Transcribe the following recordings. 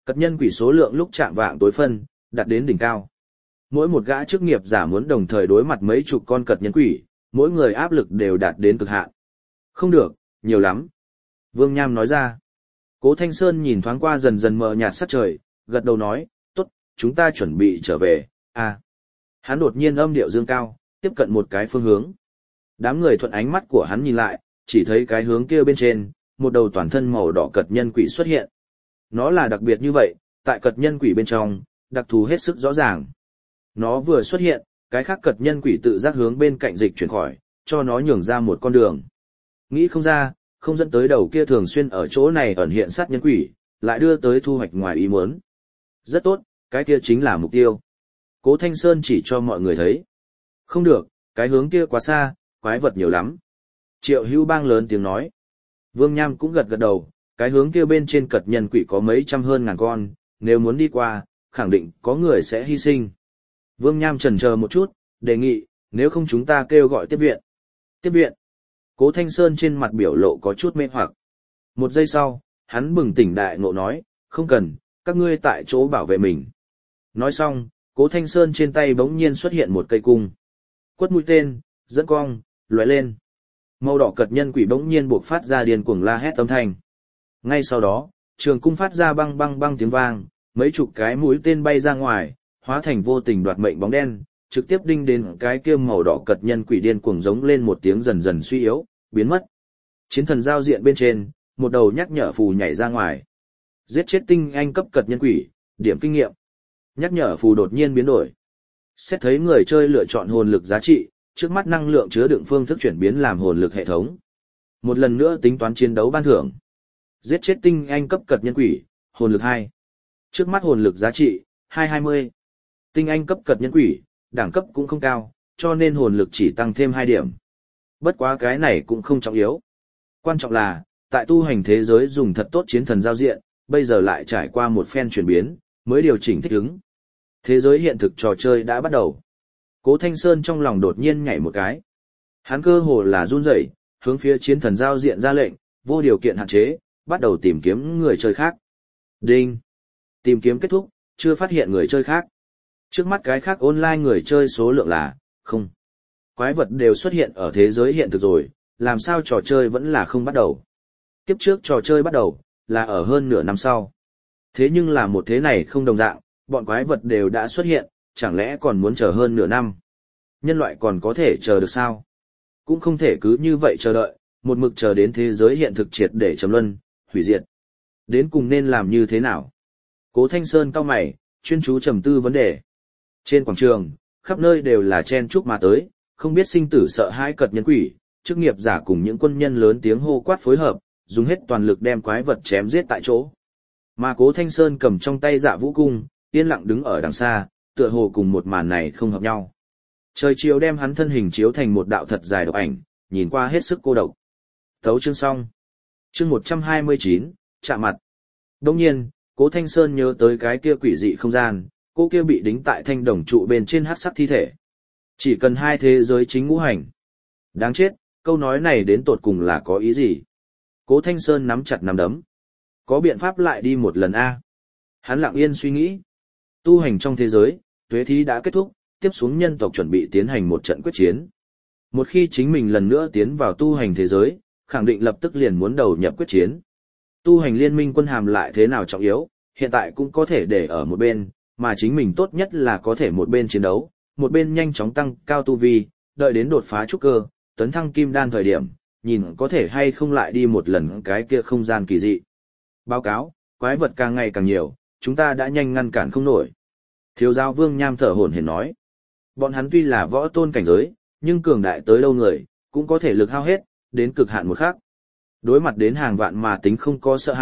Cật nhân quỷ số lượng lúc chạm vạng tối phân, đạt đến đỉnh cao. Mỗi một gã chức nghiệp giả muốn đồng thời đối mặt mấy chục con cật nhân quỷ, mỗi người áp lực đều đạt đến cực hạn. Không được, nhiều lắm. Vương Nham nói ra. Cố Thanh Sơn nhìn thoáng qua dần dần mờ nhạt sắc trời, gật đầu nói, tốt, chúng ta chuẩn bị trở về, à. Hắn đột nhiên âm điệu dương cao, tiếp cận một cái phương hướng. Đám người thuận ánh mắt của hắn nhìn lại, chỉ thấy cái hướng kia bên trên, một đầu toàn thân màu đỏ cật nhân quỷ xuất hiện. Nó là đặc biệt như vậy, tại cật nhân quỷ bên trong, đặc thù hết sức rõ ràng. Nó vừa xuất hiện, cái khác cật nhân quỷ tự giác hướng bên cạnh dịch chuyển khỏi, cho nó nhường ra một con đường. Nghĩ không ra, không dẫn tới đầu kia thường xuyên ở chỗ này ẩn hiện sát nhân quỷ, lại đưa tới thu hoạch ngoài ý muốn. Rất tốt, cái kia chính là mục tiêu. Cố Thanh Sơn chỉ cho mọi người thấy. Không được, cái hướng kia quá xa, quái vật nhiều lắm. Triệu Hữu Bang lớn tiếng nói. Vương Nham cũng gật gật đầu, cái hướng kia bên trên cật nhân quỷ có mấy trăm hơn ngàn con, nếu muốn đi qua, khẳng định có người sẽ hy sinh. Vương Nham chần chờ một chút, đề nghị, nếu không chúng ta kêu gọi tiếp viện. Tiếp viện. Cố Thanh Sơn trên mặt biểu lộ có chút mê hoặc. Một giây sau, hắn bừng tỉnh đại ngộ nói, không cần, các ngươi tại chỗ bảo vệ mình. Nói xong, Cố Thanh Sơn trên tay bỗng nhiên xuất hiện một cây cung. Quất mũi tên, dẫn cong, lóe lên. Màu đỏ cật nhân quỷ bỗng nhiên buộc phát ra điên cuồng la hét âm thanh. Ngay sau đó, trường cung phát ra băng băng băng tiếng vang, mấy chục cái mũi tên bay ra ngoài, hóa thành vô tình đoạt mệnh bóng đen, trực tiếp đinh đến cái kia màu đỏ cật nhân quỷ điên cuồng giống lên một tiếng dần dần suy yếu, biến mất. Chiến thần giao diện bên trên, một đầu nhắc nhở phù nhảy ra ngoài. Giết chết tinh anh cấp cật nhân quỷ, điểm kinh nghiệm. Nhắc nhở phù đột nhiên biến đổi. Xét thấy người chơi lựa chọn hồn lực giá trị, trước mắt năng lượng chứa đựng phương thức chuyển biến làm hồn lực hệ thống. Một lần nữa tính toán chiến đấu ban thưởng. Giết chết tinh anh cấp cật nhân quỷ, hồn lực 2. Trước mắt hồn lực giá trị, 220. Tinh anh cấp cật nhân quỷ, đẳng cấp cũng không cao, cho nên hồn lực chỉ tăng thêm 2 điểm. Bất quá cái này cũng không trọng yếu. Quan trọng là, tại tu hành thế giới dùng thật tốt chiến thần giao diện, bây giờ lại trải qua một phen chuyển biến, mới điều chỉnh thích ứng. Thế giới hiện thực trò chơi đã bắt đầu. Cố Thanh Sơn trong lòng đột nhiên nhảy một cái. Hắn cơ hồ là run rẩy, hướng phía chiến thần giao diện ra lệnh, vô điều kiện hạn chế, bắt đầu tìm kiếm người chơi khác. Đinh. Tìm kiếm kết thúc, chưa phát hiện người chơi khác. Trước mắt cái khác online người chơi số lượng là, không. Quái vật đều xuất hiện ở thế giới hiện thực rồi, làm sao trò chơi vẫn là không bắt đầu. Kiếp trước trò chơi bắt đầu, là ở hơn nửa năm sau. Thế nhưng là một thế này không đồng dạng, bọn quái vật đều đã xuất hiện, chẳng lẽ còn muốn chờ hơn nửa năm. Nhân loại còn có thể chờ được sao? Cũng không thể cứ như vậy chờ đợi, một mực chờ đến thế giới hiện thực triệt để chấm luân, hủy diệt. Đến cùng nên làm như thế nào? Cố Thanh Sơn cau mày, chuyên chú trầm tư vấn đề. Trên quảng trường, khắp nơi đều là chen chúc mà tới, không biết sinh tử sợ hãi cật nhân quỷ, chức nghiệp giả cùng những quân nhân lớn tiếng hô quát phối hợp, dùng hết toàn lực đem quái vật chém giết tại chỗ. Mà Cố Thanh Sơn cầm trong tay Dạ Vũ cung, yên lặng đứng ở đằng xa, tựa hồ cùng một màn này không hợp nhau. Trời chiều đem hắn thân hình chiếu thành một đạo thật dài độc ảnh, nhìn qua hết sức cô độc. Thấu chương xong. Chương 129, chạm mặt. Đồng nhiên, Cố Thanh Sơn nhớ tới cái kia quỷ dị không gian, cô kia bị đính tại thanh đồng trụ bên trên hắc sắc thi thể. Chỉ cần hai thế giới chính ngũ hành. Đáng chết, câu nói này đến tột cùng là có ý gì? Cố Thanh Sơn nắm chặt nắm đấm. Có biện pháp lại đi một lần a? Hắn lặng yên suy nghĩ. Tu hành trong thế giới, tuế thí đã kết thúc, tiếp xuống nhân tộc chuẩn bị tiến hành một trận quyết chiến. Một khi chính mình lần nữa tiến vào tu hành thế giới, khẳng định lập tức liền muốn đầu nhập quyết chiến. Tu hành liên minh quân hàm lại thế nào trọng yếu, hiện tại cũng có thể để ở một bên, mà chính mình tốt nhất là có thể một bên chiến đấu, một bên nhanh chóng tăng cao tu vi, đợi đến đột phá trúc cơ, tấn thăng kim đan thời điểm, nhìn có thể hay không lại đi một lần cái kia không gian kỳ dị. Báo cáo, quái vật càng ngày càng nhiều, chúng ta đã nhanh ngăn cản không nổi. Thiếu giáo Vương Nham thở hổn hển nói. Bọn hắn tuy là võ tôn cảnh giới, nhưng cường đại tới đâu người, cũng có thể lực hao hết, đến cực hạn một khắc. Đối mặt đến hàng vạn mà tính không có sợ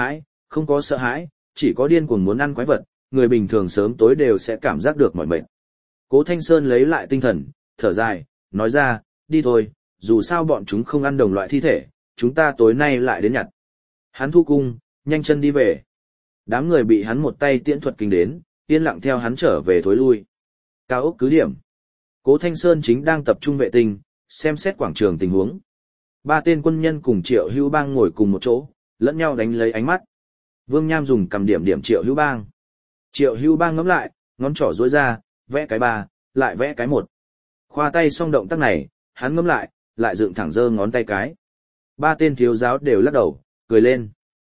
hãi, chỉ có điên cuồng muốn ăn quái vật, người bình thường sớm tối đều sẽ cảm giác được mỏi mệt. Cố Thanh Sơn lấy lại tinh thần, thở dài, nói ra, đi thôi, dù sao bọn chúng không ăn đồng loại thi thể, chúng ta tối nay lại đến nhặt. Hắn thu cung, nhanh chân đi về. Đám người bị hắn một tay tiễn thuật kinh đến, yên lặng theo hắn trở về thối lui. Cao ốc cứ điểm. Cố Thanh Sơn chính đang tập trung vệ tinh, xem xét quảng trường tình huống. 3 tên quân nhân cùng Triệu Hữu Bang ngồi cùng một chỗ, lẫn nhau đánh lấy ánh mắt. Vương Nham dùng cầm điểm điểm Triệu Hữu Bang. Triệu Hữu Bang ngắm lại, ngón trỏ duỗi ra, vẽ cái 3, lại vẽ cái 1. Khoa tay xong động tác này, hắn ngắm lại dựng thẳng giơ ngón tay cái. Ba tên thiếu giáo đều lắc đầu, cười lên.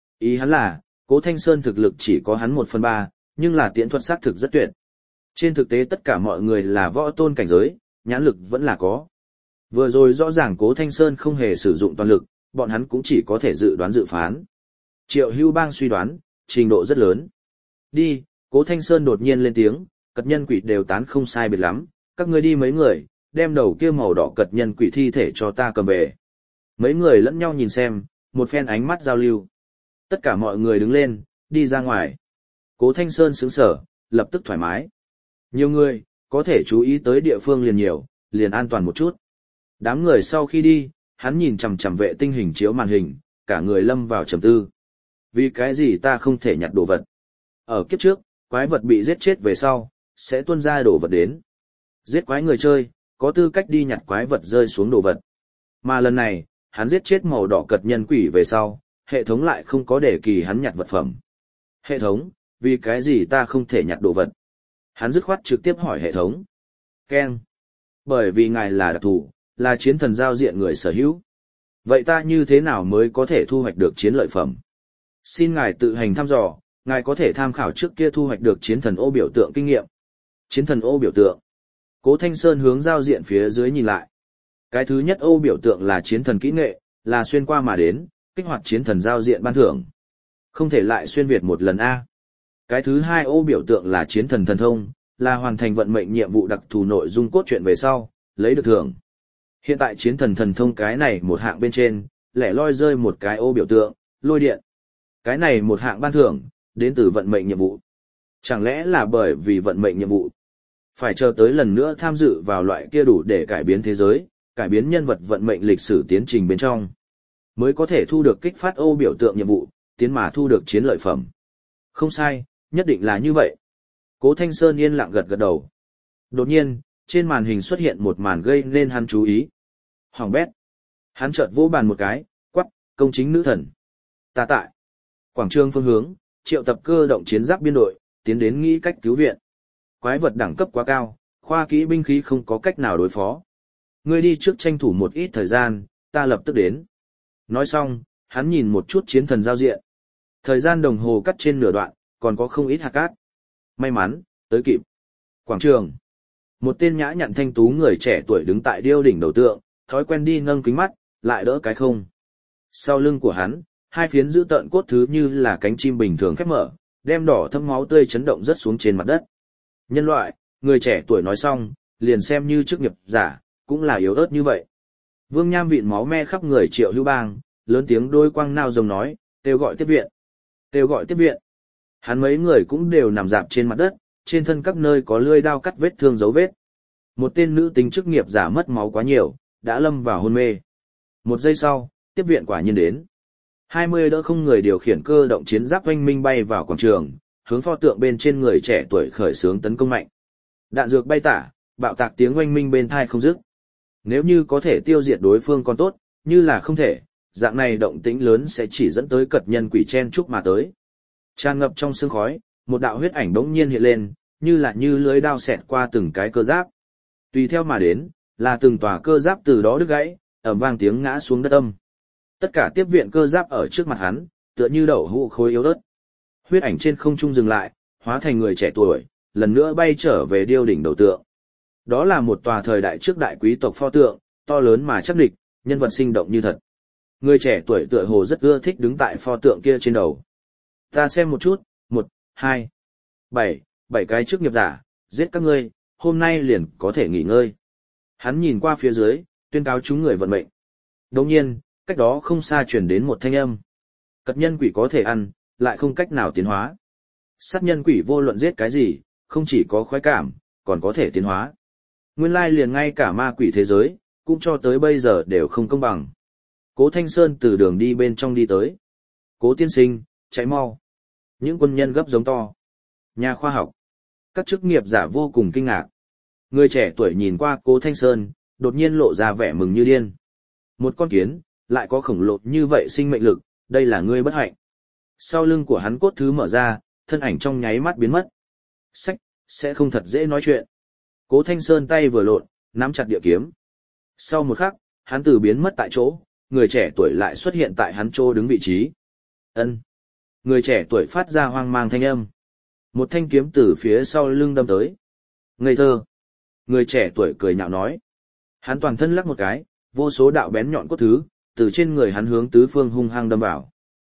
Ý hắn là, Cố Thanh Sơn thực lực chỉ có hắn 1/3, nhưng là tiễn thuật xác thực rất tuyệt. Trên thực tế tất cả mọi người là võ tôn cảnh giới, nhãn lực vẫn là có. Vừa rồi rõ ràng Cố Thanh Sơn không hề sử dụng toàn lực, bọn hắn cũng chỉ có thể dự đoán dự phán. Triệu Hữu Bang suy đoán, trình độ rất lớn. Đi, Cố Thanh Sơn đột nhiên lên tiếng, cật nhân quỷ đều tán không sai biệt lắm, các ngươi đi mấy người, đem đầu kia màu đỏ cật nhân quỷ thi thể cho ta cầm về. Mấy người lẫn nhau nhìn xem, một phen ánh mắt giao lưu. Tất cả mọi người đứng lên, đi ra ngoài. Cố Thanh Sơn sững sờ, lập tức thoải mái. Nhiều người, có thể chú ý tới địa phương liền nhiều, liền an toàn một chút. Đám người sau khi đi, hắn nhìn chằm chằm vệ tinh hình chiếu màn hình, cả người lâm vào trầm tư. Vì cái gì ta không thể nhặt đồ vật? Ở kiếp trước, quái vật bị giết chết về sau, sẽ tuôn ra đồ vật đến. Giết quái người chơi, có tư cách đi nhặt quái vật rơi xuống đồ vật. Mà lần này, hắn giết chết màu đỏ cật nhân quỷ về sau, hệ thống lại không có để kỳ hắn nhặt vật phẩm. Hệ thống, vì cái gì ta không thể nhặt đồ vật? Hắn dứt khoát trực tiếp hỏi hệ thống. Keng. Bởi vì ngài là đặc thù, là chiến thần giao diện người sở hữu. Vậy ta như thế nào mới có thể thu hoạch được chiến lợi phẩm? Xin ngài tự hành thăm dò, ngài có thể tham khảo trước kia thu hoạch được chiến thần ô biểu tượng kinh nghiệm. Chiến thần ô biểu tượng. Cố Thanh Sơn hướng giao diện phía dưới nhìn lại. Cái thứ nhất ô biểu tượng là chiến thần kỹ nghệ, là xuyên qua mà đến, kích hoạt chiến thần giao diện ban thưởng. Không thể lại xuyên việt một lần A. Cái thứ hai ô biểu tượng là chiến thần thần thông, là hoàn thành vận mệnh nhiệm vụ đặc thù nội dung cốt truyện về sau, lấy được thưởng. Hiện tại chiến thần thần thông cái này một hạng bên trên, lẻ loi rơi một cái ô biểu tượng, lôi điện. Cái này một hạng ban thưởng, đến từ vận mệnh nhiệm vụ. Chẳng lẽ là bởi vì vận mệnh nhiệm vụ? Phải chờ tới lần nữa tham dự vào loại kia đủ để cải biến thế giới, cải biến nhân vật vận mệnh lịch sử tiến trình bên trong. Mới có thể thu được kích phát ô biểu tượng nhiệm vụ, tiến mà thu được chiến lợi phẩm. Không sai, nhất định là như vậy. Cố Thanh Sơn yên lặng gật gật đầu. Đột nhiên, trên màn hình xuất hiện một màn gây nên hắn chú ý. Hoàng bét. Hắn chợt vỗ bàn một cái, quắc, công chính nữ thần. Ta tại. Quảng trường phương hướng, triệu tập cơ động chiến giáp biên đội, tiến đến nghĩ cách cứu viện. Quái vật đẳng cấp quá cao, khoa kỹ binh khí không có cách nào đối phó. Ngươi đi trước tranh thủ một ít thời gian, ta lập tức đến. Nói xong, hắn nhìn một chút chiến thần giao diện. Thời gian đồng hồ cắt trên nửa đoạn, còn có không ít hạt cát. May mắn, tới kịp. Quảng trường. Một tên nhã nhặn thanh tú người trẻ tuổi đứng tại điêu đỉnh đầu tượng, thói quen đi nâng kính mắt, lại đỡ cái không. Sau lưng của hắn, hai phiến giữ tợn cốt thứ như là cánh chim bình thường khép mở, đem đỏ thâm máu tươi chấn động rất xuống trên mặt đất. Nhân loại, người trẻ tuổi nói xong, liền xem như chức nghiệp giả, cũng là yếu ớt như vậy. Vương Nham vịn máu me khắp người Triệu Hữu Bang, lớn tiếng đôi quang nao rồng nói, kêu gọi tiếp viện. Kêu gọi tiếp viện. Hắn mấy người cũng đều nằm dạp trên mặt đất, trên thân các nơi có lưỡi đao cắt vết thương dấu vết. Một tên nữ tính chức nghiệp giả mất máu quá nhiều, đã lâm vào hôn mê. Một giây sau, tiếp viện quả nhiên đến. 20 đỡ không người điều khiển cơ động chiến giáp oanh minh bay vào quảng trường, hướng pho tượng bên trên người trẻ tuổi khởi xướng tấn công mạnh. Đạn dược bay tả, bạo tạc tiếng oanh minh bên thai không dứt. Nếu như có thể tiêu diệt đối phương còn tốt, như là không thể, dạng này động tĩnh lớn sẽ chỉ dẫn tới cật nhân quỷ chen chúc mà tới. Tràn ngập trong sương khói, một đạo huyết ảnh đống nhiên hiện lên, như lưới đao xẹt qua từng cái cơ giáp. Tùy theo mà đến, là từng tòa cơ giáp từ đó đứt gãy, ầm vang tiếng ngã xuống đất âm. Tất cả tiếp viện cơ giáp ở trước mặt hắn, tựa như đậu hũ khối yếu ớt. Huyết ảnh trên không trung dừng lại, hóa thành người trẻ tuổi, lần nữa bay trở về điêu đỉnh đầu tượng. Đó là một tòa thời đại trước đại quý tộc pho tượng, to lớn mà chắc địch, nhân vật sinh động như thật. Người trẻ tuổi tựa hồ rất ưa thích đứng tại pho tượng kia trên đầu. Ta xem một chút, 1, 2, 7 cái chức nghiệp giả, giết các ngươi, hôm nay liền có thể nghỉ ngơi. Hắn nhìn qua phía dưới, tuyên cáo chúng người vận mệnh. Đồng nhiên, cách đó không xa truyền đến một thanh âm. Cật nhân quỷ có thể ăn, lại không cách nào tiến hóa. Sát nhân quỷ vô luận giết cái gì, không chỉ có khoái cảm, còn có thể tiến hóa. Nguyên lai liền ngay cả ma quỷ thế giới, cũng cho tới bây giờ đều không công bằng. Cố Thanh Sơn từ đường đi bên trong đi tới. Cố tiên sinh, chạy mau. Những quân nhân gấp giống to. Nhà khoa học. Các chức nghiệp giả vô cùng kinh ngạc. Người trẻ tuổi nhìn qua Cố Thanh Sơn, đột nhiên lộ ra vẻ mừng như điên. Một con kiến, lại có khổng lồ như vậy sinh mệnh lực, đây là ngươi bất hạnh. Sau lưng của hắn cốt thứ mở ra, thân ảnh trong nháy mắt biến mất. Sách, sẽ không thật dễ nói chuyện. Cố Thanh Sơn tay vừa lộn, nắm chặt địa kiếm. Sau một khắc, hắn từ biến mất tại chỗ, người trẻ tuổi lại xuất hiện tại hắn chỗ đứng vị trí. Ân. Người trẻ tuổi phát ra hoang mang thanh âm. Một thanh kiếm từ phía sau lưng đâm tới. Ngây thơ. Người trẻ tuổi cười nhạo nói. Hắn toàn thân lắc một cái, vô số đạo bén nhọn cốt thứ, từ trên người hắn hướng tứ phương hung hăng đâm vào.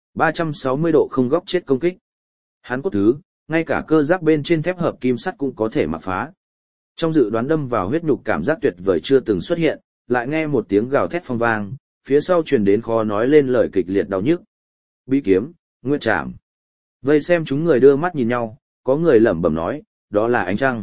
360 độ không góc chết công kích. Hắn cốt thứ, ngay cả cơ giáp bên trên thép hợp kim sắt cũng có thể mặc phá. Trong dự đoán đâm vào huyết nhục cảm giác tuyệt vời chưa từng xuất hiện, lại nghe một tiếng gào thét phong vang, phía sau truyền đến khó nói lên lời kịch liệt đau nhức. Bí kiếm, Nguyệt Trảm. Vây xem chúng người đưa mắt nhìn nhau, có người lẩm bẩm nói, đó là ánh trăng.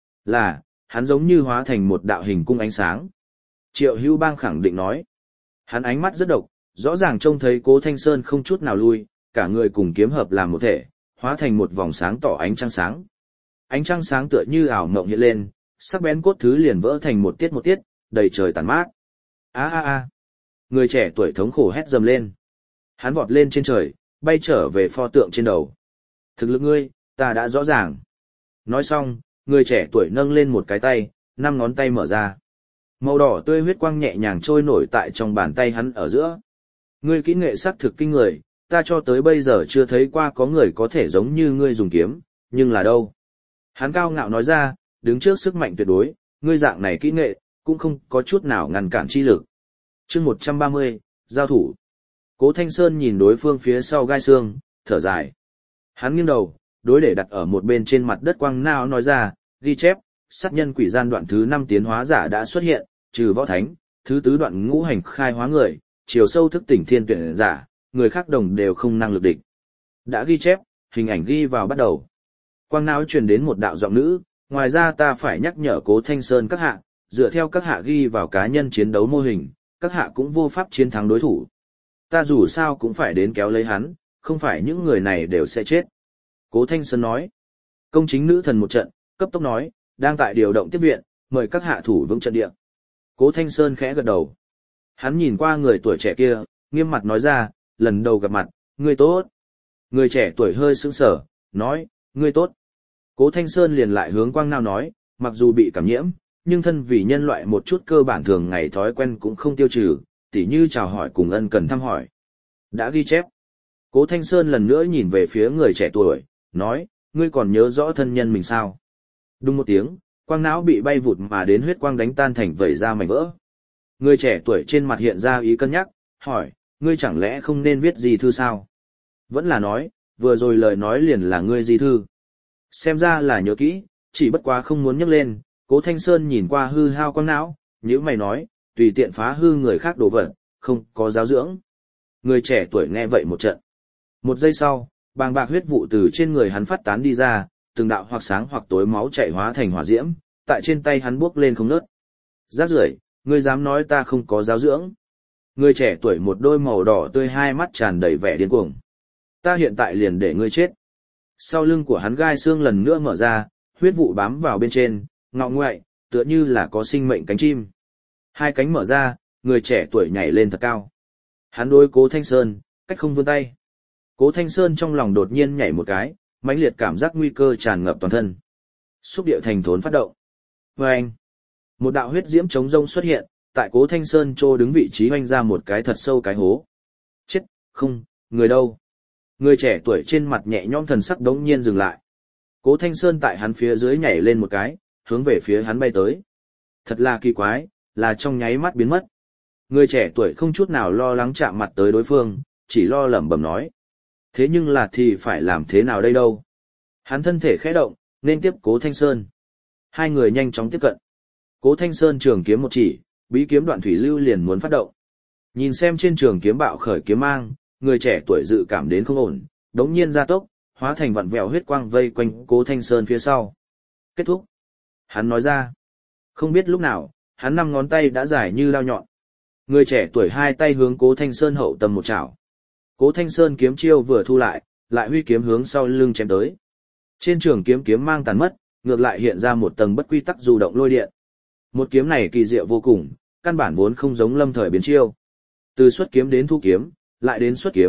Là, hắn giống như hóa thành một đạo hình cung ánh sáng. Triệu Hữu Bang khẳng định nói. Hắn ánh mắt rất độc, rõ ràng trông thấy Cố Thanh Sơn không chút nào lui, cả người cùng kiếm hợp làm một thể, hóa thành một vòng sáng tỏ ánh trăng sáng. Ánh trăng sáng tựa như ảo mộng hiện lên, sắc bén cốt thứ liền vỡ thành một tiết, đầy trời tàn mát. A a a. Người trẻ tuổi thống khổ hét dầm lên. Hắn vọt lên trên trời, bay trở về pho tượng trên đầu. Thực lực ngươi, ta đã rõ ràng. Nói xong, người trẻ tuổi nâng lên một cái tay, 5 ngón tay mở ra. Màu đỏ tươi huyết quang nhẹ nhàng trôi nổi tại trong bàn tay hắn ở giữa. Ngươi kỹ nghệ sắc thực kinh người, ta cho tới bây giờ chưa thấy qua có người có thể giống như ngươi dùng kiếm, nhưng là đâu? Hắn cao ngạo nói ra, đứng trước sức mạnh tuyệt đối, ngươi dạng này kỹ nghệ, cũng không có chút nào ngăn cản chi lực. Chương 130, giao thủ. Cố Thanh Sơn nhìn đối phương phía sau gai xương, thở dài. Hắn nghiêng đầu, đối để đặt ở một bên trên mặt đất quang nao nói ra, ghi chép, sát nhân quỷ gian đoạn thứ 5 tiến hóa giả đã xuất hiện, trừ võ thánh, thứ tứ đoạn ngũ hành khai hóa người, chiều sâu thức tỉnh thiên tuyển giả, người khác đồng đều không năng lực địch. Đã ghi chép, hình ảnh ghi vào bắt đầu. Quang não truyền đến một đạo giọng nữ, ngoài ra ta phải nhắc nhở Cố Thanh Sơn các hạ, dựa theo các hạ ghi vào cá nhân chiến đấu mô hình, các hạ cũng vô pháp chiến thắng đối thủ. Ta dù sao cũng phải đến kéo lấy hắn, không phải những người này đều sẽ chết. Cố Thanh Sơn nói. Công chính nữ thần một trận, cấp tốc nói, đang tại điều động tiếp viện, mời các hạ thủ vững trận địa. Cố Thanh Sơn khẽ gật đầu. Hắn nhìn qua người tuổi trẻ kia, nghiêm mặt nói ra, lần đầu gặp mặt, ngươi tốt. Người trẻ tuổi hơi sững sờ, nói, ngươi tốt. Cố Thanh Sơn liền lại hướng Quang Nao nói, mặc dù bị cảm nhiễm, nhưng thân vì nhân loại một chút cơ bản thường ngày thói quen cũng không tiêu trừ, tỉ như chào hỏi cùng ân cần thăm hỏi. Đã ghi chép. Cố Thanh Sơn lần nữa nhìn về phía người trẻ tuổi, nói, ngươi còn nhớ rõ thân nhân mình sao? Đúng một tiếng, quang não bị bay vụt mà đến huyết quang đánh tan thành vẩy ra mảnh vỡ. Người trẻ tuổi trên mặt hiện ra ý cân nhắc, hỏi, ngươi chẳng lẽ không nên viết gì thư sao? Vẫn là nói, vừa rồi lời nói liền là ngươi di thư. Xem ra là nhớ kỹ, chỉ bất quá không muốn nhắc lên. Cố Thanh Sơn nhìn qua hư hao quang não, nhíu mày nói, tùy tiện phá hư người khác đồ vật, không có giáo dưỡng. Người trẻ tuổi nghe vậy một trận. Một giây sau, bàng bạc huyết vụ từ trên người hắn phát tán đi ra, từng đạo hoặc sáng hoặc tối máu chảy hóa thành hỏa diễm, tại trên tay hắn bốc lên không ngớt. Rác rưởi, ngươi dám nói ta không có giáo dưỡng? Người trẻ tuổi một đôi màu đỏ tươi hai mắt tràn đầy vẻ điên cuồng. Ta hiện tại liền để ngươi chết. Sau lưng của hắn gai xương lần nữa mở ra, huyết vụ bám vào bên trên, ngọ ngoại, tựa như là có sinh mệnh cánh chim. Hai cánh mở ra, người trẻ tuổi nhảy lên thật cao. Hắn đối Cố Thanh Sơn, cách không vươn tay. Cố Thanh Sơn trong lòng đột nhiên nhảy một cái, mãnh liệt cảm giác nguy cơ tràn ngập toàn thân. Xúc điệu thành thốn phát động. Và anh, một đạo huyết diễm chống rông xuất hiện, tại Cố Thanh Sơn trô đứng vị trí hoanh ra một cái thật sâu cái hố. Chết, không, người đâu? Người trẻ tuổi trên mặt nhẹ nhõm thần sắc đống nhiên dừng lại. Cố Thanh Sơn tại hắn phía dưới nhảy lên một cái, hướng về phía hắn bay tới. Thật là kỳ quái, là trong nháy mắt biến mất. Người trẻ tuổi không chút nào lo lắng chạm mặt tới đối phương, chỉ lo lẩm bẩm nói. Thế nhưng là thì phải làm thế nào đây đâu? Hắn thân thể khẽ động, nên tiếp Cố Thanh Sơn. Hai người nhanh chóng tiếp cận. Cố Thanh Sơn trường kiếm một chỉ, bí kiếm đoạn thủy lưu liền muốn phát động. Nhìn xem trên trường kiếm bạo khởi kiếm mang, người trẻ tuổi dự cảm đến không ổn, đống nhiên gia tốc, hóa thành vặn vẹo huyết quang vây quanh Cố Thanh Sơn phía sau. Kết thúc. Hắn nói ra. Không biết lúc nào, hắn 5 ngón tay đã dài như dao nhọn. Người trẻ tuổi hai tay hướng Cố Thanh Sơn hậu tầm một chảo. Cố Thanh Sơn kiếm chiêu vừa thu lại, lại huy kiếm hướng sau lưng chém tới. Trên trường kiếm kiếm mang tàn mất, ngược lại hiện ra một tầng bất quy tắc du động lôi điện. Một kiếm này kỳ diệu vô cùng, căn bản vốn không giống lâm thời biến chiêu. Từ xuất kiếm đến thu kiếm, lại đến xuất kiếm,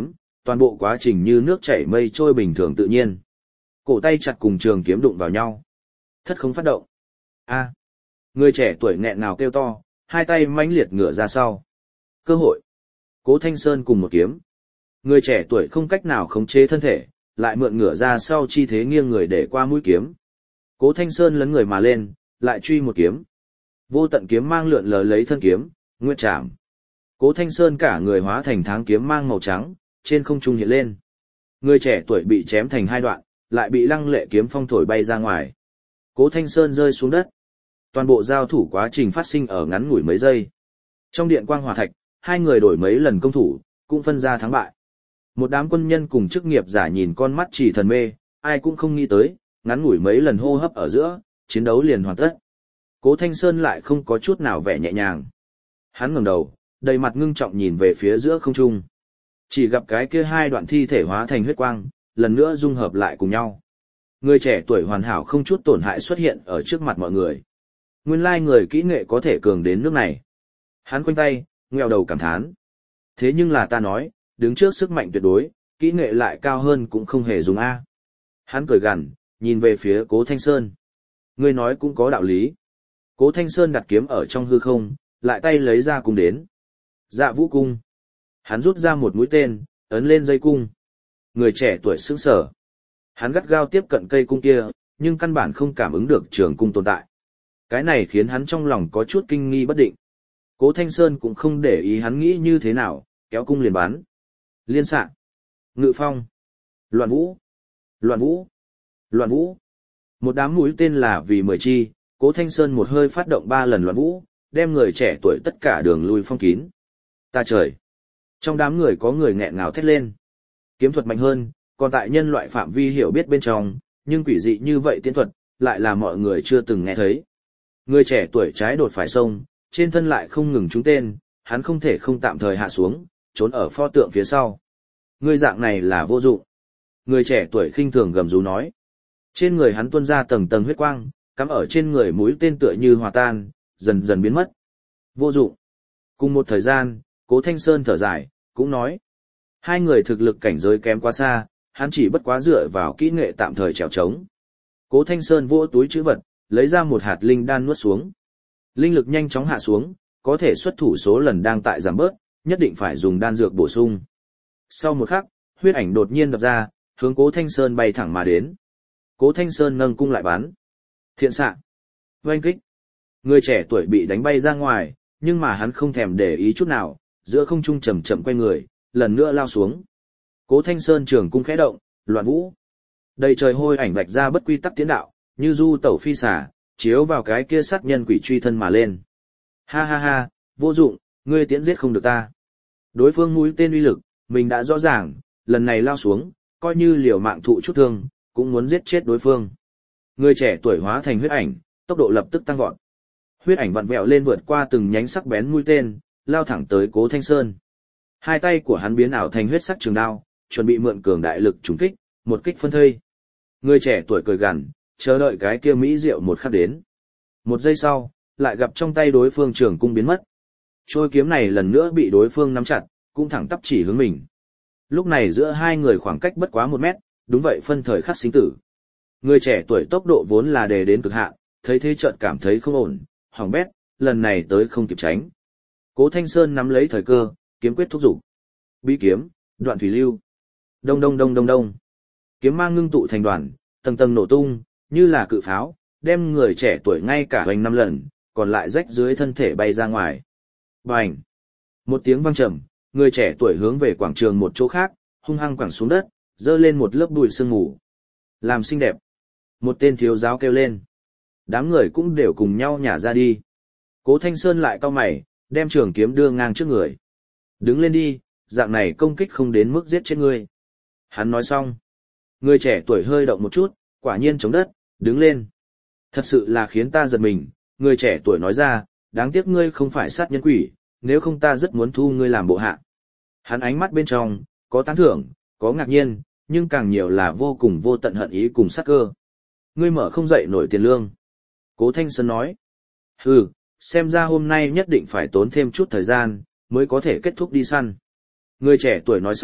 toàn bộ quá trình như nước chảy mây trôi bình thường tự nhiên. Cổ tay chặt cùng trường kiếm đụng vào nhau. Thất không phát động. A. Người trẻ tuổi nghẹn ngào kêu to, hai tay mãnh liệt ngửa ra sau. Cơ hội. Cố Thanh Sơn cùng một kiếm. Người trẻ tuổi không cách nào khống chế thân thể, lại mượn ngửa ra sau chi thế nghiêng người để qua mũi kiếm. Cố Thanh Sơn lấn người mà lên, lại truy một kiếm. Vô tận kiếm mang lượn lờ lấy thân kiếm, nguyệt chạm. Cố Thanh Sơn cả người hóa thành tháng kiếm mang màu trắng, trên không trung hiện lên. Người trẻ tuổi bị chém thành hai đoạn, lại bị lăng lệ kiếm phong thổi bay ra ngoài. Cố Thanh Sơn rơi xuống đất. Toàn bộ giao thủ quá trình phát sinh ở ngắn ngủi mấy giây. Trong điện quang hỏa thạch, hai người đổi mấy lần công thủ, cũng phân ra thắng bại. Một đám quân nhân cùng chức nghiệp giả nhìn con mắt chỉ thần mê, ai cũng không nghĩ tới, ngắn ngủi mấy lần hô hấp ở giữa, chiến đấu liền hoàn tất. Cố Thanh Sơn lại không có chút nào vẻ nhẹ nhàng. Hắn ngẩng đầu, đầy mặt ngưng trọng nhìn về phía giữa không trung. Chỉ gặp cái kia hai đoạn thi thể hóa thành huyết quang, lần nữa dung hợp lại cùng nhau. Người trẻ tuổi hoàn hảo không chút tổn hại xuất hiện ở trước mặt mọi người. Nguyên lai người kỹ nghệ có thể cường đến nước này. Hắn khoanh tay, ngoẹo đầu cảm thán. Thế nhưng là ta nói, đứng trước sức mạnh tuyệt đối, kỹ nghệ lại cao hơn cũng không hề dùng A. Hắn cười gằn, nhìn về phía Cố Thanh Sơn. Ngươi nói cũng có đạo lý. Cố Thanh Sơn đặt kiếm ở trong hư không, lại tay lấy ra cung đến. Dạ vũ cung. Hắn rút ra một mũi tên, ấn lên dây cung. Người trẻ tuổi sững sờ. Hắn gắt gao tiếp cận cây cung kia, nhưng căn bản không cảm ứng được trường cung tồn tại. Cái này khiến hắn trong lòng có chút kinh nghi bất định. Cố Thanh Sơn cũng không để ý hắn nghĩ như thế nào, kéo cung liền bắn. Liên xạ. Ngự phong. Loạn vũ. Loạn vũ. Loạn vũ. Một đám mũi tên là vì 10 chi, Cố Thanh Sơn một hơi phát động 3 lần loạn vũ, đem người trẻ tuổi tất cả đường lui phong kín. Ta trời! Trong đám người có người nghẹn ngào thét lên. Kiếm thuật mạnh hơn, còn tại nhân loại phạm vi hiểu biết bên trong, nhưng quỷ dị như vậy tiến thuật, lại là mọi người chưa từng nghe thấy. Người trẻ tuổi trái đột phải sông, trên thân lại không ngừng trúng tên, hắn không thể không tạm thời hạ xuống, trốn ở pho tượng phía sau. Người dạng này là vô dụng. Người trẻ tuổi khinh thường gầm rú nói. Trên người hắn tuôn ra tầng tầng huyết quang, cắm ở trên người mũi tên tựa như hòa tan, dần dần biến mất. Vô dụng. Cùng một thời gian, Cố Thanh Sơn thở dài, cũng nói. Hai người thực lực cảnh giới kém quá xa, hắn chỉ bất quá dựa vào kỹ nghệ tạm thời trèo trống. Cố Thanh Sơn vỗ túi trữ vật, lấy ra một hạt linh đan nuốt xuống. Linh lực nhanh chóng hạ xuống, có thể xuất thủ số lần đang tại giảm bớt, nhất định phải dùng đan dược bổ sung. Sau một khắc, huyết ảnh đột nhiên đập ra, hướng Cố Thanh Sơn bay thẳng mà đến. Cố Thanh Sơn nâng cung lại bắn. Thiện xạ. Oanh kích. Người trẻ tuổi bị đánh bay ra ngoài, nhưng mà hắn không thèm để ý chút nào, giữa không trung chậm chậm quay người, lần nữa lao xuống. Cố Thanh Sơn trường cung khẽ động, loạn vũ. Đầy trời hôi ảnh vạch ra bất quy tắc tiến đạo, như du tẩu phi xà, chiếu vào cái kia sát nhân quỷ truy thân mà lên. Ha ha ha, vô dụng, ngươi tiễn giết không được ta. Đối phương mũi tên uy lực, mình đã rõ ràng, lần này lao xuống, coi như liều mạng thụ chút thương, cũng muốn giết chết đối phương. Người trẻ tuổi hóa thành huyết ảnh, tốc độ lập tức tăng vọt. Huyết ảnh vặn vẹo lên vượt qua từng nhánh sắc bén mũi tên, lao thẳng tới Cố Thanh Sơn. Hai tay của hắn biến ảo thành huyết sắc trường đao, chuẩn bị mượn cường đại lực trùng kích, một kích phân thây. Người trẻ tuổi cười gằn, chờ đợi cái kia mỹ diệu một khắc đến. Một giây sau, lại gặp trong tay đối phương trường cung biến mất. Trôi kiếm này lần nữa bị đối phương nắm chặt, cũng thẳng tắp chỉ hướng mình. Lúc này giữa hai người khoảng cách bất quá 1 mét, đúng vậy phân thời khắc sinh tử. Người trẻ tuổi tốc độ vốn là đề đến cực hạn, thấy thế chợt cảm thấy không ổn, hỏng bét, lần này tới không kịp tránh. Cố Thanh Sơn nắm lấy thời cơ, kiếm quyết thúc giục. Bí kiếm, đoạn thủy lưu. Đông đông đông đông đông. Kiếm mang ngưng tụ thành đoàn, tầng tầng nổ tung, như là cự pháo, đem người trẻ tuổi ngay cả hoành 5 lần, còn lại rách dưới thân thể bay ra ngoài. Bành! Một tiếng vang trầm, người trẻ tuổi hướng về quảng trường một chỗ khác, hung hăng quẳng xuống đất, dơ lên một lớp bụi sương mù. Làm xinh đẹp. Một tên thiếu giáo kêu lên. Đám người cũng đều cùng nhau nhả ra đi. Cố Thanh Sơn lại cau mày, đem trường kiếm đưa ngang trước người. Đứng lên đi, dạng này công kích không đến mức giết chết ngươi. Hắn nói xong. Người trẻ tuổi hơi động một chút, quả nhiên chống đất, đứng lên. Thật sự là khiến ta giật mình, người trẻ tuổi nói ra, đáng tiếc ngươi không phải sát nhân quỷ, nếu không ta rất muốn thu ngươi làm bộ hạ. Hắn ánh mắt bên trong, có tán thưởng, có ngạc nhiên, nhưng càng nhiều là vô cùng vô tận hận ý cùng sát cơ. Ngươi mở không dậy nổi tiền lương. Cố Thanh Sơn nói. Hừ, xem ra hôm nay nhất định phải tốn thêm chút thời gian, mới có thể kết thúc đi săn. Người trẻ tuổi nói xong,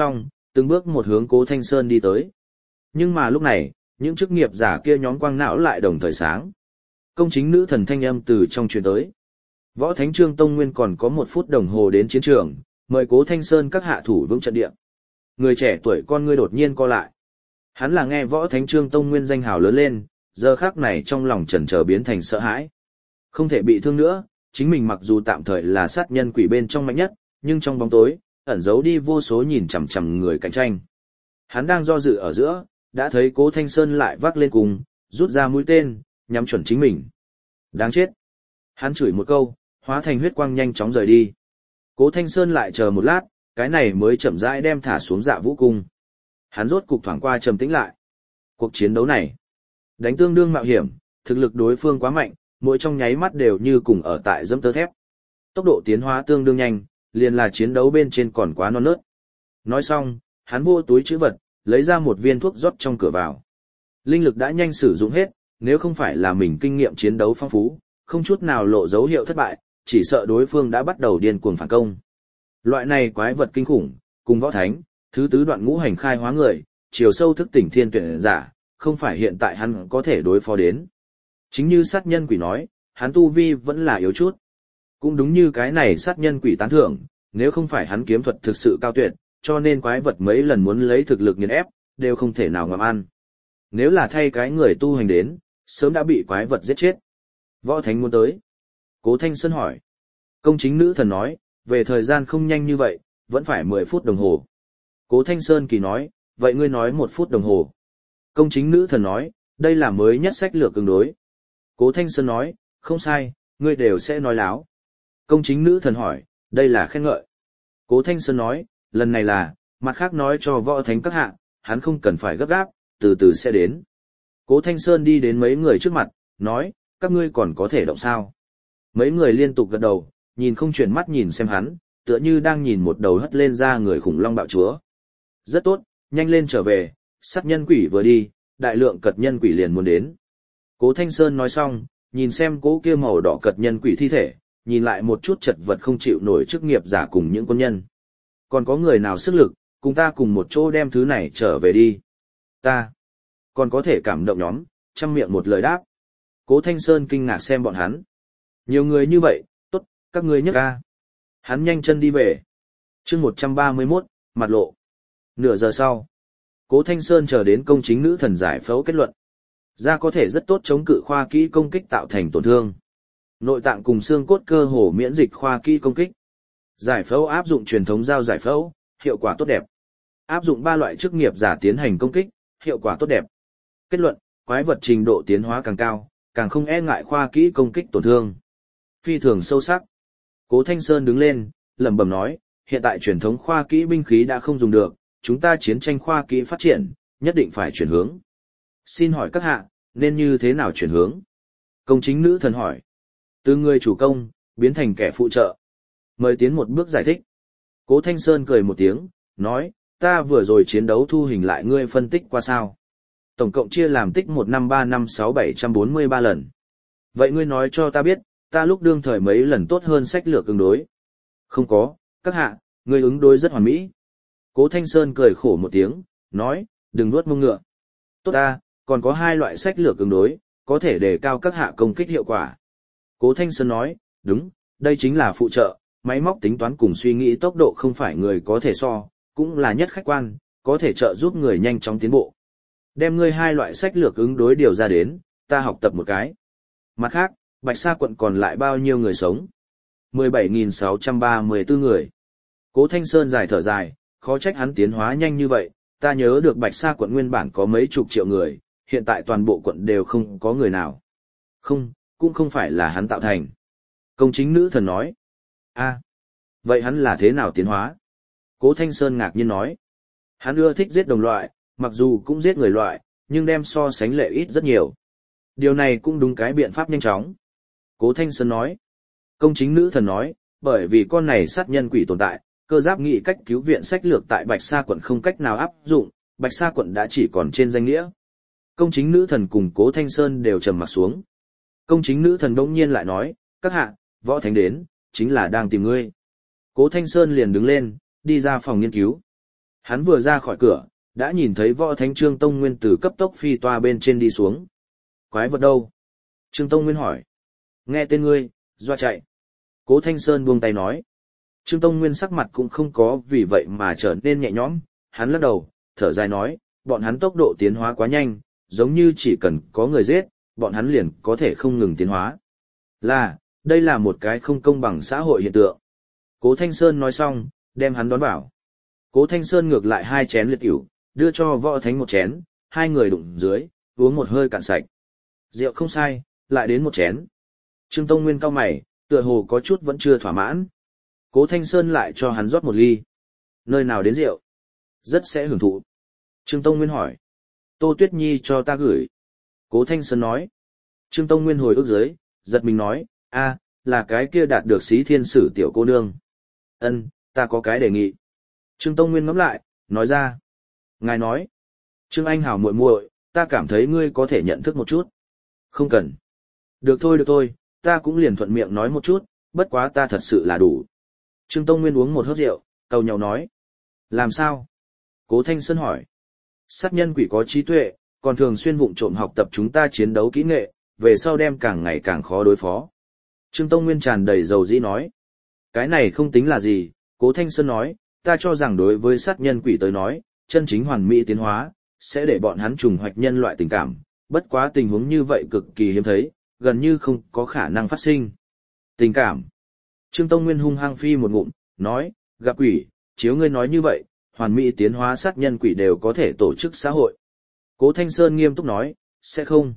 từng bước một hướng Cố Thanh Sơn đi tới. Nhưng mà lúc này, những chức nghiệp giả kia nhóm quang não lại đồng thời sáng. Công chính nữ thần thanh âm từ trong truyền tới. Võ Thánh Trương Tông Nguyên còn có 1 phút đồng hồ đến chiến trường, mời Cố Thanh Sơn các hạ thủ vững trận địa. Người trẻ tuổi con ngươi đột nhiên co lại. Hắn là nghe Võ Thánh Trương Tông Nguyên danh hào lớn lên, giờ khắc này trong lòng chần chờ biến thành sợ hãi. Không thể bị thương nữa, chính mình mặc dù tạm thời là sát nhân quỷ bên trong mạnh nhất, nhưng trong bóng tối, ẩn giấu đi vô số nhìn chằm chằm người cạnh tranh. Hắn đang do dự ở giữa, đã thấy Cố Thanh Sơn lại vác lên cùng, rút ra mũi tên, nhắm chuẩn chính mình. Đáng chết. Hắn chửi một câu, hóa thành huyết quang nhanh chóng rời đi. Cố Thanh Sơn lại chờ một lát, cái này mới chậm rãi đem thả xuống Dạ Vũ cung. Hắn rốt cục thoảng qua trầm tĩnh lại. Cuộc chiến đấu này, đánh tương đương mạo hiểm, thực lực đối phương quá mạnh, mỗi trong nháy mắt đều như cùng ở tại dẫm tơ thép. Tốc độ tiến hóa tương đương nhanh, liền là chiến đấu bên trên còn quá non nớt. Nói xong, hắn vô túi trữ vật, lấy ra một viên thuốc rót trong cửa vào. Linh lực đã nhanh sử dụng hết, nếu không phải là mình kinh nghiệm chiến đấu phong phú, không chút nào lộ dấu hiệu thất bại, chỉ sợ đối phương đã bắt đầu điên cuồng phản công. Loại này quái vật kinh khủng, cùng võ thánh, thứ tứ đoạn ngũ hành khai hóa người, chiều sâu thức tỉnh thiên tuyển giả, không phải hiện tại hắn có thể đối phó đến. Chính như sát nhân quỷ nói, hắn tu vi vẫn là yếu chút. Cũng đúng như cái này sát nhân quỷ tán thưởng, nếu không phải hắn kiếm thuật thực sự cao tuyệt, cho nên quái vật mấy lần muốn lấy thực lực nghiền ép, đều không thể nào ngậm ăn. Nếu là thay cái người tu hành đến, sớm đã bị quái vật giết chết. Võ thánh muốn tới. Cố Thanh Sơn hỏi. Công chính nữ thần nói, về thời gian không nhanh như vậy, vẫn phải 10 phút đồng hồ. Cố Thanh Sơn kỳ nói, vậy ngươi nói 1 phút đồng hồ. Công chính nữ thần nói, đây là mới nhất sách lược ứng đối. Cố Thanh Sơn nói, không sai, ngươi đều sẽ nói láo. Công chính nữ thần hỏi, đây là khen ngợi. Cố Thanh Sơn nói, lần này là, mặt khác nói cho võ thánh các hạ, hắn không cần phải gấp gáp, từ từ sẽ đến. Cố Thanh Sơn đi đến mấy người trước mặt, nói, các ngươi còn có thể động sao. Mấy người liên tục gật đầu, nhìn không chuyển mắt nhìn xem hắn, tựa như đang nhìn một đầu hất lên ra người khủng long bạo chúa. Rất tốt, nhanh lên trở về, sát nhân quỷ vừa đi, đại lượng cật nhân quỷ liền muốn đến. Cố Thanh Sơn nói xong, nhìn xem cố kia màu đỏ cật nhân quỷ thi thể, nhìn lại một chút chật vật không chịu nổi chức nghiệp giả cùng những quân nhân. Còn có người nào sức lực, cùng ta cùng một chỗ đem thứ này trở về đi. Ta còn có thể cảm động nhóm, trăm miệng một lời đáp. Cố Thanh Sơn kinh ngạc xem bọn hắn. Nhiều người như vậy, tốt, các ngươi nhấc ca. Hắn nhanh chân đi về. Chương 131, mặt lộ. Nửa giờ sau, Cố Thanh Sơn chờ đến công chính nữ thần giải phẫu kết luận. Da có thể rất tốt chống cự khoa kỹ công kích tạo thành tổn thương. Nội tạng cùng xương cốt cơ hồ miễn dịch khoa kỹ công kích. Giải phẫu áp dụng truyền thống dao giải phẫu, hiệu quả tốt đẹp. Áp dụng 3 loại chức nghiệp giả tiến hành công kích, hiệu quả tốt đẹp. Kết luận, quái vật trình độ tiến hóa càng cao, càng không e ngại khoa kỹ công kích tổn thương. Phi thường sâu sắc. Cố Thanh Sơn đứng lên, lẩm bẩm nói, hiện tại truyền thống khoa kỹ binh khí đã không dùng được, chúng ta chiến tranh khoa kỹ phát triển, nhất định phải chuyển hướng. Xin hỏi các hạ, nên như thế nào chuyển hướng? Công chính nữ thần hỏi. Từ người chủ công, biến thành kẻ phụ trợ. Mời tiến một bước giải thích. Cố Thanh Sơn cười một tiếng, nói, ta vừa rồi chiến đấu thu hình lại ngươi phân tích qua sao. Tổng cộng chia làm tích 1 năm 3 năm 6 743 lần. Vậy ngươi nói cho ta biết, ta lúc đương thời mấy lần tốt hơn sách lược ứng đối. Không có, các hạ, ngươi ứng đối rất hoàn mỹ. Cố Thanh Sơn cười khổ một tiếng, nói, đừng nuốt mông ngựa. Tốt ta, còn có 2 loại sách lược ứng đối, có thể đề cao các hạ công kích hiệu quả. Cố Thanh Sơn nói, đúng, đây chính là phụ trợ, máy móc tính toán cùng suy nghĩ tốc độ không phải người có thể so, cũng là nhất khách quan, có thể trợ giúp người nhanh chóng tiến bộ. Đem ngươi 2 loại sách lược ứng đối điều ra đến, ta học tập một cái. Mặt khác, Bạch Sa quận còn lại bao nhiêu người sống? 17.634 người. Cố Thanh Sơn dài thở dài, khó trách hắn tiến hóa nhanh như vậy, ta nhớ được Bạch Sa quận nguyên bản có mấy chục triệu người, hiện tại toàn bộ quận đều không có người nào. Không, cũng không phải là hắn tạo thành. Công chính nữ thần nói. Vậy hắn là thế nào tiến hóa? Cố Thanh Sơn ngạc nhiên nói. Hắn ưa thích giết đồng loại, mặc dù cũng giết người loại, nhưng đem so sánh lệ ít rất nhiều. Điều này cũng đúng cái biện pháp nhanh chóng. Cố Thanh Sơn nói. Công chính nữ thần nói, bởi vì con này sát nhân quỷ tồn tại, cơ giáp nghĩ cách cứu viện sách lược tại Bạch Sa quận không cách nào áp dụng, Bạch Sa quận đã chỉ còn trên danh nghĩa. Công chính nữ thần cùng Cố Thanh Sơn đều trầm mặt xuống. Công chính nữ thần đống nhiên lại nói, các hạ, võ thánh đến, chính là đang tìm ngươi. Cố Thanh Sơn liền đứng lên, đi ra phòng nghiên cứu. Hắn vừa ra khỏi cửa, đã nhìn thấy Võ Thánh Trương Tông Nguyên từ cấp tốc phi toa bên trên đi xuống. Quái vật đâu? Trương Tông Nguyên hỏi. Nghe tên ngươi, doa chạy. Cố Thanh Sơn buông tay nói. Trương Tông Nguyên sắc mặt cũng không có vì vậy mà trở nên nhẹ nhõm, hắn lắc đầu, thở dài nói, bọn hắn tốc độ tiến hóa quá nhanh, giống như chỉ cần có người giết, bọn hắn liền có thể không ngừng tiến hóa. Đây là một cái không công bằng xã hội hiện tượng. Cố Thanh Sơn nói xong, đem hắn đón vào. Cố Thanh Sơn ngược lại 2 chén liệt ỉu, đưa cho Võ Thánh 1 chén, 2 người đụng dưới, uống một hơi cạn sạch. Rượu không sai, lại đến 1 chén. Trương Tông Nguyên cau mày, tựa hồ có chút vẫn chưa thỏa mãn. Cố Thanh Sơn lại cho hắn rót 1 ly. Nơi nào đến rượu? Rất sẽ hưởng thụ. Trương Tông Nguyên hỏi. Tô Tuyết Nhi cho ta gửi. Cố Thanh Sơn nói. Trương Tông Nguyên hồi ức dưới, giật mình nói, là cái kia đạt được xí thiên sử tiểu cô nương. Ta có cái đề nghị. Trương Tông Nguyên ngẫm lại, nói ra. Ngài nói. Trương Anh Hảo muội muội, ta cảm thấy ngươi có thể nhận thức một chút. Không cần. Được thôi, ta cũng liền thuận miệng nói một chút, bất quá ta thật sự là đủ. Trương Tông Nguyên uống một hớp rượu, cầu nhau nói. Làm sao? Cố Thanh Sơn hỏi. Sát nhân quỷ có trí tuệ, còn thường xuyên vụng trộm học tập chúng ta chiến đấu kỹ nghệ, về sau đem càng ngày càng khó đối phó. Trương Tông Nguyên tràn đầy dầu dĩ nói. Cái này không tính là gì, Cố Thanh Sơn nói, ta cho rằng đối với sát nhân quỷ tới nói, chân chính hoàn mỹ tiến hóa, sẽ để bọn hắn trùng hoạch nhân loại tình cảm, bất quá tình huống như vậy cực kỳ hiếm thấy, gần như không có khả năng phát sinh. Tình cảm. Trương Tông Nguyên hung hăng phi một ngụm, nói, gặp quỷ, chiếu ngươi nói như vậy, hoàn mỹ tiến hóa sát nhân quỷ đều có thể tổ chức xã hội. Cố Thanh Sơn nghiêm túc nói, sẽ không.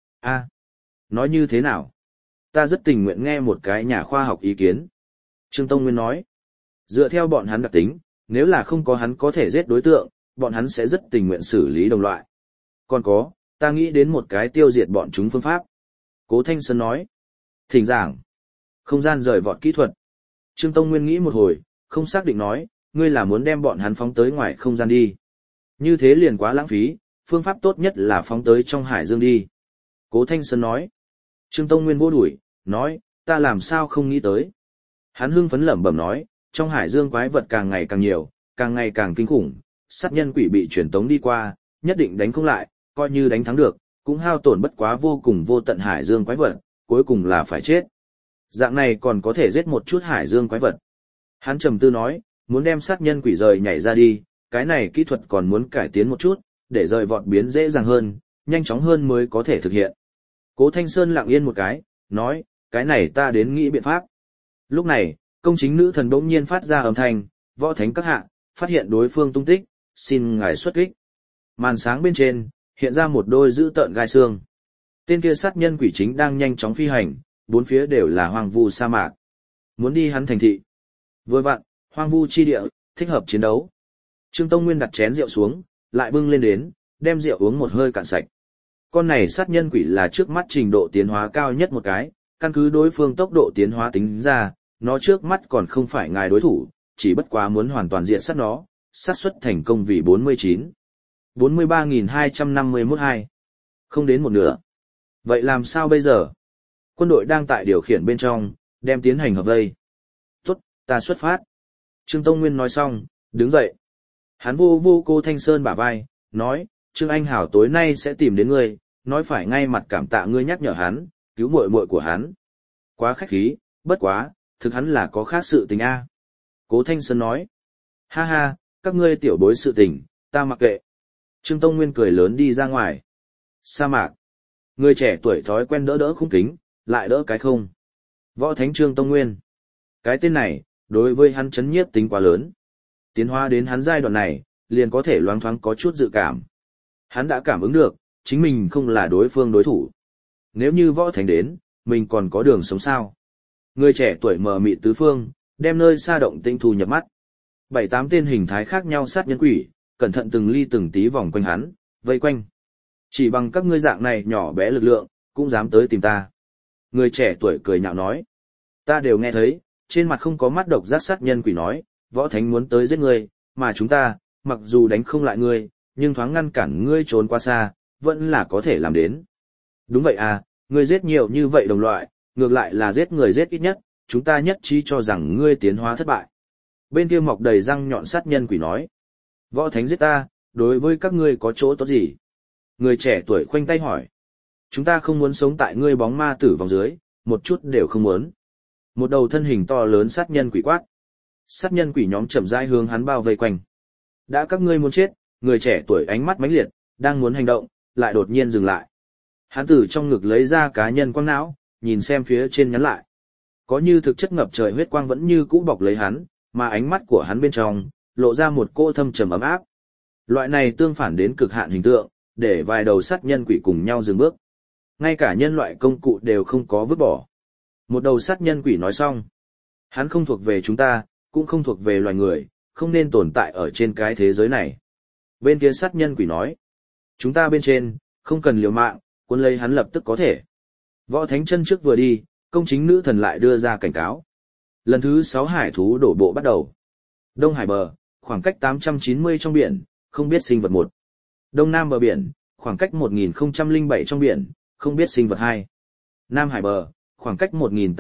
Nói như thế nào? Ta rất tình nguyện nghe một cái nhà khoa học ý kiến. Trương Tông Nguyên nói, dựa theo bọn hắn đặc tính, nếu là không có hắn có thể giết đối tượng, bọn hắn sẽ rất tình nguyện xử lý đồng loại. Còn có, ta nghĩ đến một cái tiêu diệt bọn chúng phương pháp. Cố Thanh Sơn nói, thỉnh giảng. Không gian rời vọt kỹ thuật. Trương Tông Nguyên nghĩ một hồi, không xác định nói, ngươi là muốn đem bọn hắn phóng tới ngoài không gian đi. Như thế liền quá lãng phí, phương pháp tốt nhất là phóng tới trong hải dương đi. Cố Thanh Sơn nói. Trương Tông Nguyên vô đuổi, nói, ta làm sao không nghĩ tới. Hắn hưng phấn lẩm bẩm nói, trong hải dương quái vật càng ngày càng nhiều, càng ngày càng kinh khủng, sát nhân quỷ bị truyền tống đi qua, nhất định đánh không lại, coi như đánh thắng được, cũng hao tổn bất quá vô cùng vô tận hải dương quái vật, cuối cùng là phải chết. Dạng này còn có thể giết một chút hải dương quái vật. Hắn trầm tư nói, muốn đem sát nhân quỷ rời nhảy ra đi, cái này kỹ thuật còn muốn cải tiến một chút, để rời vọt biến dễ dàng hơn, nhanh chóng hơn mới có thể thực hiện. Cố Thanh Sơn lặng yên một cái, nói, cái này ta đến nghĩ biện pháp. Lúc này, công chính nữ thần bỗng nhiên phát ra âm thanh, Võ Thánh các hạ, phát hiện đối phương tung tích, xin ngài xuất kích. Màn sáng bên trên, hiện ra một đôi dữ tợn gai xương. Tên kia sát nhân quỷ chính đang nhanh chóng phi hành, bốn phía đều là hoang vu sa mạc. Muốn đi hắn thành thị. Vừa vặn, hoang vu chi địa, thích hợp chiến đấu. Trương Tông Nguyên đặt chén rượu xuống, lại bưng lên đến, đem rượu uống một hơi cạn sạch. Con này sát nhân quỷ là trước mắt trình độ tiến hóa cao nhất một cái, căn cứ đối phương tốc độ tiến hóa tính ra, nó trước mắt còn không phải ngài đối thủ, chỉ bất quá muốn hoàn toàn diện sát nó, xác suất thành công vì 49. 43.251 Không đến một nửa. Vậy làm sao bây giờ? Quân đội đang tại điều khiển bên trong, đem tiến hành hợp vây. Tốt, ta xuất phát. Trương Tông Nguyên nói xong, đứng dậy. Hắn vô Cố Thanh Sơn bả vai, nói, Trương Anh Hảo tối nay sẽ tìm đến ngươi, nói phải ngay mặt cảm tạ ngươi nhắc nhở hắn, cứu muội muội của hắn. Quá khách khí, bất quá, thực hắn là có khác sự tình a. Cố Thanh Sơn nói, ha ha, các ngươi tiểu bối sự tình, ta mặc kệ. Trương Tông Nguyên cười lớn đi ra ngoài. Sa mạc. Người trẻ tuổi thói quen đỡ khung kính, lại đỡ cái không. Võ Thánh Trương Tông Nguyên. Cái tên này, đối với hắn chấn nhiếp tính quá lớn. Tiến hóa đến hắn giai đoạn này, liền có thể loáng thoáng có chút dự cảm. Hắn đã cảm ứng được, chính mình không là đối phương đối thủ. Nếu như Võ Thánh đến, mình còn có đường sống sao? Người trẻ tuổi mờ mịt tứ phương, đem nơi xa động tinh thu nhập mắt. 7-8 tên hình thái khác nhau sát nhân quỷ, cẩn thận từng ly từng tí vòng quanh hắn, vây quanh. Chỉ bằng các ngươi dạng này nhỏ bé lực lượng, cũng dám tới tìm ta. Người trẻ tuổi cười nhạo nói. Ta đều nghe thấy, trên mặt không có mắt độc giác sát nhân quỷ nói, Võ Thánh muốn tới giết ngươi, mà chúng ta, mặc dù đánh không lại ngươi, nhưng thoáng ngăn cản ngươi trốn qua xa, vẫn là có thể làm đến. Đúng vậy à, ngươi giết nhiều như vậy đồng loại, ngược lại là giết người giết ít nhất, chúng ta nhất trí cho rằng ngươi tiến hóa thất bại. Bên kia mọc đầy răng nhọn sát nhân quỷ nói. Võ Thánh giết ta, đối với các ngươi có chỗ tốt gì? Người trẻ tuổi khoanh tay hỏi. Chúng ta không muốn sống tại ngươi bóng ma tử vòng dưới, một chút đều không muốn. Một đầu thân hình to lớn sát nhân quỷ quát. Sát nhân quỷ nhóm chậm rãi hướng hắn bao vây quanh. Đã các ngươi muốn chết, người trẻ tuổi ánh mắt mãnh liệt, đang muốn hành động, lại đột nhiên dừng lại. Hắn từ trong ngực lấy ra cá nhân quang não, nhìn xem phía trên nhắn lại. Có như thực chất ngập trời huyết quang vẫn như cũ bọc lấy hắn, mà ánh mắt của hắn bên trong, lộ ra một cô thâm trầm ấm áp. Loại này tương phản đến cực hạn hình tượng, để vài đầu sát nhân quỷ cùng nhau dừng bước. Ngay cả nhân loại công cụ đều không có vứt bỏ. Một đầu sát nhân quỷ nói xong. Hắn không thuộc về chúng ta, cũng không thuộc về loài người, không nên tồn tại ở trên cái thế giới này. Bên kia sát nhân quỷ nói. Chúng ta bên trên, không cần liều mạng, cuốn lấy hắn lập tức có thể. Võ Thánh chân trước vừa đi, công chính nữ thần lại đưa ra cảnh cáo. Lần thứ 6 hải thú đổ bộ bắt đầu. Đông Hải bờ, khoảng cách 890 trong biển, không biết sinh vật 1. Đông Nam bờ biển, khoảng cách 1007 trong biển, không biết sinh vật 2. Nam Hải bờ, khoảng cách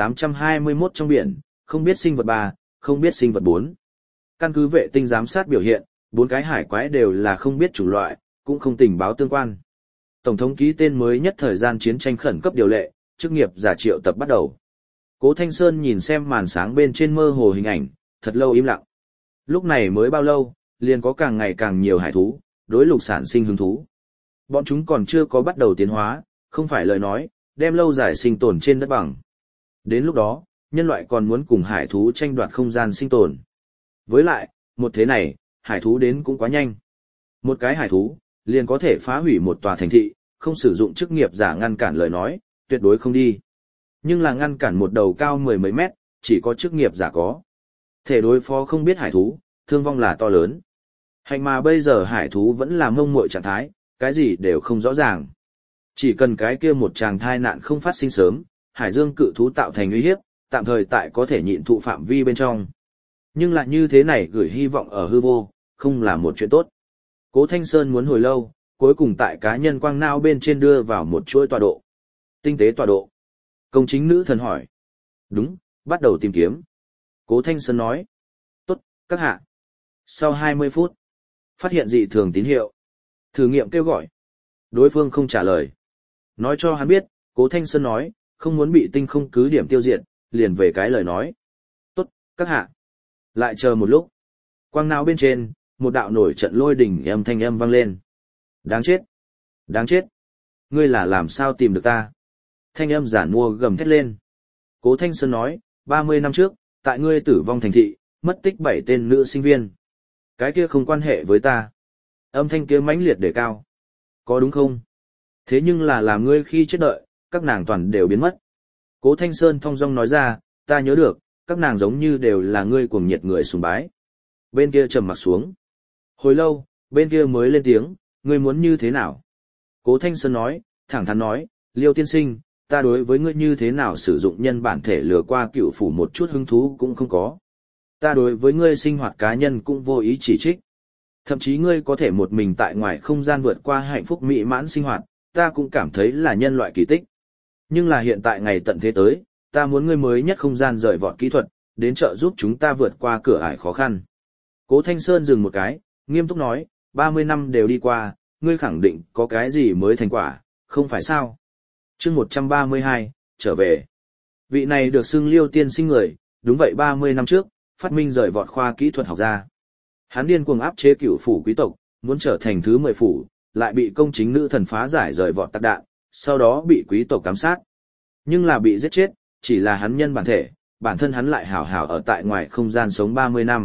1821 trong biển, không biết sinh vật 3, không biết sinh vật 4. Căn cứ vệ tinh giám sát biểu hiện, 4 cái hải quái đều là không biết chủng loại, cũng không tình báo tương quan. Tổng thống ký tên mới nhất thời gian chiến tranh khẩn cấp điều lệ, chức nghiệp giả triệu tập bắt đầu. Cố Thanh Sơn nhìn xem màn sáng bên trên mơ hồ hình ảnh, thật lâu im lặng. Lúc này mới bao lâu, liền có càng ngày càng nhiều hải thú, đối lục sản sinh hứng thú. Bọn chúng còn chưa có bắt đầu tiến hóa, không phải lời nói, đem lâu dài sinh tồn trên đất bằng. Đến lúc đó, nhân loại còn muốn cùng hải thú tranh đoạt không gian sinh tồn. Với lại, một thế này, hải thú đến cũng quá nhanh. Một cái hải thú, liền có thể phá hủy một tòa thành thị, không sử dụng chức nghiệp giả ngăn cản lời nói, tuyệt đối không đi. Nhưng là ngăn cản một đầu cao 10 mấy mét, chỉ có chức nghiệp giả có. Thể đối phó không biết hải thú, thương vong là to lớn. Hành mà bây giờ hải thú vẫn là mông muội trạng thái, cái gì đều không rõ ràng. Chỉ cần cái kia một tràng thai nạn không phát sinh sớm, hải dương cự thú tạo thành uy hiếp, tạm thời tại có thể nhịn thụ phạm vi bên trong. Nhưng lại như thế này gửi hy vọng ở hư vô, không là một chuyện tốt. Cố Thanh Sơn muốn hồi lâu, cuối cùng tại cá nhân quang não bên trên đưa vào một chuỗi tọa độ. Tinh tế tọa độ. Công chính nữ thần hỏi. Đúng, bắt đầu tìm kiếm. Cố Thanh Sơn nói. Tốt, các hạ. Sau 20 phút, phát hiện dị thường tín hiệu. Thử nghiệm kêu gọi. Đối phương không trả lời. Nói cho hắn biết, Cố Thanh Sơn nói, không muốn bị tinh không cứ điểm tiêu diệt, liền về cái lời nói. Tốt, các hạ. Lại chờ một lúc. Quang não bên trên, một đạo nổi trận lôi đình âm thanh âm vang lên. Đáng chết! Đáng chết! Ngươi là làm sao tìm được ta? Thanh âm giản mua gầm thét lên. Cố Thanh Sơn nói, 30 năm trước, tại ngươi tử vong thành thị, mất tích 7 tên nữ sinh viên. Cái kia không quan hệ với ta. Âm thanh kia mãnh liệt đề cao. Có đúng không? Thế nhưng là làm ngươi khi chết đợi, các nàng toàn đều biến mất. Cố Thanh Sơn thong dong nói ra, ta nhớ được, các nàng giống như đều là ngươi cuồng nhiệt người sùng bái. Bên kia trầm mặt xuống. Hồi lâu, bên kia mới lên tiếng, ngươi muốn như thế nào? Cố Thanh Sơn nói, thẳng thắn nói, Liêu tiên sinh, ta đối với ngươi như thế nào sử dụng nhân bản thể lừa qua cựu phủ một chút hứng thú cũng không có. Ta đối với ngươi sinh hoạt cá nhân cũng vô ý chỉ trích. Thậm chí ngươi có thể một mình tại ngoài không gian vượt qua hạnh phúc mỹ mãn sinh hoạt, ta cũng cảm thấy là nhân loại kỳ tích. Nhưng là hiện tại ngày tận thế tới, ta muốn ngươi mới nhất không gian rời vọt kỹ thuật, đến trợ giúp chúng ta vượt qua cửa ải khó khăn. Cố Thanh Sơn dừng một cái, nghiêm túc nói, 30 năm đều đi qua, ngươi khẳng định có cái gì mới thành quả, không phải sao? Chương 132, trở về. Vị này được xưng Liêu tiên sinh người, đúng vậy 30 năm trước, phát minh rời vọt khoa kỹ thuật học ra. Hắn điên cuồng áp chế cựu phủ quý tộc, muốn trở thành thứ 10 phủ, lại bị công chính nữ thần phá giải rời vọt tạc đạn, sau đó bị quý tộc ám sát. Nhưng là bị giết chết, chỉ là hắn nhân bản thể, bản thân hắn lại hảo hảo ở tại ngoài không gian sống 30 năm.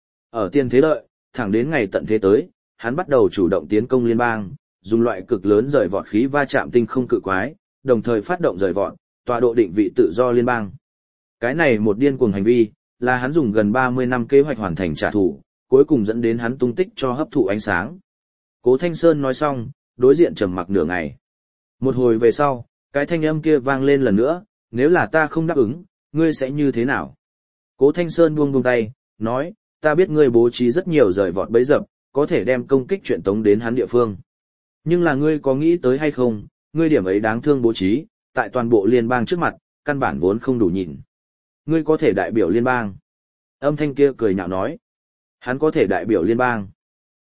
Ở tiên thế đợi, thẳng đến ngày tận thế tới, hắn bắt đầu chủ động tiến công liên bang, dùng loại cực lớn rời vọt khí va chạm tinh không cự quái, đồng thời phát động rời vọt, tọa độ định vị tự do liên bang. Cái này một điên cuồng hành vi, là hắn dùng gần 30 năm kế hoạch hoàn thành trả thù, cuối cùng dẫn đến hắn tung tích cho hấp thụ ánh sáng. Cố Thanh Sơn nói xong, đối diện trầm mặc nửa ngày. Một hồi về sau, cái thanh âm kia vang lên lần nữa, nếu là ta không đáp ứng, ngươi sẽ như thế nào? Cố Thanh Sơn buông tay, nói, ta biết ngươi bố trí rất nhiều rời vọt bẫy dập, có thể đem công kích chuyện tống đến hắn địa phương. Nhưng là ngươi có nghĩ tới hay không, ngươi điểm ấy đáng thương bố trí, tại toàn bộ liên bang trước mặt, căn bản vốn không đủ nhìn. Ngươi có thể đại biểu liên bang. Âm thanh kia cười nhạo nói. Hắn có thể đại biểu liên bang.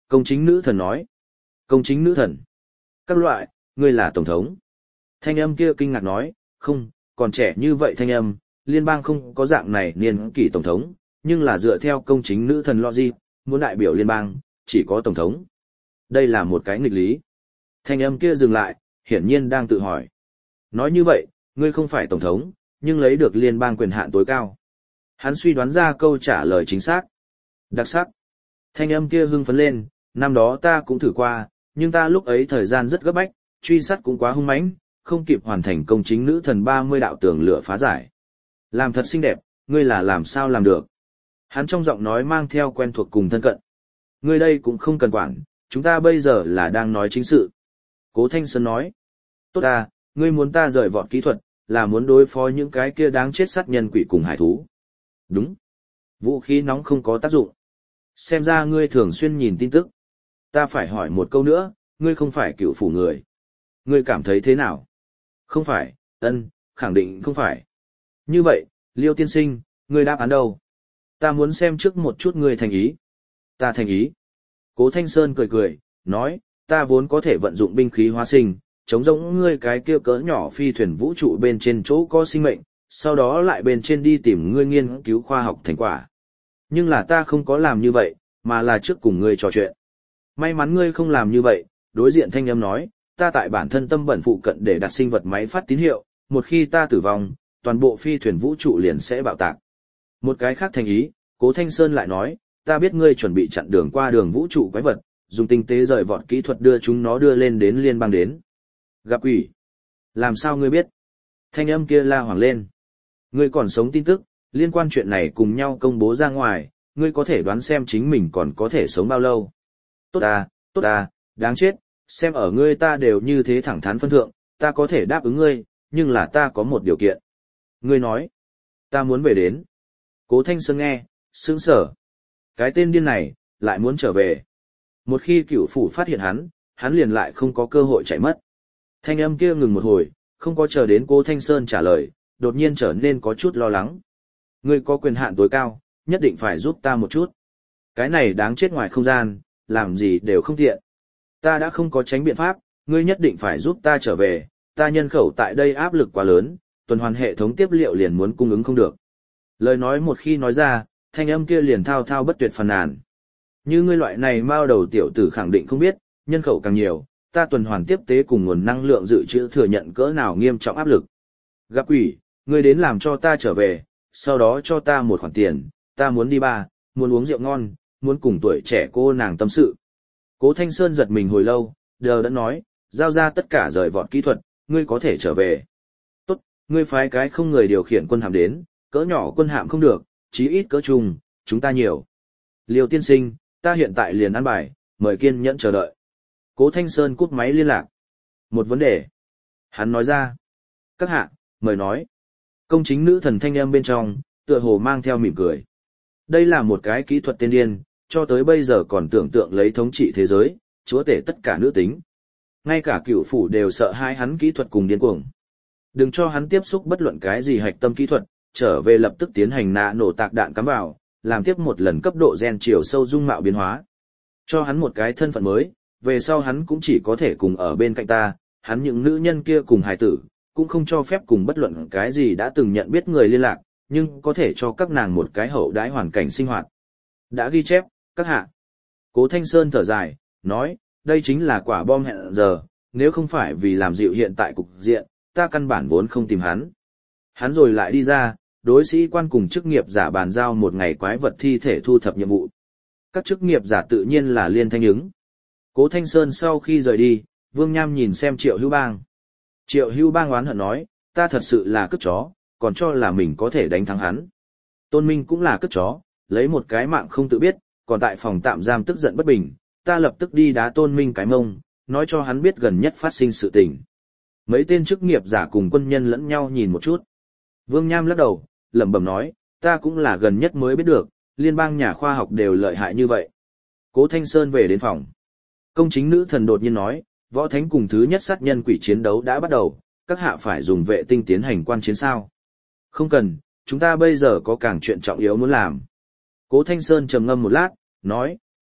Công chính nữ thần nói. Công chính nữ thần. Các loại, ngươi là tổng thống. Thanh âm kia kinh ngạc nói, không, còn trẻ như vậy thanh âm, liên bang không có dạng này niên kỷ tổng thống, nhưng là dựa theo công chính nữ thần logic, muốn đại biểu liên bang, chỉ có tổng thống. Đây là một cái nghịch lý. Thanh âm kia dừng lại, hiển nhiên đang tự hỏi. Nói như vậy, ngươi không phải tổng thống, nhưng lấy được liên bang quyền hạn tối cao. Hắn suy đoán ra câu trả lời chính xác. Đặc sắc. Thanh âm kia hưng phấn lên, năm đó ta cũng thử qua, nhưng ta lúc ấy thời gian rất gấp bách, truy sát cũng quá hung mãnh, không kịp hoàn thành công chính nữ thần 30 đạo tường lửa phá giải. Làm thật xinh đẹp, ngươi là làm sao làm được. Hắn trong giọng nói mang theo quen thuộc cùng thân cận. Ngươi đây cũng không cần quản, chúng ta bây giờ là đang nói chính sự. Cố Thanh Sơn nói. Tốt ta, ngươi muốn ta rời vọt kỹ thuật, là muốn đối phó những cái kia đáng chết sát nhân quỷ cùng hải thú. Đúng. Vũ khí nóng không có tác dụng. Xem ra ngươi thường xuyên nhìn tin tức. Ta phải hỏi một câu nữa, ngươi không phải cựu phủ người. Ngươi cảm thấy thế nào? Không phải, khẳng định không phải. Như vậy, Liêu tiên sinh, ngươi đáp án đâu? Ta muốn xem trước một chút ngươi thành ý. Ta thành ý. Cố Thanh Sơn cười cười, nói, ta vốn có thể vận dụng binh khí hóa sinh, chống giống ngươi cái kia cỡ nhỏ phi thuyền vũ trụ bên trên chỗ có sinh mệnh, sau đó lại bên trên đi tìm ngươi nghiên cứu khoa học thành quả. Nhưng là ta không có làm như vậy, mà là trước cùng ngươi trò chuyện. May mắn ngươi không làm như vậy, đối diện thanh âm nói, ta tại bản thân tâm bẩn phụ cận để đặt sinh vật máy phát tín hiệu, một khi ta tử vong, toàn bộ phi thuyền vũ trụ liền sẽ bạo tạc. Một cái khác thành ý, Cố Thanh Sơn lại nói, ta biết ngươi chuẩn bị chặn đường qua đường vũ trụ quái vật, dùng tinh tế rời vọt kỹ thuật đưa chúng nó đưa lên đến liên bang đến. Gặp quỷ. Làm sao ngươi biết? Thanh âm kia la hoảng lên. Ngươi còn sống tin tức, liên quan chuyện này cùng nhau công bố ra ngoài, ngươi có thể đoán xem chính mình còn có thể sống bao lâu. Tốt à, đáng chết, xem ở ngươi ta đều như thế thẳng thắn phân thượng, ta có thể đáp ứng ngươi, nhưng là ta có một điều kiện. Ngươi nói, ta muốn về đến. Cố Thanh Sơn nghe, sững sờ. Cái tên điên này, lại muốn trở về. Một khi cựu phủ phát hiện hắn liền lại không có cơ hội chạy mất. Thanh âm kia ngừng một hồi, không có chờ đến Cố Thanh Sơn trả lời, đột nhiên trở nên có chút lo lắng. Ngươi có quyền hạn tối cao, nhất định phải giúp ta một chút. Cái này đáng chết ngoài không gian, làm gì đều không tiện. Ta đã không có tránh biện pháp, ngươi nhất định phải giúp ta trở về, ta nhân khẩu tại đây áp lực quá lớn, tuần hoàn hệ thống tiếp liệu liền muốn cung ứng không được. Lời nói một khi nói ra, thanh âm kia liền thao thao bất tuyệt phàn nàn. Như ngươi loại này mao đầu tiểu tử khẳng định không biết, nhân khẩu càng nhiều, ta tuần hoàn tiếp tế cùng nguồn năng lượng dự trữ thừa nhận cỡ nào nghiêm trọng áp lực. Gặp quỷ, ngươi đến làm cho ta trở về, sau đó cho ta một khoản tiền, ta muốn đi bar, muốn uống rượu ngon, muốn cùng tuổi trẻ cô nàng tâm sự. Cố Thanh Sơn giật mình hồi lâu, đờ đã nói, giao ra tất cả rời vọt kỹ thuật, ngươi có thể trở về. Tốt, ngươi phái cái không người điều khiển quân hạm đến, cỡ nhỏ quân hạm không được, chí ít cỡ chung, chúng ta nhiều. Liêu tiên sinh, ta hiện tại liền ăn bài, mời kiên nhẫn chờ đợi. Cố Thanh Sơn cúp máy liên lạc. Một vấn đề. Hắn nói ra. Các hạ, mời nói. Công chính nữ thần thanh âm bên trong, tựa hồ mang theo mỉm cười. Đây là một cái kỹ thuật tiên điên, cho tới bây giờ còn tưởng tượng lấy thống trị thế giới, chúa tể tất cả nữ tính. Ngay cả cựu phủ đều sợ hai hắn kỹ thuật cùng điên cuồng. Đừng cho hắn tiếp xúc bất luận cái gì hạch tâm kỹ thuật, trở về lập tức tiến hành nạ nổ tạc đạn cắm vào, làm tiếp một lần cấp độ gen chiều sâu dung mạo biến hóa. Cho hắn một cái thân phận mới, về sau hắn cũng chỉ có thể cùng ở bên cạnh ta, hắn những nữ nhân kia cùng hài tử, cũng không cho phép cùng bất luận cái gì đã từng nhận biết người liên lạc, nhưng có thể cho các nàng một cái hậu đãi hoàn cảnh sinh hoạt. Đã ghi chép, các hạ. Cố Thanh Sơn thở dài, nói, đây chính là quả bom hẹn giờ, nếu không phải vì làm dịu hiện tại cục diện, ta căn bản vốn không tìm hắn. Hắn rồi lại đi ra, đối sĩ quan cùng chức nghiệp giả bàn giao một ngày quái vật thi thể thu thập nhiệm vụ. Các chức nghiệp giả tự nhiên là Liên Thanh ứng. Cố Thanh Sơn sau khi rời đi, Vương Nham nhìn xem Triệu Hữu Bang. Triệu Hữu Bang oán hận nói, ta thật sự là cất chó, còn cho là mình có thể đánh thắng hắn. Tôn Minh cũng là cất chó, lấy một cái mạng không tự biết, còn tại phòng tạm giam tức giận bất bình, ta lập tức đi đá Tôn Minh cái mông, nói cho hắn biết gần nhất phát sinh sự tình. Mấy tên chức nghiệp giả cùng quân nhân lẫn nhau nhìn một chút. Vương Nham lắc đầu, lẩm bẩm nói, ta cũng là gần nhất mới biết được, liên bang nhà khoa học đều lợi hại như vậy. Cố Thanh Sơn về đến phòng. Công chính nữ thần đột nhiên nói, võ thánh cùng thứ nhất sát nhân quỷ chiến đấu đã bắt đầu, các hạ phải dùng vệ tinh tiến hành quan chiến sao. Không cần, chúng ta bây giờ có càng chuyện trọng yếu muốn làm. Cố Thanh Sơn trầm ngâm một lát, nói,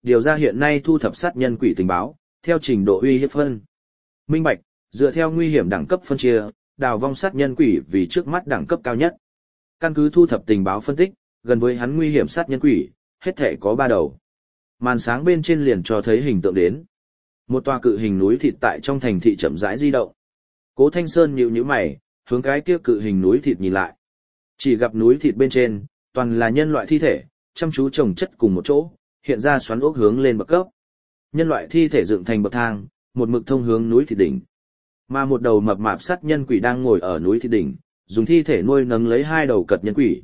điều ra hiện nay thu thập sát nhân quỷ tình báo, theo trình độ uy hiếp phân. Minh bạch, dựa theo nguy hiểm đẳng cấp phân chia, đào vong sát nhân quỷ vì trước mắt đẳng cấp cao nhất. Căn cứ thu thập tình báo phân tích, gần với hắn nguy hiểm sát nhân quỷ, hết thể có 3 đầu. Màn sáng bên trên liền cho thấy hình tượng đến. Một tòa cự hình núi thịt tại trong thành thị chậm rãi di động. Cố Thanh Sơn nhíu mày, hướng cái kia cự hình núi thịt nhìn lại. Chỉ gặp núi thịt bên trên, toàn là nhân loại thi thể, chăm chú chồng chất cùng một chỗ, hiện ra xoắn ốc hướng lên bậc cấp. Nhân loại thi thể dựng thành bậc thang, một mực thông hướng núi thịt đỉnh. Mà một đầu mập mạp sát nhân quỷ đang ngồi ở núi thịt đỉnh, dùng thi thể nuôi nấng lấy 2 đầu cật nhân quỷ.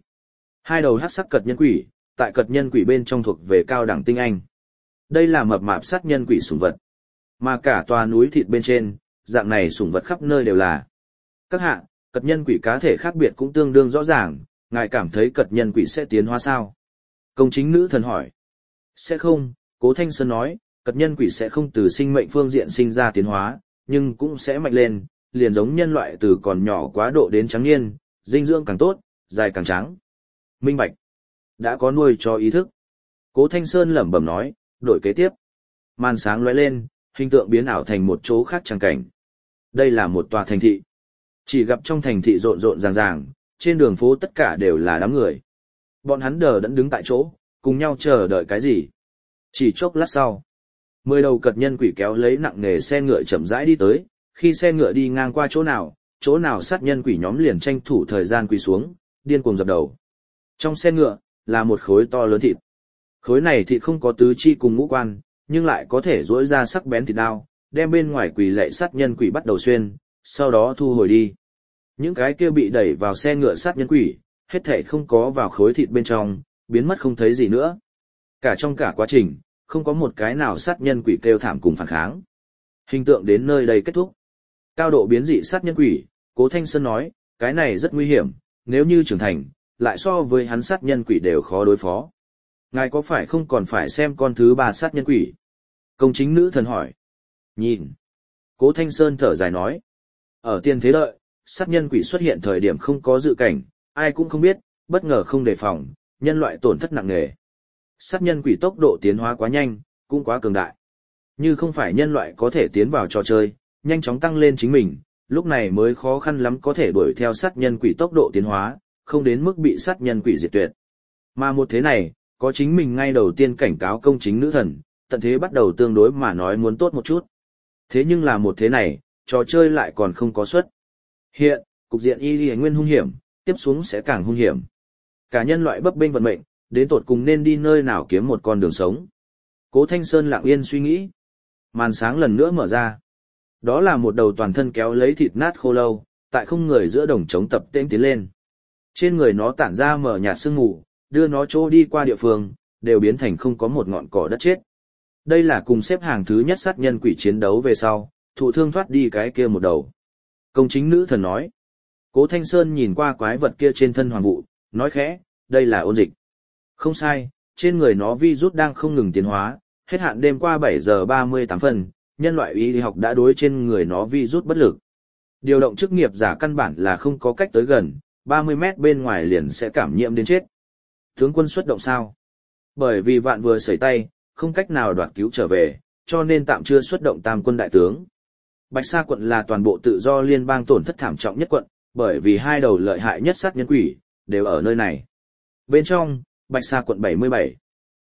2 đầu hắc sắc cật nhân quỷ, tại cật nhân quỷ bên trong thuộc về cao đẳng tinh anh. Đây là mập mạp sát nhân quỷ sủng vật. Mà cả tòa núi thịt bên trên, dạng này sủng vật khắp nơi đều là. Các hạ, cật nhân quỷ cá thể khác biệt cũng tương đương rõ ràng, ngài cảm thấy cật nhân quỷ sẽ tiến hóa sao? Công chính nữ thần hỏi. Sẽ không, Cố Thanh Sơn nói, cật nhân quỷ sẽ không từ sinh mệnh phương diện sinh ra tiến hóa, nhưng cũng sẽ mạnh lên, liền giống nhân loại từ còn nhỏ quá độ đến trắng niên, dinh dưỡng càng tốt, dài càng trắng. Minh bạch. Đã có nuôi cho ý thức. Cố Thanh Sơn lẩm bẩm nói, đổi kế tiếp. Màn sáng lóe lên, hình tượng biến ảo thành một chỗ khác chẳng cảnh. Đây là một tòa thành thị. Chỉ gặp trong thành thị rộn rộn ràng ràng, trên đường phố tất cả đều là đám người. Bọn hắn đờ đẫn đứng tại chỗ, cùng nhau chờ đợi cái gì. Chỉ chốc lát sau, 10 đầu cật nhân quỷ kéo lấy nặng nề xe ngựa chậm rãi đi tới, khi xe ngựa đi ngang qua chỗ nào sát nhân quỷ nhóm liền tranh thủ thời gian quỳ xuống, điên cuồng dập đầu. Trong xe ngựa, là một khối to lớn thịt. Khối này thịt không có tứ chi cùng ngũ quan, nhưng lại có thể duỗi ra sắc bén thịt đao, đem bên ngoài quỷ lệ sát nhân quỷ bắt đầu xuyên, sau đó thu hồi đi. Những cái kia bị đẩy vào xe ngựa sát nhân quỷ, hết thảy không có vào khối thịt bên trong, biến mất không thấy gì nữa. Cả trong cả quá trình, không có một cái nào sát nhân quỷ kêu thảm cùng phản kháng. Hình tượng đến nơi đây kết thúc. Cao độ biến dị sát nhân quỷ, Cố Thanh Sơn nói, cái này rất nguy hiểm, nếu như trưởng thành, lại so với hắn sát nhân quỷ đều khó đối phó. Ngài có phải không còn phải xem con thứ 3 sát nhân quỷ? Công chính nữ thần hỏi. Nhìn. Cố Thanh Sơn thở dài nói. Ở tiên thế đợi, sát nhân quỷ xuất hiện thời điểm không có dự cảnh, ai cũng không biết, bất ngờ không đề phòng, nhân loại tổn thất nặng nề. Sát nhân quỷ tốc độ tiến hóa quá nhanh, cũng quá cường đại. Như không phải nhân loại có thể tiến vào trò chơi, nhanh chóng tăng lên chính mình, lúc này mới khó khăn lắm có thể đuổi theo sát nhân quỷ tốc độ tiến hóa, không đến mức bị sát nhân quỷ diệt tuyệt. Mà một thế này, có chính mình ngay đầu tiên cảnh cáo công chính nữ thần, tận thế bắt đầu tương đối mà nói muốn tốt một chút. Thế nhưng là một thế này, trò chơi lại còn không có suất. Hiện, cục diện y nguyên hung hiểm, tiếp xuống sẽ càng hung hiểm. Cả nhân loại bấp bênh vận mệnh, đến tột cùng nên đi nơi nào kiếm một con đường sống. Cố Thanh Sơn lặng yên suy nghĩ. Màn sáng lần nữa mở ra. Đó là một đầu toàn thân kéo lấy thịt nát khô lâu, tại không người giữa đồng trống tập tễnh tiến lên. Trên người nó tản ra mở nhạt sương mù, đưa nó chỗ đi qua địa phương, đều biến thành không có một ngọn cỏ đất chết. Đây là cùng xếp hàng thứ nhất sát nhân quỷ chiến đấu về sau, thụ thương thoát đi cái kia một đầu. Công chính nữ thần nói. Cố Thanh Sơn nhìn qua quái vật kia trên thân hoàng vụ, nói khẽ, đây là ôn dịch. Không sai, trên người nó virus đang không ngừng tiến hóa, hết hạn đêm qua 7 giờ 38 phân, nhân loại y học đã đối trên người nó virus bất lực. Điều động chức nghiệp giả căn bản là không có cách tới gần, 30 mét bên ngoài liền sẽ cảm nhiễm đến chết. Tướng quân xuất động sao? Bởi vì vạn vừa xảy tay, không cách nào đoạt cứu trở về, cho nên tạm chưa xuất động tam quân đại tướng. Bạch Sa quận là toàn bộ tự do liên bang tổn thất thảm trọng nhất quận, bởi vì 2 đầu lợi hại nhất sát nhân quỷ, đều ở nơi này. Bên trong, Bạch Sa quận 77.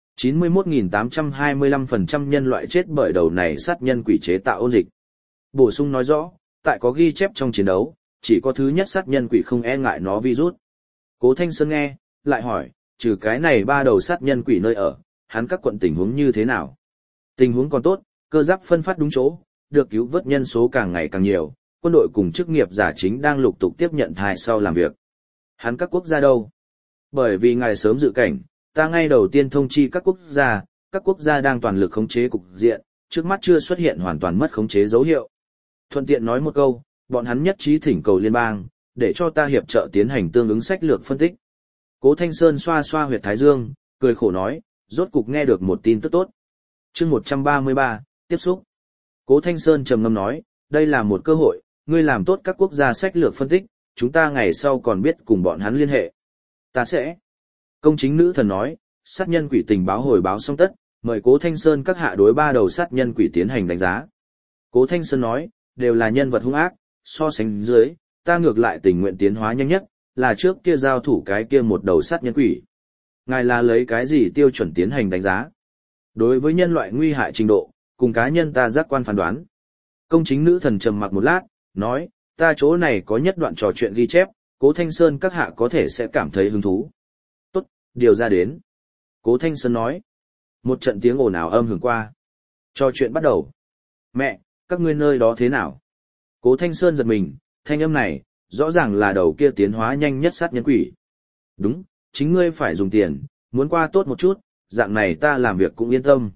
91.825% nhân loại chết bởi đầu này sát nhân quỷ chế tạo ôn dịch. Bổ sung nói rõ, tại có ghi chép trong chiến đấu, chỉ có thứ nhất sát nhân quỷ không e ngại nó virus. Cố Thanh Sơn nghe, lại hỏi, trừ cái này 3 đầu sát nhân quỷ nơi ở, hắn các quận tình huống như thế nào? Tình huống còn tốt, cơ giáp phân phát đúng chỗ, được cứu vớt nhân số càng ngày càng nhiều, quân đội cùng chức nghiệp giả chính đang lục tục tiếp nhận thai sau làm việc. Hắn các quốc gia đâu? Bởi vì ngài sớm dự cảnh, ta ngay đầu tiên thông chi các quốc gia đang toàn lực khống chế cục diện, trước mắt chưa xuất hiện hoàn toàn mất khống chế dấu hiệu. Thuận tiện nói một câu, bọn hắn nhất trí thỉnh cầu liên bang, để cho ta hiệp trợ tiến hành tương ứng sách lược phân tích. Cố Thanh Sơn xoa xoa huyệt thái dương, cười khổ nói, rốt cục nghe được một tin tức tốt. Chương 133, tiếp xúc. Cố Thanh Sơn trầm ngâm nói, đây là một cơ hội, ngươi làm tốt các quốc gia sách lược phân tích, chúng ta ngày sau còn biết cùng bọn hắn liên hệ. Ta sẽ. Công chính nữ thần nói, sát nhân quỷ tình báo hồi báo xong tất, Mời Cố Thanh Sơn các hạ đối 3 đầu sát nhân quỷ tiến hành đánh giá. Cố Thanh Sơn nói, đều là nhân vật hung ác, so sánh dưới, ta ngược lại tình nguyện tiến hóa nhanh nhất, là trước kia giao thủ cái kia một đầu sát nhân quỷ. Ngài là lấy cái gì tiêu chuẩn tiến hành đánh giá? Đối với nhân loại nguy hại trình độ, cùng cá nhân ta giác quan phán đoán. Công chính nữ thần trầm mặc một lát, nói, ta chỗ này có nhất đoạn trò chuyện ghi chép, Cố Thanh Sơn các hạ có thể sẽ cảm thấy hứng thú. Tốt, điều ra đến. Cố Thanh Sơn nói. Một trận tiếng ồn ào âm hưởng qua. Trò chuyện bắt đầu. Mẹ, các ngươi nơi đó thế nào? Cố Thanh Sơn giật mình, thanh âm này, rõ ràng là đầu kia tiến hóa nhanh nhất sát nhân quỷ. Đúng, chính ngươi phải dùng tiền, muốn qua tốt một chút, dạng này ta làm việc cũng yên tâm.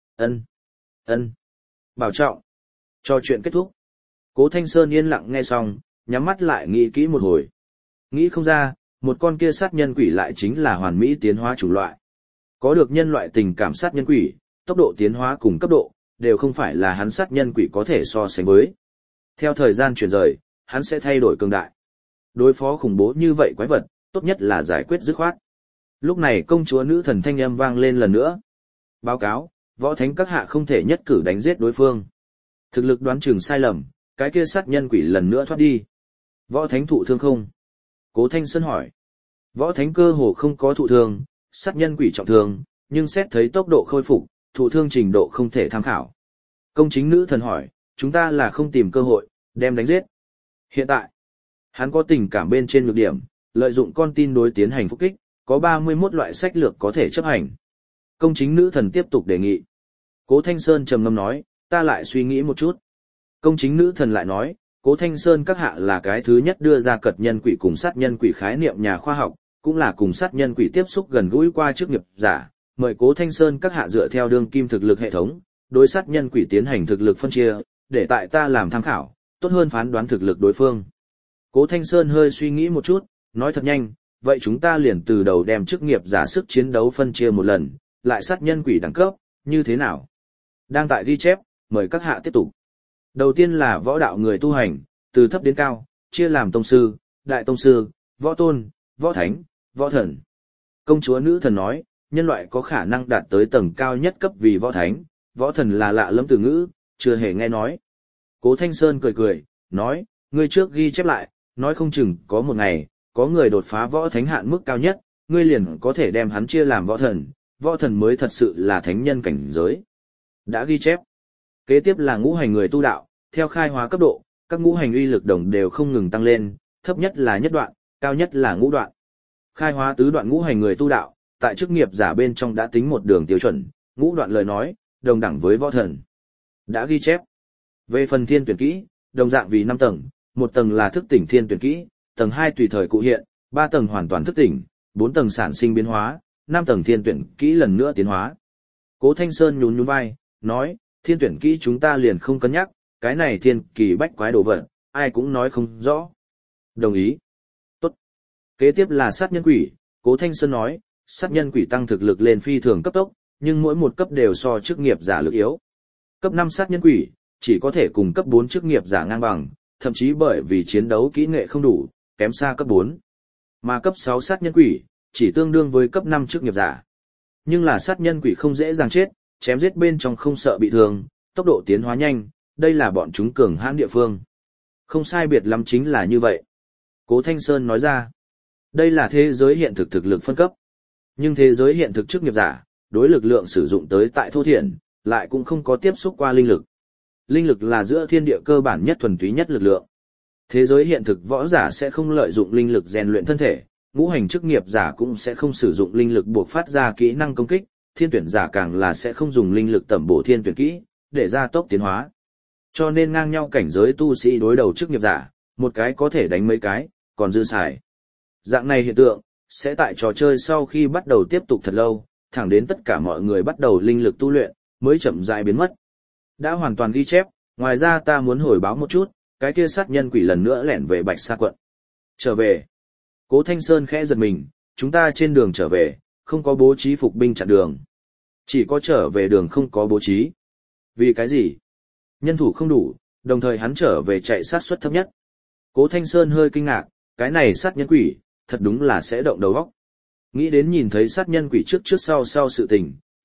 Ân. Bảo trọng. Trò chuyện kết thúc. Cố Thanh Sơn yên lặng nghe xong, nhắm mắt lại nghĩ kỹ một hồi. Nghĩ không ra, một con kia sát nhân quỷ lại chính là hoàn mỹ tiến hóa chủng loại. Có được nhân loại tình cảm sát nhân quỷ, tốc độ tiến hóa cùng cấp độ, đều không phải là hắn sát nhân quỷ có thể so sánh với. Theo thời gian chuyển rời, hắn sẽ thay đổi cường đại. Đối phó khủng bố như vậy quái vật, tốt nhất là giải quyết dứt khoát. Lúc này công chúa nữ thần thanh âm vang lên lần nữa. Báo cáo, võ thánh các hạ không thể nhất cử đánh giết đối phương. Thực lực đoán chừng sai lầm, cái kia sát nhân quỷ lần nữa thoát đi. Võ thánh thụ thương không? Cố Thanh Sơn hỏi. Võ thánh cơ hồ không có thụ thương, sát nhân quỷ trọng thương, nhưng xét thấy tốc độ khôi phục, thụ thương trình độ không thể tham khảo. Công chính nữ thần hỏi, chúng ta là không tìm cơ hội, đem đánh giết. Hiện tại, hắn có tình cảm bên trên nhược điểm, lợi dụng con tin đối tiến hành phục kích, có 31 loại sách lược có thể chấp hành. Công chính nữ thần tiếp tục đề nghị. Cố Thanh Sơn trầm ngâm nói, ta lại suy nghĩ một chút. Công chính nữ thần lại nói, Cố Thanh Sơn các hạ là cái thứ nhất đưa ra cật nhân quỷ cùng sát nhân quỷ khái niệm nhà khoa học, cũng là cùng sát nhân quỷ tiếp xúc gần gũi qua chức nghiệp giả, mời Cố Thanh Sơn các hạ dựa theo đương kim thực lực hệ thống, đối sát nhân quỷ tiến hành thực lực phân chia, để tại ta làm tham khảo, tốt hơn phán đoán thực lực đối phương. Cố Thanh Sơn hơi suy nghĩ một chút, nói thật nhanh, vậy chúng ta liền từ đầu đem chức nghiệp giả sức chiến đấu phân chia một lần, lại sát nhân quỷ đẳng cấp, như thế nào? Đang tại ghi chép, mời các hạ tiếp tục. Đầu tiên là võ đạo người tu hành, từ thấp đến cao, chia làm tông sư, đại tông sư, võ tôn, võ thánh, võ thần. Công chúa nữ thần nói, nhân loại có khả năng đạt tới tầng cao nhất cấp vì võ thánh, võ thần là lạ lẫm từ ngữ, chưa hề nghe nói. Cố Thanh Sơn cười cười, nói, ngươi trước ghi chép lại, nói không chừng có một ngày, có người đột phá võ thánh hạn mức cao nhất, ngươi liền có thể đem hắn chia làm võ thần mới thật sự là thánh nhân cảnh giới. Đã ghi chép. Kế tiếp là ngũ hành người tu đạo, theo khai hóa cấp độ, các ngũ hành uy lực đồng đều không ngừng tăng lên, thấp nhất là nhất đoạn, cao nhất là ngũ đoạn. Khai hóa tứ đoạn ngũ hành người tu đạo, tại chức nghiệp giả bên trong đã tính một đường tiêu chuẩn, ngũ đoạn lời nói, đồng đẳng với võ thần. Đã ghi chép. Về phần thiên tuyển kỹ, đồng dạng vì 5 tầng, một tầng là thức tỉnh thiên tuyển kỹ, tầng 2 tùy thời cụ hiện, 3 tầng hoàn toàn thức tỉnh, 4 tầng sản sinh biến hóa, 5 tầng thiên tuyển kỹ lần nữa tiến hóa. Cố Thanh Sơn nhún nhún vai, nói, thiên tuyển kỹ chúng ta liền không cân nhắc, cái này thiên kỳ bách quái đồ vật, ai cũng nói không rõ. Đồng ý. Tốt. Kế tiếp là sát nhân quỷ, Cố Thanh Sơn nói, sát nhân quỷ tăng thực lực lên phi thường cấp tốc, nhưng mỗi một cấp đều so chức nghiệp giả lực yếu. Cấp 5 sát nhân quỷ, chỉ có thể cùng cấp 4 chức nghiệp giả ngang bằng, thậm chí bởi vì chiến đấu kỹ nghệ không đủ, kém xa cấp 4. Mà cấp 6 sát nhân quỷ, chỉ tương đương với cấp 5 chức nghiệp giả. Nhưng là sát nhân quỷ không dễ dàng chết, chém giết bên trong không sợ bị thương, tốc độ tiến hóa nhanh, đây là bọn chúng cường hãn địa phương. Không sai biệt lắm chính là như vậy. Cố Thanh Sơn nói ra, đây là thế giới hiện thực thực lực phân cấp. Nhưng thế giới hiện thực chức nghiệp giả, đối lực lượng sử dụng tới tại thô thiển, lại cũng không có tiếp xúc qua linh lực. Linh lực là giữa thiên địa cơ bản nhất thuần túy nhất lực lượng. Thế giới hiện thực võ giả sẽ không lợi dụng linh lực rèn luyện thân thể, ngũ hành chức nghiệp giả cũng sẽ không sử dụng linh lực buộc phát ra kỹ năng công kích, thiên tuyển giả càng là sẽ không dùng linh lực tẩm bổ thiên tuyển kỹ, để gia tốc tiến hóa. Cho nên ngang nhau cảnh giới tu sĩ đối đầu chức nghiệp giả, một cái có thể đánh mấy cái, còn dư xài. Dạng này hiện tượng, sẽ tại trò chơi sau khi bắt đầu tiếp tục thật lâu, thẳng đến tất cả mọi người bắt đầu linh lực tu luyện, mới chậm rãi biến mất. Đã hoàn toàn ghi chép, ngoài ra ta muốn hồi báo một chút, cái kia sát nhân quỷ lần nữa lẻn về Bạch Sa quận. Trở về. Cố Thanh Sơn khẽ giật mình, chúng ta trên đường trở về, không có bố trí phục binh chặn đường. Chỉ có trở về đường không có bố trí. Vì cái gì? Nhân thủ không đủ, đồng thời hắn trở về chạy sát suất thấp nhất. Cố Thanh Sơn hơi kinh ngạc, cái này sát nhân quỷ, thật đúng là sẽ động đầu óc. Nghĩ đến nhìn thấy sát nhân quỷ trước sau sự tình,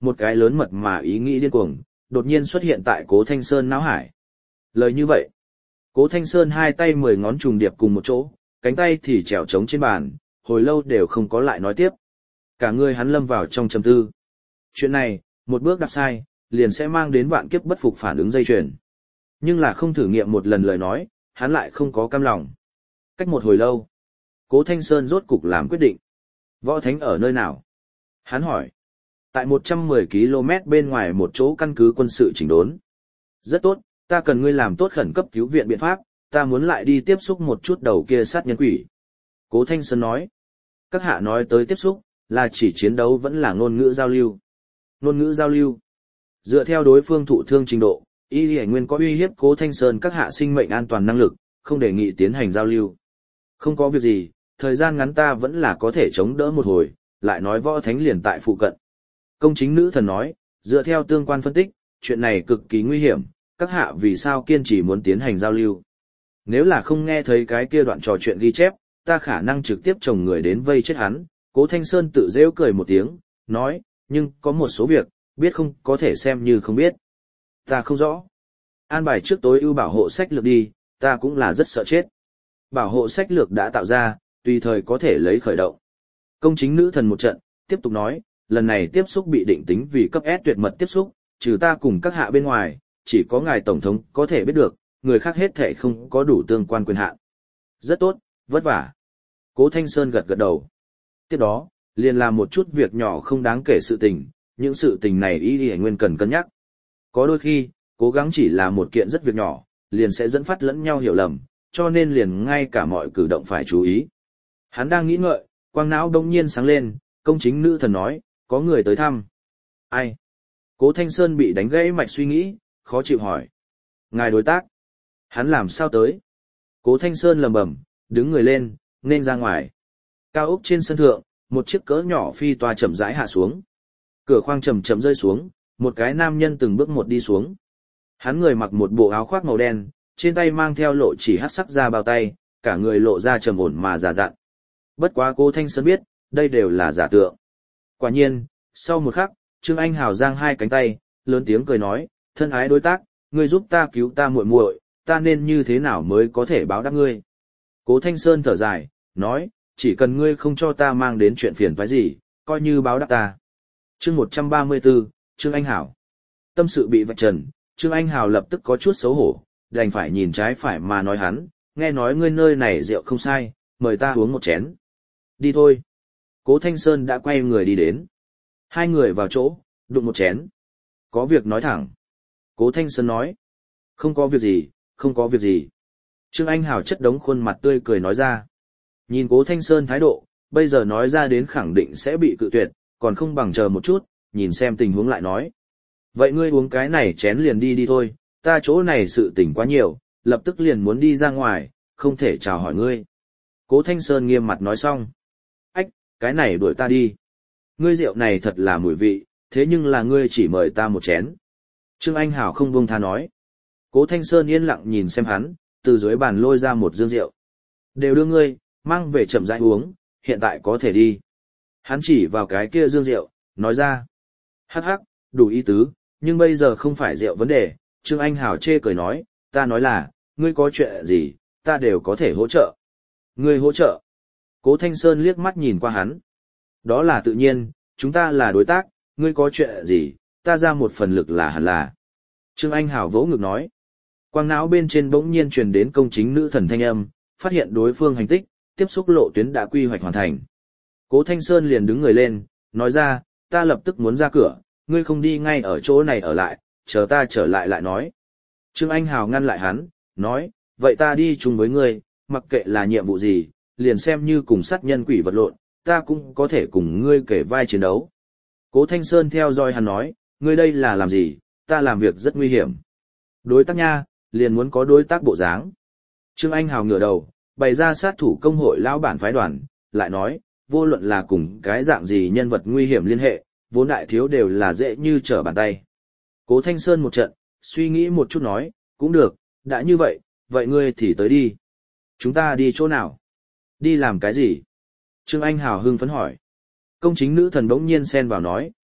một cái lớn mật mà ý nghĩ điên cuồng, đột nhiên xuất hiện tại Cố Thanh Sơn não hải. Lời như vậy, Cố Thanh Sơn hai tay 10 ngón trùng điệp cùng một chỗ, cánh tay thì trèo trống trên bàn, hồi lâu đều không có lại nói tiếp. Cả người hắn lâm vào trong trầm tư. Chuyện này, một bước đạp sai, liền sẽ mang đến vạn kiếp bất phục phản ứng dây chuyền. Nhưng là không thử nghiệm một lần lời nói, hắn lại không có cam lòng. Cách một hồi lâu, Cố Thanh Sơn rốt cục làm quyết định. Võ Thánh ở nơi nào? Hắn hỏi. Tại 110 km bên ngoài một chỗ căn cứ quân sự chỉnh đốn. Rất tốt, ta cần ngươi làm tốt khẩn cấp cứu viện biện pháp, ta muốn lại đi tiếp xúc một chút đầu kia sát nhân quỷ. Cố Thanh Sơn nói. Các hạ nói tới tiếp xúc, là chỉ chiến đấu vẫn là ngôn ngữ giao lưu. Ngôn ngữ giao lưu. Dựa theo đối phương thụ thương trình độ, Y Lì Nguyên có uy hiếp Cố Thanh Sơn các hạ sinh mệnh an toàn năng lực, không đề nghị tiến hành giao lưu. Không có việc gì, thời gian ngắn ta vẫn là có thể chống đỡ một hồi, lại nói Võ Thánh liền tại phụ cận. Công chính nữ thần nói, dựa theo tương quan phân tích, chuyện này cực kỳ nguy hiểm, các hạ vì sao kiên trì muốn tiến hành giao lưu. Nếu là không nghe thấy cái kia đoạn trò chuyện ghi chép, ta khả năng trực tiếp chồng người đến vây chết hắn. Cố Thanh Sơn tự rêu cười một tiếng, nói, nhưng có một số việc, biết không có thể xem như không biết. Ta không rõ. An bài trước tối ưu bảo hộ sách lược đi, ta cũng là rất sợ chết. Bảo hộ sách lược đã tạo ra, tùy thời có thể lấy khởi động. Công chính nữ thần một trận, tiếp tục nói, lần này tiếp xúc bị định tính vì cấp S tuyệt mật tiếp xúc, trừ ta cùng các hạ bên ngoài, chỉ có ngài tổng thống có thể biết được, người khác hết thể không có đủ tương quan quyền hạn. Rất tốt, vất vả. Cố Thanh Sơn gật gật đầu. Tiếp đó, liền làm một chút việc nhỏ không đáng kể sự tình, những sự tình này Y Lì Nguyên cần cân nhắc. Có đôi khi, cố gắng chỉ là một kiện rất việc nhỏ, liền sẽ dẫn phát lẫn nhau hiểu lầm, cho nên liền ngay cả mọi cử động phải chú ý. Hắn đang nghĩ ngợi, quang não đông nhiên sáng lên, công chính nữ thần nói, có người tới thăm. Ai? Cố Thanh Sơn bị đánh gãy mạch suy nghĩ, khó chịu hỏi. Ngài đối tác. Hắn làm sao tới? Cố Thanh Sơn lầm bầm, đứng người lên, nên ra ngoài. Cao ốc trên sân thượng, một chiếc cỡ nhỏ phi toa chậm rãi hạ xuống. Cửa khoang chậm chậm rơi xuống, một cái nam nhân từng bước một đi xuống. Hắn người mặc một bộ áo khoác màu đen, trên tay mang theo lộ chỉ hắc sắc da bao tay, cả người lộ ra trầm ổn mà già dặn. Bất quá Cố Thanh Sơn biết, đây đều là giả tượng. Quả nhiên, sau một khắc, Trương Anh Hào giang hai cánh tay, lớn tiếng cười nói, thân ái đối tác, ngươi giúp ta cứu ta muội muội, ta nên như thế nào mới có thể báo đáp ngươi. Cố Thanh Sơn thở dài, nói, chỉ cần ngươi không cho ta mang đến chuyện phiền toái gì, coi như báo đáp ta. Chương 134, Trương Anh Hào. Tâm sự bị vạch trần, Trương Anh Hào lập tức có chút xấu hổ, đành phải nhìn trái phải mà nói hắn, nghe nói ngươi nơi này rượu không sai, mời ta uống một chén. Đi thôi. Cố Thanh Sơn đã quay người đi đến. Hai người vào chỗ, đụng một chén. Có việc nói thẳng. Cố Thanh Sơn nói. Không có việc gì, không có việc gì. Trương Anh Hào chất đống khuôn mặt tươi cười nói ra. Nhìn Cố Thanh Sơn thái độ, bây giờ nói ra đến khẳng định sẽ bị cự tuyệt, còn không bằng chờ một chút, nhìn xem tình huống lại nói. Vậy ngươi uống cái này chén liền đi đi thôi, ta chỗ này sự tình quá nhiều, lập tức liền muốn đi ra ngoài, không thể chào hỏi ngươi. Cố Thanh Sơn nghiêm mặt nói xong. Ách, cái này đuổi ta đi. Ngươi rượu này thật là mùi vị, thế nhưng là ngươi chỉ mời ta một chén. Trương Anh Hào không buông tha nói. Cố Thanh Sơn yên lặng nhìn xem hắn, từ dưới bàn lôi ra một dương rượu. Đều đưa ngươi, mang về chậm rãi uống, hiện tại có thể đi. Hắn chỉ vào cái kia dương rượu, nói ra. Hắc hắc, đủ ý tứ, nhưng bây giờ không phải rượu vấn đề. Trương Anh Hào chê cười nói, ta nói là, ngươi có chuyện gì, ta đều có thể hỗ trợ. Ngươi hỗ trợ. Cố Thanh Sơn liếc mắt nhìn qua hắn. Đó là tự nhiên, chúng ta là đối tác, ngươi có chuyện gì, ta ra một phần lực là hẳn là. Trương Anh Hào vỗ ngực nói. Quang não bên trên bỗng nhiên truyền đến công chính nữ thần thanh âm, phát hiện đối phương hành tích, tiếp xúc lộ tuyến đã quy hoạch hoàn thành. Cố Thanh Sơn liền đứng người lên, nói ra, ta lập tức muốn ra cửa, ngươi không đi ngay ở chỗ này ở lại, chờ ta trở lại lại nói. Trương Anh Hào ngăn lại hắn, nói, vậy ta đi chung với ngươi, mặc kệ là nhiệm vụ gì, liền xem như cùng sát nhân quỷ vật lộn, ta cũng có thể cùng ngươi kể vai chiến đấu. Cố Thanh Sơn theo dõi hắn nói, ngươi đây là làm gì, ta làm việc rất nguy hiểm. Đối tác nha, liền muốn có đối tác bộ dáng. Trương Anh Hào ngửa đầu, bày ra sát thủ công hội lão bản phái đoàn, lại nói, vô luận là cùng cái dạng gì nhân vật nguy hiểm liên hệ, vốn đại thiếu đều là dễ như trở bàn tay. Cố Thanh Sơn một trận, suy nghĩ một chút nói, cũng được, đã như vậy, vậy ngươi thì tới đi. Chúng ta đi chỗ nào? Đi làm cái gì? Trương Anh Hào hưng phấn hỏi. Công chính nữ thần bỗng nhiên xen vào nói,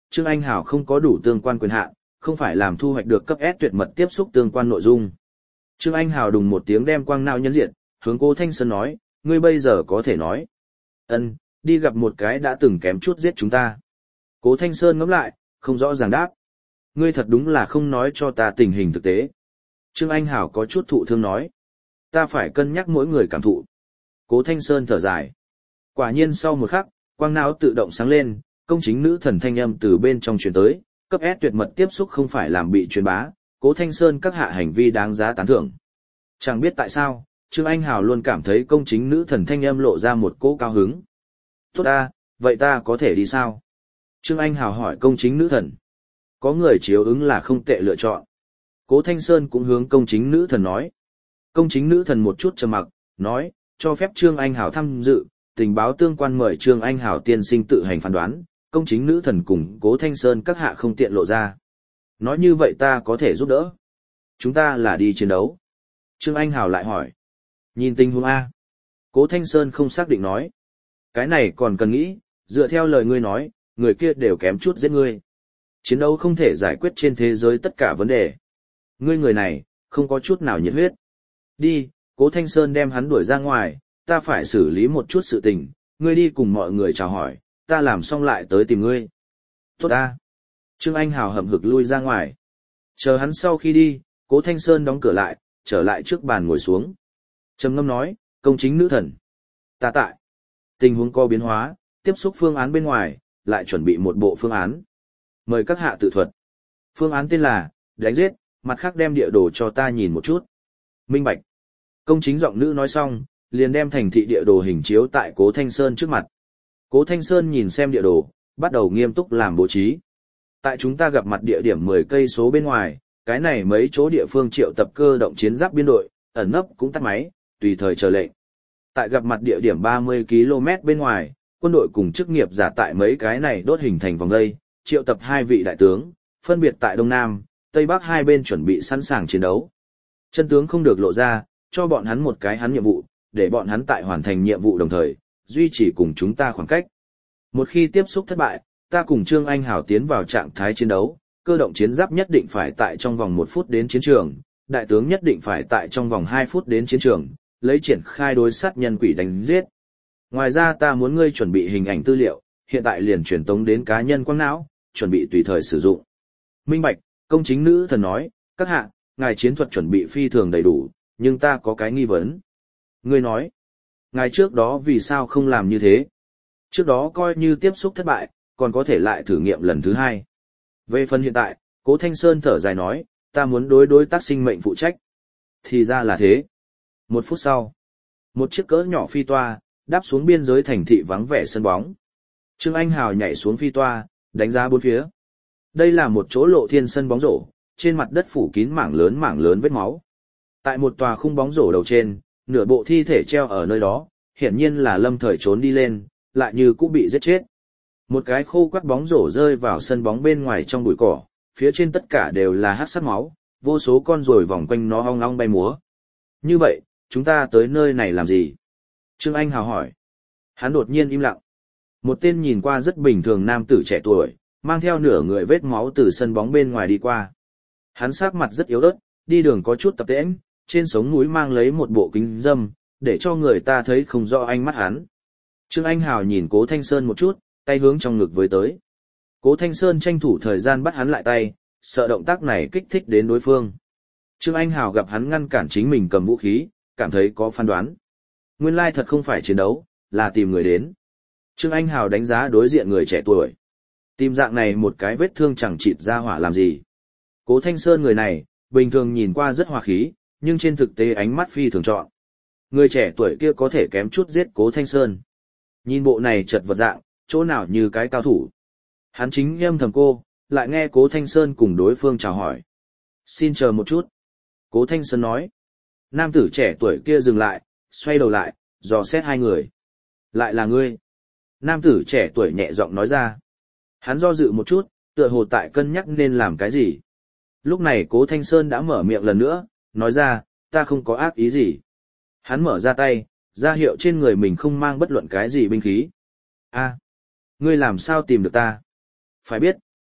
Trương Anh Hào không có đủ tương quan quyền hạn, không phải làm thu hoạch được cấp S tuyệt mật tiếp xúc tương quan nội dung. Trương Anh Hào đùng một tiếng đem quang não nhấn diện, hướng Cố Thanh Sơn nói, ngươi bây giờ có thể nói. Ân, đi gặp một cái đã từng kém chút giết chúng ta. Cố Thanh Sơn ngẫm lại, không rõ ràng đáp. Ngươi thật đúng là không nói cho ta tình hình thực tế. Trương Anh Hào có chút thụ thương nói. Ta phải cân nhắc mỗi người cảm thụ. Cố Thanh Sơn thở dài. Quả nhiên sau một khắc, quang não tự động sáng lên, công chính nữ thần thanh âm từ bên trong truyền tới, cấp S tuyệt mật tiếp xúc không phải làm bị truyền bá, Cố Thanh Sơn các hạ hành vi đáng giá tán thưởng. Chẳng biết tại sao, Trương Anh Hào luôn cảm thấy công chính nữ thần thanh âm lộ ra một cỗ cao hứng. Tốt ta, vậy ta có thể đi sao? Trương Anh Hào hỏi công chính nữ thần. Có người chiếu ứng là không tệ lựa chọn. Cố Thanh Sơn cũng hướng công chính nữ thần nói. Công chính nữ thần một chút trầm mặc, nói, cho phép Trương Anh Hào tham dự, tình báo tương quan mời Trương Anh Hào tiên sinh tự hành phán đoán, công chính nữ thần cùng Cố Thanh Sơn các hạ không tiện lộ ra. Nói như vậy ta có thể giúp đỡ. Chúng ta là đi chiến đấu. Trương Anh Hào lại hỏi. Nhìn tình huống A. Cố Thanh Sơn không xác định nói. Cái này còn cần nghĩ, dựa theo lời ngươi nói, người kia đều kém chút giết ngươi. Chiến đấu không thể giải quyết trên thế giới tất cả vấn đề. Ngươi người này, không có chút nào nhiệt huyết. Đi, Cố Thanh Sơn đem hắn đuổi ra ngoài, ta phải xử lý một chút sự tình, ngươi đi cùng mọi người chào hỏi, ta làm xong lại tới tìm ngươi. Tốt ta. Trương Anh Hào hậm hực lui ra ngoài. Chờ hắn sau khi đi, Cố Thanh Sơn đóng cửa lại, trở lại trước bàn ngồi xuống. Trầm ngâm nói, công chính nữ thần. Ta tại. Tình huống có biến hóa, tiếp xúc phương án bên ngoài, lại chuẩn bị một bộ phương án. Mời các hạ tự thuật. Phương án tên là, đánh giết, mặt khác đem địa đồ cho ta nhìn một chút. Minh bạch. Công chính giọng nữ nói xong, liền đem thành thị địa đồ hình chiếu tại Cố Thanh Sơn trước mặt. Cố Thanh Sơn nhìn xem địa đồ, bắt đầu nghiêm túc làm bố trí. Tại chúng ta gặp mặt địa điểm 10 cây số bên ngoài, cái này mấy chỗ địa phương triệu tập cơ động chiến giáp biên đội, ẩn nấp cũng tắt máy, tùy thời chờ lệnh. Tại gặp mặt địa điểm 30 km bên ngoài, quân đội cùng chức nghiệp giả tại mấy cái này đốt hình thành vòng dây, triệu tập 2 vị đại tướng, phân biệt tại Đông Nam, Tây Bắc hai bên chuẩn bị sẵn sàng chiến đấu. Chân tướng không được lộ ra, cho bọn hắn một cái hắn nhiệm vụ, để bọn hắn tại hoàn thành nhiệm vụ đồng thời, duy trì cùng chúng ta khoảng cách. Một khi tiếp xúc thất bại, ta cùng Trương Anh Hảo tiến vào trạng thái chiến đấu, cơ động chiến giáp nhất định phải tại trong vòng 1 phút đến chiến trường, đại tướng nhất định phải tại trong vòng 2 phút đến chiến trường, lấy triển khai đối sát nhân quỷ đánh giết. Ngoài ra ta muốn ngươi chuẩn bị hình ảnh tư liệu, hiện tại liền truyền tống đến cá nhân quang não, chuẩn bị tùy thời sử dụng. Minh bạch, công chính nữ thần nói, các hạ, ngài chiến thuật chuẩn bị phi thường đầy đủ, nhưng ta có cái nghi vấn. Ngươi nói, ngài trước đó vì sao không làm như thế? Trước đó coi như tiếp xúc thất bại, còn có thể lại thử nghiệm lần thứ 2. Về phần hiện tại, Cố Thanh Sơn thở dài nói, ta muốn đối tác sinh mệnh phụ trách. Thì ra là thế. 1 phút sau, một chiếc cỡ nhỏ phi toa, đáp xuống biên giới thành thị vắng vẻ sân bóng. Trương Anh Hào nhảy xuống phi toa, đánh giá bốn phía. Đây là một chỗ lộ thiên sân bóng rổ, trên mặt đất phủ kín mảng lớn vết máu. Tại một tòa khung bóng rổ đầu trên, nửa bộ thi thể treo ở nơi đó, hiển nhiên là lâm thời trốn đi lên, lại như cũng bị giết chết. Một cái khô quắt bóng rổ rơi vào sân bóng bên ngoài trong bụi cỏ, phía trên tất cả đều là hắc sắc máu, vô số con ruồi vòng quanh nó ong ong bay múa. Như vậy, chúng ta tới nơi này làm gì? Trương Anh Hào hỏi. Hắn đột nhiên im lặng. Một tên nhìn qua rất bình thường nam tử trẻ tuổi, mang theo nửa người vết máu từ sân bóng bên ngoài đi qua. Hắn sắc mặt rất yếu ớt, đi đường có chút tập tễnh, trên sống mũi mang lấy một bộ kính râm, để cho người ta thấy không rõ ánh mắt hắn. Trương Anh Hào nhìn Cố Thanh Sơn một chút, tay hướng trong ngực với tới. Cố Thanh Sơn tranh thủ thời gian bắt hắn lại tay, sợ động tác này kích thích đến đối phương. Trương Anh Hào gặp hắn ngăn cản chính mình cầm vũ khí, cảm thấy có phán đoán. Nguyên lai thật không phải chiến đấu, là tìm người đến. Trương Anh Hào đánh giá đối diện người trẻ tuổi. Tìm dạng này một cái vết thương chẳng chịt ra hỏa làm gì. Cố Thanh Sơn người này, bình thường nhìn qua rất hòa khí, nhưng trên thực tế ánh mắt phi thường chọn. Người trẻ tuổi kia có thể kém chút giết Cố Thanh Sơn. Nhìn bộ này chật vật dạng, chỗ nào như cái cao thủ. Hắn chính âm thầm cô, lại nghe Cố Thanh Sơn cùng đối phương chào hỏi. Xin chờ một chút. Cố Thanh Sơn nói. Nam tử trẻ tuổi kia dừng lại, xoay đầu lại, dò xét hai người. Lại là ngươi. Nam tử trẻ tuổi nhẹ giọng nói ra. Hắn do dự một chút, tựa hồ tại cân nhắc nên làm cái gì. Lúc này Cố Thanh Sơn đã mở miệng lần nữa, nói ra, ta không có ác ý gì. Hắn mở ra tay, ra hiệu trên người mình không mang bất luận cái gì binh khí. A, ngươi làm sao tìm được ta? Phải biết,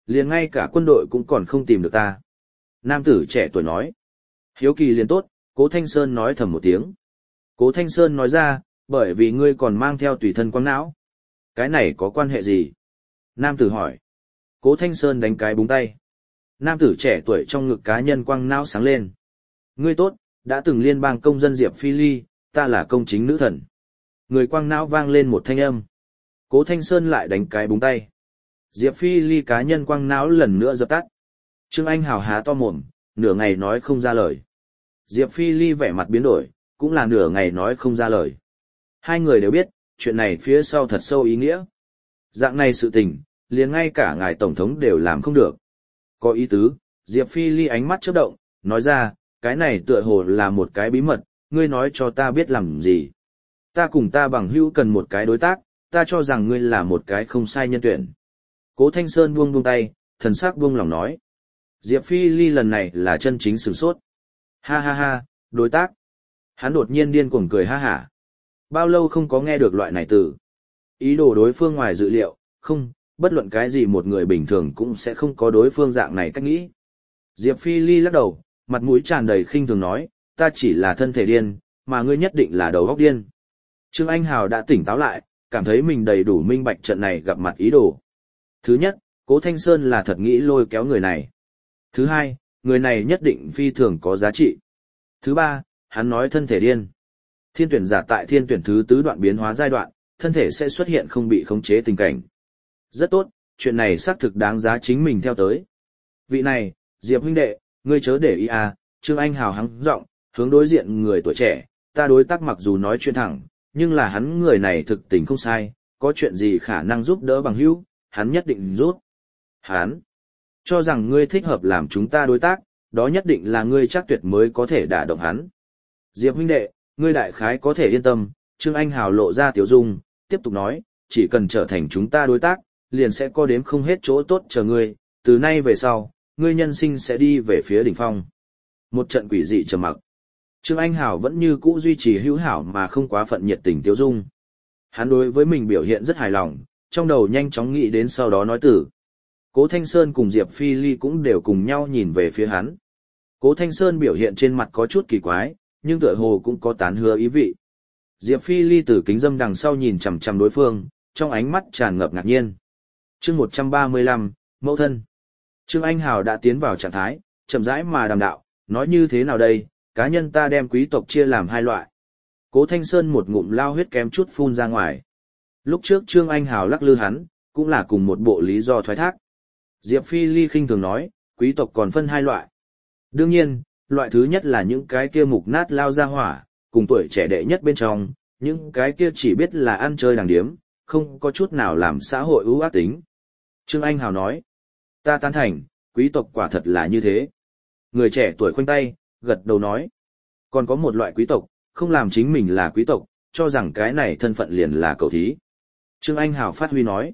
liền ngay cả quân đội cũng còn không tìm được ta. Nam tử trẻ tuổi nói. Hiếu kỳ liền tốt, Cố Thanh Sơn nói thầm một tiếng. Cố Thanh Sơn nói ra, bởi vì ngươi còn mang theo tùy thân quang não. Cái này có quan hệ gì? Nam tử hỏi. Cố Thanh Sơn đánh cái búng tay. Nam tử trẻ tuổi trong ngực cá nhân quang não sáng lên. Ngươi tốt, đã từng liên bang công dân Diệp Phi Ly, ta là công chính nữ thần. Người quang não vang lên một thanh âm. Cố Thanh Sơn lại đánh cái búng tay. Diệp Phi Ly cá nhân quang não lần nữa dập tắt. Trương Anh Hào há to mồm, nửa ngày nói không ra lời. Diệp Phi Ly vẻ mặt biến đổi, cũng là nửa ngày nói không ra lời. Hai người đều biết, chuyện này phía sau thật sâu ý nghĩa. Dạng này sự tình, liền ngay cả ngài tổng thống đều làm không được. Có ý tứ, Diệp Phi Ly ánh mắt chớp động, nói ra, cái này tựa hồ là một cái bí mật, ngươi nói cho ta biết làm gì. Ta cùng ta bằng hữu cần một cái đối tác, ta cho rằng ngươi là một cái không sai nhân tuyển. Cố Thanh Sơn buông buông tay, thần sắc buông lòng nói. Diệp Phi Ly lần này là chân chính sửng sốt. Ha ha ha, đối tác. Hắn đột nhiên điên cuồng cười ha hả. Bao lâu không có nghe được loại này từ. Ý đồ đối phương ngoài dự liệu, không, bất luận cái gì một người bình thường cũng sẽ không có đối phương dạng này cách nghĩ. Diệp Phi Ly lắc đầu, mặt mũi tràn đầy khinh thường nói, ta chỉ là thân thể điên, mà ngươi nhất định là đầu óc điên. Trương Anh Hào đã tỉnh táo lại, cảm thấy mình đầy đủ minh bạch trận này gặp mặt ý đồ. Thứ nhất, Cố Thanh Sơn là thật nghĩ lôi kéo người này. Thứ hai, người này nhất định phi thường có giá trị. Thứ ba, hắn nói thân thể điên. Thiên tuyển giả tại thiên tuyển thứ tứ đoạn biến hóa giai đoạn, thân thể sẽ xuất hiện không bị khống chế tình cảnh. Rất tốt, chuyện này xác thực đáng giá chính mình theo tới. Vị này, Diệp huynh đệ, ngươi chớ để ý à, Trương Anh hào hắng giọng, hướng đối diện người tuổi trẻ, ta đối tác mặc dù nói chuyện thẳng, nhưng là hắn người này thực tình không sai, có chuyện gì khả năng giúp đỡ bằng hữu, hắn nhất định giúp. Hắn cho rằng ngươi thích hợp làm chúng ta đối tác, đó nhất định là ngươi chắc tuyệt mới có thể đả động hắn. Diệp huynh đệ, ngươi đại khái có thể yên tâm, Trương Anh hào lộ ra tiểu dung, tiếp tục nói, chỉ cần trở thành chúng ta đối tác, liền sẽ có đếm không hết chỗ tốt chờ ngươi, từ nay về sau, ngươi nhân sinh sẽ đi về phía đỉnh phong. Một trận quỷ dị trầm mặc. Trương Anh Hảo vẫn như cũ duy trì hữu hảo mà không quá phận nhiệt tình tiêu dung. Hắn đối với mình biểu hiện rất hài lòng, trong đầu nhanh chóng nghĩ đến sau đó nói từ. Cố Thanh Sơn cùng Diệp Phi Ly cũng đều cùng nhau nhìn về phía hắn. Cố Thanh Sơn biểu hiện trên mặt có chút kỳ quái, nhưng tựa hồ cũng có tán hứa ý vị. Diệp Phi Ly từ kính dâm đằng sau nhìn chằm chằm đối phương, trong ánh mắt tràn ngập ngạc nhiên. Chương 135, mẫu thân. Trương Anh Hào đã tiến vào trạng thái, chậm rãi mà đàm đạo, nói như thế nào đây, cá nhân ta đem quý tộc chia làm hai loại. Cố Thanh Sơn một ngụm lao huyết kém chút phun ra ngoài. Lúc trước Trương Anh Hào lắc lư hắn, cũng là cùng một bộ lý do thoái thác. Diệp Phi Ly khinh thường nói, quý tộc còn phân hai loại. Đương nhiên, loại thứ nhất là những cái kia mục nát lao ra hỏa, cùng tuổi trẻ đệ nhất bên trong, những cái kia chỉ biết là ăn chơi đàng điếm, không có chút nào làm xã hội ưu ác tính. Trương Anh Hào nói, ta tán thành, quý tộc quả thật là như thế. Người trẻ tuổi khoanh tay, gật đầu nói, còn có một loại quý tộc, không làm chính mình là quý tộc, cho rằng cái này thân phận liền là cầu thí. Trương Anh Hào phát huy nói,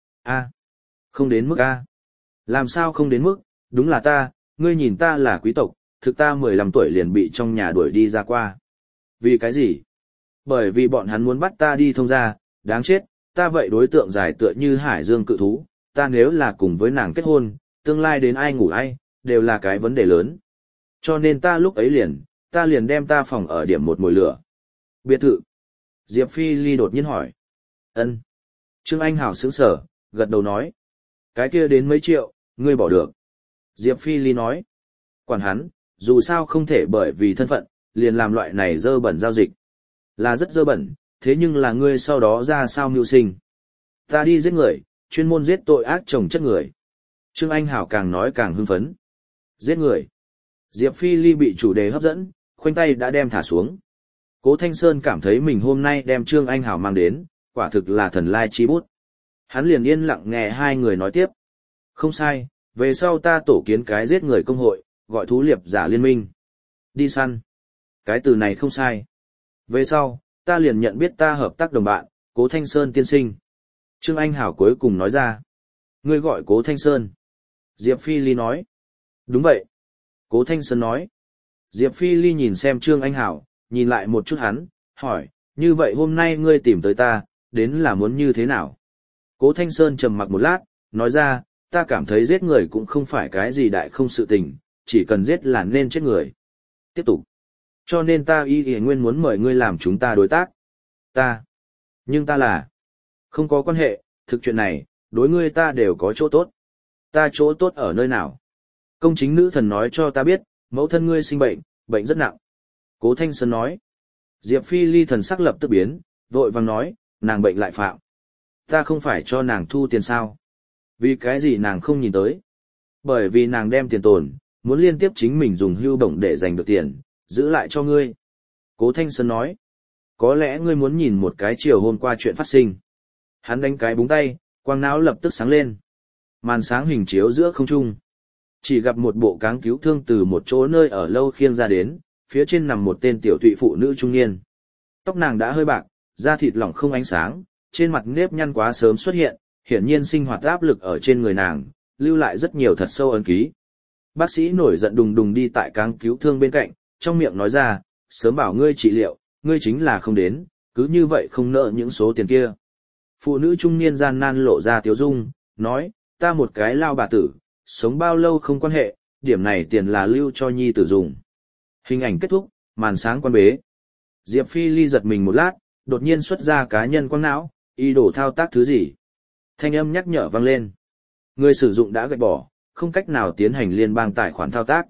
không đến mức A. Làm sao không đến mức, đúng là ta, ngươi nhìn ta là quý tộc, thực ta 15 tuổi liền bị trong nhà đuổi đi ra qua. Vì cái gì? Bởi vì bọn hắn muốn bắt ta đi thông gia, đáng chết, ta vậy đối tượng dài tựa như hải dương cự thú, ta nếu là cùng với nàng kết hôn, tương lai đến ai ngủ ai, đều là cái vấn đề lớn. Cho nên ta lúc ấy ta liền đem ta phòng ở điểm một mồi lửa. Biệt thự. Diệp Phi Ly đột nhiên hỏi. Ân. Trương Anh Hảo sững sờ, gật đầu nói. Cái kia đến mấy triệu, ngươi bỏ được. Diệp Phi Ly nói. Quản hắn, dù sao không thể bởi vì thân phận, liền làm loại này dơ bẩn giao dịch. Là rất dơ bẩn, thế nhưng là ngươi sau đó ra sao mưu sinh. Ta đi giết người, chuyên môn giết tội ác chồng chất người. Trương Anh Hảo càng nói càng hưng phấn. Giết người. Diệp Phi Ly bị chủ đề hấp dẫn, khoanh tay đã đem thả xuống. Cố Thanh Sơn cảm thấy mình hôm nay đem Trương Anh Hảo mang đến, quả thực là thần lai chi bút. Hắn liền yên lặng nghe hai người nói tiếp. Không sai, về sau ta tổ kiến cái giết người công hội, gọi thú liệp giả liên minh. Đi săn. Cái từ này không sai. Về sau, ta liền nhận biết ta hợp tác đồng bạn, Cố Thanh Sơn tiên sinh. Trương Anh Hảo cuối cùng nói ra. Ngươi gọi Cố Thanh Sơn. Diệp Phi Ly nói. Đúng vậy. Cố Thanh Sơn nói. Diệp Phi Ly nhìn xem Trương Anh Hảo, nhìn lại một chút hắn, hỏi, như vậy hôm nay ngươi tìm tới ta, đến là muốn như thế nào? Cố Thanh Sơn trầm mặc một lát, nói ra, ta cảm thấy giết người cũng không phải cái gì đại không sự tình, chỉ cần giết là nên chết người. Tiếp tục. Cho nên ta y nguyên muốn mời ngươi làm chúng ta đối tác. Nhưng ta là... Không có quan hệ, thực chuyện này, đối ngươi ta đều có chỗ tốt. Ta chỗ tốt ở nơi nào? Công chính nữ thần nói cho ta biết, mẫu thân ngươi sinh bệnh, bệnh rất nặng. Cố Thanh Sơn nói. Diệp Phi Ly thần sắc lập tức biến, vội vàng nói, nàng bệnh lại phạm. Ta không phải cho nàng thu tiền sao? Vì cái gì nàng không nhìn tới? Bởi vì nàng đem tiền tồn, muốn liên tiếp chính mình dùng hưu bổng để giành được tiền, giữ lại cho ngươi. Cố Thanh Sơn nói. Có lẽ ngươi muốn nhìn một cái chiều hôm qua chuyện phát sinh. Hắn đánh cái búng tay, quang não lập tức sáng lên. Màn sáng hình chiếu giữa không trung. Chỉ gặp một bộ cáng cứu thương từ một chỗ nơi ở lâu khiêng ra đến, phía trên nằm một tên tiểu thụy phụ nữ trung niên. Tóc nàng đã hơi bạc, da thịt lỏng không ánh sáng, trên mặt nếp nhăn quá sớm xuất hiện, hiển nhiên sinh hoạt áp lực ở trên người nàng, lưu lại rất nhiều thật sâu ấn ký. Bác sĩ nổi giận đùng đùng đi tại cáng cứu thương bên cạnh, trong miệng nói ra, sớm bảo ngươi trị liệu, ngươi chính là không đến, cứ như vậy không nợ những số tiền kia. Phụ nữ trung niên gian nan lộ ra tiếu dung, nói, ta một cái lao bà tử, sống bao lâu không quan hệ, điểm này tiền là lưu cho nhi tử dùng. Hình ảnh kết thúc, màn sáng quan bế. Diệp Phi Ly giật mình một lát, đột nhiên xuất ra cá nhân quang não, ý đồ thao tác thứ gì. Thanh âm nhắc nhở vang lên. Người sử dụng đã gạch bỏ, không cách nào tiến hành liên bang tài khoản thao tác.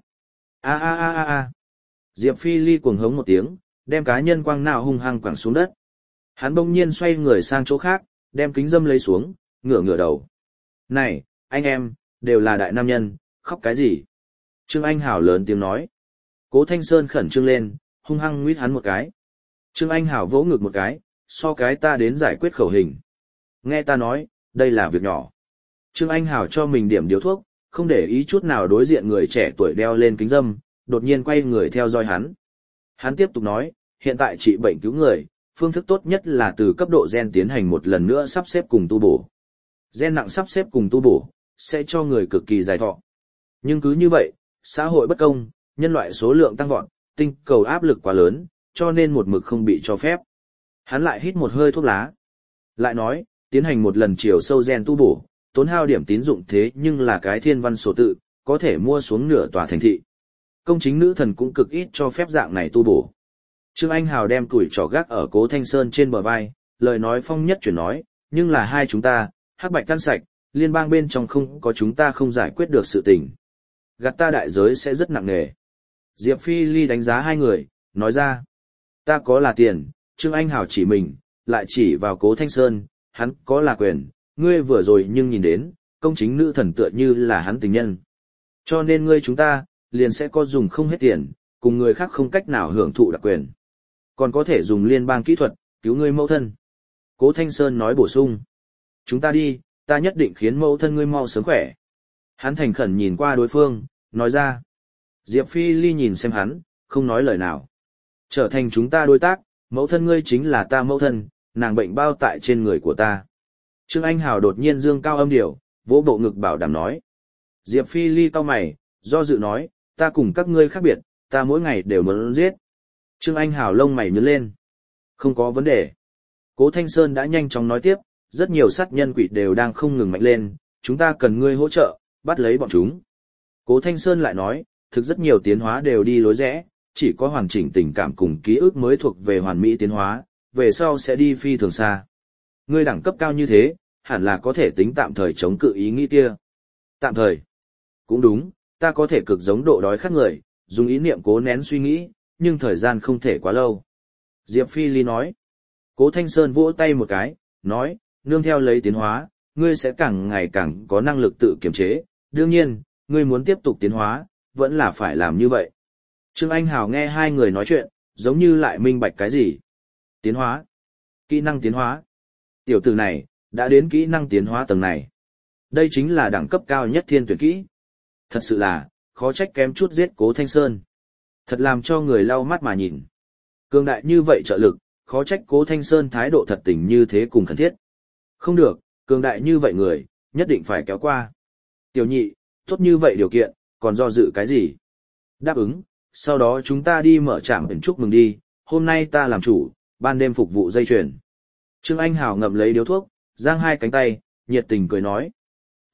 A. Diệp Phi Ly cuồng hống một tiếng, đem cá nhân quang não hung hăng quẳng xuống đất. Hắn bỗng nhiên xoay người sang chỗ khác, đem kính dâm lấy xuống, ngửa đầu. Này, anh em, đều là đại nam nhân, khóc cái gì? Trương Anh Hảo lớn tiếng nói. Cố Thanh Sơn khẩn trương lên, hung hăng nguyết hắn một cái. Trương Anh Hảo vỗ ngực một cái, so cái ta đến giải quyết khẩu hình. Nghe ta nói, đây là việc nhỏ. Trương Anh Hảo cho mình điểm điếu thuốc, không để ý chút nào đối diện người trẻ tuổi đeo lên kính dâm, đột nhiên quay người theo dõi hắn. Hắn tiếp tục nói, hiện tại trị bệnh cứu người, phương thức tốt nhất là từ cấp độ gen tiến hành một lần nữa sắp xếp cùng tu bổ. Gen nặng sắp xếp cùng tu bổ, sẽ cho người cực kỳ dài thọ. Nhưng cứ như vậy, xã hội bất công, nhân loại số lượng tăng vọt, tinh cầu áp lực quá lớn, cho nên một mực không bị cho phép. Hắn lại hít một hơi thuốc lá. Lại nói, tiến hành một lần chiều sâu gen tu bổ, tốn hao điểm tín dụng thế nhưng là cái thiên văn số tự, có thể mua xuống nửa tòa thành thị. Công chính nữ thần cũng cực ít cho phép dạng này tu bổ. Trương Anh Hào đem tuổi trỏ gác ở Cố Thanh Sơn trên bờ vai, lời nói phong nhất chuyển nói, nhưng là hai chúng ta, hắc bạch căn sạch, liên bang bên trong không có chúng ta không giải quyết được sự tình. Gạt ta đại giới sẽ rất nặng nề. Diệp Phi Ly đánh giá hai người, nói ra, ta có là tiền, Trương Anh Hào chỉ mình, lại chỉ vào Cố Thanh Sơn, hắn có là quyền, ngươi vừa rồi nhưng nhìn đến, công chính nữ thần tựa như là hắn tình nhân. Cho nên ngươi chúng ta, liền sẽ có dùng không hết tiền, cùng người khác không cách nào hưởng thụ đặc quyền. Còn có thể dùng liên bang kỹ thuật, cứu ngươi mẫu thân. Cố Thanh Sơn nói bổ sung. Chúng ta đi, ta nhất định khiến mẫu thân ngươi mau sớm khỏe. Hắn thành khẩn nhìn qua đối phương, nói ra. Diệp Phi Ly nhìn xem hắn, không nói lời nào. Trở thành chúng ta đối tác, mẫu thân ngươi chính là ta mẫu thân, nàng bệnh bao tại trên người của ta. Trương Anh Hào đột nhiên dương cao âm điệu, vỗ bộ ngực bảo đảm nói. Diệp Phi Ly cau mày, do dự nói, ta cùng các ngươi khác biệt, ta mỗi ngày đều muốn giết. Trương Anh Hào lông mày nhướng lên. Không có vấn đề. Cố Thanh Sơn đã nhanh chóng nói tiếp, rất nhiều sát nhân quỷ đều đang không ngừng mạnh lên, chúng ta cần ngươi hỗ trợ, bắt lấy bọn chúng. Cố Thanh Sơn lại nói, thực rất nhiều tiến hóa đều đi lối rẽ, chỉ có hoàn chỉnh tình cảm cùng ký ức mới thuộc về hoàn mỹ tiến hóa, về sau sẽ đi phi thường xa. Ngươi đẳng cấp cao như thế, hẳn là có thể tính tạm thời chống cự ý nghĩ kia. Tạm thời. Cũng đúng, ta có thể cực giống độ đói khát người, dùng ý niệm cố nén suy nghĩ, nhưng thời gian không thể quá lâu. Diệp Phi Ly nói. Cố Thanh Sơn vỗ tay một cái, nói, nương theo lấy tiến hóa, ngươi sẽ càng ngày càng có năng lực tự kiềm chế, đương nhiên, ngươi muốn tiếp tục tiến hóa, vẫn là phải làm như vậy. Trương Anh Hào nghe hai người nói chuyện, giống như lại minh bạch cái gì. Tiến hóa. Kỹ năng tiến hóa. Tiểu tử này, đã đến kỹ năng tiến hóa tầng này. Đây chính là đẳng cấp cao nhất thiên tuyển kỹ. Thật sự là, khó trách kém chút giết Cố Thanh Sơn. Thật làm cho người lau mắt mà nhìn. Cường đại như vậy trợ lực, khó trách Cố Thanh Sơn thái độ thật tình như thế cùng khẩn thiết. Không được, cường đại như vậy người, nhất định phải kéo qua. Tiểu nhị, tốt như vậy điều kiện, còn do dự cái gì? Đáp ứng, sau đó chúng ta đi mở trạm ẩn chúc mừng đi, hôm nay ta làm chủ, ban đêm phục vụ dây chuyền. Trương Anh Hào ngậm lấy điếu thuốc, giang hai cánh tay, nhiệt tình cười nói.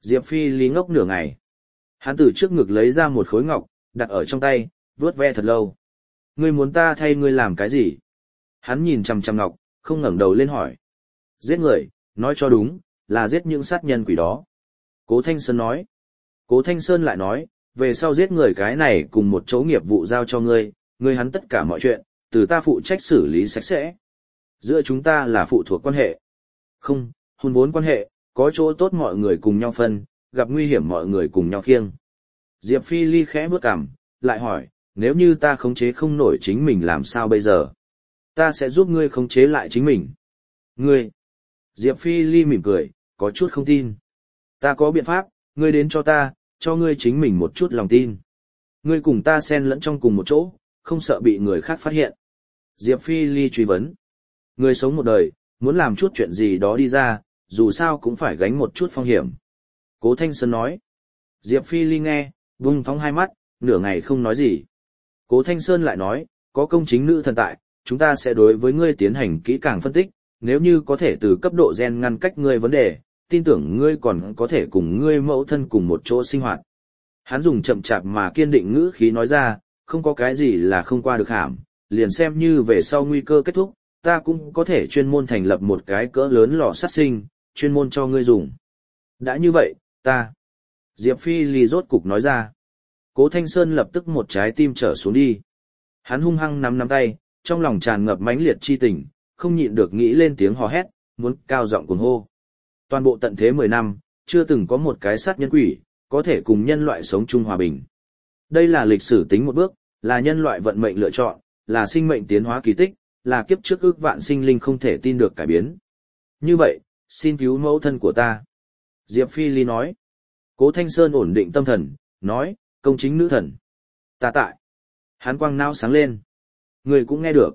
Diệp Phi Ly ngốc nửa ngày. Hắn từ trước ngực lấy ra một khối ngọc, đặt ở trong tay, vuốt ve thật lâu. Ngươi muốn ta thay ngươi làm cái gì? Hắn nhìn chằm chằm ngọc, không ngẩng đầu lên hỏi. Giết người, nói cho đúng, là giết những sát nhân quỷ đó. Cố Thanh Sơn nói. Cố Thanh Sơn lại nói, về sau giết người cái này cùng một chỗ nghiệp vụ giao cho ngươi, ngươi hắn tất cả mọi chuyện, từ ta phụ trách xử lý sạch sẽ. Giữa chúng ta là phụ thuộc quan hệ. Không, hôn vốn quan hệ, có chỗ tốt mọi người cùng nhau phân, gặp nguy hiểm mọi người cùng nhau khiêng. Diệp Phi Ly khẽ bước cằm, lại hỏi, nếu như ta khống chế không nổi chính mình làm sao bây giờ? Ta sẽ giúp ngươi khống chế lại chính mình. Ngươi? Diệp Phi Ly mỉm cười, có chút không tin. Ta có biện pháp, ngươi đến cho ta, cho ngươi chính mình một chút lòng tin. Ngươi cùng ta xen lẫn trong cùng một chỗ, không sợ bị người khác phát hiện. Diệp Phi Ly truy vấn. Người sống một đời, muốn làm chút chuyện gì đó đi ra, dù sao cũng phải gánh một chút phong hiểm. Cố Thanh Sơn nói. Diệp Phi Ly nghe, vung thóng hai mắt, nửa ngày không nói gì. Cố Thanh Sơn lại nói, có công chính nữ thần tại, chúng ta sẽ đối với ngươi tiến hành kỹ càng phân tích, nếu như có thể từ cấp độ gen ngăn cách ngươi vấn đề, tin tưởng ngươi còn có thể cùng ngươi mẫu thân cùng một chỗ sinh hoạt. Hắn dùng chậm chạp mà kiên định ngữ khí nói ra, không có cái gì là không qua được hàm, liền xem như về sau nguy cơ kết thúc, ta cũng có thể chuyên môn thành lập một cái cỡ lớn lò sát sinh, chuyên môn cho ngươi dùng. Đã như vậy, ta. Diệp Phi Ly rốt cục nói ra. Cố Thanh Sơn lập tức một trái tim trở xuống đi. Hắn hung hăng nắm tay, trong lòng tràn ngập mãnh liệt chi tình, không nhịn được nghĩ lên tiếng hò hét, muốn cao giọng cuồng hô. Toàn bộ tận thế 10 năm, chưa từng có một cái sát nhân quỷ, có thể cùng nhân loại sống chung hòa bình. Đây là lịch sử tính một bước, là nhân loại vận mệnh lựa chọn, là sinh mệnh tiến hóa kỳ tích, là kiếp trước ước vạn sinh linh không thể tin được cải biến. Như vậy, xin cứu mẫu thân của ta. Diệp Phi Ly nói. Cố Thanh Sơn ổn định tâm thần, nói, công chính nữ thần. Ta tại. Hắn quang não sáng lên. Người cũng nghe được.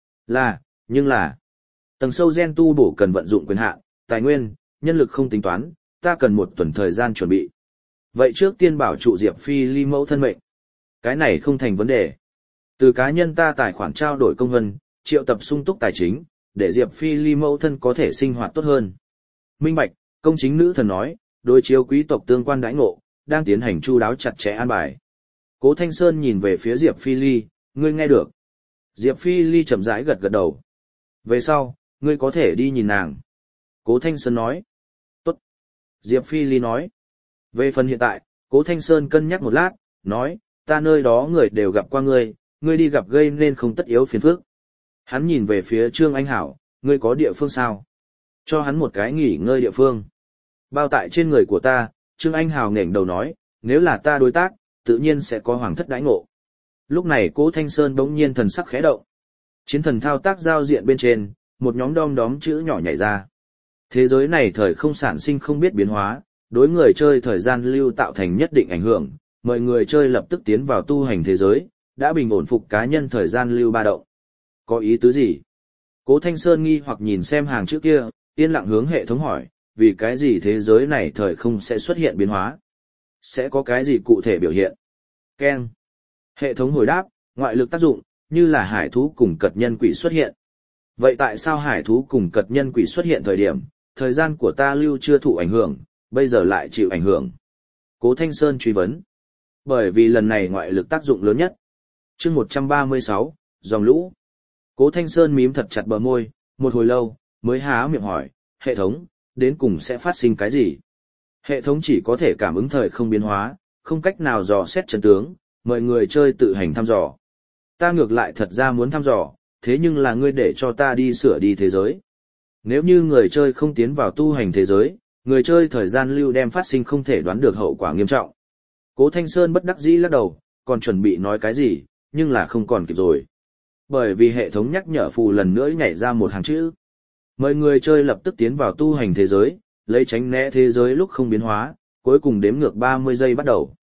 Nhưng là, tầng sâu gen tu bổ cần vận dụng quyền hạn, tài nguyên, nhân lực không tính toán, ta cần một tuần thời gian chuẩn bị. Vậy trước tiên bảo trụ Diệp Phi Ly mẫu thân mệnh. Cái này không thành vấn đề. Từ cá nhân ta tài khoản trao đổi công vân, triệu tập sung túc tài chính, để Diệp Phi Ly mẫu thân có thể sinh hoạt tốt hơn. Minh bạch, công chính nữ thần nói, đối chiếu quý tộc tương quan đãi ngộ, đang tiến hành chu đáo chặt chẽ an bài. Cố Thanh Sơn nhìn về phía Diệp Phi Ly, ngươi nghe được. Diệp Phi Ly chậm rãi gật gật đầu. Về sau, ngươi có thể đi nhìn nàng. Cố Thanh Sơn nói. Tốt. Diệp Phi Ly nói. Về phần hiện tại, Cố Thanh Sơn cân nhắc một lát, nói, ta nơi đó người đều gặp qua ngươi, ngươi đi gặp gây nên không tất yếu phiền phức. Hắn nhìn về phía Trương Anh Hảo, ngươi có địa phương sao? Cho hắn một cái nghỉ ngơi địa phương. Bao tại trên người của ta, Trương Anh Hảo nghển đầu nói, nếu là ta đối tác, tự nhiên sẽ có hoàng thất đãi ngộ. Lúc này Cố Thanh Sơn bỗng nhiên thần sắc khẽ động. Chiến thần thao tác giao diện bên trên, một nhóm đom đóm chữ nhỏ nhảy ra. Thế giới này thời không sản sinh không biết biến hóa, đối người chơi thời gian lưu tạo thành nhất định ảnh hưởng, mời người chơi lập tức tiến vào tu hành thế giới, đã bình ổn phục cá nhân thời gian lưu ba động. Có ý tứ gì? Cố Thanh Sơn nghi hoặc nhìn xem hàng chữ kia, yên lặng hướng hệ thống hỏi, vì cái gì thế giới này thời không sẽ xuất hiện biến hóa? Sẽ có cái gì cụ thể biểu hiện? Keng. Hệ thống hồi đáp, ngoại lực tác dụng, như là hải thú cùng cật nhân quỷ xuất hiện. Vậy tại sao hải thú cùng cật nhân quỷ xuất hiện thời điểm, thời gian của ta lưu chưa thụ ảnh hưởng, bây giờ lại chịu ảnh hưởng? Cố Thanh Sơn truy vấn. Bởi vì lần này ngoại lực tác dụng lớn nhất. Chương 136, dòng lũ. Cố Thanh Sơn mím thật chặt bờ môi, một hồi lâu, mới há miệng hỏi, hệ thống, đến cùng sẽ phát sinh cái gì? Hệ thống chỉ có thể cảm ứng thời không biến hóa, không cách nào dò xét chân tướng, mời người chơi tự hành thăm dò. Ta ngược lại thật ra muốn thăm dò, thế nhưng là ngươi để cho ta đi sửa đi thế giới. Nếu như người chơi không tiến vào tu hành thế giới, người chơi thời gian lưu đem phát sinh không thể đoán được hậu quả nghiêm trọng. Cố Thanh Sơn bất đắc dĩ lắc đầu, còn chuẩn bị nói cái gì, nhưng là không còn kịp rồi. Bởi vì hệ thống nhắc nhở phù lần nữa nhảy ra một hàng chữ. Mời người chơi lập tức tiến vào tu hành thế giới, lấy tránh né thế giới lúc không biến hóa, cuối cùng đếm ngược 30 giây bắt đầu.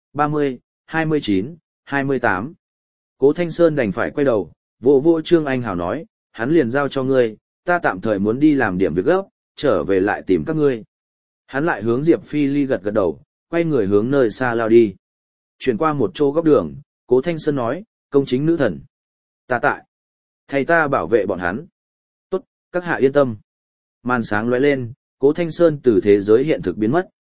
30, 29, 28. Cố Thanh Sơn đành phải quay đầu, vô Trương Anh Hảo nói, hắn liền giao cho ngươi, ta tạm thời muốn đi làm điểm việc gấp, trở về lại tìm các ngươi. Hắn lại hướng Diệp Phi Ly gật gật đầu, quay người hướng nơi xa lao đi. Chuyển qua một chỗ góc đường, Cố Thanh Sơn nói, công chính nữ thần. Ta tại. Thầy ta bảo vệ bọn hắn. Tốt, các hạ yên tâm. Màn sáng lóe lên, Cố Thanh Sơn từ thế giới hiện thực biến mất.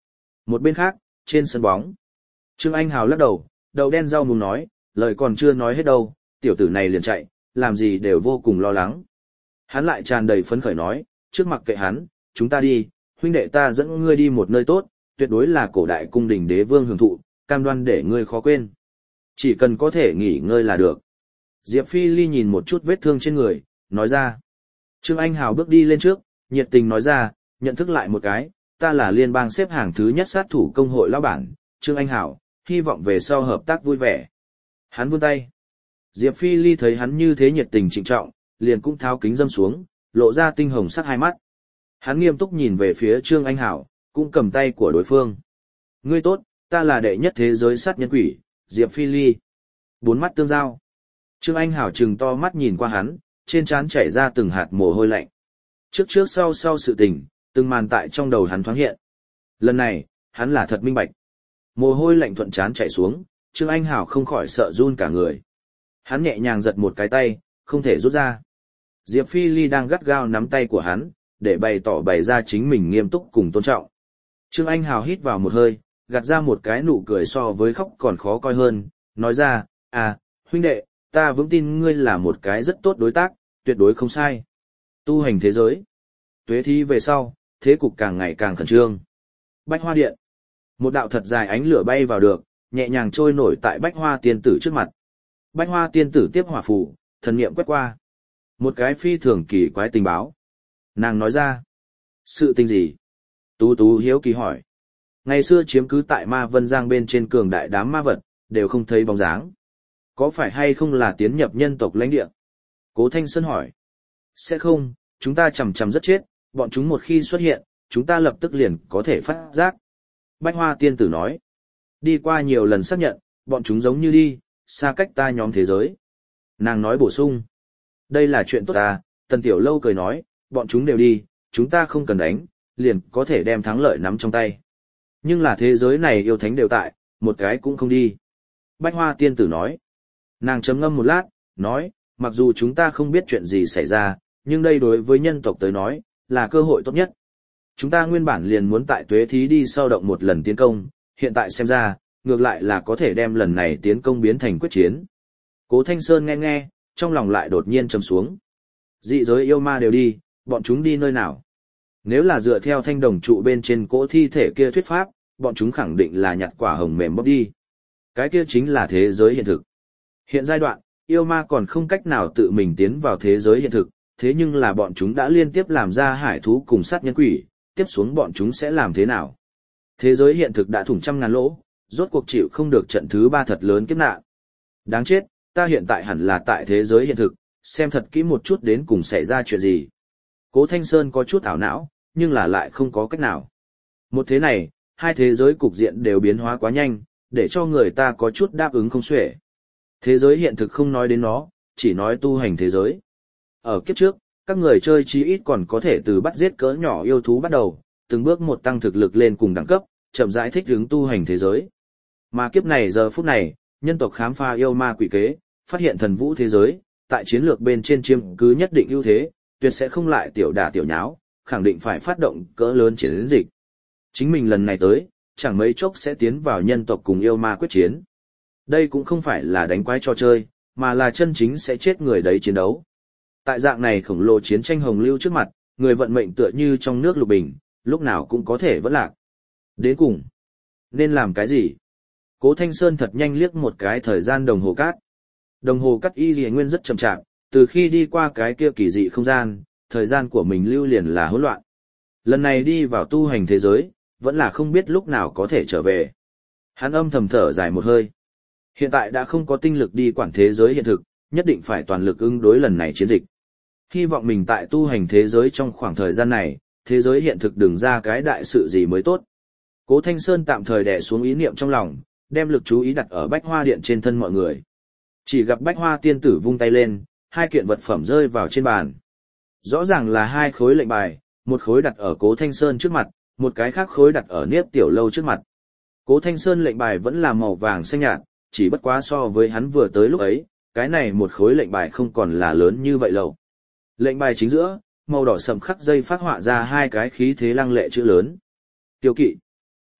Một bên khác, trên sân bóng. Trương Anh Hào lắc đầu, đầu đen rau muống nói, lời còn chưa nói hết đâu, tiểu tử này liền chạy, làm gì đều vô cùng lo lắng. Hắn lại tràn đầy phấn khởi nói, trước mặc kệ hắn, chúng ta đi, huynh đệ ta dẫn ngươi đi một nơi tốt, tuyệt đối là cổ đại cung đình đế vương hưởng thụ, cam đoan để ngươi khó quên. Chỉ cần có thể nghỉ ngơi là được. Diệp Phi Ly nhìn một chút vết thương trên người, nói ra. Trương Anh Hào bước đi lên trước, nhiệt tình nói ra, nhận thức lại một cái, ta là liên bang xếp hàng thứ nhất sát thủ công hội lão bản, Trương Anh Hào, hy vọng về sau hợp tác vui vẻ. Hắn vươn tay. Diệp Phi Ly thấy hắn như thế nhiệt tình trịnh trọng, liền cũng tháo kính dâm xuống, lộ ra tinh hồng sắc hai mắt. Hắn nghiêm túc nhìn về phía Trương Anh Hảo, cũng cầm tay của đối phương. Ngươi tốt, ta là đệ nhất thế giới sát nhân quỷ, Diệp Phi Ly. Bốn mắt tương giao. Trương Anh Hảo trừng to mắt nhìn qua hắn, trên trán chảy ra từng hạt mồ hôi lạnh. Trước trước sau sau sự tình, từng màn tại trong đầu hắn thoáng hiện. Lần này, hắn là thật minh bạch. Mồ hôi lạnh thuận trán chảy xuống, Trương Anh Hảo không khỏi sợ run cả người. Hắn nhẹ nhàng giật một cái tay, không thể rút ra. Diệp Phi Ly đang gắt gao nắm tay của hắn, để bày ra chính mình nghiêm túc cùng tôn trọng. Trương Anh Hào hít vào một hơi, gạt ra một cái nụ cười so với khóc còn khó coi hơn, nói ra, huynh đệ, ta vững tin ngươi là một cái rất tốt đối tác, tuyệt đối không sai. Tu hành thế giới. Tuế thí về sau, thế cục càng ngày càng khẩn trương. Bách Hoa Điện. Một đạo thật dài ánh lửa bay vào được, nhẹ nhàng trôi nổi tại Bách Hoa tiên tử trước mặt. Bách Hoa tiên tử tiếp hỏa phù, thần niệm quét qua. Một cái phi thường kỳ quái tình báo. Nàng nói ra. Sự tình gì? Tú Tú hiếu kỳ hỏi. Ngày xưa chiếm cứ tại Ma Vân Giang bên trên cường đại đám ma vật, đều không thấy bóng dáng. Có phải hay không là tiến nhập nhân tộc lãnh địa? Cố Thanh Sơn hỏi. Sẽ không, chúng ta chằm chằm rất chết, bọn chúng một khi xuất hiện, chúng ta lập tức liền có thể phát giác. Bách Hoa tiên tử nói. Đi qua nhiều lần xác nhận, bọn chúng giống như đi, xa cách ta nhóm thế giới. Nàng nói bổ sung. Đây là chuyện tốt ta, Tần Tiểu Lâu cười nói, bọn chúng đều đi, chúng ta không cần đánh, liền có thể đem thắng lợi nắm trong tay. Nhưng là thế giới này yêu thánh đều tại, một cái cũng không đi. Bách Hoa tiên tử nói. Nàng chấm ngâm một lát, nói, mặc dù chúng ta không biết chuyện gì xảy ra, nhưng đây đối với nhân tộc tới nói, là cơ hội tốt nhất. Chúng ta nguyên bản liền muốn tại tuế thí đi sau động một lần tiến công, hiện tại xem ra, ngược lại là có thể đem lần này tiến công biến thành quyết chiến. Cố Thanh Sơn nghe, trong lòng lại đột nhiên trầm xuống. Dị giới yêu ma đều đi, bọn chúng đi nơi nào? Nếu là dựa theo thanh đồng trụ bên trên cỗ thi thể kia thuyết pháp, bọn chúng khẳng định là nhặt quả hồng mềm bóp đi. Cái kia chính là thế giới hiện thực. Hiện giai đoạn, yêu ma còn không cách nào tự mình tiến vào thế giới hiện thực, thế nhưng là bọn chúng đã liên tiếp làm ra hải thú cùng sát nhân quỷ, tiếp xuống bọn chúng sẽ làm thế nào? Thế giới hiện thực đã thủng trăm ngàn lỗ, rốt cuộc chịu không được trận thứ 3 thật lớn kiếp nạn. Đáng chết, ta hiện tại hẳn là tại thế giới hiện thực, xem thật kỹ một chút đến cùng xảy ra chuyện gì. Cố Thanh Sơn có chút ảo não, nhưng là lại không có cách nào. Một thế này, hai thế giới cục diện đều biến hóa quá nhanh, để cho người ta có chút đáp ứng không xuể. Thế giới hiện thực không nói đến nó, chỉ nói tu hành thế giới. Ở kiếp trước, các người chơi chí ít còn có thể từ bắt giết cỡ nhỏ yêu thú bắt đầu, từng bước một tăng thực lực lên cùng đẳng cấp, chậm rãi thích ứng tu hành thế giới. Mà kiếp này giờ phút này, nhân tộc khám phá yêu ma quỷ kế, phát hiện thần vũ thế giới, tại chiến lược bên trên chiếm cứ nhất định ưu thế, tuyệt sẽ không lại tiểu đả tiểu nháo, khẳng định phải phát động cỡ lớn chiến dịch. Chính mình lần này tới, chẳng mấy chốc sẽ tiến vào nhân tộc cùng yêu ma quyết chiến. Đây cũng không phải là đánh quái trò chơi, mà là chân chính sẽ chết người đấy chiến đấu. Tại dạng này khổng lồ chiến tranh hồng lưu trước mặt, người vận mệnh tựa như trong nước lục bình, lúc nào cũng có thể vỡ lạc. Đến cùng, nên làm cái gì? Cố Thanh Sơn thật nhanh liếc một cái thời gian đồng hồ cát. Đồng hồ cát y lìa nguyên rất chậm chạp, từ khi đi qua cái kia kỳ dị không gian, thời gian của mình lưu liền là hỗn loạn. Lần này đi vào tu hành thế giới, vẫn là không biết lúc nào có thể trở về. Hắn âm thầm thở dài một hơi. Hiện tại đã không có tinh lực đi quản thế giới hiện thực, nhất định phải toàn lực ứng đối lần này chiến dịch. Hy vọng mình tại tu hành thế giới trong khoảng thời gian này, thế giới hiện thực đừng ra cái đại sự gì mới tốt. Cố Thanh Sơn tạm thời đè xuống ý niệm trong lòng, đem lực chú ý đặt ở Bách Hoa Điện trên thân mọi người. Chỉ gặp Bách Hoa tiên tử vung tay lên, hai kiện vật phẩm rơi vào trên bàn. Rõ ràng là hai khối lệnh bài, một khối đặt ở Cố Thanh Sơn trước mặt, một cái khác khối đặt ở Niếp Tiểu Lâu trước mặt. Cố Thanh Sơn lệnh bài vẫn là màu vàng xanh nhạt, chỉ bất quá so với hắn vừa tới lúc ấy, cái này một khối lệnh bài không còn là lớn như vậy lâu. Lệnh bài chính giữa, màu đỏ sẫm khắc dây phát họa ra hai cái khí thế lăng lệ chữ lớn. Tiêu kỵ.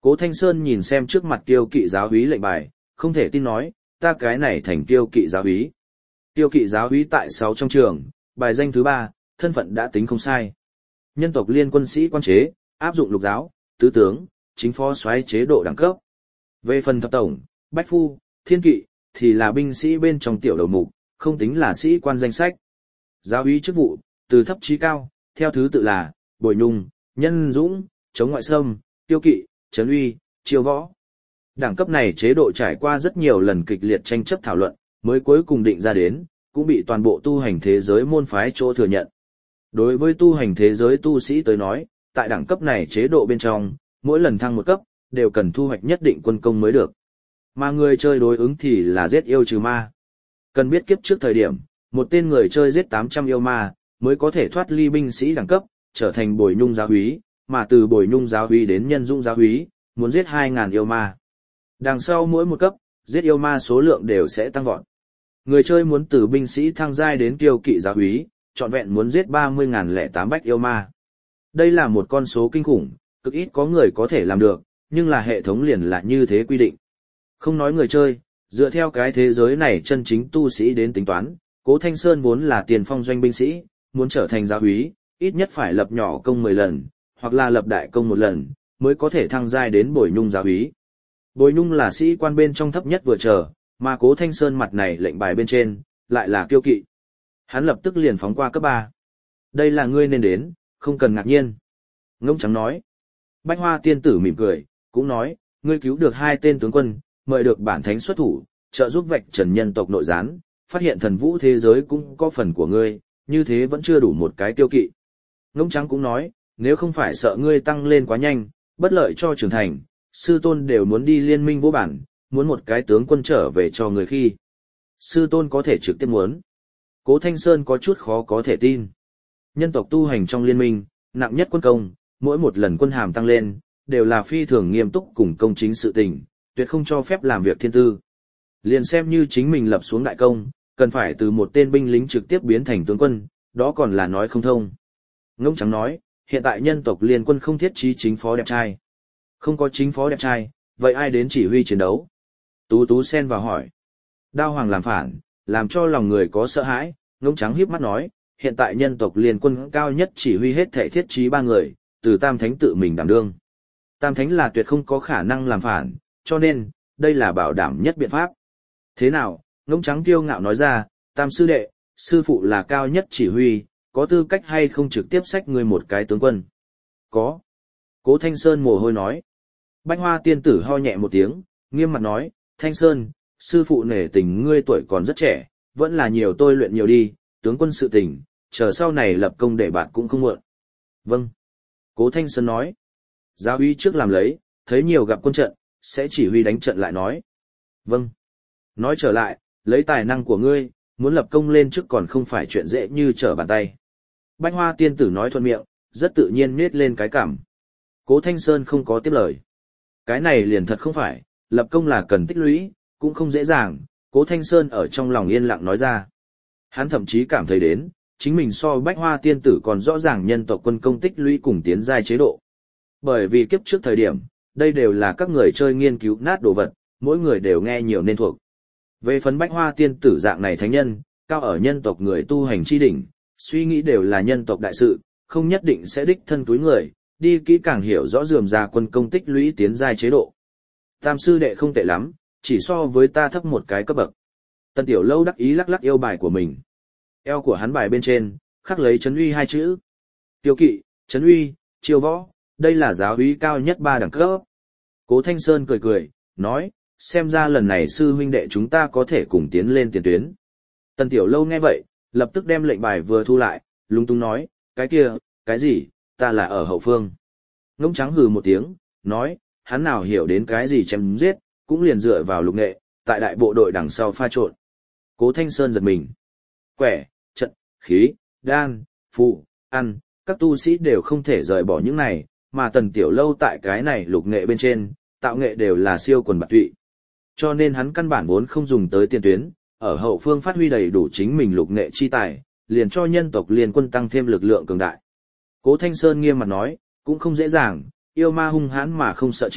Cố Thanh Sơn nhìn xem trước mặt kiêu kỵ giáo úy lệnh bài, không thể tin nói, ta cái này thành kiêu kỵ giáo úy. Kiêu kỵ giáo úy tại 6 trong trường, bài danh thứ 3, thân phận đã tính không sai. Nhân tộc liên quân sĩ quan chế, áp dụng lục giáo, tứ tướng, chính phó soái chế độ đẳng cấp. Về phần thập tổng, bách phu, thiên kỵ, thì là binh sĩ bên trong tiểu đầu mục, không tính là sĩ quan danh sách. Giáo úy chức vụ, từ thấp chí cao, theo thứ tự là bồi nhung, nhân dũng, chống ngoại xâm, tiêu kỵ, trấn uy, chiêu võ. Đẳng cấp này chế độ trải qua rất nhiều lần kịch liệt tranh chấp thảo luận, mới cuối cùng định ra đến, cũng bị toàn bộ tu hành thế giới môn phái chỗ thừa nhận. Đối với tu hành thế giới tu sĩ tới nói, tại đẳng cấp này chế độ bên trong, mỗi lần thăng một cấp, đều cần thu hoạch nhất định quân công mới được. Mà người chơi đối ứng thì là giết yêu trừ ma. Cần biết kiếp trước thời điểm, một tên người chơi giết 800 yêu ma, mới có thể thoát ly binh sĩ đẳng cấp, trở thành bồi nhung giáo úy, mà từ bồi nhung giáo úy đến nhân dũng giáo úy, muốn giết 2.000 yêu ma. Đằng sau mỗi một cấp, giết yêu ma số lượng đều sẽ tăng vọt. Người chơi muốn từ binh sĩ thăng giai đến kiêu kỵ giáo úy, trọn vẹn muốn giết 30.008 bách yêu ma. Đây là một con số kinh khủng, cực ít có người có thể làm được, nhưng là hệ thống liền là như thế quy định. Không nói người chơi, dựa theo cái thế giới này chân chính tu sĩ đến tính toán, Cố Thanh Sơn vốn là tiền phong doanh binh sĩ, muốn trở thành giáo úy, ít nhất phải lập nhỏ công 10 lần, hoặc là lập đại công 1 lần, mới có thể thăng giai đến bồi nhung giáo úy. Bồi nhung là sĩ quan bên trong thấp nhất vừa chờ, mà Cố Thanh Sơn mặt này lệnh bài bên trên, lại là kiêu kỵ. Hắn lập tức liền phóng qua cấp 3. Đây là ngươi nên đến, không cần ngạc nhiên. Ngỗng trắng nói. Bách Hoa tiên tử mỉm cười, cũng nói, ngươi cứu được 2 tên tướng quân, mời được bản thánh xuất thủ, trợ giúp vạch trần nhân tộc nội gián, phát hiện thần vũ thế giới cũng có phần của ngươi, như thế vẫn chưa đủ một cái tiêu kỵ. Ngỗng trắng cũng nói, nếu không phải sợ ngươi tăng lên quá nhanh, bất lợi cho trưởng thành, sư tôn đều muốn đi liên minh vô bản, muốn một cái tướng quân trở về cho người khi. Sư tôn có thể trực tiếp muốn. Cố Thanh Sơn có chút khó có thể tin. Nhân tộc tu hành trong liên minh, nặng nhất quân công, mỗi một lần quân hàm tăng lên, đều là phi thường nghiêm túc cùng công chính sự tình, tuyệt không cho phép làm việc thiên tư. Liền xem như chính mình lập xuống đại công, cần phải từ một tên binh lính trực tiếp biến thành tướng quân, đó còn là nói không thông. Ngỗng trắng nói, hiện tại nhân tộc liên quân không thiết trí chính phó đẹp trai. Không có chính phó đẹp trai, vậy ai đến chỉ huy chiến đấu? Tú Tú xen vào hỏi. Đao Hoàng làm phản, làm cho lòng người có sợ hãi, Ngỗng trắng híp mắt nói, hiện tại nhân tộc liên quân cao nhất chỉ huy hết thể thiết trí 3 người, từ Tam Thánh tự mình đảm đương. Tam Thánh là tuyệt không có khả năng làm phản, cho nên, đây là bảo đảm nhất biện pháp. Thế nào, Ngỗng trắng kiêu ngạo nói ra, Tam sư đệ, sư phụ là cao nhất chỉ huy, có tư cách hay không trực tiếp xách ngươi một cái tướng quân? Có. Cố Thanh Sơn mồ hôi nói. Bách Hoa tiên tử ho nhẹ một tiếng, nghiêm mặt nói, Thanh Sơn, sư phụ nể tình ngươi tuổi còn rất trẻ, vẫn là nhiều tôi luyện nhiều đi, tướng quân sự tình, chờ sau này lập công để bạn cũng không muộn. Vâng. Cố Thanh Sơn nói. Giáo úy trước làm lấy, thấy nhiều gặp quân trận, sẽ chỉ huy đánh trận lại nói. Vâng. Nói trở lại, lấy tài năng của ngươi, muốn lập công lên trước còn không phải chuyện dễ như trở bàn tay. Bách Hoa tiên tử nói thuận miệng, rất tự nhiên nết lên cái cằm. Cố Thanh Sơn không có tiếp lời. Cái này liền thật không phải, lập công là cần tích lũy, cũng không dễ dàng, Cố Thanh Sơn ở trong lòng yên lặng nói ra. Hắn thậm chí cảm thấy đến, chính mình so Bách Hoa tiên tử còn rõ ràng nhân tộc quân công tích lũy cùng tiến giai chế độ. Bởi vì kiếp trước thời điểm, đây đều là các người chơi nghiên cứu nát đồ vật, mỗi người đều nghe nhiều nên thuộc. Về phần Bách Hoa tiên tử dạng này thánh nhân, cao ở nhân tộc người tu hành chi đỉnh, suy nghĩ đều là nhân tộc đại sự, không nhất định sẽ đích thân túi người, đi kỹ càng hiểu rõ rườm rà quân công tích lũy tiến giai chế độ. Tam sư đệ không tệ lắm, chỉ so với ta thấp một cái cấp bậc. Tần Tiểu Lâu đắc ý lắc lắc yêu bài của mình. Eo của hắn bài bên trên, khắc lấy trấn uy 2 chữ. Tiêu kỵ, trấn uy, chiêu võ, đây là giáo úy cao nhất 3 đẳng cấp. Cố Thanh Sơn cười cười, nói, xem ra lần này sư huynh đệ chúng ta có thể cùng tiến lên tiền tuyến. Tần Tiểu Lâu nghe vậy, lập tức đem lệnh bài vừa thu lại, lung tung nói, cái kia, cái gì, ta là ở hậu phương. Ngỗng trắng hừ một tiếng, nói, hắn nào hiểu đến cái gì chém giết, cũng liền dựa vào lục nghệ, tại đại bộ đội đằng sau pha trộn. Cố Thanh Sơn giật mình. Quẻ, trận, khí, đan, phụ, ăn, các tu sĩ đều không thể rời bỏ những này, mà Tần Tiểu Lâu tại cái này lục nghệ bên trên, tạo nghệ đều là siêu quần bạc tụy. Cho nên hắn căn bản vốn không dùng tới tiền tuyến, ở hậu phương phát huy đầy đủ chính mình lục nghệ chi tài, liền cho nhân tộc liên quân tăng thêm lực lượng cường đại. Cố Thanh Sơn nghiêm mặt nói, cũng không dễ dàng, yêu ma hung hãn mà không sợ chết,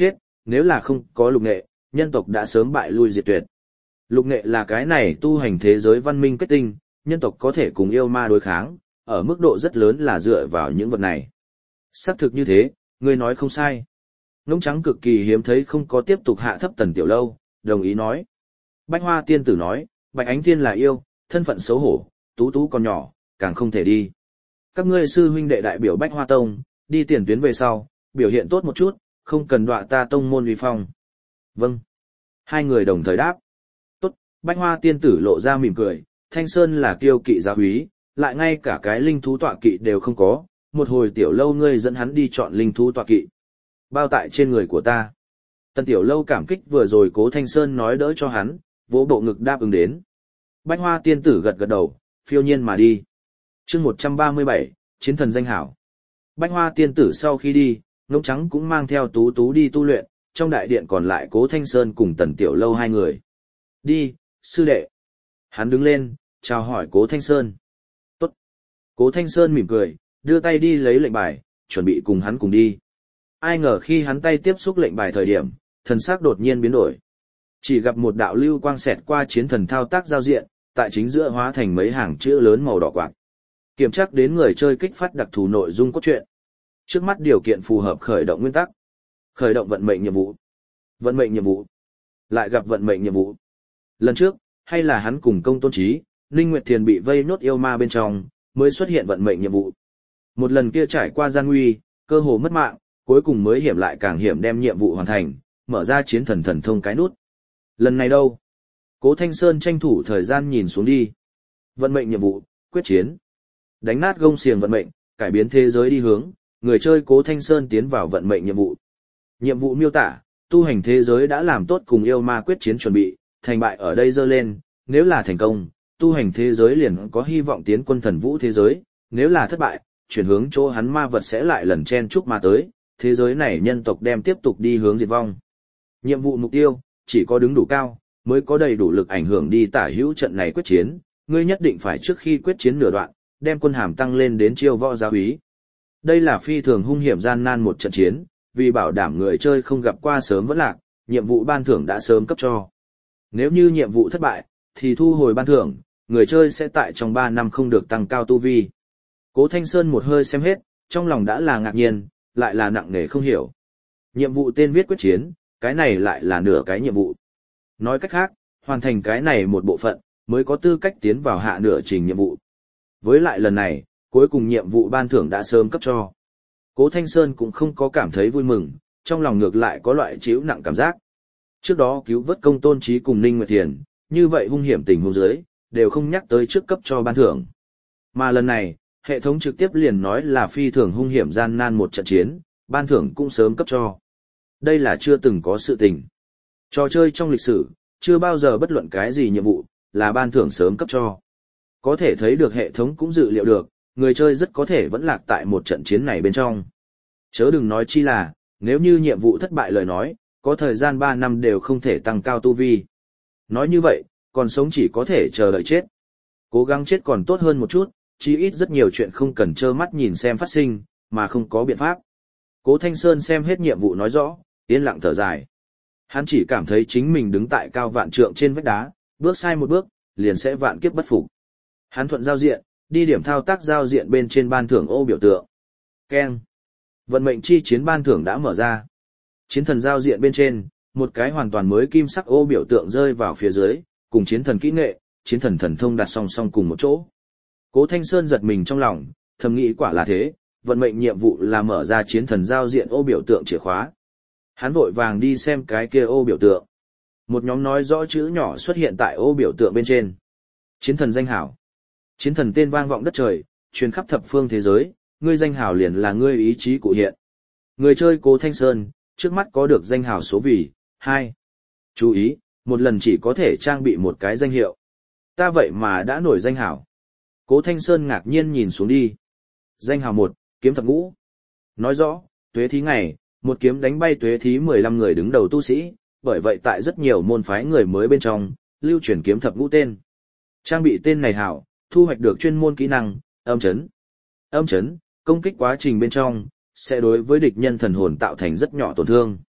nếu là không có lục nghệ, nhân tộc đã sớm bại lui diệt tuyệt. Lục nghệ là cái này tu hành thế giới văn minh kết tinh, nhân tộc có thể cùng yêu ma đối kháng, ở mức độ rất lớn là dựa vào những vật này. Xác thực như thế, ngươi nói không sai. Ngỗng trắng cực kỳ hiếm thấy không có tiếp tục hạ thấp Tần Tiểu Lâu, đồng ý nói. Bách Hoa tiên tử nói, Bạch Ánh Tiên là yêu, thân phận xấu hổ, tú tú còn nhỏ, càng không thể đi. Các ngươi sư huynh đệ đại biểu Bách Hoa Tông, đi tiền tuyến về sau, biểu hiện tốt một chút, không cần đọa ta tông môn uy phong. Vâng. Hai người đồng thời đáp. Tốt, Bách Hoa tiên tử lộ ra mỉm cười, Thanh Sơn là kiêu kỵ giáo úy, lại ngay cả cái linh thú tọa kỵ đều không có, một hồi Tiểu Lâu ngươi dẫn hắn đi chọn linh thú tọa kỵ. Bao tại trên người của ta. Tần Tiểu Lâu cảm kích vừa rồi Cố Thanh Sơn nói đỡ cho hắn, vỗ bộ ngực đáp ứng đến. Bách Hoa tiên tử gật gật đầu, phiêu nhiên mà đi. Chương 137, Chiến thần danh hảo. Bách Hoa tiên tử sau khi đi, Ngỗng trắng cũng mang theo Tú Tú đi tu luyện, trong đại điện còn lại Cố Thanh Sơn cùng Tần Tiểu Lâu hai người. Đi, sư đệ. Hắn đứng lên, chào hỏi Cố Thanh Sơn. Tốt. Cố Thanh Sơn mỉm cười, đưa tay đi lấy lệnh bài, chuẩn bị cùng hắn cùng đi. Ai ngờ khi hắn tay tiếp xúc lệnh bài thời điểm, thần sắc đột nhiên biến đổi. Chỉ gặp một đạo lưu quang xẹt qua chiến thần thao tác giao diện, tại chính giữa hóa thành mấy hàng chữ lớn màu đỏ quạt. Kiểm tra đến người chơi kích phát đặc thù nội dung cốt truyện. Trước mắt điều kiện phù hợp khởi động nguyên tắc. Khởi động vận mệnh nhiệm vụ. Vận mệnh nhiệm vụ. Lại gặp vận mệnh nhiệm vụ. Lần trước, hay là hắn cùng Công Tôn Trí, Ninh Nguyệt Thiền bị vây nốt yêu ma bên trong, mới xuất hiện vận mệnh nhiệm vụ. Một lần kia trải qua gian nguy, cơ hồ mất mạng, cuối cùng mới hiểm lại càng hiểm đem nhiệm vụ hoàn thành, mở ra chiến thần thần thông cái nút. Lần này đâu? Cố Thanh Sơn tranh thủ thời gian nhìn xuống đi. Vận mệnh nhiệm vụ, quyết chiến. Đánh nát gông xiềng vận mệnh, cải biến thế giới đi hướng, người chơi Cố Thanh Sơn tiến vào vận mệnh nhiệm vụ. Nhiệm vụ miêu tả, tu hành thế giới đã làm tốt cùng yêu ma quyết chiến chuẩn bị, thành bại ở đây dơ lên, nếu là thành công, tu hành thế giới liền có hy vọng tiến quân thần vũ thế giới, nếu là thất bại, chuyển hướng chỗ hắn ma vật sẽ lại lần chen chúc ma tới, thế giới này nhân tộc đem tiếp tục đi hướng diệt vong. Nhiệm vụ mục tiêu, chỉ có đứng đủ cao, mới có đầy đủ lực ảnh hưởng đi tả hữu trận này quyết chiến, ngươi nhất định phải trước khi quyết chiến nửa đoạn, đem quân hàm tăng lên đến chiêu võ giáo úy. Đây là phi thường hung hiểm gian nan một trận chiến, vì bảo đảm người chơi không gặp qua sớm vẫn lạc, nhiệm vụ ban thưởng đã sớm cấp cho. Nếu như nhiệm vụ thất bại, thì thu hồi ban thưởng, người chơi sẽ tại trong 3 năm không được tăng cao tu vi. Cố Thanh Sơn một hơi xem hết, trong lòng đã là ngạc nhiên, lại là nặng nề không hiểu. Nhiệm vụ tên viết quyết chiến, cái này lại là nửa cái nhiệm vụ. Nói cách khác, hoàn thành cái này một bộ phận, mới có tư cách tiến vào hạ nửa trình nhiệm vụ. Với lại lần này, cuối cùng nhiệm vụ ban thưởng đã sớm cấp cho. Cố Thanh Sơn cũng không có cảm thấy vui mừng, trong lòng ngược lại có loại chịu nặng cảm giác. Trước đó cứu vớt Công Tôn Trí cùng Ninh Nguyệt Thiền, như vậy hung hiểm tình huống dưới, đều không nhắc tới trước cấp cho ban thưởng. Mà lần này, hệ thống trực tiếp liền nói là phi thường hung hiểm gian nan một trận chiến, ban thưởng cũng sớm cấp cho. Đây là chưa từng có sự tình. Trò chơi trong lịch sử, chưa bao giờ bất luận cái gì nhiệm vụ, là ban thưởng sớm cấp cho. Có thể thấy được hệ thống cũng dự liệu được, người chơi rất có thể vẫn lạc tại một trận chiến này bên trong. Chớ đừng nói chi là, nếu như nhiệm vụ thất bại lời nói, có thời gian 3 năm đều không thể tăng cao tu vi. Nói như vậy, còn sống chỉ có thể chờ đợi chết. Cố gắng chết còn tốt hơn một chút, chí ít rất nhiều chuyện không cần trơ mắt nhìn xem phát sinh, mà không có biện pháp. Cố Thanh Sơn xem hết nhiệm vụ nói rõ, yên lặng thở dài. Hắn chỉ cảm thấy chính mình đứng tại cao vạn trượng trên vách đá, bước sai một bước, liền sẽ vạn kiếp bất phục. Hắn thuận giao diện, đi điểm thao tác giao diện bên trên ban thưởng ô biểu tượng. Keng. Vận mệnh chi chiến ban thưởng đã mở ra. Chiến thần giao diện bên trên, một cái hoàn toàn mới kim sắc ô biểu tượng rơi vào phía dưới, cùng chiến thần kỹ nghệ, chiến thần thần thông đặt song song cùng một chỗ. Cố Thanh Sơn giật mình trong lòng, thầm nghĩ quả là thế, vận mệnh nhiệm vụ là mở ra chiến thần giao diện ô biểu tượng chìa khóa. Hắn vội vàng đi xem cái kia ô biểu tượng. Một nhóm nói rõ chữ nhỏ xuất hiện tại ô biểu tượng bên trên. Chiến thần danh hảo. Chiến thần tên vang vọng đất trời, truyền khắp thập phương thế giới, ngươi danh hảo liền là ngươi ý chí cụ hiện. Người chơi Cố Thanh Sơn, trước mắt có được danh hảo số vì 2. Chú ý, một lần chỉ có thể trang bị một cái danh hiệu. Ta vậy mà đã nổi danh hảo. Cố Thanh Sơn ngạc nhiên nhìn xuống đi. Danh hào 1, kiếm thập ngũ. Nói rõ, tuế thí ngày, một kiếm đánh bay tuế thí 15 người đứng đầu tu sĩ, bởi vậy tại rất nhiều môn phái người mới bên trong, lưu truyền kiếm thập ngũ tên. Trang bị tên này hảo, thu hoạch được chuyên môn kỹ năng, âm chấn. Âm chấn, công kích quá trình bên trong, sẽ đối với địch nhân thần hồn tạo thành rất nhỏ tổn thương.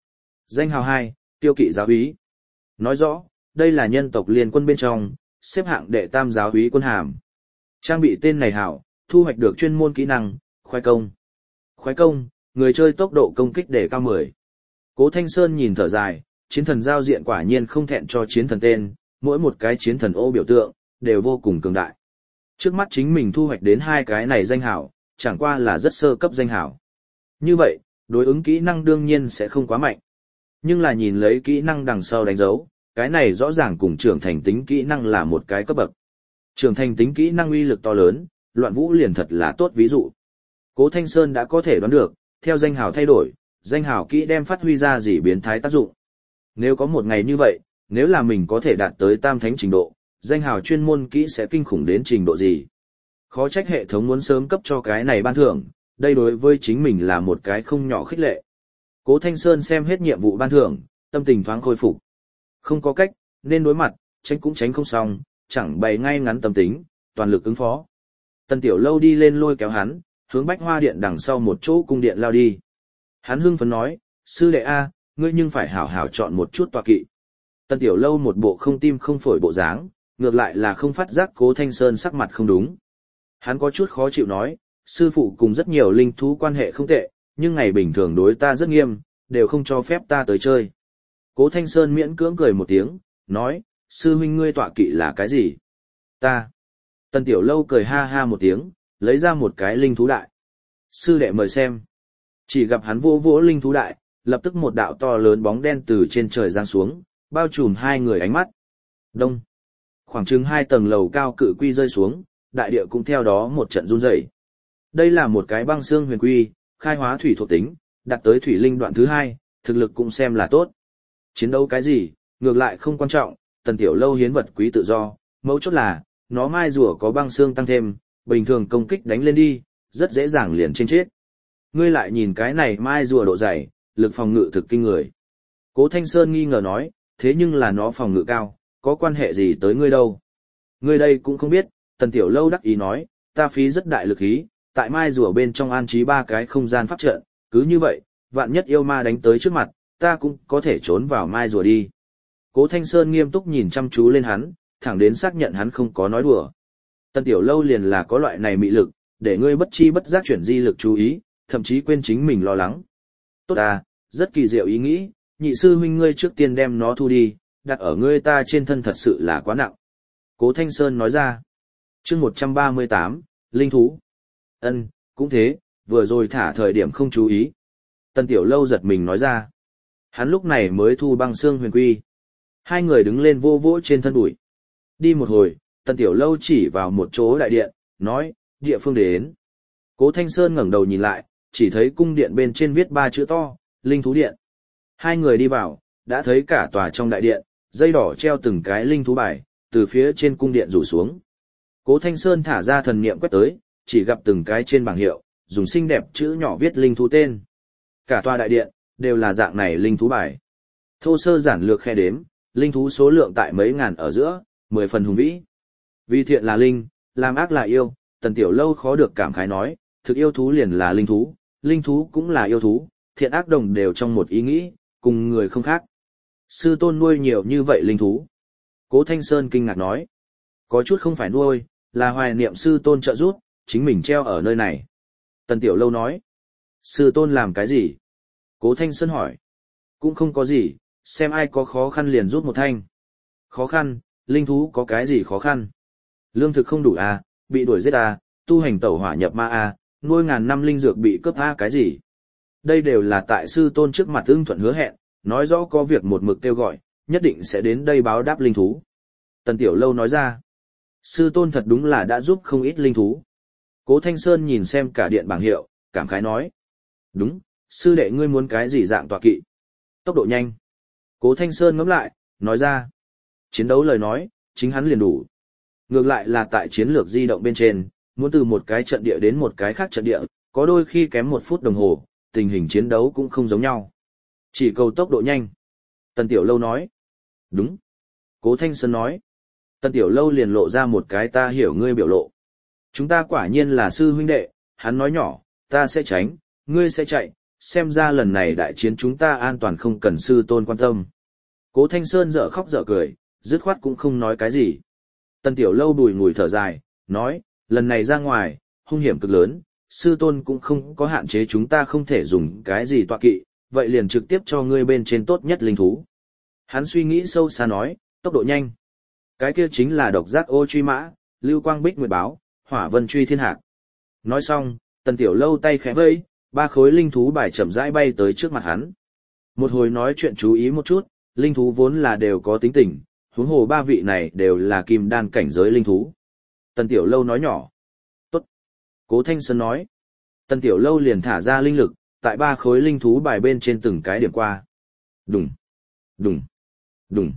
Danh hào 2, tiêu kỵ giáo úy. Nói rõ, đây là nhân tộc liên quân bên trong, xếp hạng đệ tam giáo úy quân hàm. Trang bị tên này hảo, thu hoạch được chuyên môn kỹ năng, khoái công. Khoái công, người chơi tốc độ công kích để cao 10. Cố Thanh Sơn nhìn thở dài, chiến thần giao diện quả nhiên không thẹn cho chiến thần tên, mỗi một cái chiến thần ô biểu tượng, đều vô cùng cường đại. Trước mắt chính mình thu hoạch đến 2 cái này danh hảo, chẳng qua là rất sơ cấp danh hảo. Như vậy, đối ứng kỹ năng đương nhiên sẽ không quá mạnh. Nhưng là nhìn lấy kỹ năng đằng sau đánh dấu, cái này rõ ràng cùng trưởng thành tính kỹ năng là một cái cấp bậc. Trưởng thành tính kỹ năng uy lực to lớn, loạn vũ liền thật là tốt ví dụ. Cố Thanh Sơn đã có thể đoán được, theo danh hào thay đổi, danh hào kỹ đem phát huy ra gì biến thái tác dụng. Nếu có một ngày như vậy, nếu là mình có thể đạt tới tam thánh trình độ, danh hào chuyên môn kỹ sẽ kinh khủng đến trình độ gì. Khó trách hệ thống muốn sớm cấp cho cái này ban thưởng, đây đối với chính mình là một cái không nhỏ khích lệ. Cố Thanh Sơn xem hết nhiệm vụ ban thưởng, tâm tình thoáng khôi phục. Không có cách, nên đối mặt, tránh cũng tránh không xong, chẳng bày ngay ngắn tâm tính, toàn lực ứng phó. Tần Tiểu Lâu đi lên lôi kéo hắn, hướng Bách Hoa Điện đằng sau một chỗ cung điện lao đi. Hắn hưng phấn nói, sư đệ A, ngươi nhưng phải hảo hảo chọn một chút tọa kỵ. Tần Tiểu Lâu một bộ không tim không phổi bộ dáng, ngược lại là không phát giác Cố Thanh Sơn sắc mặt không đúng. Hắn có chút khó chịu nói, sư phụ cùng rất nhiều linh thú quan hệ không tệ, nhưng ngày bình thường đối ta rất nghiêm, đều không cho phép ta tới chơi. Cố Thanh Sơn miễn cưỡng cười một tiếng, nói, sư huynh ngươi tọa kỵ là cái gì? Ta. Tần Tiểu Lâu cười ha ha một tiếng, lấy ra một cái linh thú đại. Sư đệ mời xem. Chỉ gặp hắn vỗ vỗ linh thú đại, lập tức một đạo to lớn bóng đen từ trên trời giáng xuống, bao trùm 2 người ánh mắt. Đông. Khoảng chừng 2 tầng lầu cao cự quy rơi xuống, đại địa cũng theo đó một trận run rẩy. Đây là một cái băng xương huyền quy, khai hóa thủy thuộc tính, đạt tới thủy linh đoạn thứ 2, thực lực cũng xem là tốt. Chiến đấu cái gì, ngược lại không quan trọng, Tần Tiểu Lâu hiến vật quý tự do, mấu chốt là, nó mai rùa có băng xương tăng thêm, bình thường công kích đánh lên đi, rất dễ dàng liền trên chết. Ngươi lại nhìn cái này mai rùa độ dày, lực phòng ngự thực kinh người. Cố Thanh Sơn nghi ngờ nói, thế nhưng là nó phòng ngự cao, có quan hệ gì tới ngươi đâu? Ngươi đây cũng không biết, Tần Tiểu Lâu đắc ý nói, ta phí rất đại lực ý, tại mai rùa bên trong an trí 3 cái không gian pháp trận, cứ như vậy, vạn nhất yêu ma đánh tới trước mặt, ta cũng có thể trốn vào mai rùa đi. Cố Thanh Sơn nghiêm túc nhìn chăm chú lên hắn, thẳng đến xác nhận hắn không có nói đùa. Tần Tiểu Lâu liền là có loại này mị lực, để ngươi bất chi bất giác chuyển di lực chú ý, thậm chí quên chính mình lo lắng. Tốt à, rất kỳ diệu ý nghĩ, nhị sư huynh ngươi trước tiên đem nó thu đi, đặt ở ngươi ta trên thân thật sự là quá nặng. Cố Thanh Sơn nói ra. Chương 138, Linh thú. Ân, cũng thế, vừa rồi thả thời điểm không chú ý. Tần Tiểu Lâu giật mình nói ra. Hắn lúc này mới thu băng xương huyền quy. 2 người đứng lên vô vỗ trên thân bụi. Đi một hồi, Tần Tiểu Lâu chỉ vào một chỗ đại điện, nói, địa phương đến. Cố Thanh Sơn ngẩng đầu nhìn lại, chỉ thấy cung điện bên trên viết 3 chữ to, Linh thú điện. 2 người đi vào, đã thấy cả tòa trong đại điện, dây đỏ treo từng cái linh thú bài, từ phía trên cung điện rủ xuống. Cố Thanh Sơn thả ra thần niệm quét tới, chỉ gặp từng cái trên bảng hiệu, dùng xinh đẹp chữ nhỏ viết linh thú tên. Cả tòa đại điện, đều là dạng này linh thú bài. Thô sơ giản lược khe đếm, linh thú số lượng tại mấy ngàn ở giữa, 10 phần hùng vĩ. Vì thiện là linh, làm ác là yêu, Tần Tiểu Lâu khó được cảm khái nói, thực yêu thú liền là linh thú cũng là yêu thú, thiện ác đồng đều trong một ý nghĩ, cùng người không khác. Sư tôn nuôi nhiều như vậy linh thú. Cố Thanh Sơn kinh ngạc nói, có chút không phải nuôi, là hoài niệm sư tôn trợ giúp, chính mình treo ở nơi này. Tần Tiểu Lâu nói, sư tôn làm cái gì? Cố Thanh Sơn hỏi, cũng không có gì, xem ai có khó khăn liền giúp một thanh. Khó khăn, linh thú có cái gì khó khăn? Lương thực không đủ à, bị đuổi giết à, tu hành tẩu hỏa nhập ma à, nuôi ngàn năm linh dược bị cướp à cái gì? Đây đều là tại sư tôn trước mặt ưng thuận hứa hẹn, nói rõ có việc một mực kêu gọi, nhất định sẽ đến đây báo đáp linh thú. Tần Tiểu Lâu nói ra, sư tôn thật đúng là đã giúp không ít linh thú. Cố Thanh Sơn nhìn xem cả điện bảng hiệu, cảm khái nói. Đúng, sư đệ ngươi muốn cái gì dạng tọa kỵ? Tốc độ nhanh. Cố Thanh Sơn ngẫm lại, nói ra. Chiến đấu lời nói, chính hắn liền đủ. Ngược lại là tại chiến lược di động bên trên, muốn từ một cái trận địa đến một cái khác trận địa, có đôi khi kém 1 phút đồng hồ, tình hình chiến đấu cũng không giống nhau. Chỉ cầu tốc độ nhanh. Tần Tiểu Lâu nói. Đúng. Cố Thanh Sơn nói. Tần Tiểu Lâu liền lộ ra một cái ta hiểu ngươi biểu lộ. Chúng ta quả nhiên là sư huynh đệ, hắn nói nhỏ, ta sẽ tránh, ngươi sẽ chạy, Xem ra lần này đại chiến chúng ta an toàn không cần sư tôn quan tâm. Cố Thanh Sơn dở khóc dở cười, dứt khoát cũng không nói cái gì. Tần Tiểu Lâu bùi ngùi thở dài, nói, lần này ra ngoài, hung hiểm cực lớn, sư tôn cũng không có hạn chế chúng ta không thể dùng cái gì tọa kỵ, vậy liền trực tiếp cho ngươi bên trên tốt nhất linh thú. Hắn suy nghĩ sâu xa nói, tốc độ nhanh. Cái kia chính là độc giác ô truy mã, lưu quang bích nguyệt báo, hỏa vân truy thiên hạc. Nói xong, Tần Tiểu Lâu tay khẽ vẫy, 3 khối linh thú bài chậm rãi bay tới trước mặt hắn. Một hồi nói chuyện chú ý một chút, linh thú vốn là đều có tính tình, huống hồ 3 vị này đều là kim đan cảnh giới linh thú. Tần Tiểu Lâu nói nhỏ. Tốt. Cố Thanh Sơn nói. Tần Tiểu Lâu liền thả ra linh lực, tại 3 khối linh thú bài bên trên từng cái điểm qua. Đùng, đùng, đùng.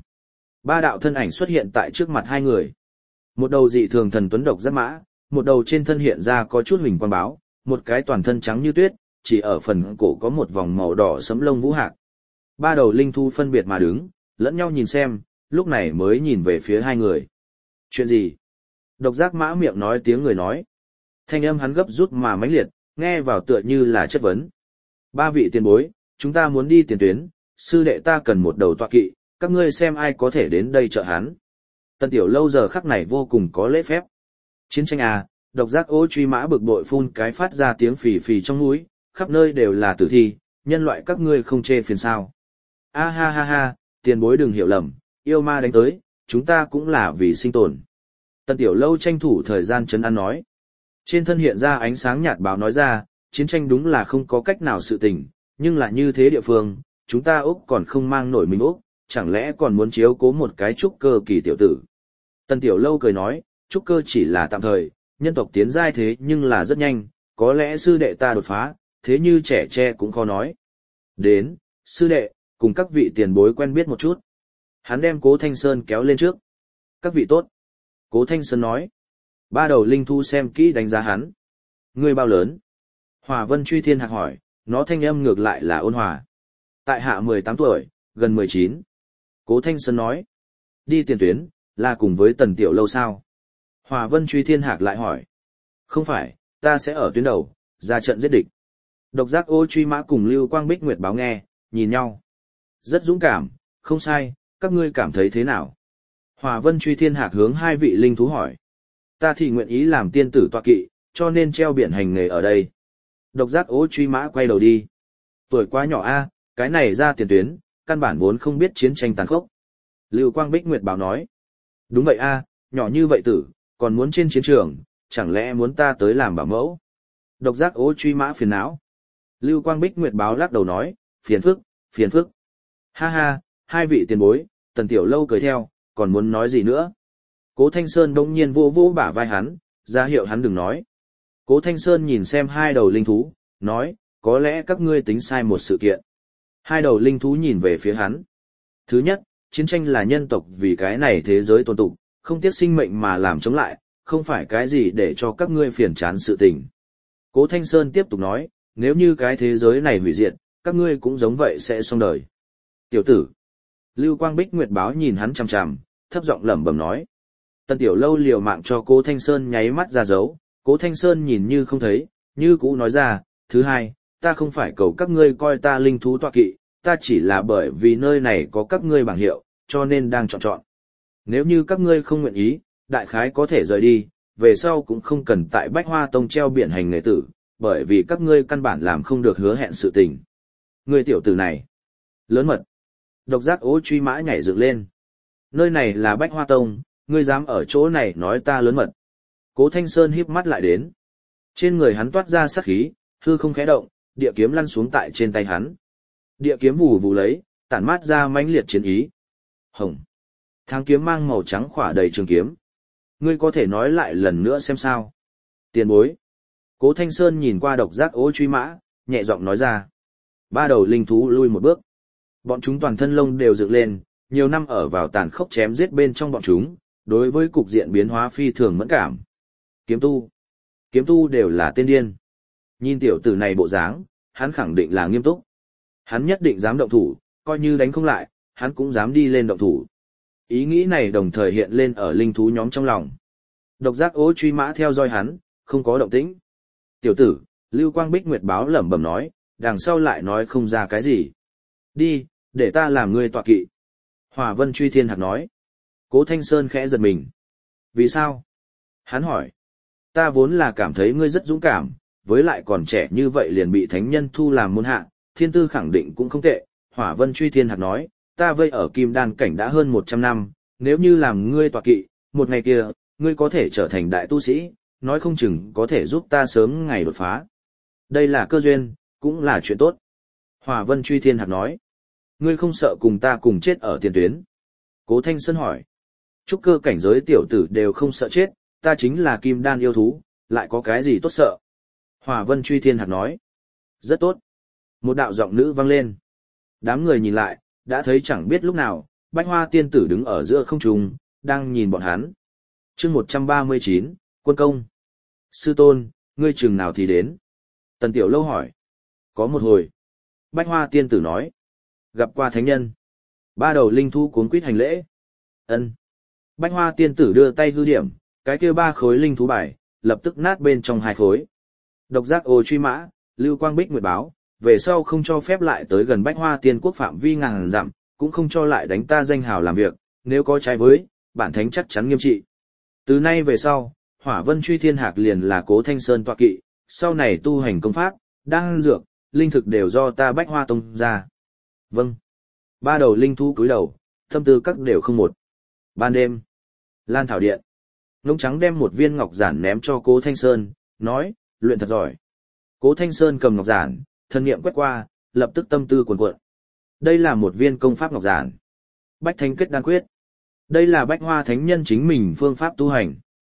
3 đạo thân ảnh xuất hiện tại trước mặt hai người. Một đầu dị thường thần tuấn độc giác mã, một đầu trên thân hiện ra có chút huỳnh quang báo, một cái toàn thân trắng như tuyết, chỉ ở phần cổ có một vòng màu đỏ sẫm lông vũ hạc. 3 đầu linh thú phân biệt mà đứng, lẫn nhau nhìn xem, lúc này mới nhìn về phía hai người. Chuyện gì? Độc giác mã miệng nói tiếng người nói. Thanh âm hắn gấp rút mà mãnh liệt, nghe vào tựa như là chất vấn. 3 vị tiền bối, chúng ta muốn đi tiền tuyến, sư đệ ta cần một đầu tọa kỵ, các ngươi xem ai có thể đến đây trợ hắn. Tần Tiểu Lâu giờ khắc này vô cùng có lễ phép. Chiến tranh à, độc giác ô truy mã bực bội phun cái phát ra tiếng phì phì trong núi, khắp nơi đều là tử thi, nhân loại các ngươi không chê phiền sao. A ha ha ha, tiền bối đừng hiểu lầm, yêu ma đánh tới, chúng ta cũng là vì sinh tồn. Tần Tiểu Lâu tranh thủ thời gian trấn an nói. Trên thân hiện ra ánh sáng nhạt báo nói ra, chiến tranh đúng là không có cách nào sự tình, nhưng là như thế địa phương, chúng ta Úc còn không mang nổi mình Úc, chẳng lẽ còn muốn chiếu cố một cái trúc cơ kỳ tiểu tử. Tần Tiểu Lâu cười nói, trúc cơ chỉ là tạm thời, nhân tộc tiến giai thế nhưng là rất nhanh, có lẽ sư đệ ta đột phá, thế như trẻ tre cũng khó nói. Đến, sư đệ, cùng các vị tiền bối quen biết một chút. Hắn đem Cố Thanh Sơn kéo lên trước. Các vị tốt. Cố Thanh Sơn nói. 3 đầu linh thu xem kỹ đánh giá hắn. Ngươi bao lớn? Hỏa Vân Truy Thiên Hạc hỏi, nó thanh âm ngược lại là ôn hòa. Tại hạ 18 tuổi, gần 19. Cố Thanh Sơn nói. Đi tiền tuyến, là cùng với Tần Tiểu Lâu sao? Hỏa Vân Truy Thiên Hạc lại hỏi. Không phải, ta sẽ ở tuyến đầu, ra trận giết địch. Độc giác ô truy mã cùng Lưu Quang Bích Nguyệt báo nghe, nhìn nhau. Rất dũng cảm, không sai, các ngươi cảm thấy thế nào? Hỏa Vân Truy Thiên Hạc hướng 2 vị linh thú hỏi. Ta thì nguyện ý làm tiên tử tọa kỵ, cho nên treo biển hành nghề ở đây. Độc giác ô truy mã quay đầu đi. Tuổi quá nhỏ a, cái này ra tiền tuyến, căn bản vốn không biết chiến tranh tàn khốc. Lưu Quang Bích Nguyệt báo nói. Đúng vậy a, nhỏ như vậy tử, còn muốn trên chiến trường, chẳng lẽ muốn ta tới làm bảo mẫu? Độc giác ô truy mã phiền não. Lưu Quang Bích Nguyệt báo lắc đầu nói, phiền phức, phiền phức. Ha ha, 2 vị tiền bối, Tần Tiểu Lâu cười theo, còn muốn nói gì nữa? Cố Thanh Sơn bỗng nhiên vỗ vỗ bả vai hắn, ra hiệu hắn đừng nói. Cố Thanh Sơn nhìn xem 2 đầu linh thú, nói, có lẽ các ngươi tính sai một sự kiện. 2 đầu linh thú nhìn về phía hắn. Thứ nhất, chiến tranh là nhân tộc vì cái này thế giới tồn tụ, không tiếc sinh mệnh mà làm chống lại, không phải cái gì để cho các ngươi phiền chán sự tình. Cố Thanh Sơn tiếp tục nói, nếu như cái thế giới này hủy diệt, các ngươi cũng giống vậy sẽ xong đời. Tiểu tử. Lưu Quang Bích Nguyệt báo nhìn hắn chằm chằm, thấp giọng lẩm bẩm nói. Tần Tiểu Lâu liều mạng cho Cố Thanh Sơn nháy mắt ra dấu, Cố Thanh Sơn nhìn như không thấy, như cũ nói ra, thứ hai, ta không phải cầu các ngươi coi ta linh thú tọa kỵ, ta chỉ là bởi vì nơi này có các ngươi bảng hiệu, cho nên đang chọn. Nếu như các ngươi không nguyện ý, đại khái có thể rời đi, về sau cũng không cần tại Bách Hoa Tông treo biển hành nghề tử, bởi vì các ngươi căn bản làm không được hứa hẹn sự tình. Ngươi tiểu tử này, lớn mật. Độc giác ố truy mã nhảy dựng lên. Nơi này là Bách Hoa Tông, ngươi dám ở chỗ này nói ta lớn mật. Cố Thanh Sơn híp mắt lại đến. Trên người hắn toát ra sát khí, hư không khẽ động, địa kiếm lăn xuống tại trên tay hắn. Địa kiếm vù vù lấy, tản mát ra mãnh liệt chiến ý. Hồng. Tháng kiếm mang màu trắng khỏa đầy trường kiếm. Ngươi có thể nói lại lần nữa xem sao. Tiền bối. Cố Thanh Sơn nhìn qua độc giác ố truy mã, nhẹ giọng nói ra. 3 đầu linh thú lui một bước. Bọn chúng toàn thân lông đều dựng lên, nhiều năm ở vào tàn khốc chém giết bên trong bọn chúng, đối với cục diện biến hóa phi thường mẫn cảm. Kiếm tu đều là tên điên. Nhìn tiểu tử này bộ dáng, hắn khẳng định là nghiêm túc. Hắn nhất định dám động thủ, coi như đánh không lại, hắn cũng dám đi lên động thủ. Ý nghĩ này đồng thời hiện lên ở linh thú nhóm trong lòng. Độc giác ố truy mã theo dõi hắn, không có động tĩnh. Tiểu tử, Lưu Quang Bích Nguyệt báo lẩm bẩm nói, đằng sau lại nói không ra cái gì. Đi, để ta làm ngươi tọa kỵ. Hỏa Vân Truy Thiên Hạc nói. Cố Thanh Sơn khẽ giật mình. Vì sao? Hắn hỏi. Ta vốn là cảm thấy ngươi rất dũng cảm, với lại còn trẻ như vậy liền bị thánh nhân thu làm môn hạ, thiên tư khẳng định cũng không tệ. Hỏa Vân Truy Thiên Hạc nói, ta vây ở kim đan cảnh đã hơn 100 năm, nếu như làm ngươi tọa kỵ, một ngày kia, ngươi có thể trở thành đại tu sĩ, nói không chừng có thể giúp ta sớm ngày đột phá. Đây là cơ duyên, cũng là chuyện tốt. Hỏa Vân Truy Thiên Hạc nói, ngươi không sợ cùng ta cùng chết ở tiền tuyến. Cố Thanh Sơn hỏi, trúc cơ cảnh giới tiểu tử đều không sợ chết, ta chính là kim đan yêu thú, lại có cái gì tốt sợ. Hỏa Vân Truy Thiên Hạc nói, rất tốt. Một đạo giọng nữ vang lên. Đám người nhìn lại, đã thấy chẳng biết lúc nào, Bách Hoa tiên tử đứng ở giữa không trung, đang nhìn bọn hắn. Chương 139, Quân công. Sư tôn, ngươi chừng nào thì đến? Tần Tiểu Lâu hỏi. Có một hồi. Bách Hoa tiên tử nói. Gặp qua thánh nhân. Ba đầu linh thú cuống quýt hành lễ. Ân. Bách Hoa tiên tử đưa tay hư điểm, cái kia 3 khối linh thú bài, lập tức nát bên trong 2 khối. Độc giác ô truy mã, lưu quang bích nguyệt báo, về sau không cho phép lại tới gần Bách Hoa tiên quốc phạm vi ngàn dặm, cũng không cho lại đánh ta danh hào làm việc, nếu có trái với, bản thánh chắc chắn nghiêm trị. Từ nay về sau, Hỏa Vân Truy Thiên Hạc liền là Cố Thanh Sơn tọa kỵ, sau này tu hành công pháp, đan dược, linh thực đều do ta Bách Hoa tông ra. Vâng. 3 đầu linh thú cúi đầu, tâm tư các đều không một. Ban đêm, Lan Thảo Điện. Ngỗng Trắng đem một viên ngọc giản ném cho Cố Thanh Sơn, nói, luyện thật giỏi. Cố Thanh Sơn cầm ngọc giản, thân niệm quét qua, lập tức tâm tư cuồn cuộn. Đây là một viên công pháp ngọc giản. Bách Thánh Kết Đan Quyết. Đây là Bách Hoa Thánh Nhân chính mình phương pháp tu hành.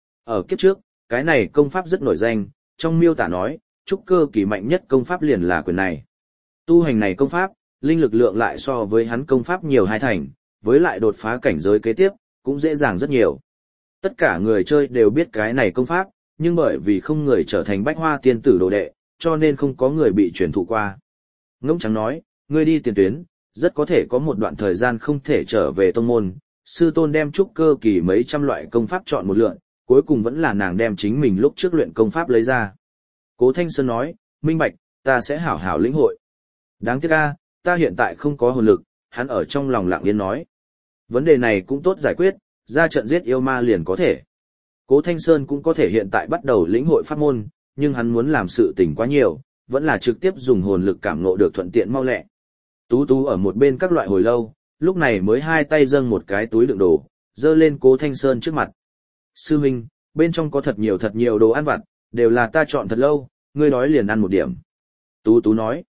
Ở kiếp trước, cái này công pháp rất nổi danh, trong miêu tả nói, trúc cơ kỳ mạnh nhất công pháp liền là quyền này. Tu hành này công pháp, linh lực lượng lại so với hắn công pháp nhiều 2 thành, với lại đột phá cảnh giới kế tiếp, cũng dễ dàng rất nhiều. Tất cả người chơi đều biết cái này công pháp, nhưng bởi vì không người trở thành Bách Hoa tiên tử đồ đệ, cho nên không có người bị truyền thụ qua. Ngỗng Trắng nói, ngươi đi tiền tuyến, rất có thể có một đoạn thời gian không thể trở về tông môn, sư tôn đem trúc cơ kỳ mấy trăm loại công pháp chọn một lượn, cuối cùng vẫn là nàng đem chính mình lúc trước luyện công pháp lấy ra. Cố Thanh Sơn nói, minh bạch, ta sẽ hảo hảo lĩnh hội. Đáng tiếc a, ta hiện tại không có hồn lực, hắn ở trong lòng lặng yên nói. Vấn đề này cũng tốt giải quyết, ra trận giết yêu ma liền có thể. Cố Thanh Sơn cũng có thể hiện tại bắt đầu lĩnh hội pháp môn, nhưng hắn muốn làm sự tình quá nhiều, vẫn là trực tiếp dùng hồn lực cảm ngộ được thuận tiện mau lẹ. Tú Tú ở một bên các loại hồi lâu, lúc này mới 2 tay dâng một cái túi đựng đồ, dơ lên Cố Thanh Sơn trước mặt. Sư huynh, bên trong có thật nhiều đồ ăn vặt, đều là ta chọn thật lâu, ngươi đói liền ăn một điểm. Tú Tú nói,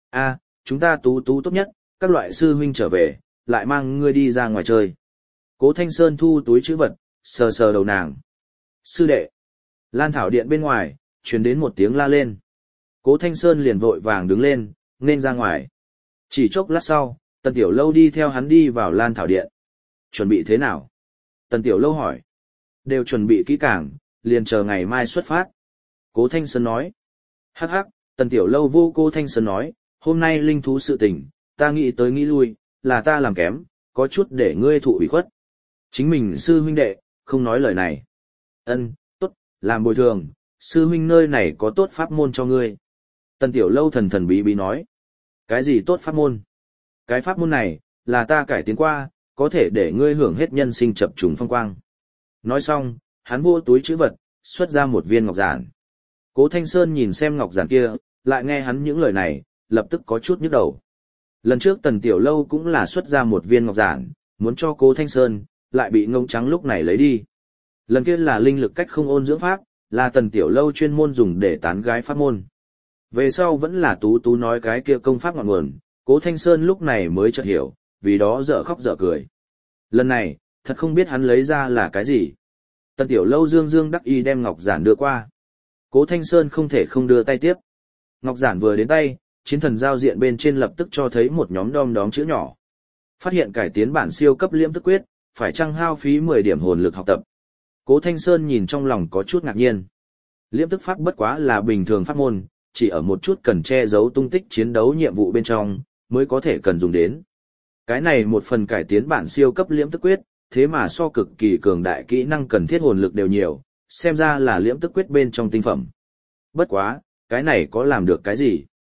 chúng ta Tú Tú tốt nhất, các loại sư huynh trở về, lại mang ngươi đi ra ngoài chơi. Cố Thanh Sơn thu túi trữ vật, sờ sờ đầu nàng. Sư đệ. Lan Thảo Điện bên ngoài, truyền đến một tiếng la lên. Cố Thanh Sơn liền vội vàng đứng lên, nên ra ngoài. Chỉ chốc lát sau, Tần Tiểu Lâu đi theo hắn đi vào Lan Thảo Điện. Chuẩn bị thế nào? Tần Tiểu Lâu hỏi. Đều chuẩn bị kỹ càng, liền chờ ngày mai xuất phát. Cố Thanh Sơn nói. Hắc hắc, Tần Tiểu Lâu vô Cố Thanh Sơn nói, hôm nay linh thú sự tình, ta nghĩ tới nghĩ lui, là ta làm kém, có chút để ngươi thụ ủy khuất. Chính mình sư huynh đệ, không nói lời này. Ân, tốt, làm bồi thường, sư huynh nơi này có tốt pháp môn cho ngươi. Tần Tiểu Lâu thần thần bí bí nói. Cái gì tốt pháp môn? Cái pháp môn này, là ta cải tiến qua, có thể để ngươi hưởng hết nhân sinh chập trùng phong quang. Nói xong, hắn vô túi trữ vật, xuất ra một viên ngọc giản. Cố Thanh Sơn nhìn xem ngọc giản kia, lại nghe hắn những lời này, lập tức có chút nhức đầu. Lần trước Tần Tiểu Lâu cũng là xuất ra một viên ngọc giản, muốn cho Cố Thanh Sơn, lại bị Ngỗng Trắng lúc này lấy đi. Lần kia là linh lực cách không ôn dưỡng pháp, là Tần Tiểu Lâu chuyên môn dùng để tán gái pháp môn. Về sau vẫn là Tú Tú nói cái kia công pháp ngọn nguồn, Cố Thanh Sơn lúc này mới chợt hiểu, vì đó dở khóc dở cười. Lần này, thật không biết hắn lấy ra là cái gì. Tần Tiểu Lâu dương dương đắc ý đem ngọc giản đưa qua. Cố Thanh Sơn không thể không đưa tay tiếp. Ngọc giản vừa đến tay, chiến thần giao diện bên trên lập tức cho thấy một nhóm đom đóm chữ nhỏ. Phát hiện cải tiến bản siêu cấp liễm tức quyết, phải chăng hao phí 10 điểm hồn lực học tập. Cố Thanh Sơn nhìn trong lòng có chút ngạc nhiên. Liễm tức pháp bất quá là bình thường pháp môn, chỉ ở một chút cần che giấu tung tích chiến đấu nhiệm vụ bên trong, mới có thể cần dùng đến. Cái này một phần cải tiến bản siêu cấp liễm tức quyết, thế mà so cực kỳ cường đại kỹ năng cần thiết hồn lực đều nhiều, xem ra là liễm tức quyết bên trong tinh phẩm. Bất quá, cái này có làm được cái gì?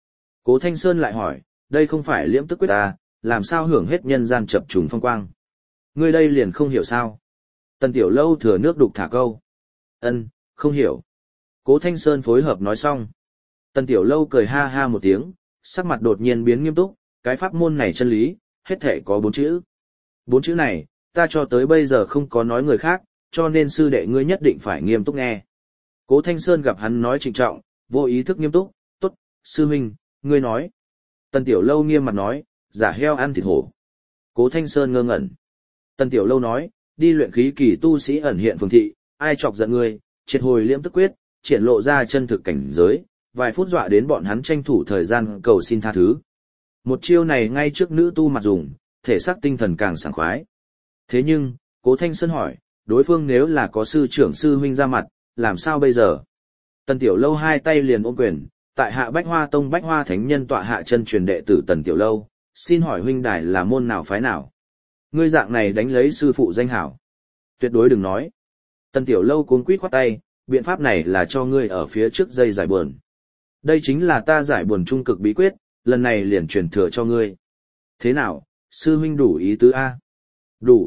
Cố Thanh Sơn lại hỏi, đây không phải liễm tức quyết ta, làm sao hưởng hết nhân gian chập trùng phong quang. Ngươi đây liền không hiểu sao. Tần Tiểu Lâu thừa nước đục thả câu. Ân, không hiểu. Cố Thanh Sơn phối hợp nói xong. Tần Tiểu Lâu cười ha ha một tiếng, sắc mặt đột nhiên biến nghiêm túc, cái pháp môn này chân lý, hết thể có 4 chữ. 4 chữ này, ta cho tới bây giờ không có nói người khác, cho nên sư đệ ngươi nhất định phải nghiêm túc nghe. Cố Thanh Sơn gặp hắn nói trịnh trọng, vô ý thức nghiêm túc, tốt, sư huynh, ngươi nói. Tần Tiểu Lâu nghiêm mặt nói, giả heo ăn thịt hổ. Cố Thanh Sơn ngơ ngẩn. Tần Tiểu Lâu nói, đi luyện khí kỳ tu sĩ ẩn hiện phường thị, ai chọc giận ngươi, triệt hồi liễm tức quyết, triển lộ ra chân thực cảnh giới, vài phút dọa đến bọn hắn tranh thủ thời gian cầu xin tha thứ. Một chiêu này ngay trước nữ tu mặt dùng, thể xác tinh thần càng sảng khoái. Thế nhưng, Cố Thanh Sơn hỏi, đối phương nếu là có sư trưởng sư huynh ra mặt, làm sao bây giờ? Tần Tiểu Lâu hai tay liền ôm quyền, tại hạ Bách Hoa Tông Bách Hoa Thánh Nhân tọa hạ chân truyền đệ tử Tần Tiểu Lâu, xin hỏi huynh đài là môn nào phái nào? Ngươi dạng này đánh lấy sư phụ danh hảo. Tuyệt đối đừng nói. Tần Tiểu Lâu cuống quýt khoát tay, biện pháp này là cho ngươi ở phía trước dây giải buồn. Đây chính là ta giải buồn trung cực bí quyết, lần này liền truyền thừa cho ngươi. Thế nào, sư huynh đủ ý tứ A? Đủ.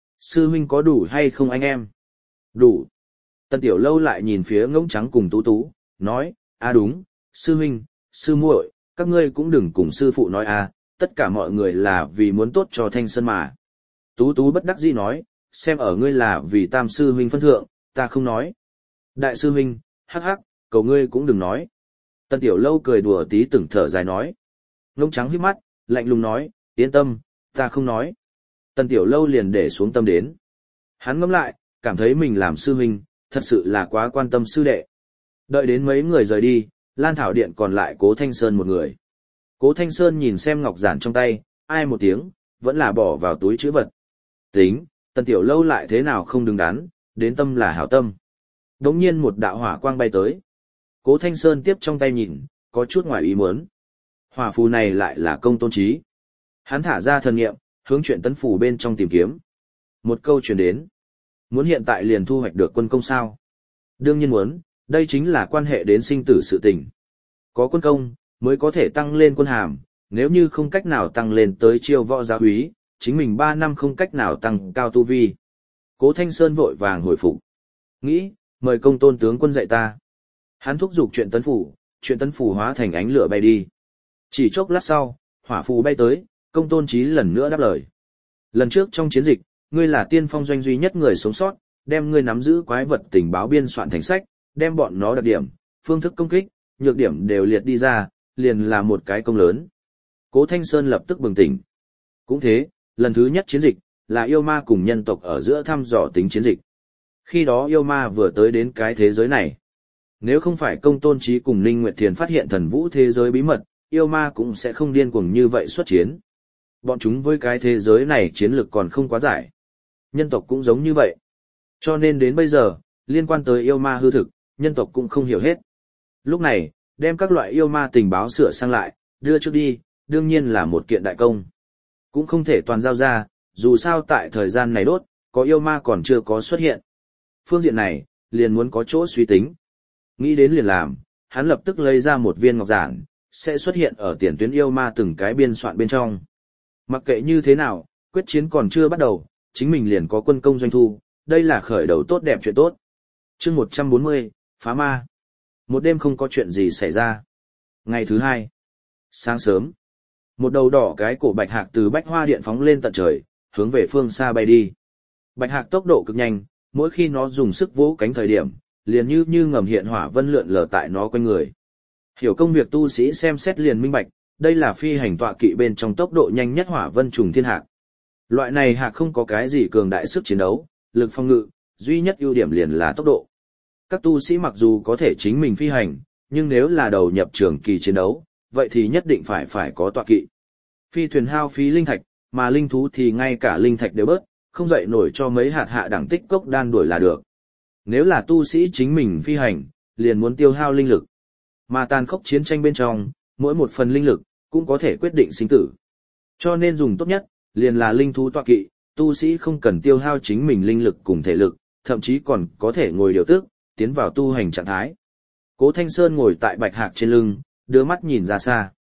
Sư huynh có đủ hay không anh em? Đủ. Tần Tiểu Lâu lại nhìn phía Ngỗng Trắng cùng Tú Tú, nói, đúng, sư huynh, sư muội, các ngươi cũng đừng cùng sư phụ nói tất cả mọi người là vì muốn tốt cho Thanh Sơn mà. Tú Tú bất đắc dĩ nói, xem ở ngươi là vì tam sư huynh phân thượng, ta không nói. Đại sư huynh, hắc hắc, cầu ngươi cũng đừng nói. Tần Tiểu Lâu cười đùa tí từng thở dài nói. Ngỗng Trắng híp mắt, lạnh lùng nói, yên tâm, ta không nói. Tần Tiểu Lâu liền để xuống tâm đến. Hắn ngẫm lại, cảm thấy mình làm sư huynh, thật sự là quá quan tâm sư đệ. Đợi đến mấy người rời đi, Lan Thảo Điện còn lại Cố Thanh Sơn một người. Cố Thanh Sơn nhìn xem ngọc giản trong tay, ai một tiếng, vẫn là bỏ vào túi chữ vật. Tính, Tần Tiểu Lâu lại thế nào không đứng đắn, đến tâm là hảo tâm. Đống nhiên một đạo hỏa quang bay tới. Cố Thanh Sơn tiếp trong tay nhìn, có chút ngoài ý muốn. Hỏa phù này lại là Công Tôn Chí. Hắn thả ra thần niệm, hướng chuyện tấn phủ bên trong tìm kiếm. Một câu truyền đến. Muốn hiện tại liền thu hoạch được quân công sao? Đương nhiên muốn, đây chính là quan hệ đến sinh tử sự tình. Có quân công, mới có thể tăng lên quân hàm, nếu như không cách nào tăng lên tới chiêu võ giáo úy, chính mình 3 năm không cách nào tăng cao tu vi. Cố Thanh Sơn vội vàng hồi phục. Nghĩ, mời Công Tôn tướng quân dạy ta. Hắn thúc giục chuyện tấn phủ hóa thành ánh lửa bay đi. Chỉ chốc lát sau, hỏa phù bay tới, Công Tôn Chí lần nữa đáp lời. Lần trước trong chiến dịch, ngươi là tiên phong doanh duy nhất người sống sót, đem ngươi nắm giữ quái vật tình báo biên soạn thành sách, đem bọn nó đặc điểm, phương thức công kích, nhược điểm đều liệt đi ra, liền là một cái công lớn. Cố Thanh Sơn lập tức bừng tỉnh. Cũng thế, lần thứ nhất chiến dịch, là yêu ma cùng nhân tộc ở giữa thăm dò tính chiến dịch. Khi đó yêu ma vừa tới đến cái thế giới này. Nếu không phải Công Tôn Chí cùng Ninh Nguyệt Thiền phát hiện thần vũ thế giới bí mật, yêu ma cũng sẽ không điên cuồng như vậy xuất chiến. Bọn chúng với cái thế giới này chiến lược còn không quá giải. Nhân tộc cũng giống như vậy. Cho nên đến bây giờ, liên quan tới yêu ma hư thực, nhân tộc cũng không hiểu hết. Lúc này, đem các loại yêu ma tình báo sửa sang lại, đưa trước đi, đương nhiên là một kiện đại công. Cũng không thể toàn giao ra, dù sao tại thời gian này đốt, có yêu ma còn chưa có xuất hiện. Phương diện này, liền muốn có chỗ suy tính. Nghĩ đến liền làm, hắn lập tức lấy ra một viên ngọc giản, sẽ xuất hiện ở tiền tuyến yêu ma từng cái biên soạn bên trong. Mặc kệ như thế nào, quyết chiến còn chưa bắt đầu, chính mình liền có quân công doanh thu, đây là khởi đầu tốt đẹp chuyện tốt. Chương 140, phá ma. Một đêm không có chuyện gì xảy ra. Ngày thứ 2, sáng sớm, một đầu đỏ cái cổ bạch hạc từ Bách Hoa Điện phóng lên tận trời, hướng về phương xa bay đi. Bạch hạc tốc độ cực nhanh, mỗi khi nó dùng sức vỗ cánh thời điểm, liền như ngầm hiện hỏa vân lượn lờ tại nó quanh người. Hiểu công việc tu sĩ xem xét liền minh bạch, đây là phi hành tọa kỵ bên trong tốc độ nhanh nhất hỏa vân trùng thiên hạc. Loại này hạc không có cái gì cường đại sức chiến đấu, lực phòng ngự, duy nhất ưu điểm liền là tốc độ. Các tu sĩ mặc dù có thể chính mình phi hành, nhưng nếu là đầu nhập trường kỳ chiến đấu, vậy thì nhất định phải có tọa kỵ. Phi thuyền hao phí linh thạch, mà linh thú thì ngay cả linh thạch đều bớt, không dậy nổi cho mấy hạt hạ đẳng tích cốc đan đuổi là được. Nếu là tu sĩ chính mình phi hành, liền muốn tiêu hao linh lực. Mà tàn khốc chiến tranh bên trong, mỗi một phần linh lực, cũng có thể quyết định sinh tử. Cho nên dùng tốt nhất, liền là linh thú tọa kỵ, tu sĩ không cần tiêu hao chính mình linh lực cùng thể lực, thậm chí còn có thể ngồi điều tức, tiến vào tu hành trạng thái. Cố Thanh Sơn ngồi tại bạch hạc trên lưng, đưa mắt nhìn ra xa.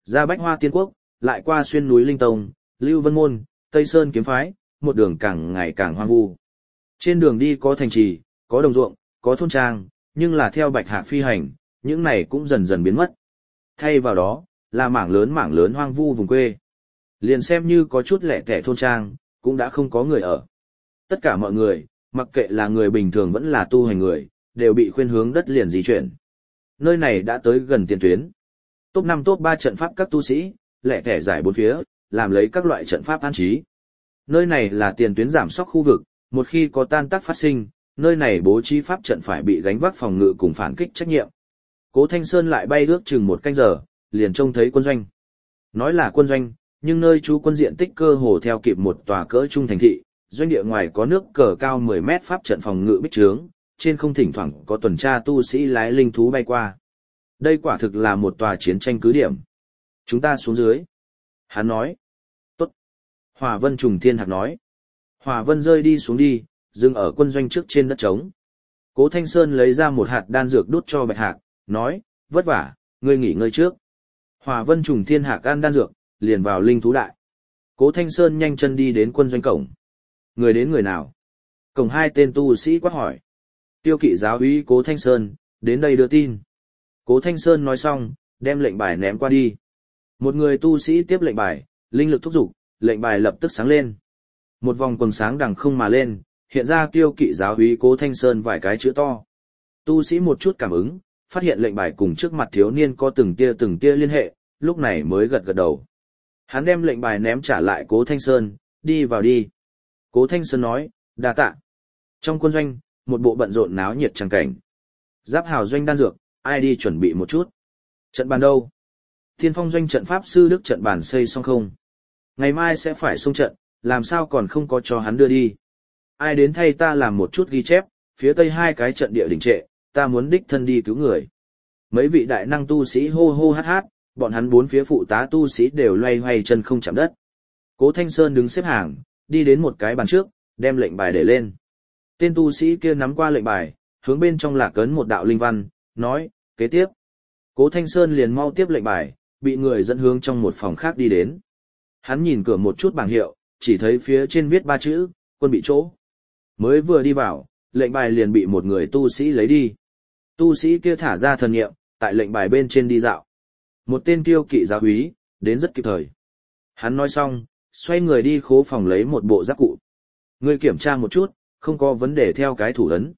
Ra Bách Hoa Tiên Quốc, lại qua xuyên núi Linh Tông, Lưu Vân Môn, Tây Sơn Kiếm Phái, một đường càng ngày càng hoang vu. Trên đường đi có thành trì, có đồng ruộng, có thôn trang, nhưng là theo Bạch Hạc phi hành, những này cũng dần dần biến mất. Thay vào đó, là mảng lớn hoang vu vùng quê. Liền xem như có chút lẻ tẻ thôn trang, cũng đã không có người ở. Tất cả mọi người, mặc kệ là người bình thường vẫn là tu hành người, đều bị khuyên hướng đất liền di chuyển. Nơi này đã tới gần tiền tuyến. Top 5 top 3 trận pháp các tu sĩ, lẻ tẻ giải bốn phía, làm lấy các loại trận pháp an trí. Nơi này là tiền tuyến giảm sóc khu vực, một khi có tan tác phát sinh, nơi này bố trí pháp trận phải bị gánh vác phòng ngự cùng phản kích trách nhiệm. Cố Thanh Sơn lại bay ước chừng một canh giờ, liền trông thấy quân doanh. Nói là quân doanh, nhưng nơi trú quân diện tích cơ hồ theo kịp một tòa cỡ trung thành thị, doanh địa ngoài có nước cờ cao 10 mét pháp trận phòng ngự bích trướng, trên không thỉnh thoảng có tuần tra tu sĩ lái linh thú bay qua. Đây quả thực là một tòa chiến tranh cứ điểm. Chúng ta xuống dưới. Hắn nói. Tốt. Hỏa Vân Trùng Thiên Hạc nói. Hỏa Vân rơi đi xuống đi, dừng ở quân doanh trước trên đất trống. Cố Thanh Sơn lấy ra một hạt đan dược đút cho Bạch Hạc, nói, vất vả, ngươi nghỉ ngơi trước. Hỏa Vân Trùng Thiên Hạc ăn đan dược, liền vào linh thú đại. Cố Thanh Sơn nhanh chân đi đến quân doanh cổng. Người đến người nào? Cổng hai tên tu sĩ quát hỏi. Tiêu Kỵ giáo úy Cố Thanh Sơn, đến đây đưa tin. Cố Thanh Sơn nói xong, đem lệnh bài ném qua đi. Một người tu sĩ tiếp lệnh bài, linh lực thúc giục, lệnh bài lập tức sáng lên. Một vòng quầng sáng đằng không mà lên, hiện ra Tiêu Kỵ giáo úy Cố Thanh Sơn vài cái chữ to. Tu sĩ một chút cảm ứng, phát hiện lệnh bài cùng trước mặt thiếu niên có từng tia liên hệ, lúc này mới gật gật đầu. Hắn đem lệnh bài ném trả lại Cố Thanh Sơn, đi vào đi. Cố Thanh Sơn nói, đa tạ. Trong quân doanh, một bộ bận rộn náo nhiệt tràng cảnh. Giáp hào doanh đan dược, ai đi chuẩn bị một chút. Trận bàn đâu? Thiên Phong doanh trận pháp sư Đức trận bàn xây xong không? Ngày mai sẽ phải xung trận, làm sao còn không có cho hắn đưa đi? Ai đến thay ta làm một chút ghi chép, phía tây hai cái trận địa đình trệ, ta muốn đích thân đi cứu người. Mấy vị đại năng tu sĩ hô hô hát hát, bọn hắn bốn phía phụ tá tu sĩ đều loay hoay chân không chạm đất. Cố Thanh Sơn đứng xếp hàng, đi đến một cái bàn trước, đem lệnh bài để lên. Tên tu sĩ kia nắm qua lệnh bài, hướng bên trong lạc ấn một đạo linh văn, nói, kế tiếp. Cố Thanh Sơn liền mau tiếp lệnh bài, bị người dẫn hướng trong một phòng khác đi đến. Hắn nhìn cửa một chút bảng hiệu, chỉ thấy phía trên viết 3 chữ, quân bị chỗ. Mới vừa đi vào, lệnh bài liền bị một người tu sĩ lấy đi. Tu sĩ kia thả ra thần niệm, tại lệnh bài bên trên đi dạo. Một tên Tiêu Kỵ giáo úy, đến rất kịp thời. Hắn nói xong, xoay người đi khố phòng lấy một bộ giáp cụ. Ngươi kiểm tra một chút, không có vấn đề theo cái thủ ấn.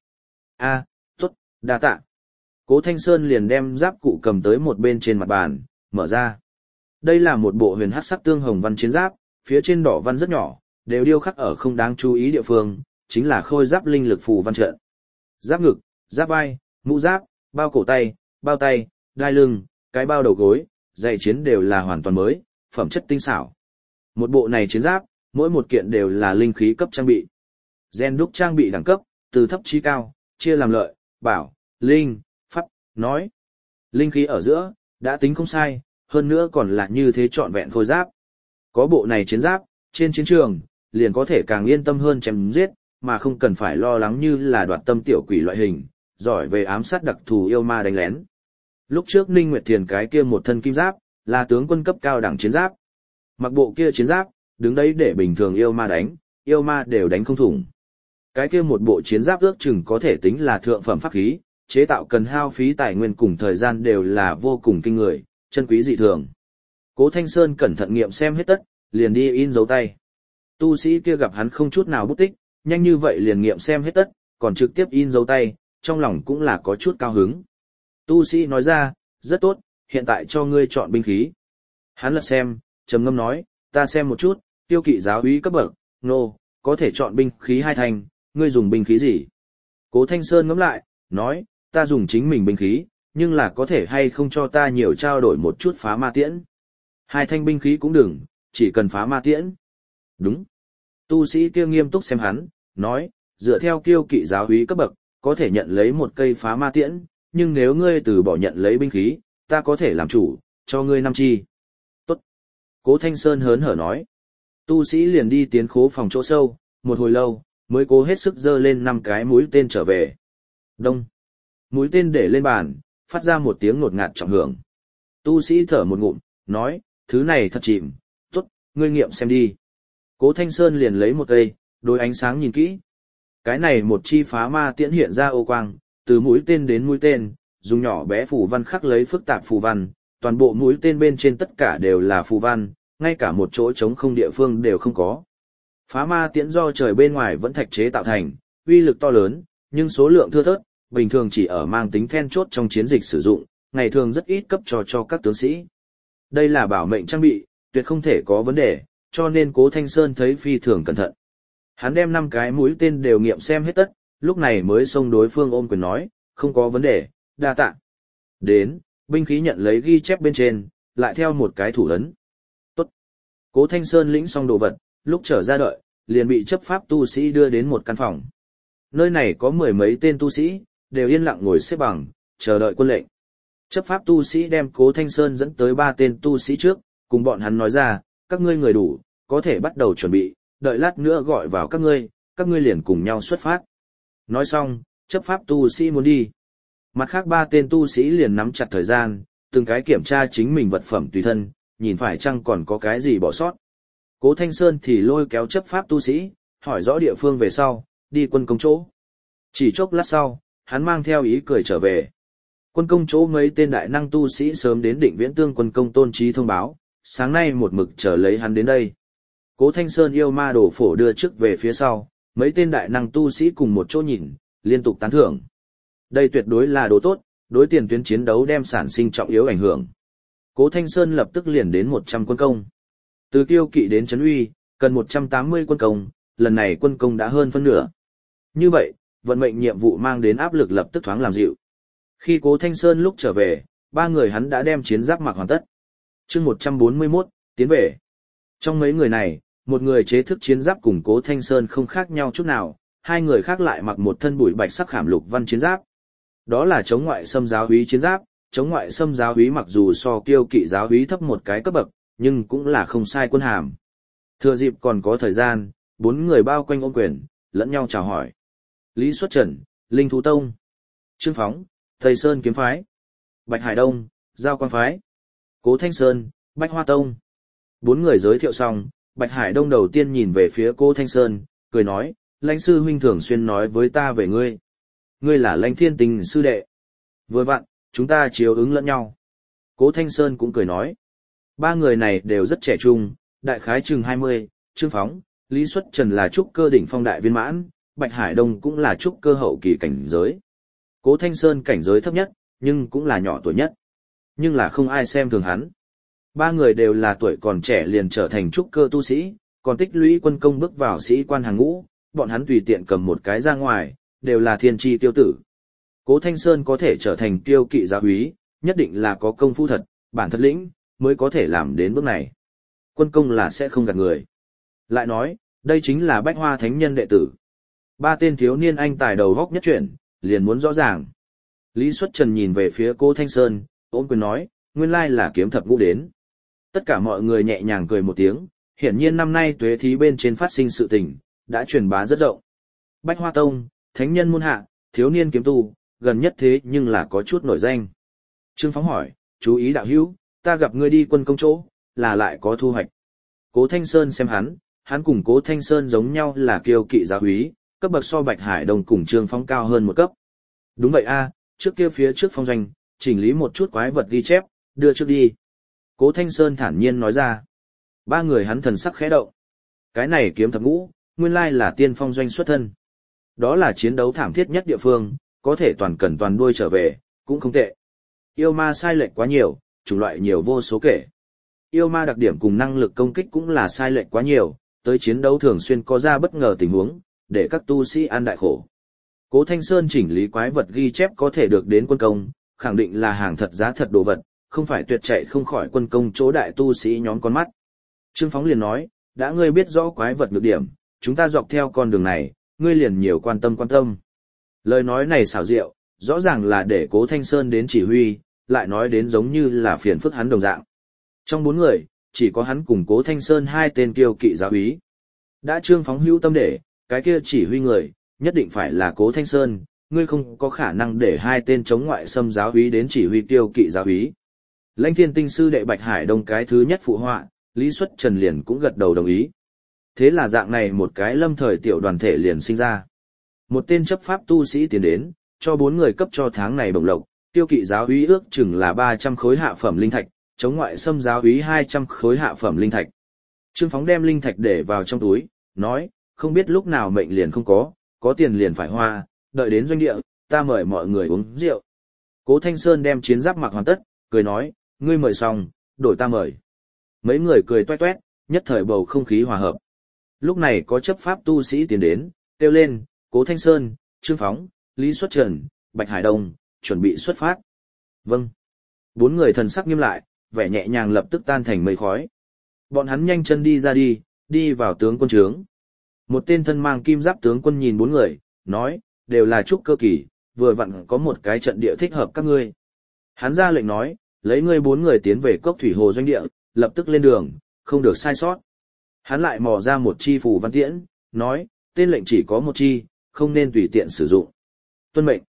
Tốt, đa tạ. Cố Thanh Sơn liền đem giáp cụ cầm tới một bên trên mặt bàn, mở ra. Đây là một bộ huyền hắc sắc tương hồng văn chiến giáp, phía trên đỏ văn rất nhỏ, đều điêu khắc ở không đáng chú ý địa phương, chính là khôi giáp linh lực phù văn trận. Giáp ngực, giáp vai, mũ giáp, bao cổ tay, bao tay, đai lưng, cái bao đầu gối, giày chiến đều là hoàn toàn mới, phẩm chất tinh xảo. Một bộ này chiến giáp, mỗi một kiện đều là linh khí cấp trang bị. Gen đúc trang bị đẳng cấp, từ thấp chí cao, chia làm lợi, bảo, linh, pháp, nói. Linh khí ở giữa, đã tính không sai, hơn nữa còn là như thế trọn vẹn khôi giáp. Có bộ này chiến giáp, trên chiến trường, liền có thể càng yên tâm hơn chém giết, mà không cần phải lo lắng như là đoạt tâm tiểu quỷ loại hình, giỏi về ám sát đặc thù yêu ma đánh lén. Lúc trước Ninh Nguyệt Thiền cái kia một thân kim giáp, là tướng quân cấp cao đẳng chiến giáp. Mặc bộ kia chiến giáp, đứng đấy để bình thường yêu ma đánh, yêu ma đều đánh không thủng. Cái kia một bộ chiến giáp ước chừng có thể tính là thượng phẩm pháp khí, chế tạo cần hao phí tài nguyên cùng thời gian đều là vô cùng kinh người, chân quý dị thường. Cố Thanh Sơn cẩn thận nghiệm xem hết tất, liền đi in dấu tay. Tu sĩ kia gặp hắn không chút nào bút tích, nhanh như vậy liền nghiệm xem hết tất, còn trực tiếp in dấu tay, trong lòng cũng là có chút cao hứng. Tu sĩ nói ra, rất tốt, hiện tại cho ngươi chọn binh khí. Hắn lật xem, trầm ngâm nói, ta xem một chút, Tiêu Kỵ giáo úy cấp bậc, có thể chọn binh khí 2 thành, ngươi dùng binh khí gì? Cố Thanh Sơn ngẫm lại, nói, ta dùng chính mình binh khí, nhưng là có thể hay không cho ta nhiều trao đổi một chút phá ma tiễn. 2 thanh binh khí cũng đừng, chỉ cần phá ma tiễn. Đúng. Tu sĩ kia nghiêm túc xem hắn, nói, dựa theo Tiêu Kỵ giáo úy cấp bậc, có thể nhận lấy một cây phá ma tiễn, nhưng nếu ngươi từ bỏ nhận lấy binh khí, ta có thể làm chủ, cho ngươi 5 chi. Tốt. Cố Thanh Sơn hớn hở nói. Tu sĩ liền đi tiến khố phòng chỗ sâu, một hồi lâu, mới cố hết sức giơ lên 5 cái mũi tên trở về. Đông. Mũi tên để lên bàn, phát ra một tiếng ngột ngạt trọng hưởng. Tu sĩ thở một ngụm, nói, thứ này thật chìm, tốt, ngươi nghiệm xem đi. Cố Thanh Sơn liền lấy một cây, đôi ánh sáng nhìn kỹ. Cái này một chi phá ma tiễn hiện ra ô quang, từ mũi tên đến mũi tên, dùng nhỏ bé phù văn khắc lấy phức tạp phù văn, toàn bộ mũi tên bên trên tất cả đều là phù văn, ngay cả một chỗ trống không địa phương đều không có. Phá ma tiễn do trời bên ngoài vẫn thạch chế tạo thành, uy lực to lớn, nhưng số lượng thưa thớt, bình thường chỉ ở mang tính then chốt trong chiến dịch sử dụng, ngày thường rất ít cấp cho các tướng sĩ. Đây là bảo mệnh trang bị, tuyệt không thể có vấn đề, cho nên Cố Thanh Sơn thấy phi thường cẩn thận. Hắn đem 5 cái mũi tên đều nghiệm xem hết tất, lúc này mới xông đối phương ôm quyền nói, không có vấn đề, đa tạ. Đến, binh khí nhận lấy ghi chép bên trên, lại theo một cái thủ ấn. Tốt. Cố Thanh Sơn lĩnh xong đồ vật, lúc trở ra đợi, liền bị chấp pháp tu sĩ đưa đến một căn phòng. Nơi này có 10 mấy tên tu sĩ, đều yên lặng ngồi xếp bằng, chờ đợi quân lệnh. Chấp pháp tu sĩ đem Cố Thanh Sơn dẫn tới 3 tên tu sĩ trước, cùng bọn hắn nói ra, các ngươi người đủ, có thể bắt đầu chuẩn bị, đợi lát nữa gọi vào các ngươi liền cùng nhau xuất phát. Nói xong, chấp pháp tu sĩ muốn đi. Mặt khác 3 tên tu sĩ liền nắm chặt thời gian, từng cái kiểm tra chính mình vật phẩm tùy thân, nhìn phải chăng còn có cái gì bỏ sót. Cố Thanh Sơn thì lôi kéo chấp pháp tu sĩ, hỏi rõ địa phương về sau, đi quân công chỗ. Chỉ chốc lát sau, hắn mang theo ý cười trở về. Quân công chỗ mấy tên đại năng tu sĩ sớm đến Định Viễn Tương quân công Tôn Trí thông báo, sáng nay một mực chờ lấy hắn đến đây. Cố Thanh Sơn yêu ma đổ phổ đưa trước về phía sau, mấy tên đại năng tu sĩ cùng một chỗ nhìn, liên tục tán thưởng. Đây tuyệt đối là đồ tốt, đối tiền tuyến chiến đấu đem sản sinh trọng yếu ảnh hưởng. Cố Thanh Sơn lập tức liền đến 100 quân công. Từ Kiêu Kỵ đến Trấn Uy, cần 180 quân công, lần này quân công đã hơn phân nửa. Như vậy, vận mệnh nhiệm vụ mang đến áp lực lập tức thoáng làm dịu. Khi Cố Thanh Sơn lúc trở về, 3 người hắn đã đem chiến giáp mặc hoàn tất. Chương 141, tiến về. Trong mấy người này, một người chế thức chiến giáp cùng Cố Thanh Sơn không khác nhau chút nào, 2 người khác lại mặc một thân bụi bạch sắc khảm lục văn chiến giáp. Đó là chống ngoại xâm giáo úy chiến giáp, chống ngoại xâm giáo úy mặc dù so Kiêu Kỵ giáo úy thấp một cái cấp bậc, nhưng cũng là không sai quân hàm. Thừa dịp còn có thời gian, 4 người bao quanh ôm quyền, lẫn nhau chào hỏi. Lý Xuất Trần, Linh Thú Tông. Trương Phóng, Thầy Sơn Kiếm Phái. Bạch Hải Đông, Giao Quan Phái. Cố Thanh Sơn, Bách Hoa Tông. 4 người giới thiệu xong, Bạch Hải Đông đầu tiên nhìn về phía Cố Thanh Sơn, cười nói, Lãnh sư huynh thường xuyên nói với ta về ngươi. Ngươi là Lãnh Thiên Tình sư đệ. Vừa vặn, chúng ta chiếu ứng lẫn nhau. Cố Thanh Sơn cũng cười nói. 3 người này đều rất trẻ trung, đại khái chừng 20, Trương Phóng, Lý Xuất Trần là trúc cơ đỉnh phong đại viên mãn, Bạch Hải Đông cũng là trúc cơ hậu kỳ cảnh giới. Cố Thanh Sơn cảnh giới thấp nhất, nhưng cũng là nhỏ tuổi nhất. Nhưng là không ai xem thường hắn. 3 người đều là tuổi còn trẻ liền trở thành trúc cơ tu sĩ, còn tích lũy quân công bước vào sĩ quan hàng ngũ, bọn hắn tùy tiện cầm một cái ra ngoài, đều là thiên tri tiêu tử. Cố Thanh Sơn có thể trở thành Kiêu Kỵ giáo úy, nhất định là có công phu thật, bản thật lĩnh, mới có thể làm đến bước này. Quân công là sẽ không gạt người. Lại nói, đây chính là Bách Hoa Thánh Nhân đệ tử. 3 tên thiếu niên anh tài đầu góc nhất chuyển, liền muốn rõ ràng. Lý Xuất Trần nhìn về phía Cố Thanh Sơn, ôm quyền nói, nguyên lai là kiếm thập ngũ đến. Tất cả mọi người nhẹ nhàng cười một tiếng, hiển nhiên năm nay tuế thí bên trên phát sinh sự tình, đã truyền bá rất rộng. Bách Hoa Tông, Thánh Nhân môn hạ, thiếu niên kiếm tu, gần nhất thế nhưng là có chút nổi danh. Trương Phóng hỏi, chú ý đạo hữu, ta gặp ngươi đi quân công chỗ, là lại có thu hoạch. Cố Thanh Sơn xem hắn cùng Cố Thanh Sơn giống nhau là Kiêu Kỵ giáo úy, cấp bậc so Bạch Hải Đông cùng Trương Phóng cao hơn một cấp. Đúng vậy a, trước kia phía trước phong doanh, chỉnh lý một chút quái vật ghi chép, đưa trước đi. Cố Thanh Sơn thản nhiên nói ra. 3 người hắn thần sắc khẽ động. Cái này kiếm thập ngũ, nguyên lai là tiên phong doanh xuất thân. Đó là chiến đấu thảm thiết nhất địa phương, có thể toàn cần toàn đuôi trở về, cũng không tệ. Yêu ma sai lệch quá nhiều, chủng loại nhiều vô số kể. Yêu ma đặc điểm cùng năng lực công kích cũng là sai lệch quá nhiều, tới chiến đấu thường xuyên có ra bất ngờ tình huống, để các tu sĩ ăn đại khổ. Cố Thanh Sơn chỉnh lý quái vật ghi chép có thể được đến quân công, khẳng định là hàng thật giá thật đồ vật, không phải tuyệt chạy không khỏi quân công chỗ đại tu sĩ nhóm con mắt. Trương Phóng liền nói, đã ngươi biết rõ quái vật nhược điểm, chúng ta dọc theo con đường này, ngươi liền nhiều quan tâm. Lời nói này xảo diệu, rõ ràng là để Cố Thanh Sơn đến chỉ huy, lại nói đến giống như là phiền phức hắn đồng dạng. Trong 4 người, chỉ có hắn cùng Cố Thanh Sơn 2 tên Kiêu Kỵ giáo úy. Đã Trương Phóng hữu tâm để, cái kia chỉ huy người, nhất định phải là Cố Thanh Sơn, ngươi không có khả năng để 2 tên chống ngoại xâm giáo úy đến chỉ huy Kiêu Kỵ giáo úy. Lãnh Thiên Tinh sư đệ Bạch Hải Đông cái thứ nhất phụ họa, Lý Xuất Trần liền cũng gật đầu đồng ý. Thế là dạng này một cái lâm thời tiểu đoàn thể liền sinh ra. Một tên chấp pháp tu sĩ tiến đến, cho 4 người cấp cho tháng này bổng lộc, tiêu kỵ giáo úy ước chừng là 300 khối hạ phẩm linh thạch, chống ngoại xâm giáo úy 200 khối hạ phẩm linh thạch. Trương Phóng đem linh thạch để vào trong túi, nói, không biết lúc nào mệnh liền không có tiền liền phải hoa, đợi đến doanh địa, ta mời mọi người uống rượu. Cố Thanh Sơn đem chiến giáp mặc hoàn tất, cười nói, ngươi mời xong, đổi ta mời. Mấy người cười toét toét, nhất thời bầu không khí hòa hợp. Lúc này có chấp pháp tu sĩ tiến đến, kêu lên, Cố Thanh Sơn, Trương Phóng, Lý Xuất Trần, Bạch Hải Đông, chuẩn bị xuất phát. Vâng. 4 người thần sắc nghiêm lại, vẻ nhẹ nhàng lập tức tan thành mây khói. Bọn hắn nhanh chân đi vào tướng quân trướng. Một tên thân mang kim giáp tướng quân nhìn 4 người, nói, đều là trúc cơ kỳ, vừa vặn có một cái trận địa thích hợp các ngươi. Hắn ra lệnh nói, lấy ngươi 4 người tiến về cốc thủy hồ doanh địa, lập tức lên đường, không được sai sót. Hắn lại mò ra một chi phù văn tiễn, nói, tên lệnh chỉ có một chi, không nên tùy tiện sử dụng. Tuân mệnh.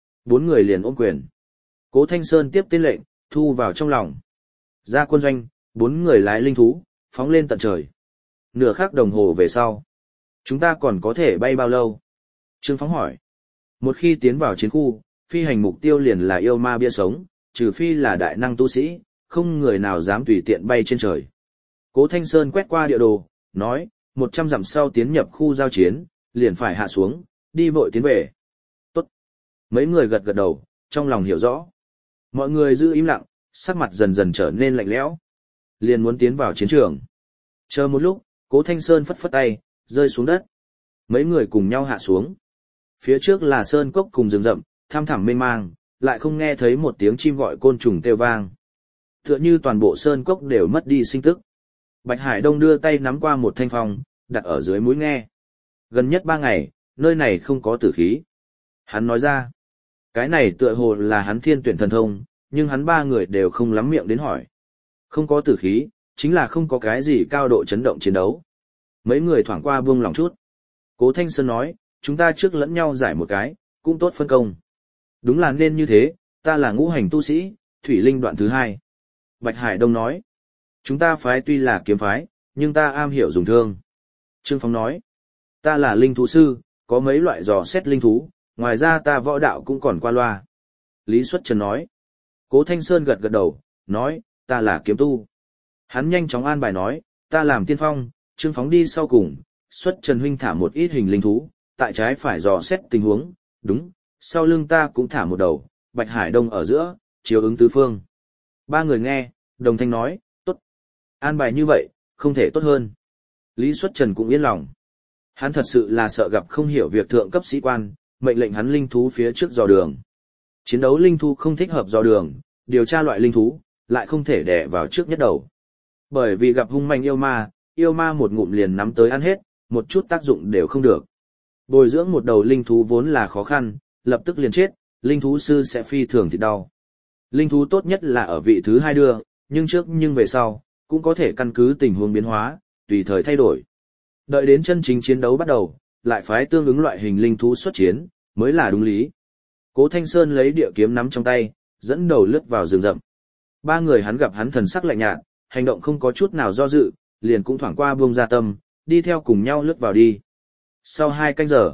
4 người liền ôm quyền. Cố Thanh Sơn tiếp tên lệnh, thu vào trong lòng. Ra quân doanh, 4 người lái linh thú, phóng lên tận trời. Nửa khắc đồng hồ về sau. Chúng ta còn có thể bay bao lâu? Trương Phóng hỏi. Một khi tiến vào chiến khu, phi hành mục tiêu liền là yêu ma bia sống, trừ phi là đại năng tu sĩ, không người nào dám tùy tiện bay trên trời. Cố Thanh Sơn quét qua địa đồ, nói, 100 dặm sau tiến nhập khu giao chiến, liền phải hạ xuống, đi vội tiến về. Tốt. Mấy người gật gật đầu, trong lòng hiểu rõ. Mọi người giữ im lặng, sắc mặt dần dần trở nên lạnh lẽo. Liền muốn tiến vào chiến trường. Chờ một lúc, Cố Thanh Sơn phất phất tay, rơi xuống đất. Mấy người cùng nhau hạ xuống. Phía trước là sơn cốc cùng rừng rậm, thăm thẳm mênh mang, lại không nghe thấy một tiếng chim gọi côn trùng kêu vang. Tựa như toàn bộ sơn cốc đều mất đi sinh tức. Bạch Hải Đông đưa tay nắm qua một thanh phong, đặt ở dưới mũi nghe. Gần nhất 3 ngày, nơi này không có tử khí. Hắn nói ra, cái này tựa hồ là hắn thiên tuyển thần thông, nhưng hắn 3 người đều không lắm miệng đến hỏi. Không có tử khí, chính là không có cái gì cao độ chấn động chiến đấu. Mấy người thoảng qua buông lòng chút. Cố Thanh Sơn nói, chúng ta trước lẫn nhau giải một cái, cũng tốt phân công. Đúng là nên như thế, ta là ngũ hành tu sĩ, thủy linh đoạn thứ 2. Bạch Hải Đông nói, chúng ta phái tuy là kiếm phái, nhưng ta am hiểu dùng thương. Trương Phóng nói, ta là linh thú sư, có mấy loại dò xét linh thú, ngoài ra ta võ đạo cũng còn qua loa. Lý Xuất Trần nói, Cố Thanh Sơn gật gật đầu, nói, ta là kiếm tu. Hắn nhanh chóng an bài nói, ta làm tiên phong, Trương Phóng đi sau cùng, Xuất Trần huynh thả một ít hình linh thú, tại trái phải dò xét tình huống, đúng, sau lưng ta cũng thả một đầu, Bạch Hải Đông ở giữa, chiếu ứng tứ phương. 3 người nghe, đồng thanh nói, tốt. An bài như vậy, không thể tốt hơn. Lý Xuất Trần cũng yên lòng. Hắn thật sự là sợ gặp không hiểu việc thượng cấp sĩ quan, mệnh lệnh hắn linh thú phía trước dò đường. Chiến đấu linh thú không thích hợp dò đường, điều tra loại linh thú, lại không thể đè vào trước nhất đầu. Bởi vì gặp hung manh yêu ma một ngụm liền nắm tới ăn hết, một chút tác dụng đều không được. Bồi dưỡng một đầu linh thú vốn là khó khăn, lập tức liền chết, linh thú sư sẽ phi thường thì đau. Linh thú tốt nhất là ở vị thứ 2 đưa, nhưng trước nhưng về sau, cũng có thể căn cứ tình huống biến hóa, tùy thời thay đổi. Đợi đến chân chính chiến đấu bắt đầu, lại phái tương ứng loại hình linh thú xuất chiến, mới là đúng lý. Cố Thanh Sơn lấy địa kiếm nắm trong tay, dẫn đầu lướt vào rừng rậm. 3 người hắn gặp hắn thần sắc lạnh nhạt, hành động không có chút nào do dự, liền cũng thoảng qua buông ra tâm, đi theo cùng nhau lướt vào đi. Sau 2 canh giờ,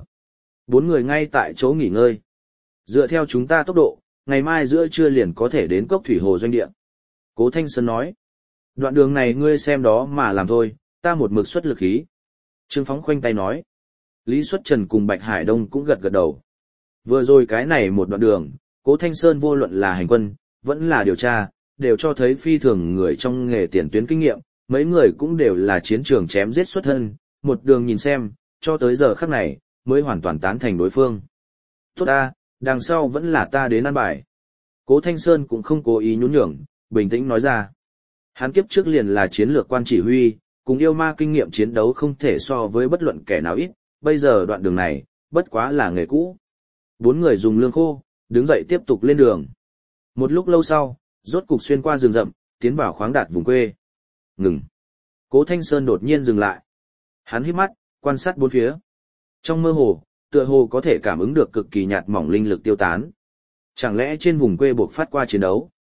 4 người ngay tại chỗ nghỉ ngơi. Dựa theo chúng ta tốc độ, ngày mai giữa trưa liền có thể đến cốc thủy hồ doanh địa. Cố Thanh Sơn nói, đoạn đường này ngươi xem đó mà làm thôi, ta một mực xuất lực khí. Trương Phóng khoanh tay nói, Lý Xuất Trần cùng Bạch Hải Đông cũng gật gật đầu. Vừa rồi cái này một đoạn đường, Cố Thanh Sơn vô luận là hành quân, vẫn là điều tra, đều cho thấy phi thường người trong nghề tiền tuyến kinh nghiệm, mấy người cũng đều là chiến trường chém giết xuất thân, một đường nhìn xem, cho tới giờ khắc này, mới hoàn toàn tán thành đối phương. Tốt ta, đằng sau vẫn là ta đến ăn bài. Cố Thanh Sơn cũng không cố ý nhún nhường, bình tĩnh nói ra. Hắn kiếp trước liền là chiến lược quan chỉ huy, cùng yêu ma kinh nghiệm chiến đấu không thể so với bất luận kẻ nào ít, bây giờ đoạn đường này, bất quá là nghề cũ. 4 người dùng lương khô, đứng dậy tiếp tục lên đường. Một lúc lâu sau, rốt cục xuyên qua rừng rậm, tiến vào khoáng đạt vùng quê. Ngừng. Cố Thanh Sơn đột nhiên dừng lại. Hắn híp mắt, quan sát bốn phía. Trong mơ hồ, tựa hồ có thể cảm ứng được cực kỳ nhạt mỏng linh lực tiêu tán. Chẳng lẽ trên vùng quê buộc phát qua chiến đấu?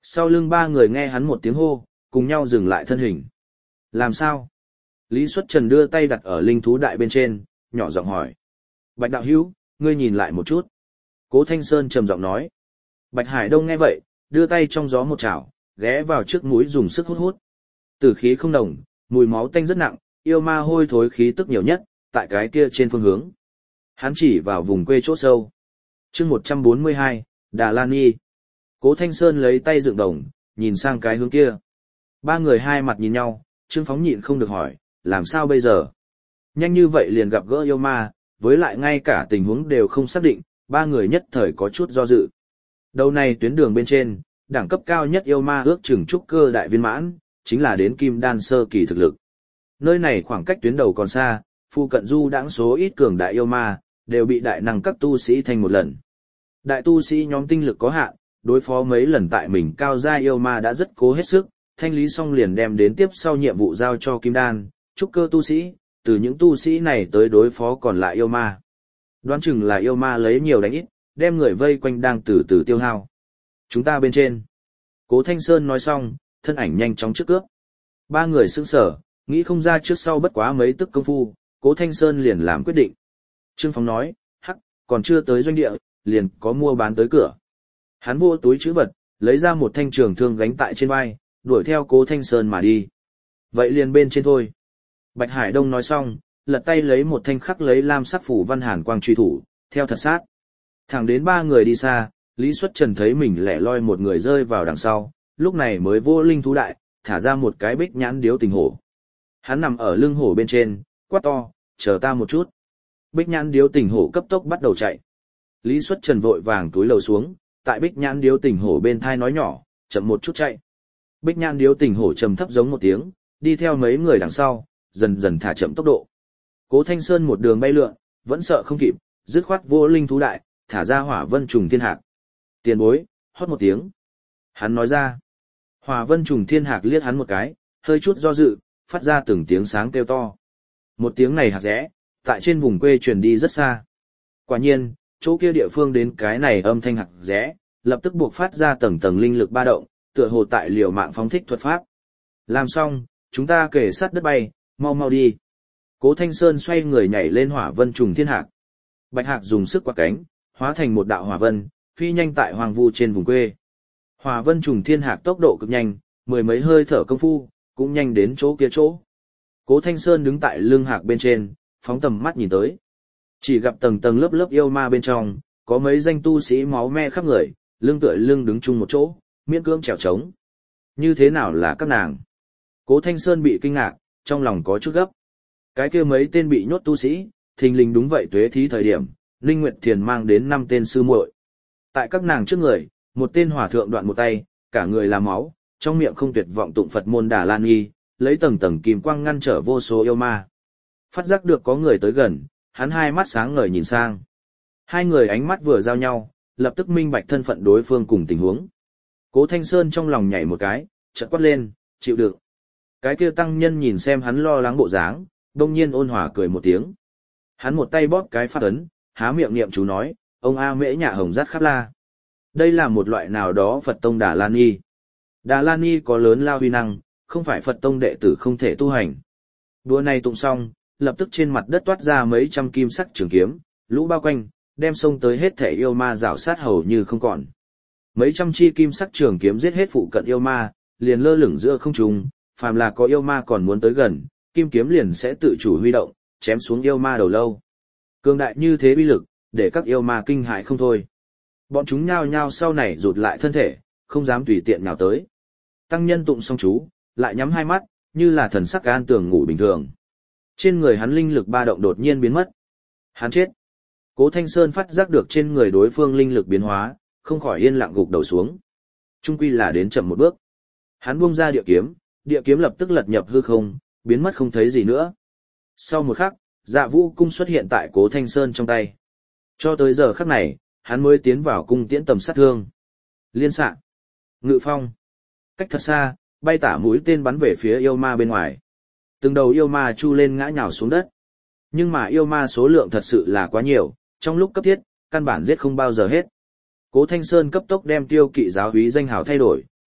Sau lưng ba người nghe hắn một tiếng hô, cùng nhau dừng lại thân hình. Làm sao? Lý Xuất Trần đưa tay đặt ở linh thú đại bên trên, nhỏ giọng hỏi. Bạch đạo hữu, ngươi nhìn lại một chút. Cố Thanh Sơn trầm giọng nói. Bạch Hải Đông nghe vậy, đưa tay trong gió một chảo, ghé vào trước mũi dùng sức hút hút. Tử khí không nồng, mùi máu tanh rất nặng, yêu ma hôi thối khí tức nhiều nhất, tại cái kia trên phương hướng. Hắn chỉ vào vùng quê chỗ sâu. Chương 142, Đà Lan Nhi. Cố Thanh Sơn lấy tay dựng đồng, nhìn sang cái hướng kia. Ba người hai mặt nhìn nhau, Trương Phóng nhịn không được hỏi, làm sao bây giờ? Nhanh như vậy liền gặp gỡ yêu ma, với lại ngay cả tình huống đều không xác định, ba người nhất thời có chút do dự. Đầu này tuyến đường bên trên, đẳng cấp cao nhất yêu ma ước chừng trúc cơ đại viên mãn, chính là đến kim đan sơ kỳ thực lực. Nơi này khoảng cách tuyến đầu còn xa, phụ cận du đãng số ít cường đại yêu ma, đều bị đại năng các tu sĩ thành một lần. Đại tu sĩ nhóm tinh lực có hạn, đối phó mấy lần tại mình cao gia yêu ma đã rất cố hết sức, thanh lý xong liền đem đến tiếp sau nhiệm vụ giao cho kim đan, trúc cơ tu sĩ, từ những tu sĩ này tới đối phó còn lại yêu ma. Đoán chừng là yêu ma lấy nhiều đánh ít, đem người vây quanh đang từ từ tiêu hao. Chúng ta bên trên. Cố Thanh Sơn nói xong, thân ảnh nhanh chóng trước cướp. Ba người sững sờ, nghĩ không ra trước sau bất quá mấy tức công phu, Cố Thanh Sơn liền làm quyết định. Trương Phóng nói, hắc, còn chưa tới doanh địa, liền có mua bán tới cửa. Hắn vô túi trữ vật, lấy ra một thanh trường thương gánh tại trên vai, đuổi theo Cố Thanh Sơn mà đi. Vậy liền bên trên thôi. Bạch Hải Đông nói xong, lật tay lấy một thanh khắc lấy lam sắc phủ văn hàn quang truy thủ, theo thật sát. Thẳng đến ba người đi xa, Lý Xuất Trần thấy mình lẻ loi một người rơi vào đằng sau, lúc này mới vô linh thú đại, thả ra một cái bích nhãn điếu tình hổ. Hắn nằm ở lưng hổ bên trên, quát to, chờ ta một chút. Bích nhãn điếu tình hổ cấp tốc bắt đầu chạy. Lý Xuất Trần vội vàng túi lầu xuống, tại bích nhãn điếu tình hổ bên thai nói nhỏ, chậm một chút chạy. Bích nhãn điếu tình hổ trầm thấp giống một tiếng, đi theo mấy người đằng sau, dần dần thả chậm tốc độ. Cố Thanh Sơn một đường bay lượn, vẫn sợ không kịp, dứt khoát vô linh thú đại, thả ra hỏa vân trùng thiên hạc. Tiền bối, hót một tiếng. Hắn nói ra. Hỏa vân trùng thiên hạc liếc hắn một cái, hơi chút do dự, phát ra từng tiếng sáng kêu to. Một tiếng này hạc rẽ, tại trên vùng quê truyền đi rất xa. Quả nhiên, chỗ kia địa phương đến cái này âm thanh hạc rẽ, lập tức buộc phát ra tầng tầng linh lực ba động, tựa hồ tại liều mạng phóng thích thuật pháp. Làm xong, chúng ta kề sát đất bay, mau mau đi. Cố Thanh Sơn xoay người nhảy lên hỏa vân trùng thiên hạc. Bạch hạc dùng sức quạt cánh, hóa thành một đạo hỏa vân, phi nhanh tại hoàng vu trên vùng quê. Hỏa vân trùng thiên hạc tốc độ cực nhanh, mười mấy hơi thở công phu, cũng nhanh đến chỗ kia chỗ. Cố Thanh Sơn đứng tại lưng hạc bên trên, phóng tầm mắt nhìn tới. Chỉ gặp tầng tầng lớp lớp yêu ma bên trong, có mấy danh tu sĩ máu me khắp người, lưng tựa lưng đứng chung một chỗ, miễn cưỡng trèo trống. Như thế nào là các nàng? Cố Thanh Sơn bị kinh ngạc, trong lòng có chút gấp. Cái kia mấy tên bị nhốt tu sĩ, thình lình đúng vậy tuế thí thời điểm, Linh Nguyệt Thiền mang đến 5 tên sư muội. Tại các nàng trước người, một tên hòa thượng đoạn một tay, cả người là máu, trong miệng không tuyệt vọng tụng Phật môn Đà Lan Nghi, lấy tầng tầng kim quang ngăn trở vô số yêu ma. Phát giác được có người tới gần, hắn hai mắt sáng ngời nhìn sang. Hai người ánh mắt vừa giao nhau, lập tức minh bạch thân phận đối phương cùng tình huống. Cố Thanh Sơn trong lòng nhảy một cái, chợt quát lên, chịu đựng. Cái kia tăng nhân nhìn xem hắn lo lắng bộ dáng, đông nhiên ôn hòa cười một tiếng. Hắn một tay bóp cái phát ấn, há miệng niệm chú nói, ông A Mễ Nhạ Hồng Giác Khắp La. Đây là một loại nào đó Phật tông Đà Lan Nghi. Đà Lan Nghi có lớn lao huy năng, không phải Phật tông đệ tử không thể tu hành. Đùa này tụng xong, lập tức trên mặt đất toát ra mấy trăm kim sắc trường kiếm, lũ bao quanh, đem xông tới hết thể yêu ma rảo sát hầu như không còn. Mấy trăm chi kim sắc trường kiếm giết hết phụ cận yêu ma, liền lơ lửng giữa không trung, phàm là có yêu ma còn muốn tới gần, kim kiếm liền sẽ tự chủ huy động, chém xuống yêu ma đầu lâu. Cường đại như thế uy lực, để các yêu ma kinh hãi không thôi. Bọn chúng nhao nhao sau này rụt lại thân thể, không dám tùy tiện nào tới. Tăng nhân tụng xong chú, lại nhắm hai mắt, như là thần sắc an tường ngủ bình thường. Trên người hắn linh lực ba động đột nhiên biến mất. Hắn chết. Cố Thanh Sơn phát giác được trên người đối phương linh lực biến hóa, không khỏi yên lặng gục đầu xuống. Trung quy là đến chậm một bước. Hắn buông ra địa kiếm lập tức lật nhập hư không, biến mất không thấy gì nữa. Sau một khắc, Dạ Vũ cung xuất hiện tại Cố Thanh Sơn trong tay. Cho tới giờ khắc này, hắn mới tiến vào cung tiễn tầm sát thương. Liên xạ, ngự phong, cách thật xa, bay tả mũi tên bắn về phía yêu ma bên ngoài. Từng đầu yêu ma chu lên ngã nhào xuống đất. Nhưng mà yêu ma số lượng thật sự là quá nhiều, trong lúc cấp thiết, căn bản giết không bao giờ hết. Cố Thanh Sơn cấp tốc đem Tiêu Kỵ giáo úy danh hào thay đổi,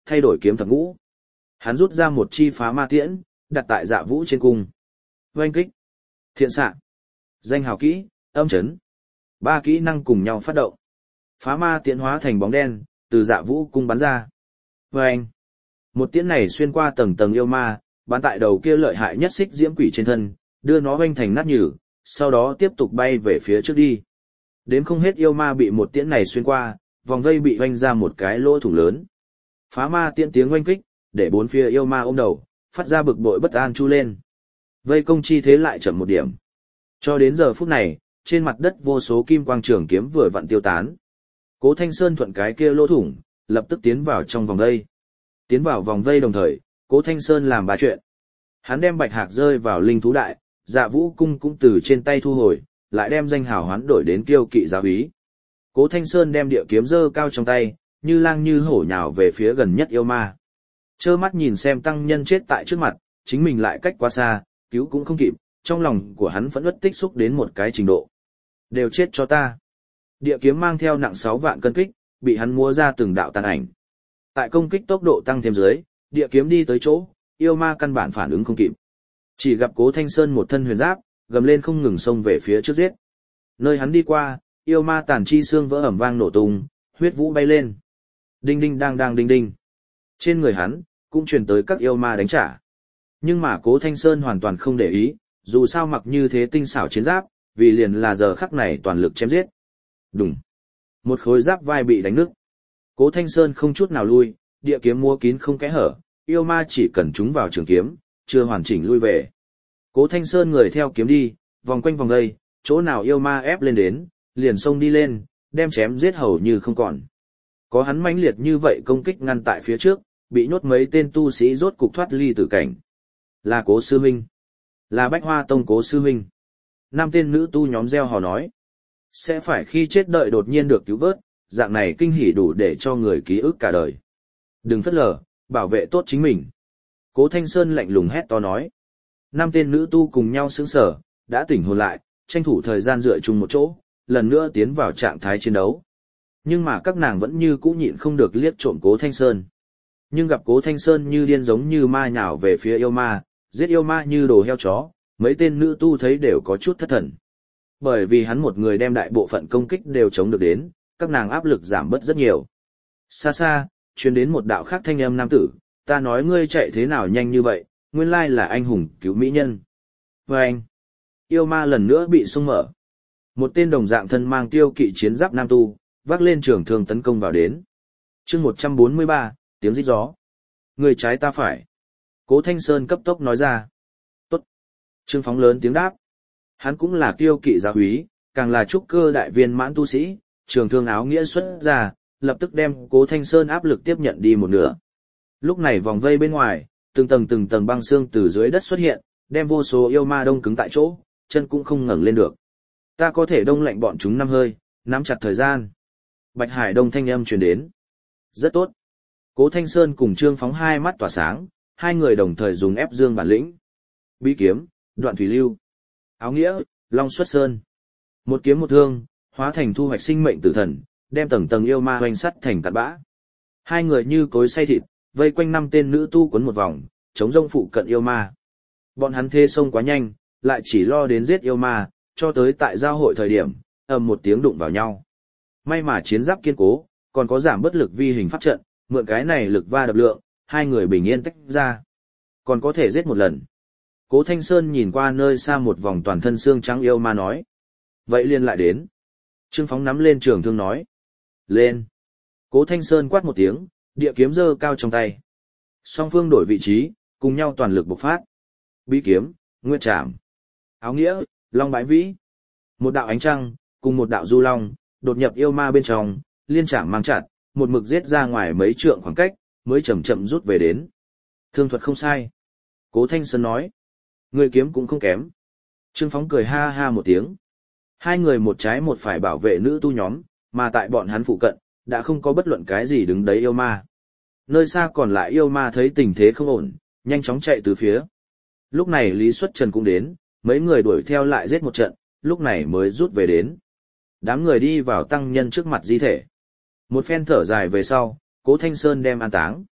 thay đổi kiếm thập ngũ. Hắn rút ra một chi phá ma tiễn, đặt tại Dạ Vũ trên cung. Oanh kích, thiện xạ, danh hào kỹ, âm chấn. 3 kỹ năng cùng nhau phát động. Phá ma tiễn hóa thành bóng đen, từ Dạ Vũ cung bắn ra. Oanh, một tiễn này xuyên qua tầng tầng yêu ma, bắn tại đầu kia lợi hại nhất xích diễm quỷ trên thân, đưa nó oanh thành nát nhừ, sau đó tiếp tục bay về phía trước đi. Đến không hết yêu ma bị một tiễn này xuyên qua, vòng vây bị oanh ra một cái lỗ thủng lớn. Phá ma tiễn tiếng oanh kích, để bốn phía yêu ma ôm đầu, phát ra bực bội bất an chu lên. Vây công chi thế lại chậm một điểm. Cho đến giờ phút này, trên mặt đất vô số kim quang trường kiếm vừa vặn tiêu tán. Cố Thanh Sơn thuận cái kia lỗ thủng, lập tức tiến vào trong vòng vây. Tiến vào vòng vây đồng thời, Cố Thanh Sơn làm 3 chuyện. Hắn đem bạch hạc rơi vào linh thú đại, Dạ Vũ cung cũng từ trên tay thu hồi, lại đem danh hào hoán đổi đến kiêu kỵ giáo úy. Cố Thanh Sơn đem địa kiếm giơ cao trong tay, như lang như hổ nhào về phía gần nhất yêu ma. Trơ mắt nhìn xem tăng nhân chết tại trước mặt, chính mình lại cách quá xa, cứu cũng không kịp, trong lòng của hắn phẫn uất tích xúc đến một cái trình độ. Đều chết cho ta. Địa kiếm mang theo nặng 6 vạn cân kích, bị hắn múa ra từng đạo tàn ảnh. Tại công kích tốc độ tăng thêm dưới, địa kiếm đi tới chỗ, yêu ma căn bản phản ứng không kịp. Chỉ gặp Cố Thanh Sơn một thân huyền giáp, gầm lên không ngừng xông về phía trước giết. Nơi hắn đi qua, yêu ma tàn chi xương vỡ ầm vang nổ tung, huyết vũ bay lên. Đinh đinh đang đang đinh đinh. Trên người hắn, cũng truyền tới các yêu ma đánh trả. Nhưng mà Cố Thanh Sơn hoàn toàn không để ý, dù sao mặc như thế tinh xảo chiến giáp, vì liền là giờ khắc này toàn lực chém giết. Đùng. Một khối giáp vai bị đánh nứt. Cố Thanh Sơn không chút nào lui, địa kiếm múa kín không kẽ hở, yêu ma chỉ cần trúng vào trường kiếm, chưa hoàn chỉnh lui về. Cố Thanh Sơn người theo kiếm đi, vòng quanh vòng đây, chỗ nào yêu ma ép lên đến, liền xông đi lên, đem chém giết hầu như không còn. Có hắn mãnh liệt như vậy công kích ngăn tại phía trước, bị nhốt mấy tên tu sĩ rốt cục thoát ly tử cảnh. Là Cố sư huynh, là Bách Hoa Tông Cố sư huynh. 5 tên nữ tu nhóm reo hò nói, sẽ phải khi chết đợi đột nhiên được cứu vớt, dạng này kinh hỉ đủ để cho người ký ức cả đời. Đừng phất lờ, bảo vệ tốt chính mình. Cố Thanh Sơn lạnh lùng hét to nói. 5 tên nữ tu cùng nhau sững sờ, đã tỉnh hồn lại, tranh thủ thời gian dựa chung một chỗ, lần nữa tiến vào trạng thái chiến đấu. Nhưng mà các nàng vẫn như cũ nhịn không được liếc trộm Cố Thanh Sơn. Nhưng gặp Cố Thanh Sơn như điên giống như ma nhào về phía yêu ma, giết yêu ma như đồ heo chó, mấy tên nữ tu thấy đều có chút thất thần. Bởi vì hắn một người đem đại bộ phận công kích đều chống được đến, các nàng áp lực giảm bớt rất nhiều. Xa xa, truyền đến một đạo khác thanh âm nam tử, ta nói ngươi chạy thế nào nhanh như vậy, nguyên lai là anh hùng cứu mỹ nhân. Và anh, yêu ma lần nữa bị xung mở. Một tên đồng dạng thân mang tiêu kỵ chiến giáp nam tu, vác lên trường thương tấn công vào đến. Chương 143, tiếng rít gió. Người trái ta phải. Cố Thanh Sơn cấp tốc nói ra. Tốt. Trương Phóng lớn tiếng đáp. Hắn cũng là tiêu kỵ giáo úy, càng là trúc cơ đại viên mãn tu sĩ, trường thương áo nghĩa xuất ra, lập tức đem Cố Thanh Sơn áp lực tiếp nhận đi một nửa. Lúc này vòng vây bên ngoài, từng tầng băng xương từ dưới đất xuất hiện, đem vô số yêu ma đông cứng tại chỗ, chân cũng không ngẩng lên được. Ta có thể đông lạnh bọn chúng 5 hơi, nắm chặt thời gian. Bạch Hải Đông thanh âm truyền đến. Rất tốt. Cố Thanh Sơn cùng Trương Phóng hai mắt tỏa sáng, hai người đồng thời dùng ép dương bản lĩnh. Bí kiếm, đoạn thủy lưu. Áo nghĩa, long xuất sơn. Một kiếm một thương, hóa thành thu hoạch sinh mệnh tử thần, đem tầng yêu ma hoành sắt thành tạt bã. Hai người như cối xay thịt, vây quanh 5 tên nữ tu quấn một vòng, chống rông phụ cận yêu ma. Bọn hắn thê sông quá nhanh, lại chỉ lo đến giết yêu ma, cho tới tại giao hội thời điểm, ầm một tiếng đụng vào nhau. May mà chiến giáp kiên cố, còn có giảm bất lực vi hình pháp trận, mượn cái này lực va đập lượng, hai người bình yên tách ra. Còn có thể giết một lần. Cố Thanh Sơn nhìn qua nơi xa một vòng toàn thân xương trắng yêu ma nói. Vậy liền lại đến. Trương Phóng nắm lên trường thương nói. Lên. Cố Thanh Sơn quát một tiếng, địa kiếm giơ cao trong tay. Song phương đổi vị trí, cùng nhau toàn lực bộc phát. Bí kiếm, nguyệt trảm. Áo nghĩa, long bãi vĩ. Một đạo ánh trăng, cùng một đạo du long, đột nhập yêu ma bên trong, liên trảm mang chặt, một mực giết ra ngoài mấy trượng khoảng cách, mới chậm chậm rút về đến. Thương thuật không sai. Cố Thanh Sơn nói. Người kiếm cũng không kém. Trương Phóng cười ha ha một tiếng. Hai người một trái một phải bảo vệ nữ tu nhóm, mà tại bọn hắn phụ cận, đã không có bất luận cái gì đứng đấy yêu ma. Nơi xa còn lại yêu ma thấy tình thế không ổn, nhanh chóng chạy từ phía. Lúc này Lý Xuất Trần cũng đến, mấy người đuổi theo lại giết một trận, lúc này mới rút về đến. Đám người đi vào tăng nhân trước mặt di thể. Một phen thở dài về sau, Cố Thanh Sơn đem an táng.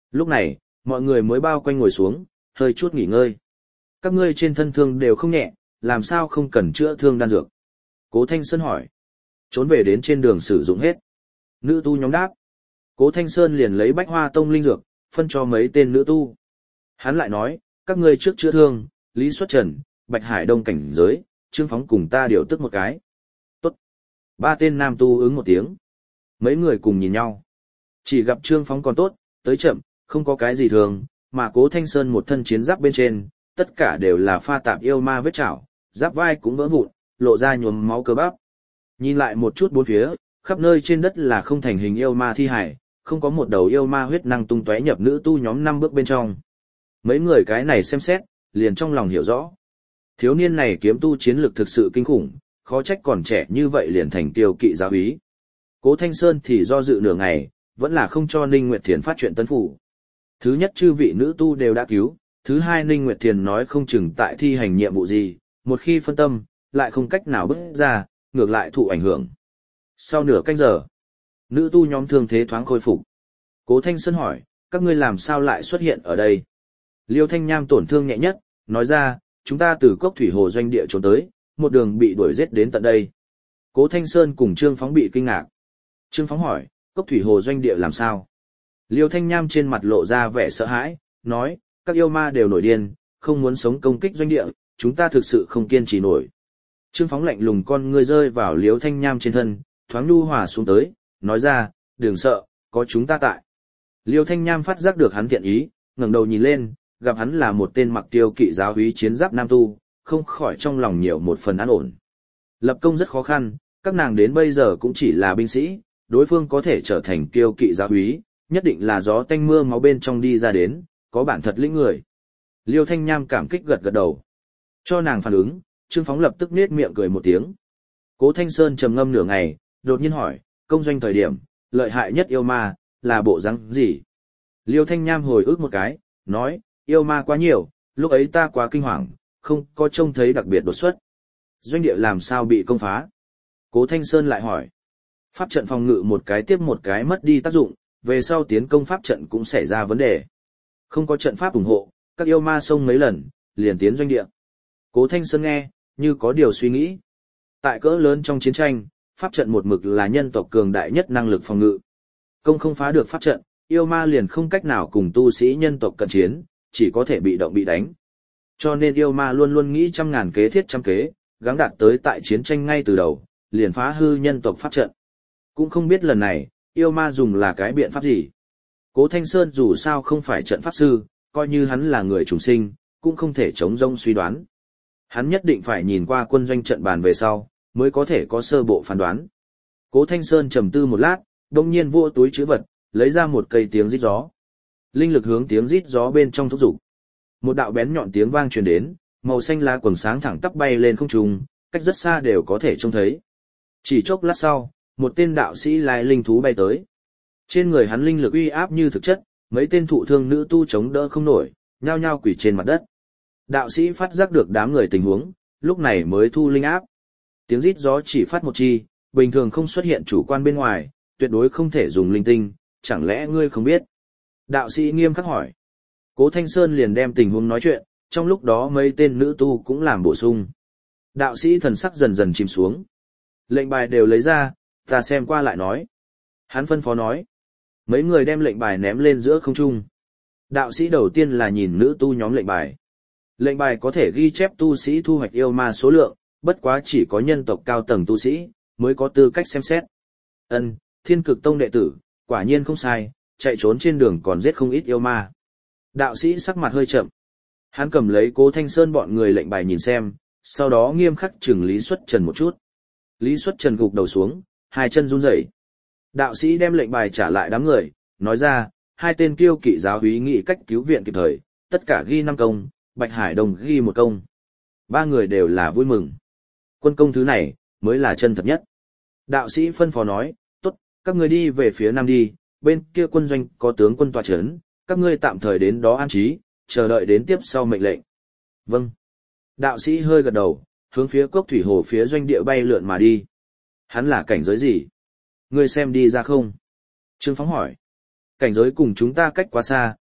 Lúc này, mọi người mới bao quanh ngồi xuống, hơi chút nghỉ ngơi. Các ngươi trên thân thương đều không nhẹ, làm sao không cần chữa thương đan dược? Cố Thanh Sơn hỏi. Trốn về đến trên đường sử dụng hết. Nữ tu nhóm đáp. Cố Thanh Sơn liền lấy Bách Hoa Tông linh dược, phân cho mấy tên nữ tu. Hắn lại nói, các ngươi trước chữa thương, Lý Xuất Trần, Bạch Hải Đông cảnh giới, Trương Phóng cùng ta điều tức một cái. Tốt. Ba tên nam tu ứng một tiếng. Mấy người cùng nhìn nhau. Chỉ gặp Trương Phóng còn tốt, tới chậm, không có cái gì thường, mà Cố Thanh Sơn một thân chiến giáp bên trên, tất cả đều là pha tạp yêu ma vết chảo, giáp vai cũng vỡ vụn, lộ ra nhuốm máu cơ bắp. Nhìn lại một chút bốn phía, khắp nơi trên đất là không thành hình yêu ma thi hải, không có một đầu yêu ma huyết năng tung tóe nhập nữ tu nhóm 5 bước bên trong. Mấy người cái này xem xét, liền trong lòng hiểu rõ. Thiếu niên này kiếm tu chiến lực thực sự kinh khủng, khó trách còn trẻ như vậy liền thành tiêu kỵ giáo úy. Cố Thanh Sơn thì do dự nửa ngày, vẫn là không cho Ninh Nguyệt Thiền phát chuyện tấn phủ. Thứ nhất chư vị nữ tu đều đã cứu, thứ hai Ninh Nguyệt Thiền nói không chừng tại thi hành nhiệm vụ gì, một khi phân tâm, lại không cách nào bước ra, ngược lại thụ ảnh hưởng. Sau nửa canh giờ, nữ tu nhóm thương thế thoáng khôi phục. Cố Thanh Sơn hỏi, các ngươi làm sao lại xuất hiện ở đây? Liêu Thanh Nham tổn thương nhẹ nhất, nói ra, chúng ta từ Cốc Thủy Hồ doanh địa trốn tới, một đường bị đuổi giết đến tận đây. Cố Thanh Sơn cùng Trương Phóng bị kinh ngạc. Trương Phóng hỏi, Cốc Thủy Hồ doanh địa làm sao? Liêu Thanh Nham trên mặt lộ ra vẻ sợ hãi, nói, các yêu ma đều nổi điên, không muốn sống công kích doanh địa, chúng ta thực sự không kiên trì nổi. Trương Phóng lạnh lùng con ngươi rơi vào Liêu Thanh Nham trên thân, thoáng nhu hòa xuống tới, nói ra, đừng sợ, có chúng ta tại. Liêu Thanh Nham phát giác được hắn thiện ý, ngẩng đầu nhìn lên, gặp hắn là một tên mặc tiêu kỵ giáo úy chiến giáp nam tu, không khỏi trong lòng nhiều một phần an ổn. Lập công rất khó khăn, các nàng đến bây giờ cũng chỉ là binh sĩ, đối phương có thể trở thành tiêu kỵ giáo úy, nhất định là gió tanh mưa máu bên trong đi ra đến, có bản thật lĩnh người. Liêu Thanh Nham cảm kích gật gật đầu. Cho nàng phản ứng, Trương Phóng lập tức nết miệng cười một tiếng. Cố Thanh Sơn trầm ngâm nửa ngày, đột nhiên hỏi, công doanh thời điểm, lợi hại nhất yêu ma, là bộ rắn gì? Liêu Thanh Nham hồi ức một cái, nói, yêu ma quá nhiều, lúc ấy ta quá kinh hoàng, không có trông thấy đặc biệt đột xuất. Doanh địa làm sao bị công phá? Cố Thanh Sơn lại hỏi. Pháp trận phòng ngự một cái tiếp một cái mất đi tác dụng, về sau tiến công pháp trận cũng xảy ra vấn đề. Không có trận pháp ủng hộ, các yêu ma xông mấy lần, liền tiến doanh địa. Cố Thanh Sơn nghe, như có điều suy nghĩ. Tại cỡ lớn trong chiến tranh, pháp trận một mực là nhân tộc cường đại nhất năng lực phòng ngự. Công không phá được pháp trận, yêu ma liền không cách nào cùng tu sĩ nhân tộc cận chiến, chỉ có thể bị động bị đánh. Cho nên yêu ma luôn luôn nghĩ trăm ngàn kế thiết trăm kế, gắng đạt tới tại chiến tranh ngay từ đầu, liền phá hư nhân tộc pháp trận. Cũng không biết lần này, yêu ma dùng là cái biện pháp gì. Cố Thanh Sơn dù sao không phải trận pháp sư, coi như hắn là người trùng sinh, cũng không thể chống rông suy đoán. Hắn nhất định phải nhìn qua quân doanh trận bàn về sau, mới có thể có sơ bộ phán đoán. Cố Thanh Sơn trầm tư một lát, đông nhiên vô túi trữ vật, lấy ra một cây tiếng rít gió. Linh lực hướng tiếng rít gió bên trong thúc giục. Một đạo bén nhọn tiếng vang truyền đến, màu xanh lá quầng sáng thẳng tắp bay lên không trung, cách rất xa đều có thể trông thấy. Chỉ chốc lát sau, một tên đạo sĩ lai linh thú bay tới. Trên người hắn linh lực uy áp như thực chất, mấy tên thụ thương nữ tu chống đỡ không nổi, nhao nhao quỳ trên mặt đất. Đạo sĩ phát giác được đám người tình huống, lúc này mới thu linh áp. Tiếng rít gió chỉ phát một chi, bình thường không xuất hiện chủ quan bên ngoài, tuyệt đối không thể dùng linh tinh, chẳng lẽ ngươi không biết? Đạo sĩ nghiêm khắc hỏi. Cố Thanh Sơn liền đem tình huống nói chuyện, trong lúc đó mấy tên nữ tu cũng làm bổ sung. Đạo sĩ thần sắc dần dần chìm xuống. Lệnh bài đều lấy ra, ta xem qua lại nói. Hắn phân phó nói. Mấy người đem lệnh bài ném lên giữa không trung. Đạo sĩ đầu tiên là nhìn nữ tu nhóm lệnh bài. Lệnh bài có thể ghi chép tu sĩ thu hoạch yêu ma số lượng, bất quá chỉ có nhân tộc cao tầng tu sĩ, mới có tư cách xem xét. Ân, Thiên Cực Tông đệ tử, quả nhiên không sai, chạy trốn trên đường còn giết không ít yêu ma. Đạo sĩ sắc mặt hơi chậm. Hắn cầm lấy Cố Thanh Sơn bọn người lệnh bài nhìn xem, sau đó nghiêm khắc trừng Lý Xuất Trần một chút. Lý Xuất Trần gục đầu xuống, hai chân run rẩy. Đạo sĩ đem lệnh bài trả lại đám người, nói ra, hai tên kiêu kỵ giáo úy nghị cách cứu viện kịp thời, tất cả ghi 5 công, Bạch Hải Đồng ghi 1 công. 3 người đều là vui mừng. Quân công thứ này, mới là chân thật nhất. Đạo sĩ phân phó nói, tốt, các ngươi đi về phía nam đi, bên kia quân doanh có tướng quân tọa chấn, các ngươi tạm thời đến đó an trí, chờ đợi đến tiếp sau mệnh lệnh. Vâng. Đạo sĩ hơi gật đầu, hướng phía Cốc Thủy Hồ phía doanh địa bay lượn mà đi. Hắn là cảnh giới gì? Ngươi xem đi ra không? Trương Phóng hỏi. Cảnh giới cùng chúng ta cách quá xa,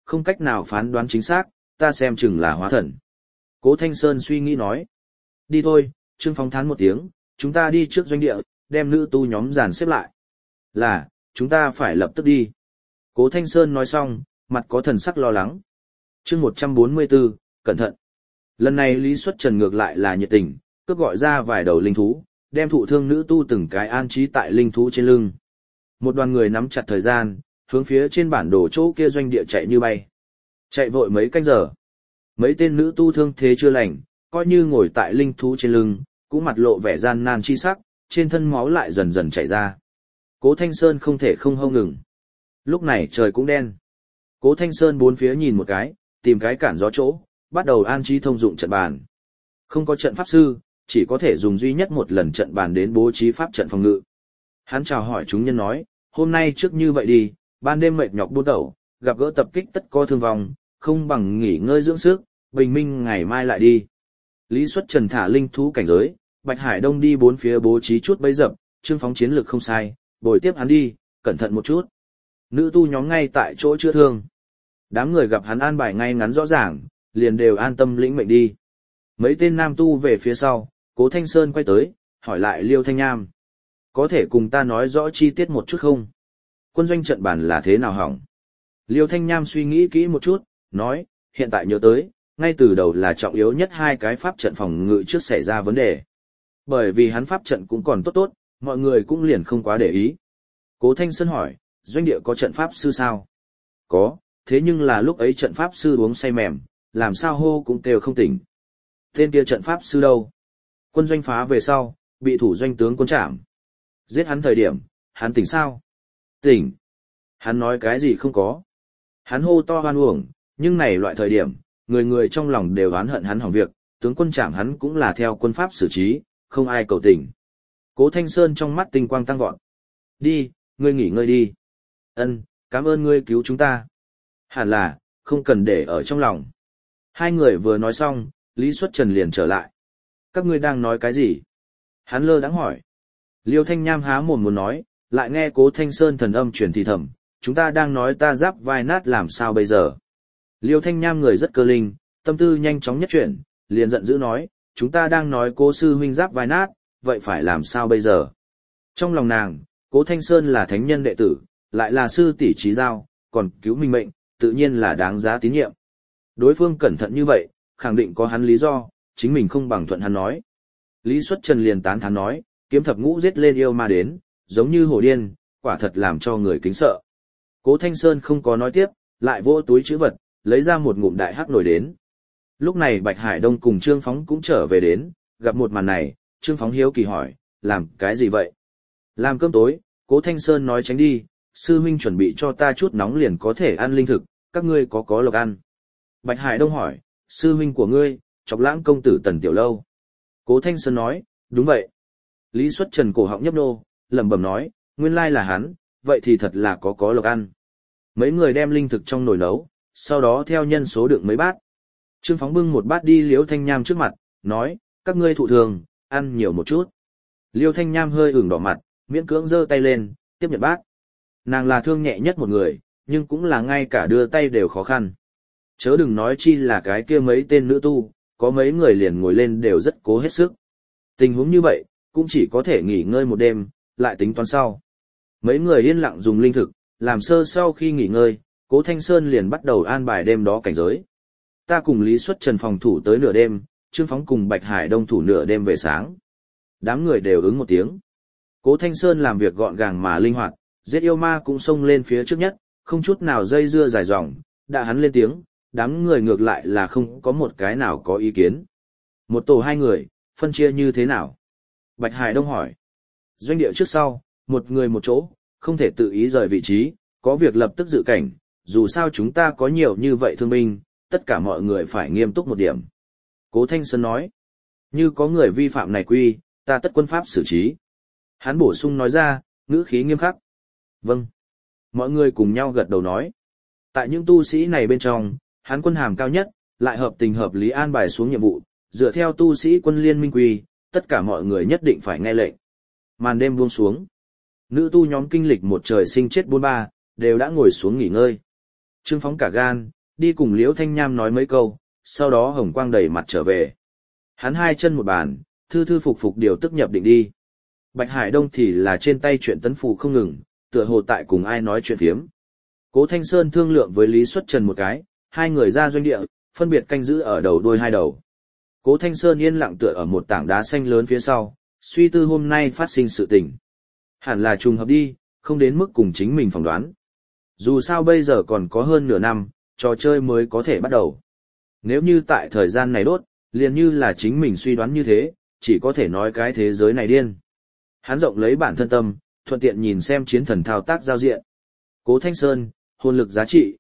không cách nào phán đoán chính xác, ta xem chừng là hóa thần. Cố Thanh Sơn suy nghĩ nói. Đi thôi, Trương Phóng thán một tiếng, chúng ta đi trước doanh địa, đem nữ tu nhóm dàn xếp lại. Là, chúng ta phải lập tức đi. Cố Thanh Sơn nói xong, mặt có thần sắc lo lắng. Chương 144, cẩn thận. Lần này Lý Xuất Trần ngược lại là nhiệt tình, cướp gọi ra vài đầu linh thú, đem thụ thương nữ tu từng cái an trí tại linh thú trên lưng. Một đoàn người nắm chặt thời gian, hướng phía trên bản đồ chỗ kia doanh địa chạy như bay. Chạy vội mấy canh giờ. Mấy tên nữ tu thương thế chưa lành, coi như ngồi tại linh thú trên lưng, cũng mặt lộ vẻ gian nan chi sắc, trên thân máu lại dần dần chảy ra. Cố Thanh Sơn không thể không hông ngừng. Lúc này trời cũng đen. Cố Thanh Sơn bốn phía nhìn một cái, tìm cái cản gió chỗ, bắt đầu an trí thông dụng trận bàn. Không có trận pháp sư, chỉ có thể dùng duy nhất một lần trận bàn đến bố trí pháp trận phòng ngự. Hắn chào hỏi chúng nhân nói, hôm nay trước như vậy đi, ban đêm mệt nhọc buôn tẩu, gặp gỡ tập kích tất có thương vong, không bằng nghỉ ngơi dưỡng sức, bình minh ngày mai lại đi. Lý Xuất Trần thả linh thú cảnh giới, Bạch Hải Đông đi bốn phía bố trí chút bẫy dập, Trương Phóng chiến lược không sai, bồi tiếp hắn đi, cẩn thận một chút. Nữ tu nhóm ngay tại chỗ chữa thương. Đám người gặp hắn an bài ngay ngắn rõ ràng, liền đều an tâm lĩnh mệnh đi. Mấy tên nam tu về phía sau, Cố Thanh Sơn quay tới, hỏi lại Liêu Thanh Nham. Có thể cùng ta nói rõ chi tiết một chút không? Quân doanh trận bản là thế nào hỏng? Liêu Thanh Nham suy nghĩ kỹ một chút, nói, hiện tại nhớ tới, ngay từ đầu là trọng yếu nhất hai cái pháp trận phòng ngự trước xảy ra vấn đề. Bởi vì hắn pháp trận cũng còn tốt tốt, mọi người cũng liền không quá để ý. Cố Thanh Sơn hỏi, doanh địa có trận pháp sư sao? Có, thế nhưng là lúc ấy trận pháp sư uống say mềm, làm sao hô cũng kêu không tỉnh. Tên kia trận pháp sư đâu? Quân doanh phá về sau, bị thủ doanh tướng quân trảm. Giết hắn thời điểm, hắn tỉnh sao? Tỉnh. Hắn nói cái gì không có. Hắn hô to hoan uổng, nhưng này loại thời điểm, người người trong lòng đều oán hận hắn hỏng việc, tướng quân trảm hắn cũng là theo quân pháp xử trí, không ai cầu tình. Cố Thanh Sơn trong mắt tinh quang tăng vọt. Đi, ngươi nghỉ ngơi đi. Ân, cảm ơn ngươi cứu chúng ta. Hẳn là, không cần để ở trong lòng. Hai người vừa nói xong, Lý Xuất Trần liền trở lại. Các ngươi đang nói cái gì? Hắn lơ đãng hỏi. Liêu Thanh Nham há mồm muốn nói, lại nghe Cố Thanh Sơn thần âm truyền thì thầm, chúng ta đang nói ta giáp vai nát làm sao bây giờ. Liêu Thanh Nham người rất cơ linh, tâm tư nhanh chóng nhất chuyển, liền giận dữ nói, chúng ta đang nói Cố sư huynh giáp vai nát, vậy phải làm sao bây giờ? Trong lòng nàng, Cố Thanh Sơn là thánh nhân đệ tử, lại là sư tỷ trí giao, còn cứu mình mệnh, tự nhiên là đáng giá tín nhiệm. Đối phương cẩn thận như vậy, khẳng định có hắn lý do, chính mình không bằng thuận hắn nói. Lý Xuất Trần liền tán thán nói, kiếm thập ngũ giết lên yêu ma đến, giống như hổ điên, quả thật làm cho người kính sợ. Cố Thanh Sơn không có nói tiếp, lại vỗ túi trữ vật, lấy ra một ngụm đại hắc nổi đến. Lúc này Bạch Hải Đông cùng Trương Phóng cũng trở về đến, gặp một màn này, Trương Phóng hiếu kỳ hỏi, làm cái gì vậy? Làm cơm tối, Cố Thanh Sơn nói tránh đi, sư huynh chuẩn bị cho ta chút nóng liền có thể ăn linh thực, các ngươi có lộc ăn. Bạch Hải Đông hỏi, sư huynh của ngươi, Chọc Lãng công tử Tần Tiểu Lâu. Cố Thanh Sơn nói, đúng vậy. Lý Xuất Trần cổ họng nhấp nô, lẩm bẩm nói, nguyên lai là hắn, vậy thì thật là có lộc ăn. Mấy người đem linh thực trong nồi nấu, sau đó theo nhân số đựng mấy bát. Trương Phóng bưng một bát đi Liêu Thanh Nham trước mặt, nói, các ngươi thụ thường, ăn nhiều một chút. Liêu Thanh Nham hơi ửng đỏ mặt, miễn cưỡng giơ tay lên, tiếp nhận bát. Nàng là thương nhẹ nhất một người, nhưng cũng là ngay cả đưa tay đều khó khăn. Chớ đừng nói chi là cái kia mấy tên nữ tu, có mấy người liền ngồi lên đều rất cố hết sức. Tình huống như vậy, cũng chỉ có thể nghỉ ngơi một đêm, lại tính toán sau. Mấy người yên lặng dùng linh thực, làm sơ sau khi nghỉ ngơi, Cố Thanh Sơn liền bắt đầu an bài đêm đó cảnh giới. Ta cùng Lý Xuất Trần phòng thủ tới nửa đêm, Trương Phóng cùng Bạch Hải Đông thủ nửa đêm về sáng. Đám người đều ứng một tiếng. Cố Thanh Sơn làm việc gọn gàng mà linh hoạt, giết yêu ma cũng xông lên phía trước nhất, không chút nào dây dưa dài dòng, đã hắn lên tiếng, đám người ngược lại là không có một cái nào có ý kiến. Một tổ hai người, phân chia như thế nào? Bạch Hải Đông hỏi. Doanh địa trước sau, một người một chỗ, không thể tự ý rời vị trí, có việc lập tức dự cảnh, dù sao chúng ta có nhiều như vậy thương binh, tất cả mọi người phải nghiêm túc một điểm. Cố Thanh Sơn nói. Như có người vi phạm này quy, ta tất quân pháp xử trí. Hắn bổ sung nói ra, ngữ khí nghiêm khắc. Vâng. Mọi người cùng nhau gật đầu nói. Tại những tu sĩ này bên trong, hắn quân hàm cao nhất, lại hợp tình hợp lý an bài xuống nhiệm vụ, dựa theo tu sĩ quân liên minh quy, tất cả mọi người nhất định phải nghe lệnh. Màn đêm buông xuống. Nữ tu nhóm kinh lịch một trời sinh chết 43, đều đã ngồi xuống nghỉ ngơi. Trương Phóng cả gan, đi cùng Liễu Thanh Nham nói mấy câu, sau đó hồng quang đầy mặt trở về. Hắn hai chân một bàn, thư thư phục phục điều tức nhập định đi. Bạch Hải Đông thì là trên tay chuyện tấn phù không ngừng, tựa hồ tại cùng ai nói chuyện phiếm. Cố Thanh Sơn thương lượng với Lý Xuất Trần một cái, hai người ra doanh địa, phân biệt canh giữ ở đầu đuôi hai đầu. Cố Thanh Sơn yên lặng tựa ở một tảng đá xanh lớn phía sau, suy tư hôm nay phát sinh sự tình. Hẳn là trùng hợp đi, không đến mức cùng chính mình phỏng đoán. Dù sao bây giờ còn có hơn nửa năm, trò chơi mới có thể bắt đầu. Nếu như tại thời gian này đốt, liền như là chính mình suy đoán như thế, chỉ có thể nói cái thế giới này điên. Hắn rộng lấy bản thân tâm, thuận tiện nhìn xem chiến thần thao tác giao diện. Cố Thanh Sơn, hồn lực giá trị,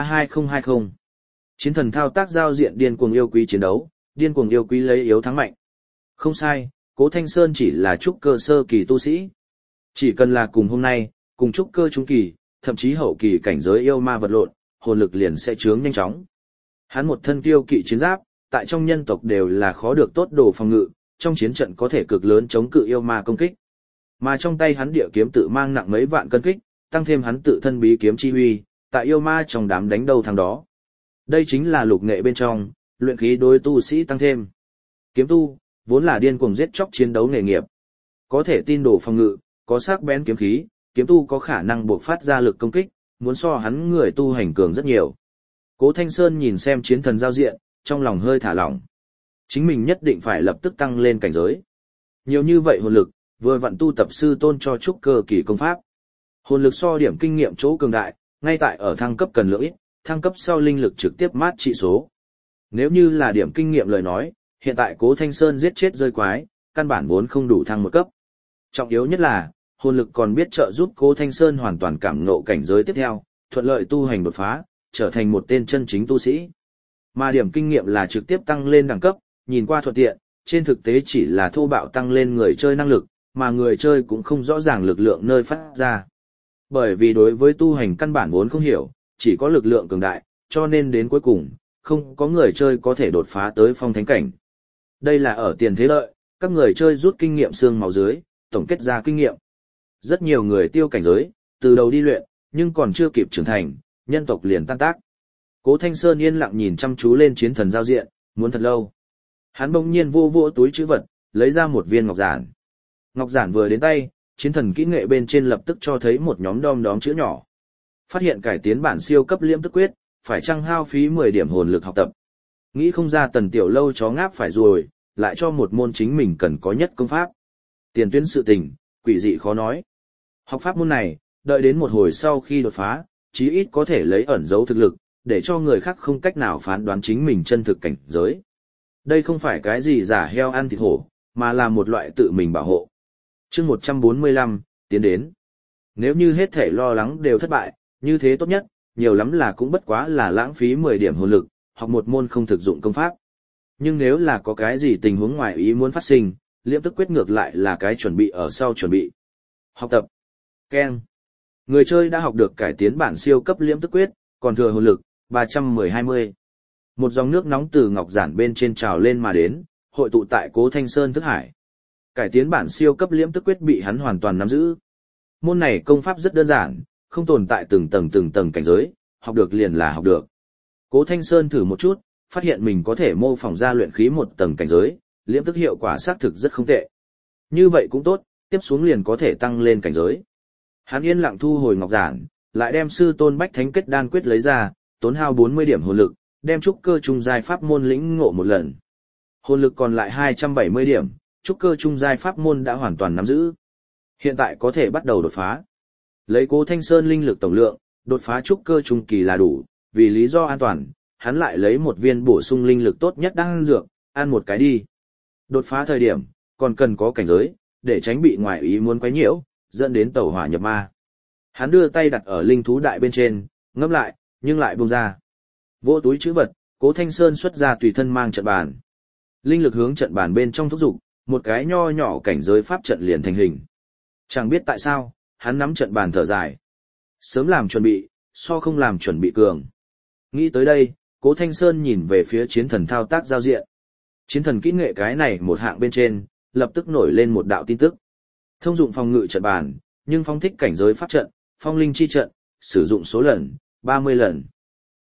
32020. Chiến thần thao tác giao diện điên cuồng yêu quý chiến đấu, điên cuồng yêu quý lấy yếu thắng mạnh. Không sai, Cố Thanh Sơn chỉ là trúc cơ sơ kỳ tu sĩ. Chỉ cần là cùng hôm nay, cùng trúc cơ trung kỳ, thậm chí hậu kỳ cảnh giới yêu ma vật lộn, hồn lực liền sẽ chướng nhanh chóng. Hắn một thân kiêu kỵ chiến giáp, tại trong nhân tộc đều là khó được tốt đồ phòng ngự, trong chiến trận có thể cực lớn chống cự yêu ma công kích. Mà trong tay hắn địa kiếm tự mang nặng mấy vạn cân kích, tăng thêm hắn tự thân bí kiếm chi huy, tại yêu ma trong đám đánh đầu thằng đó. Đây chính là lục nghệ bên trong, luyện khí đối tu sĩ tăng thêm. Kiếm tu, vốn là điên cuồng giết chóc chiến đấu nghề nghiệp. Có thể tin đồ phòng ngự, có sắc bén kiếm khí, kiếm tu có khả năng buộc phát ra lực công kích, muốn so hắn người tu hành cường rất nhiều. Cố Thanh Sơn nhìn xem chiến thần giao diện, trong lòng hơi thả lỏng. Chính mình nhất định phải lập tức tăng lên cảnh giới. Nhiều như vậy hồn lực, vừa vặn tu tập sư tôn cho trúc cơ kỳ công pháp. Hồn lực so điểm kinh nghiệm chỗ cường đại, ngay tại ở thăng cấp cần lượng ít, thăng cấp sau linh lực trực tiếp mát trị số. Nếu như là điểm kinh nghiệm lời nói, hiện tại Cố Thanh Sơn giết chết rơi quái, căn bản vốn không đủ thăng một cấp. Trọng yếu nhất là, hồn lực còn biết trợ giúp Cố Thanh Sơn hoàn toàn cảm ngộ cảnh giới tiếp theo, thuận lợi tu hành đột phá, trở thành một tên chân chính tu sĩ. Mà điểm kinh nghiệm là trực tiếp tăng lên đẳng cấp, nhìn qua thuận tiện, trên thực tế chỉ là thô bạo tăng lên người chơi năng lực, mà người chơi cũng không rõ ràng lực lượng nơi phát ra. Bởi vì đối với tu hành căn bản vốn không hiểu, chỉ có lực lượng cường đại, cho nên đến cuối cùng, không có người chơi có thể đột phá tới phong thánh cảnh. Đây là ở tiền thế lợi, các người chơi rút kinh nghiệm xương máu dưới, tổng kết ra kinh nghiệm. Rất nhiều người tiêu cảnh giới, từ đầu đi luyện, nhưng còn chưa kịp trưởng thành, nhân tộc liền tan tác. Cố Thanh Sơn yên lặng nhìn chăm chú lên chiến thần giao diện, muốn thật lâu. Hắn bỗng nhiên vô vô túi trữ vật, lấy ra một viên ngọc giản. Ngọc giản vừa đến tay, chiến thần kỹ nghệ bên trên lập tức cho thấy một nhóm đom đóm chữ nhỏ. Phát hiện cải tiến bản siêu cấp liễm tức quyết, phải chăng hao phí 10 điểm hồn lực học tập. Nghĩ không ra Tần Tiểu Lâu chó ngáp phải rồi, lại cho một môn chính mình cần có nhất công pháp. Tiền tuyến sự tình, quỷ dị khó nói. Học pháp môn này, đợi đến một hồi sau khi đột phá, chí ít có thể lấy ẩn dấu thực lực, để cho người khác không cách nào phán đoán chính mình chân thực cảnh giới. Đây không phải cái gì giả heo ăn thịt hổ, mà là một loại tự mình bảo hộ. Chương 145, tiến đến. Nếu như hết thể lo lắng đều thất bại, như thế tốt nhất, nhiều lắm là cũng bất quá là lãng phí 10 điểm hồn lực, học một môn không thực dụng công pháp. Nhưng nếu là có cái gì tình huống ngoài ý muốn phát sinh, liễm tức quyết ngược lại là cái chuẩn bị ở sau chuẩn bị. Học tập. Ken. Người chơi đã học được cải tiến bản siêu cấp liễm tức quyết, còn thừa hồn lực, 310-20. Một dòng nước nóng từ ngọc giản bên trên trào lên mà đến, hội tụ tại Cố Thanh Sơn thức hải. Cải tiến bản siêu cấp liễm tức quyết bị hắn hoàn toàn nắm giữ. Môn này công pháp rất đơn giản, không tồn tại từng tầng cảnh giới, học được liền là học được. Cố Thanh Sơn thử một chút, phát hiện mình có thể mô phỏng ra luyện khí một tầng cảnh giới, liễm tức hiệu quả xác thực rất không tệ. Như vậy cũng tốt, tiếp xuống liền có thể tăng lên cảnh giới. Hắn yên lặng thu hồi ngọc giản, lại đem sư tôn bách thánh kết đan quyết lấy ra, tốn hao 40 điểm hồn lực, đem trúc cơ trung giai pháp môn lĩnh ngộ một lần. Hồn lực còn lại 270 điểm, trúc cơ trung giai pháp môn đã hoàn toàn nắm giữ. Hiện tại có thể bắt đầu đột phá. Lấy Cố Thanh Sơn linh lực tổng lượng, đột phá trúc cơ trung kỳ là đủ, vì lý do an toàn, hắn lại lấy một viên bổ sung linh lực tốt nhất đang dược, ăn một cái đi. Đột phá thời điểm, còn cần có cảnh giới, để tránh bị ngoại ý muốn quấy nhiễu, dẫn đến tẩu hỏa nhập ma. Hắn đưa tay đặt ở linh thú đại bên trên, ngấp lại, nhưng lại buông ra. Vô túi trữ vật, Cố Thanh Sơn xuất ra tùy thân mang trận bàn. Linh lực hướng trận bàn bên trong thúc dục, một cái nho nhỏ cảnh giới pháp trận liền thành hình. Chẳng biết tại sao, hắn nắm trận bàn thở dài. Sớm làm chuẩn bị, so không làm chuẩn bị cường. Nghĩ tới đây, Cố Thanh Sơn nhìn về phía chiến thần thao tác giao diện. Chiến thần kỹ nghệ cái này một hạng bên trên, lập tức nổi lên một đạo tin tức. Thông dụng phòng ngự trận bàn, nhưng phóng thích cảnh giới pháp trận, phong linh chi trận, sử dụng số lần, 30 lần.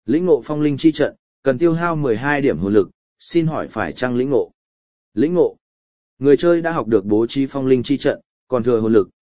Lĩnh ngộ phong linh chi trận, cần tiêu hao 12 điểm hồn lực, xin hỏi phải chăng lĩnh ngộ? Lĩnh ngộ. Người chơi đã học được bố trí phong linh chi trận, còn thừa hồn lực,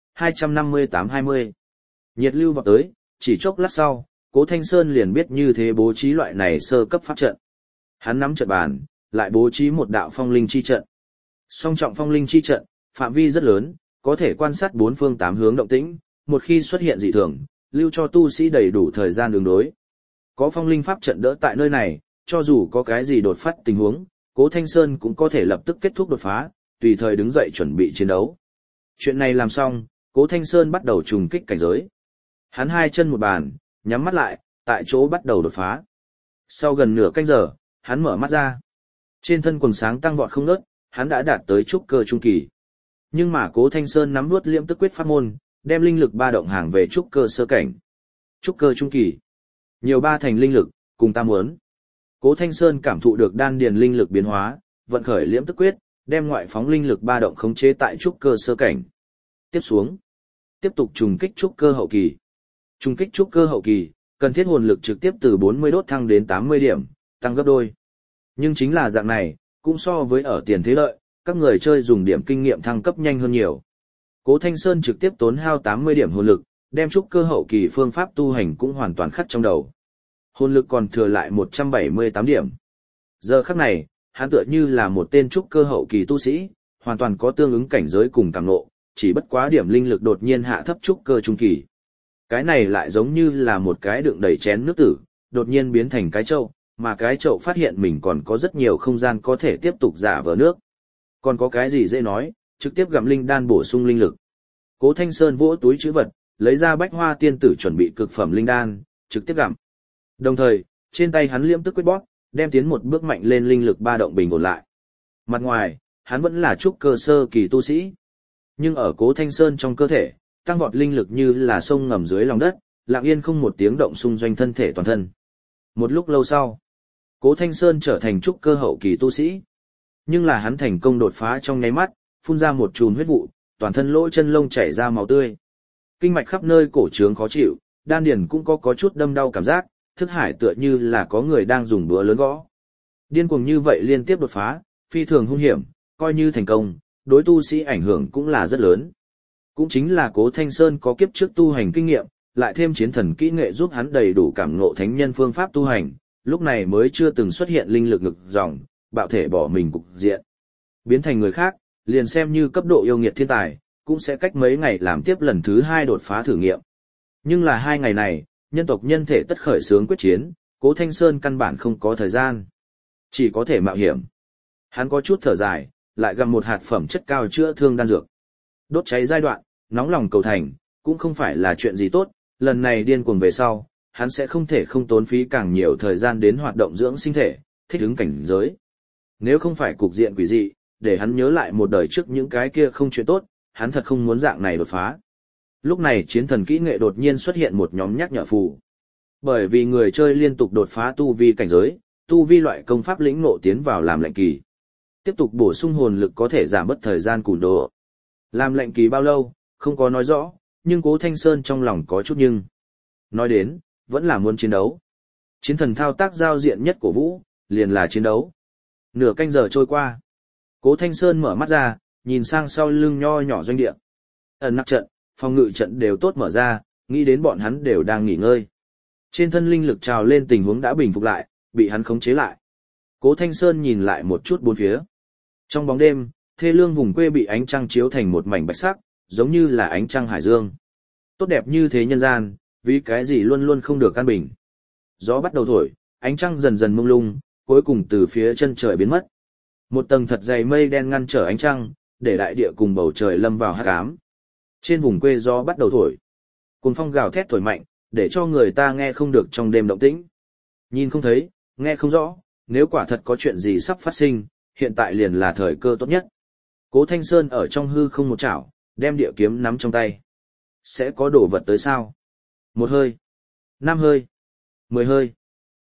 258-20. Nhiệt lưu vào tới, chỉ chốc lát sau, Cố Thanh Sơn liền biết như thế bố trí loại này sơ cấp pháp trận. Hắn nắm trận bàn, lại bố trí một đạo phong linh chi trận. Song trọng phong linh chi trận, phạm vi rất lớn, có thể quan sát bốn phương tám hướng động tĩnh, một khi xuất hiện dị thường, lưu cho tu sĩ đầy đủ thời gian ứng đối. Có phong linh pháp trận đỡ tại nơi này, cho dù có cái gì đột phát tình huống, Cố Thanh Sơn cũng có thể lập tức kết thúc đột phá, tùy thời đứng dậy chuẩn bị chiến đấu. Chuyện này làm xong, Cố Thanh Sơn bắt đầu trùng kích cảnh giới. Hắn hai chân một bàn, nhắm mắt lại, tại chỗ bắt đầu đột phá. Sau gần nửa canh giờ, hắn mở mắt ra. Trên thân quần sáng tăng vọt không ngớt, hắn đã đạt tới trúc cơ trung kỳ. Nhưng mà Cố Thanh Sơn nắm nuốt liễm tức quyết pháp môn, đem linh lực ba động hàng về trúc cơ sơ cảnh. Trúc cơ trung kỳ. Nhiều ba thành linh lực, cùng ta muốn. Cố Thanh Sơn cảm thụ được đan điền linh lực biến hóa, vận khởi liễm tức quyết, đem ngoại phóng linh lực ba động khống chế tại trúc cơ sơ cảnh. Tiếp xuống, tiếp tục trùng kích trúc cơ hậu kỳ. Trùng kích trúc cơ hậu kỳ, cần thiết hồn lực trực tiếp từ 40 đốt thăng đến 80 điểm, tăng gấp đôi. Nhưng chính là dạng này, cũng so với ở tiền thế lợi, các người chơi dùng điểm kinh nghiệm thăng cấp nhanh hơn nhiều. Cố Thanh Sơn trực tiếp tốn hao 80 điểm hồn lực, đem trúc cơ hậu kỳ phương pháp tu hành cũng hoàn toàn khắc trong đầu. Hồn lực còn thừa lại 178 điểm. Giờ khắc này, hắn tựa như là một tên trúc cơ hậu kỳ tu sĩ, hoàn toàn có tương ứng cảnh giới cùng cảm ngộ, chỉ bất quá điểm linh lực đột nhiên hạ thấp trúc cơ trung kỳ. Cái này lại giống như là một cái đựng đầy chén nước tử, đột nhiên biến thành cái chậu, mà cái chậu phát hiện mình còn có rất nhiều không gian có thể tiếp tục giả vờ nước. Còn có cái gì dễ nói, trực tiếp gặm linh đan bổ sung linh lực. Cố Thanh Sơn vỗ túi trữ vật, lấy ra bách hoa tiên tử chuẩn bị cực phẩm linh đan, trực tiếp gặm. Đồng thời, trên tay hắn liễm tức quyết bóp, đem tiến một bước mạnh lên linh lực ba động bình ổn lại. Mặt ngoài, hắn vẫn là trúc cơ sơ kỳ tu sĩ. Nhưng ở Cố Thanh Sơn trong cơ thể, tăng vọt linh lực như là sông ngầm dưới lòng đất, lặng yên không một tiếng động xung doanh thân thể toàn thân. Một lúc lâu sau, Cố Thanh Sơn trở thành trúc cơ hậu kỳ tu sĩ. Nhưng là hắn thành công đột phá trong nháy mắt, phun ra một chùm huyết vụ, toàn thân lỗ chân lông chảy ra máu tươi. Kinh mạch khắp nơi cổ trướng khó chịu, đan điền cũng có chút đâm đau cảm giác, thức hải tựa như là có người đang dùng búa lớn gõ. Điên cuồng như vậy liên tiếp đột phá, phi thường hung hiểm, coi như thành công, đối tu sĩ ảnh hưởng cũng là rất lớn. Cũng chính là Cố Thanh Sơn có kiếp trước tu hành kinh nghiệm, lại thêm chiến thần kỹ nghệ giúp hắn đầy đủ cảm ngộ thánh nhân phương pháp tu hành, lúc này mới chưa từng xuất hiện linh lực ngực dòng, bạo thể bỏ mình cục diện. Biến thành người khác, liền xem như cấp độ yêu nghiệt thiên tài, cũng sẽ cách mấy ngày làm tiếp lần thứ 2 đột phá thử nghiệm. Nhưng là 2 ngày này, nhân tộc nhân thể tất khởi xướng quyết chiến, Cố Thanh Sơn căn bản không có thời gian. Chỉ có thể mạo hiểm. Hắn có chút thở dài, lại gặm một hạt phẩm chất cao chữa thương đan dược. Đốt cháy giai đoạn, nóng lòng cầu thành, cũng không phải là chuyện gì tốt, lần này điên cuồng về sau, hắn sẽ không thể không tốn phí càng nhiều thời gian đến hoạt động dưỡng sinh thể, thích ứng cảnh giới. Nếu không phải cục diện quỷ dị, để hắn nhớ lại một đời trước những cái kia không chuyện tốt, hắn thật không muốn dạng này đột phá. Lúc này chiến thần kỹ nghệ đột nhiên xuất hiện một nhóm nhắc nhở phù. Bởi vì người chơi liên tục đột phá tu vi cảnh giới, tu vi loại công pháp lĩnh ngộ tiến vào làm lệnh kỳ. Tiếp tục bổ sung hồn lực có thể giảm bớt thời gian cùn độ. Làm lệnh kỳ bao lâu, không có nói rõ, nhưng Cố Thanh Sơn trong lòng có chút nhưng. Nói đến, vẫn là muốn chiến đấu. Chiến thần thao tác giao diện nhất của Vũ, liền là chiến đấu. Nửa canh giờ trôi qua. Cố Thanh Sơn mở mắt ra, nhìn sang sau lưng nho nhỏ doanh địa. Ẩn nặc trận, phòng ngự trận đều tốt mở ra, nghĩ đến bọn hắn đều đang nghỉ ngơi. Trên thân linh lực trào lên tình huống đã bình phục lại, bị hắn khống chế lại. Cố Thanh Sơn nhìn lại một chút bốn phía. Trong bóng đêm, thê lương vùng quê bị ánh trăng chiếu thành một mảnh bạch sắc, giống như là ánh trăng hải dương. Tốt đẹp như thế nhân gian, vì cái gì luôn luôn không được an bình. Gió bắt đầu thổi, ánh trăng dần dần mông lung, cuối cùng từ phía chân trời biến mất. Một tầng thật dày mây đen ngăn trở ánh trăng, để đại địa cùng bầu trời lâm vào hắc ám. Trên vùng quê gió bắt đầu thổi. Cuồng phong gào thét thổi mạnh, để cho người ta nghe không được trong đêm động tĩnh. Nhìn không thấy, nghe không rõ, nếu quả thật có chuyện gì sắp phát sinh, hiện tại liền là thời cơ tốt nhất. Cố Thanh Sơn ở trong hư không một chảo, đem địa kiếm nắm trong tay. Sẽ có đồ vật tới sao? 1 hơi, 5 hơi, 10 hơi,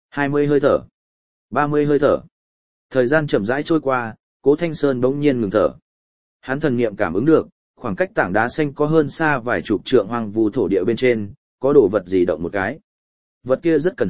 20 hơi thở, 30 hơi thở. Thời gian chậm rãi trôi qua, Cố Thanh Sơn bỗng nhiên ngừng thở. Hắn thần niệm cảm ứng được, khoảng cách tảng đá xanh có hơn xa vài chục trượng hoang vu thổ địa bên trên, có đồ vật gì động một cái. Vật kia rất cẩn thận,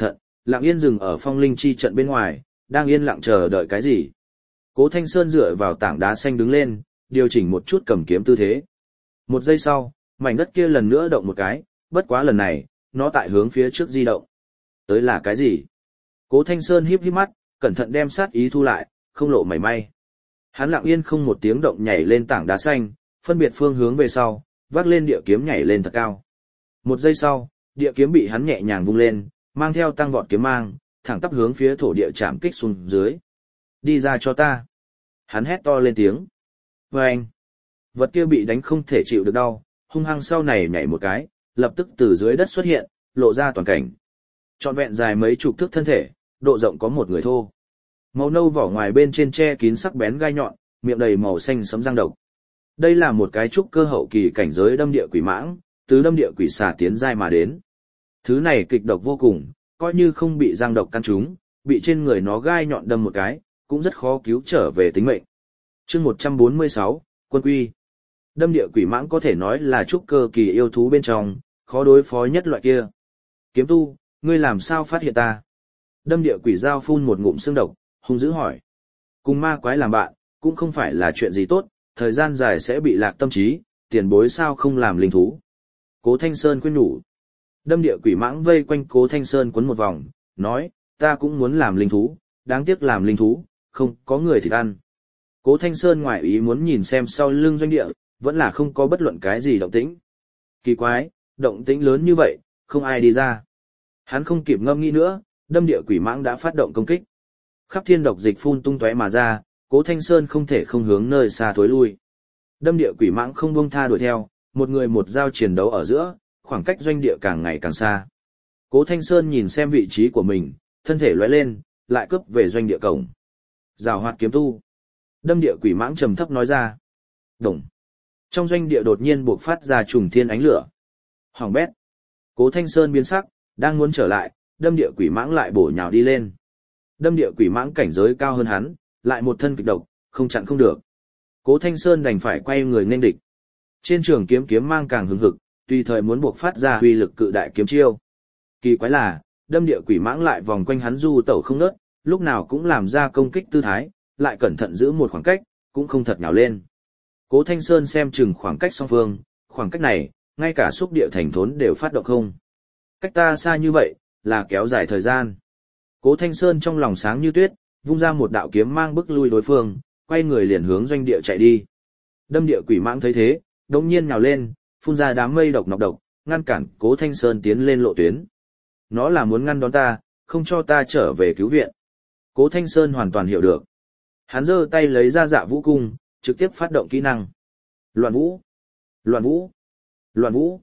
Lặng yên dừng ở phong linh chi trận bên ngoài, đang yên lặng chờ đợi cái gì. Cố Thanh Sơn dựa vào tảng đá xanh đứng lên, điều chỉnh một chút cầm kiếm tư thế. Một giây sau, mảnh đất kia lần nữa động một cái, bất quá lần này, nó tại hướng phía trước di động. Tới là cái gì? Cố Thanh Sơn híp híp mắt, cẩn thận đem sát ý thu lại, không lộ mảy may. Hắn lặng yên không một tiếng động nhảy lên tảng đá xanh, phân biệt phương hướng về sau, vác lên địa kiếm nhảy lên thật cao. Một giây sau, địa kiếm bị hắn nhẹ nhàng vung lên, mang theo tăng vọt kiếm mang, thẳng tắp hướng phía thổ địa chạm kích xuống dưới. Đi ra cho ta. Hắn hét to lên tiếng. Và anh, vật kia bị đánh không thể chịu được đau, hung hăng sau này nhảy một cái, lập tức từ dưới đất xuất hiện, lộ ra toàn cảnh. Trọn vẹn dài mấy chục thước thân thể, độ rộng có một người thô. Màu nâu vỏ ngoài bên trên che kín sắc bén gai nhọn, miệng đầy màu xanh sẫm răng độc. Đây là một cái trúc cơ hậu kỳ cảnh giới đâm địa quỷ mãng, từ đâm địa quỷ xà tiến giai mà đến. Thứ này kịch độc vô cùng, coi như không bị răng độc căn trúng, bị trên người nó gai nhọn đâm một cái, cũng rất khó cứu trở về tính mệnh. Chương 146, Quân Quy. Đâm địa quỷ mãng có thể nói là trúc cơ kỳ yêu thú bên trong, khó đối phó nhất loại kia. Kiếm tu, ngươi làm sao phát hiện ta? Đâm địa quỷ dao phun một ngụm xương độc, hung dữ hỏi. Cùng ma quái làm bạn, cũng không phải là chuyện gì tốt, thời gian dài sẽ bị lạc tâm trí, tiền bối sao không làm linh thú. Cố Thanh Sơn khuyên nhủ. Đâm địa quỷ mãng vây quanh Cố Thanh Sơn quấn một vòng, nói, ta cũng muốn làm linh thú, đáng tiếc làm linh thú, không có người thịt ăn. Cố Thanh Sơn ngoại ý muốn nhìn xem sau lưng doanh địa, vẫn là không có bất luận cái gì động tĩnh. Kỳ quái, động tĩnh lớn như vậy, không ai đi ra. Hắn không kịp ngâm nghĩ nữa, đâm địa quỷ mãng đã phát động công kích. Khắp thiên độc dịch phun tung tóe mà ra, Cố Thanh Sơn không thể không hướng nơi xa thối lui. Đâm địa quỷ mãng không buông tha đuổi theo, một người một dao chiến đấu ở giữa, khoảng cách doanh địa càng ngày càng xa. Cố Thanh Sơn nhìn xem vị trí của mình, thân thể lóe lên, lại cướp về doanh địa cổng. Giảo hoạt kiếm tu. Đâm địa quỷ mãng trầm thấp nói ra. Đồng. Trong doanh địa đột nhiên buộc phát ra trùng thiên ánh lửa. Hoàng bét. Cố Thanh Sơn biến sắc, đang muốn trở lại, đâm địa quỷ mãng lại bổ nhào đi lên. Đâm địa quỷ mãng cảnh giới cao hơn hắn, lại một thân kịch độc, không chặn không được. Cố Thanh Sơn đành phải quay người nên địch. Trên trường kiếm mang càng hứng hực, tùy thời muốn buộc phát ra uy lực cự đại kiếm chiêu. Kỳ quái là, đâm địa quỷ mãng lại vòng quanh hắn du tẩu không ngớt, lúc nào cũng làm ra công kích tư thái, lại cẩn thận giữ một khoảng cách, cũng không thật nhào lên. Cố Thanh Sơn xem chừng khoảng cách song phương, khoảng cách này, ngay cả xúc địa thành thốn đều phát động không. Cách ta xa như vậy, là kéo dài thời gian. Cố Thanh Sơn trong lòng sáng như tuyết, vung ra một đạo kiếm mang bức lui đối phương, quay người liền hướng doanh địa chạy đi. Đâm địa quỷ mãng thấy thế, đống nhiên nhào lên, phun ra đám mây độc nọc độc, ngăn cản Cố Thanh Sơn tiến lên lộ tuyến. Nó là muốn ngăn đón ta, không cho ta trở về cứu viện. Cố Thanh Sơn hoàn toàn hiểu được. Hắn giơ tay lấy ra Dạ Vũ cung, trực tiếp phát động kỹ năng. Loạn vũ, loạn vũ, loạn vũ.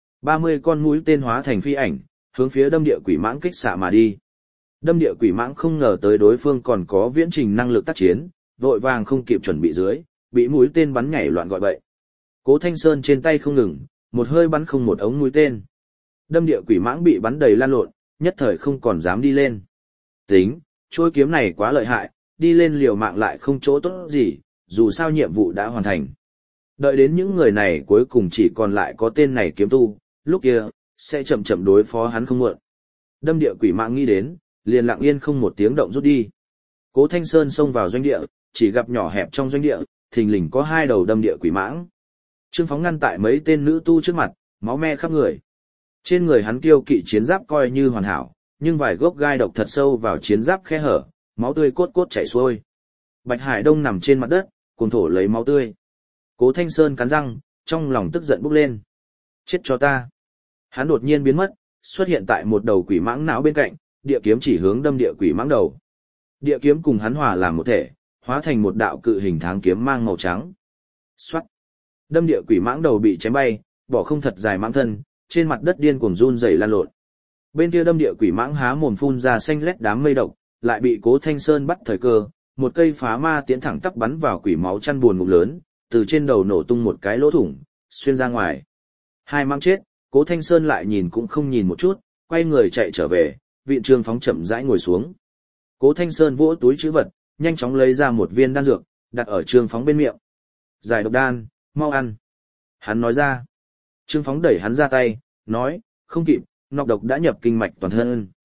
30 con mũi tên hóa thành phi ảnh, hướng phía đâm địa quỷ mãng kích xạ mà đi. Đâm địa quỷ mãng không ngờ tới đối phương còn có viễn trình năng lực tác chiến, vội vàng không kịp chuẩn bị dưới, bị mũi tên bắn nhảy loạn gọi bậy. Cố Thanh Sơn trên tay không ngừng, một hơi bắn không một ống mũi tên. Đâm địa quỷ mãng bị bắn đầy lan lộn, nhất thời không còn dám đi lên. Tính, trôi kiếm này quá lợi hại, đi lên liều mạng lại không chỗ tốt gì, dù sao nhiệm vụ đã hoàn thành. Đợi đến những người này cuối cùng chỉ còn lại có tên này kiếm tu, lúc kia, sẽ chậm chậm đối phó hắn không muộn. Đâm địa quỷ mãng nghĩ đến, liền lặng yên không một tiếng động rút đi. Cố Thanh Sơn xông vào doanh địa, chỉ gặp nhỏ hẹp trong doanh địa, thình lình có hai đầu đâm địa quỷ mãng. Trương Phóng ngăn tại mấy tên nữ tu trước mặt, máu me khắp người. Trên người hắn kiêu kỵ chiến giáp coi như hoàn hảo, nhưng vài gốc gai độc thật sâu vào chiến giáp khe hở, máu tươi cốt cốt chảy xuôi. Bạch Hải Đông nằm trên mặt đất, cuồng thổ lấy máu tươi. Cố Thanh Sơn cắn răng, trong lòng tức giận bốc lên. Chết cho ta. Hắn đột nhiên biến mất, xuất hiện tại một đầu quỷ mãng não bên cạnh, địa kiếm chỉ hướng đâm địa quỷ mãng đầu. Địa kiếm cùng hắn hòa làm một thể, hóa thành một đạo cự hình tháng kiếm mang màu trắng. Xoát. Đâm địa quỷ mãng đầu bị chém bay, bỏ không thật dài mãng thân, trên mặt đất điên cuồng run rẩy lan lộn. Bên kia đâm địa quỷ mãng há mồm phun ra xanh lét đám mây độc, lại bị Cố Thanh Sơn bắt thời cơ, một cây phá ma tiến thẳng tắp bắn vào quỷ máu chăn buồn ngụm lớn, từ trên đầu nổ tung một cái lỗ thủng, xuyên ra ngoài. Hai mãng chết, Cố Thanh Sơn lại nhìn cũng không nhìn một chút, quay người chạy trở về, Vịn Trương Phóng chậm rãi ngồi xuống. Cố Thanh Sơn vỗ túi trữ vật, nhanh chóng lấy ra một viên đan dược, đặt ở Trương Phóng bên miệng. Giải độc đan, mau ăn. Hắn nói ra. Trương Phóng đẩy hắn ra tay, nói, không kịp, nọc độc đã nhập kinh mạch toàn thân.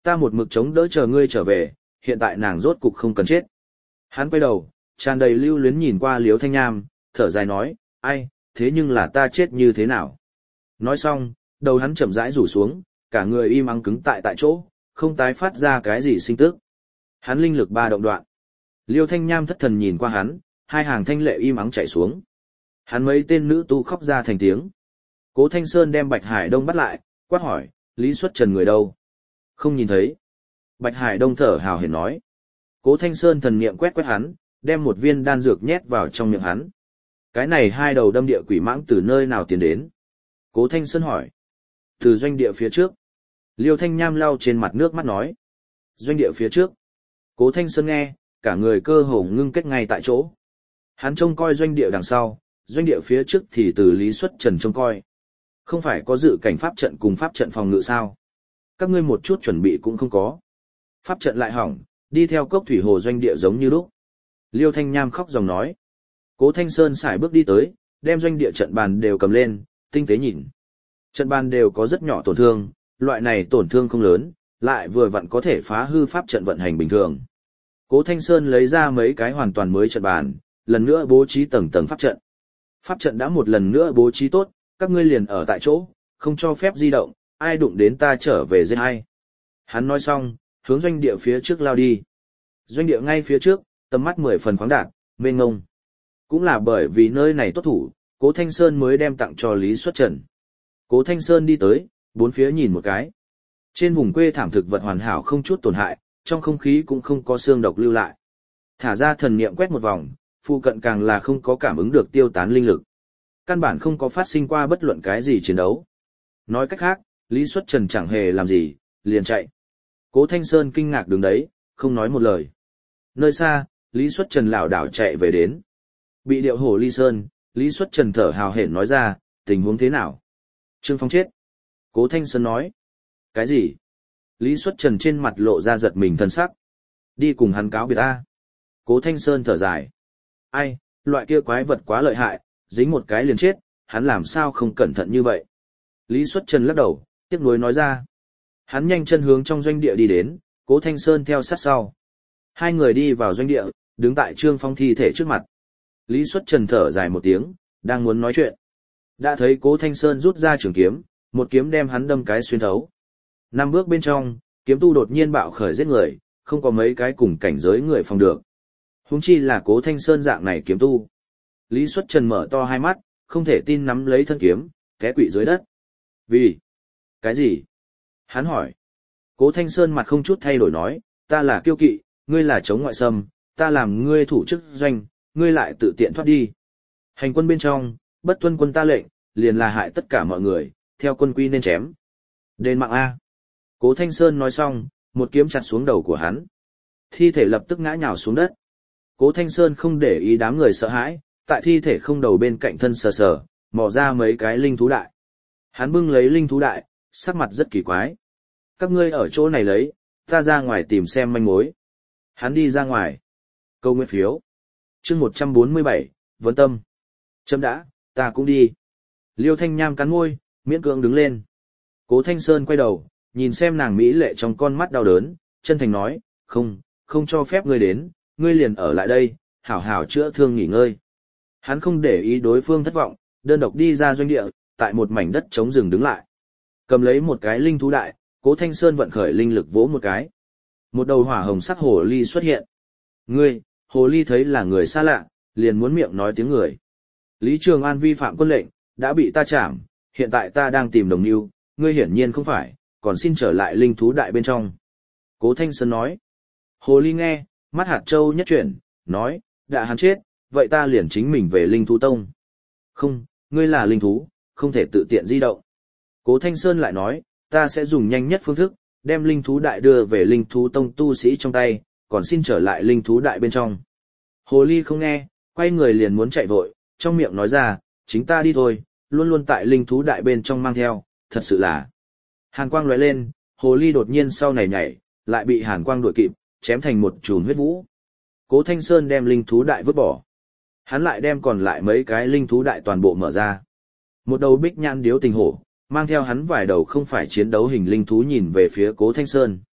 Ta một mực chống đỡ chờ ngươi trở về, hiện tại nàng rốt cục không cần chết. Hắn quay đầu, tràn đầy lưu luyến nhìn qua Liễu Thanh Nham, thở dài nói, ai, thế nhưng là ta chết như thế nào? Nói xong, đầu hắn chậm rãi rủ xuống, cả người im ắng cứng tại chỗ, không tái phát ra cái gì sinh tức. Hắn linh lực ba động đoạn. Liêu Thanh Nham thất thần nhìn qua hắn, hai hàng thanh lệ im ắng chảy xuống. Hắn mấy tên nữ tu khóc ra thành tiếng. Cố Thanh Sơn đem Bạch Hải Đông bắt lại, quát hỏi, Lý Xuất Trần người đâu? Không nhìn thấy. Bạch Hải Đông thở hào hển nói. Cố Thanh Sơn thần niệm quét quét hắn, đem một viên đan dược nhét vào trong miệng hắn. Cái này hai đầu đâm địa quỷ mãng từ nơi nào tiến đến? Cố Thanh Sơn hỏi. Từ doanh địa phía trước. Liêu Thanh Nham lau trên mặt nước mắt nói. Doanh địa phía trước. Cố Thanh Sơn nghe, cả người cơ hồ ngưng kết ngay tại chỗ. Hắn trông coi doanh địa đằng sau, doanh địa phía trước thì từ Lý Xuất Trần trông coi. Không phải có dự cảnh pháp trận cùng pháp trận phòng ngự sao? Các ngươi một chút chuẩn bị cũng không có. Pháp trận lại hỏng, đi theo cốc thủy hồ doanh địa giống như lúc. Liêu Thanh Nham khóc dòng nói. Cố Thanh Sơn sải bước đi tới, đem doanh địa trận bàn đều cầm lên, tinh tế nhìn. Trận bàn đều có rất nhỏ tổn thương, loại này tổn thương không lớn, lại vừa vặn có thể phá hư pháp trận vận hành bình thường. Cố Thanh Sơn lấy ra mấy cái hoàn toàn mới trận bàn, lần nữa bố trí tầng tầng pháp trận. Pháp trận đã một lần nữa bố trí tốt, các ngươi liền ở tại chỗ, không cho phép di động, ai đụng đến ta trở về giết ai. Hắn nói xong, hướng doanh địa phía trước lao đi. Doanh địa ngay phía trước, tầm mắt 10 phần khoáng đạt, mênh ngông. Cũng là bởi vì nơi này tốt thủ, Cố Thanh Sơn mới đem tặng cho Lý Xuất Trần. Cố Thanh Sơn đi tới, bốn phía nhìn một cái. Trên vùng quê thảm thực vật hoàn hảo không chút tổn hại, trong không khí cũng không có xương độc lưu lại. Thả ra thần niệm quét một vòng, phụ cận càng là không có cảm ứng được tiêu tán linh lực. Căn bản không có phát sinh qua bất luận cái gì chiến đấu. Nói cách khác, Lý Xuất Trần chẳng hề làm gì, liền chạy. Cố Thanh Sơn kinh ngạc đứng đấy, không nói một lời. Nơi xa, Lý Xuất Trần lảo đảo chạy về đến. Bị điệu hổ ly sơn, Lý Xuất Trần thở hào hển nói ra, tình huống thế nào? Trương Phong chết. Cố Thanh Sơn nói. Cái gì? Lý Xuất Trần trên mặt lộ ra giật mình thân sắc. Đi cùng hắn cáo biệt ta. Cố Thanh Sơn thở dài. Ai, loại kia quái vật quá lợi hại, dính một cái liền chết, hắn làm sao không cẩn thận như vậy? Lý Xuất Trần lắc đầu, tiếc nuối nói ra. Hắn nhanh chân hướng trong doanh địa đi đến, Cố Thanh Sơn theo sát sau. Hai người đi vào doanh địa, đứng tại Trương Phong thi thể trước mặt. Lý Xuất Trần thở dài một tiếng, đang muốn nói chuyện. Đã thấy Cố Thanh Sơn rút ra trường kiếm, một kiếm đem hắn đâm cái xuyên thấu. 5 bước bên trong, kiếm tu đột nhiên bạo khởi giết người, không có mấy cái cùng cảnh giới người phòng được. Huống chi là Cố Thanh Sơn dạng này kiếm tu. Lý Xuất Trần mở to hai mắt, không thể tin nắm lấy thân kiếm, té quỵ dưới đất. Vì? Cái gì? Hắn hỏi. Cố Thanh Sơn mặt không chút thay đổi nói, ta là kiêu kỵ, ngươi là chống ngoại xâm, ta làm ngươi thủ chức doanh, ngươi lại tự tiện thoát đi. Hành quân bên trong, bất tuân quân ta lệnh, liền là hại tất cả mọi người, theo quân quy nên chém. Đền mạng A. Cố Thanh Sơn nói xong, một kiếm chặt xuống đầu của hắn. Thi thể lập tức ngã nhào xuống đất. Cố Thanh Sơn không để ý đám người sợ hãi, tại thi thể không đầu bên cạnh thân sờ sờ, mò ra mấy cái linh thú đại. Hắn bưng lấy linh thú đại, sắc mặt rất kỳ quái. Các ngươi ở chỗ này lấy, ta ra ngoài tìm xem manh mối. Hắn đi ra ngoài. Câu nguyên phiếu. Chương 147, Vấn Tâm. Chấm đã, ta cũng đi. Liêu Thanh Nham cắn môi, miễn cưỡng đứng lên. Cố Thanh Sơn quay đầu, nhìn xem nàng mỹ lệ trong con mắt đau đớn, chân thành nói, không cho phép ngươi đến, ngươi liền ở lại đây, hảo hảo chữa thương nghỉ ngơi. Hắn không để ý đối phương thất vọng, đơn độc đi ra doanh địa, tại một mảnh đất trống rừng đứng lại. Cầm lấy một cái linh thú đại, Cố Thanh Sơn vận khởi linh lực vỗ một cái. Một đầu hỏa hồng sắc hồ ly xuất hiện. Ngươi, hồ ly thấy là người xa lạ, liền muốn miệng nói tiếng người. Lý Trường An vi phạm quân lệnh, đã bị ta trảm, hiện tại ta đang tìm đồng mưu, ngươi hiển nhiên không phải, còn xin trở lại linh thú đại bên trong. Cố Thanh Sơn nói. Hồ ly nghe, mắt hạt châu nhất chuyển, nói, đã hắn chết, vậy ta liền chính mình về linh thú tông. Không, ngươi là linh thú, không thể tự tiện di động. Cố Thanh Sơn lại nói, ta sẽ dùng nhanh nhất phương thức, đem linh thú đại đưa về linh thú tông tu sĩ trong tay, còn xin trở lại linh thú đại bên trong. Hồ ly không nghe, quay người liền muốn chạy vội, trong miệng nói ra, chính ta đi thôi, luôn luôn tại linh thú đại bên trong mang theo, thật sự là. Hàn quang lóe lên, hồ ly đột nhiên sau này nhảy, lại bị hàn quang đuổi kịp, chém thành một chùm huyết vũ. Cố Thanh Sơn đem linh thú đại vứt bỏ. Hắn lại đem còn lại mấy cái linh thú đại toàn bộ mở ra. Một đầu bích nhãn điếu tình hổ, mang theo hắn vài đầu không phải chiến đấu hình linh thú nhìn về phía Cố Thanh Sơn.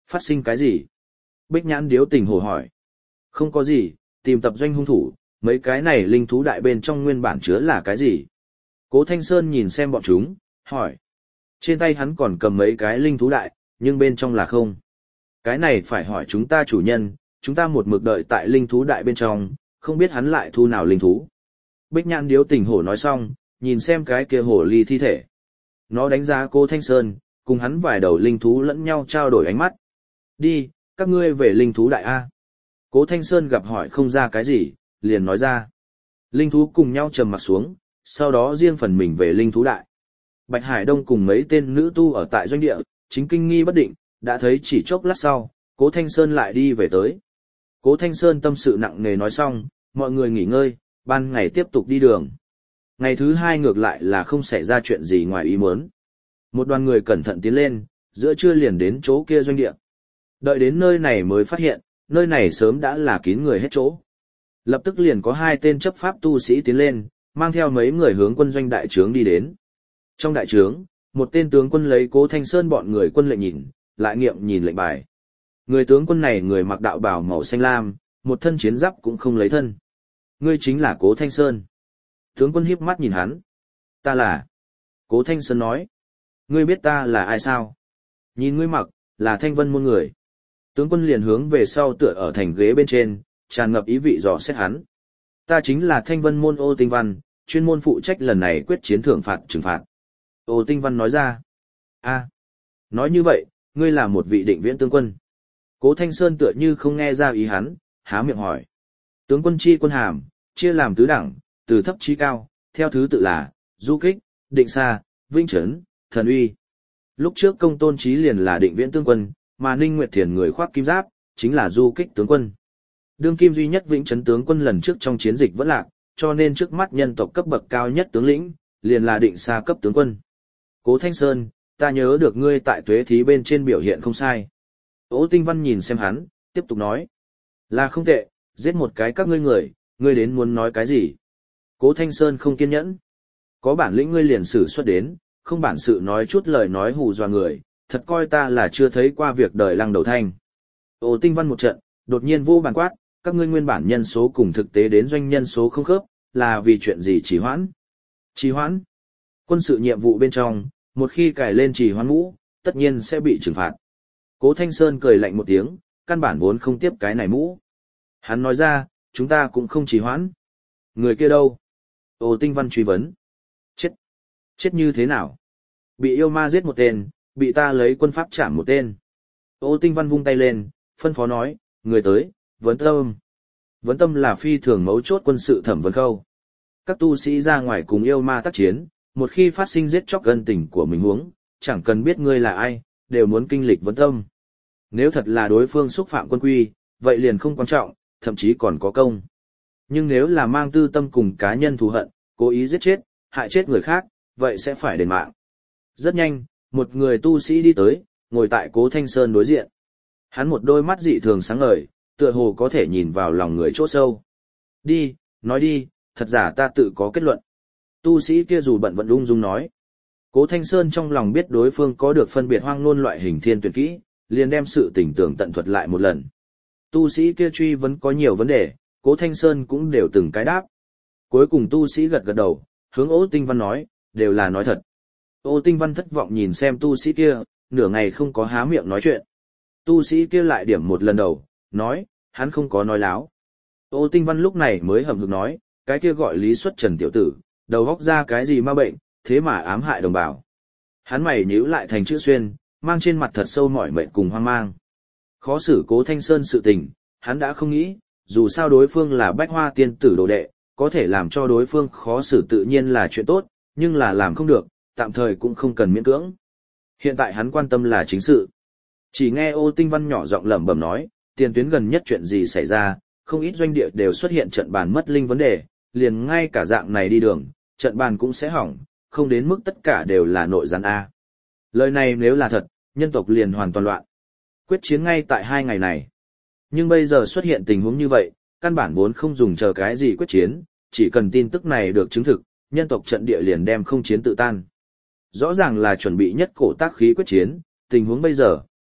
Phát sinh cái gì? Bích Nhãn Điếu Tình hổ hỏi. Không có gì, tìm tập doanh hung thủ, mấy cái này linh thú đại bên trong nguyên bản chứa là cái gì? Cố Thanh Sơn nhìn xem bọn chúng, hỏi. Trên tay hắn còn cầm mấy cái linh thú đại, nhưng bên trong là không. Cái này phải hỏi chúng ta chủ nhân, chúng ta một mực đợi tại linh thú đại bên trong, không biết hắn lại thu nào linh thú. Bích Nhãn Điếu Tình hổ nói xong, nhìn xem cái kia hổ ly thi thể. Nó đánh giá Cố Thanh Sơn, cùng hắn vài đầu linh thú lẫn nhau trao đổi ánh mắt. Đi, các ngươi về linh thú đại A. Cố Thanh Sơn gặp hỏi không ra cái gì, liền nói ra. Linh thú cùng nhau trầm mặt xuống, sau đó riêng phần mình về linh thú đại. Bạch Hải Đông cùng mấy tên nữ tu ở tại doanh địa, chính kinh nghi bất định, đã thấy chỉ chốc lát sau, Cố Thanh Sơn lại đi về tới. Cố Thanh Sơn tâm sự nặng nề nói xong, mọi người nghỉ ngơi, ban ngày tiếp tục đi đường. Ngày thứ hai ngược lại là không xảy ra chuyện gì ngoài ý muốn. Một đoàn người cẩn thận tiến lên, giữa trưa liền đến chỗ kia doanh địa. Đợi đến nơi này mới phát hiện, nơi này sớm đã là kín người hết chỗ. Lập tức liền có hai tên chấp pháp tu sĩ tiến lên, mang theo mấy người hướng quân doanh đại trướng đi đến. Trong đại trướng, một tên tướng quân lấy Cố Thanh Sơn bọn người quân lệnh nhìn, lại nghiệm nhìn lệnh bài. Người tướng quân này người mặc đạo bào màu xanh lam, một thân chiến giáp cũng không lấy thân. Ngươi chính là Cố Thanh Sơn. Tướng quân hiếp mắt nhìn hắn. Ta là. Cố Thanh Sơn nói. Ngươi biết ta là ai sao? Nhìn ngươi mặc, là Thanh Vân môn người. Tướng quân liền hướng về sau tựa ở thành ghế bên trên, tràn ngập ý vị dò xét hắn. Ta chính là Thanh Vân môn Ô Tinh Văn, chuyên môn phụ trách lần này quyết chiến thưởng phạt trừng phạt. Ô Tinh Văn nói ra. A, nói như vậy, ngươi là một vị định viễn tướng quân. Cố Thanh Sơn tựa như không nghe ra ý hắn, há miệng hỏi. Tướng quân chi quân hàm, chia làm tứ đẳng, từ thấp chí cao, theo thứ tự là, du kích, định xa, vinh trấn, thần uy. Lúc trước Công Tôn Chí liền là định viễn tướng quân, mà Ninh Nguyệt Thiền người khoác kim giáp, chính là du kích tướng quân. Đương kim duy nhất vĩnh trấn tướng quân lần trước trong chiến dịch vẫn lạc, cho nên trước mắt nhân tộc cấp bậc cao nhất tướng lĩnh, liền là định xa cấp tướng quân. Cố Thanh Sơn, ta nhớ được ngươi tại tuế thí bên trên biểu hiện không sai. Ô Tinh Văn nhìn xem hắn, tiếp tục nói. Là không tệ, giết một cái các ngươi người, ngươi đến muốn nói cái gì? Cố Thanh Sơn không kiên nhẫn. Có bản lĩnh ngươi liền xử xuất đến, không bản sự nói chút lời nói hù dọa người, thật coi ta là chưa thấy qua việc đời lăng đầu thanh. Ô Tinh Văn một trận, đột nhiên vô bàn quát, các ngươi nguyên bản nhân số cùng thực tế đến doanh nhân số không khớp, là vì chuyện gì trì hoãn? Trì hoãn? Quân sự nhiệm vụ bên trong, một khi cài lên trì hoãn mũ, tất nhiên sẽ bị trừng phạt. Cố Thanh Sơn cười lạnh một tiếng, căn bản vốn không tiếp cái này mũ. Hắn nói ra, chúng ta cũng không trì hoãn. Người kia đâu? Ô Tinh Văn truy vấn. Chết. Chết như thế nào? Bị yêu ma giết một tên, bị ta lấy quân pháp chạm một tên. Ô Tinh Văn vung tay lên, phân phó nói, người tới, Vấn Tâm. Vấn Tâm là phi thường mấu chốt quân sự thẩm vấn khâu. Các tu sĩ ra ngoài cùng yêu ma tác chiến, một khi phát sinh giết chóc gân tình của mình huống, chẳng cần biết ngươi là ai, đều muốn kinh lịch Vấn Tâm. Nếu thật là đối phương xúc phạm quân quy, vậy liền không quan trọng, thậm chí còn có công. Nhưng nếu là mang tư tâm cùng cá nhân thù hận, cố ý giết chết, hại chết người khác, vậy sẽ phải đền mạng. Rất nhanh, một người tu sĩ đi tới, ngồi tại Cố Thanh Sơn đối diện. Hắn một đôi mắt dị thường sáng ngời, tựa hồ có thể nhìn vào lòng người chỗ sâu. Đi, nói đi, thật giả ta tự có kết luận. Tu sĩ kia dù bận vẫn ung dung nói. Cố Thanh Sơn trong lòng biết đối phương có được phân biệt hoang ngôn loại hình thiên tuyệt kỹ, liền đem sự tình tưởng tận thuật lại một lần. Tu sĩ kia truy vấn có nhiều vấn đề, Cố Thanh Sơn cũng đều từng cái đáp. Cuối cùng tu sĩ gật gật đầu, hướng Ô Tinh Văn nói, đều là nói thật. Ô Tinh Văn thất vọng nhìn xem tu sĩ kia, nửa ngày không có há miệng nói chuyện. Tu sĩ kia lại điểm một lần đầu, nói, hắn không có nói láo. Ô Tinh Văn lúc này mới hậm hực nói, cái kia gọi Lý Xuất Trần tiểu tử, đầu góc ra cái gì ma bệnh, thế mà ám hại đồng bào. Hắn mày nhíu lại thành chữ xuyên, mang trên mặt thật sâu mỏi mệt cùng hoang mang. Khó xử Cố Thanh Sơn sự tình, hắn đã không nghĩ, dù sao đối phương là Bách Hoa tiên tử đồ đệ, có thể làm cho đối phương khó xử tự nhiên là chuyện tốt, nhưng là làm không được, tạm thời cũng không cần miễn cưỡng. Hiện tại hắn quan tâm là chính sự. Chỉ nghe Ô Tinh Văn nhỏ giọng lẩm bẩm nói, tiền tuyến gần nhất chuyện gì xảy ra, không ít doanh địa đều xuất hiện trận bàn mất linh vấn đề, liền ngay cả dạng này đi đường, trận bàn cũng sẽ hỏng, không đến mức tất cả đều là nội gián A. Lời này nếu là thật, nhân tộc liền hoàn toàn loạn. Quyết chiến ngay tại 2 ngày này. Nhưng bây giờ xuất hiện tình huống như vậy, căn bản vốn không dùng chờ cái gì quyết chiến, chỉ cần tin tức này được chứng thực, nhân tộc trận địa liền đem không chiến tự tan. Rõ ràng là chuẩn bị nhất cổ tác khí quyết chiến, tình huống bây giờ,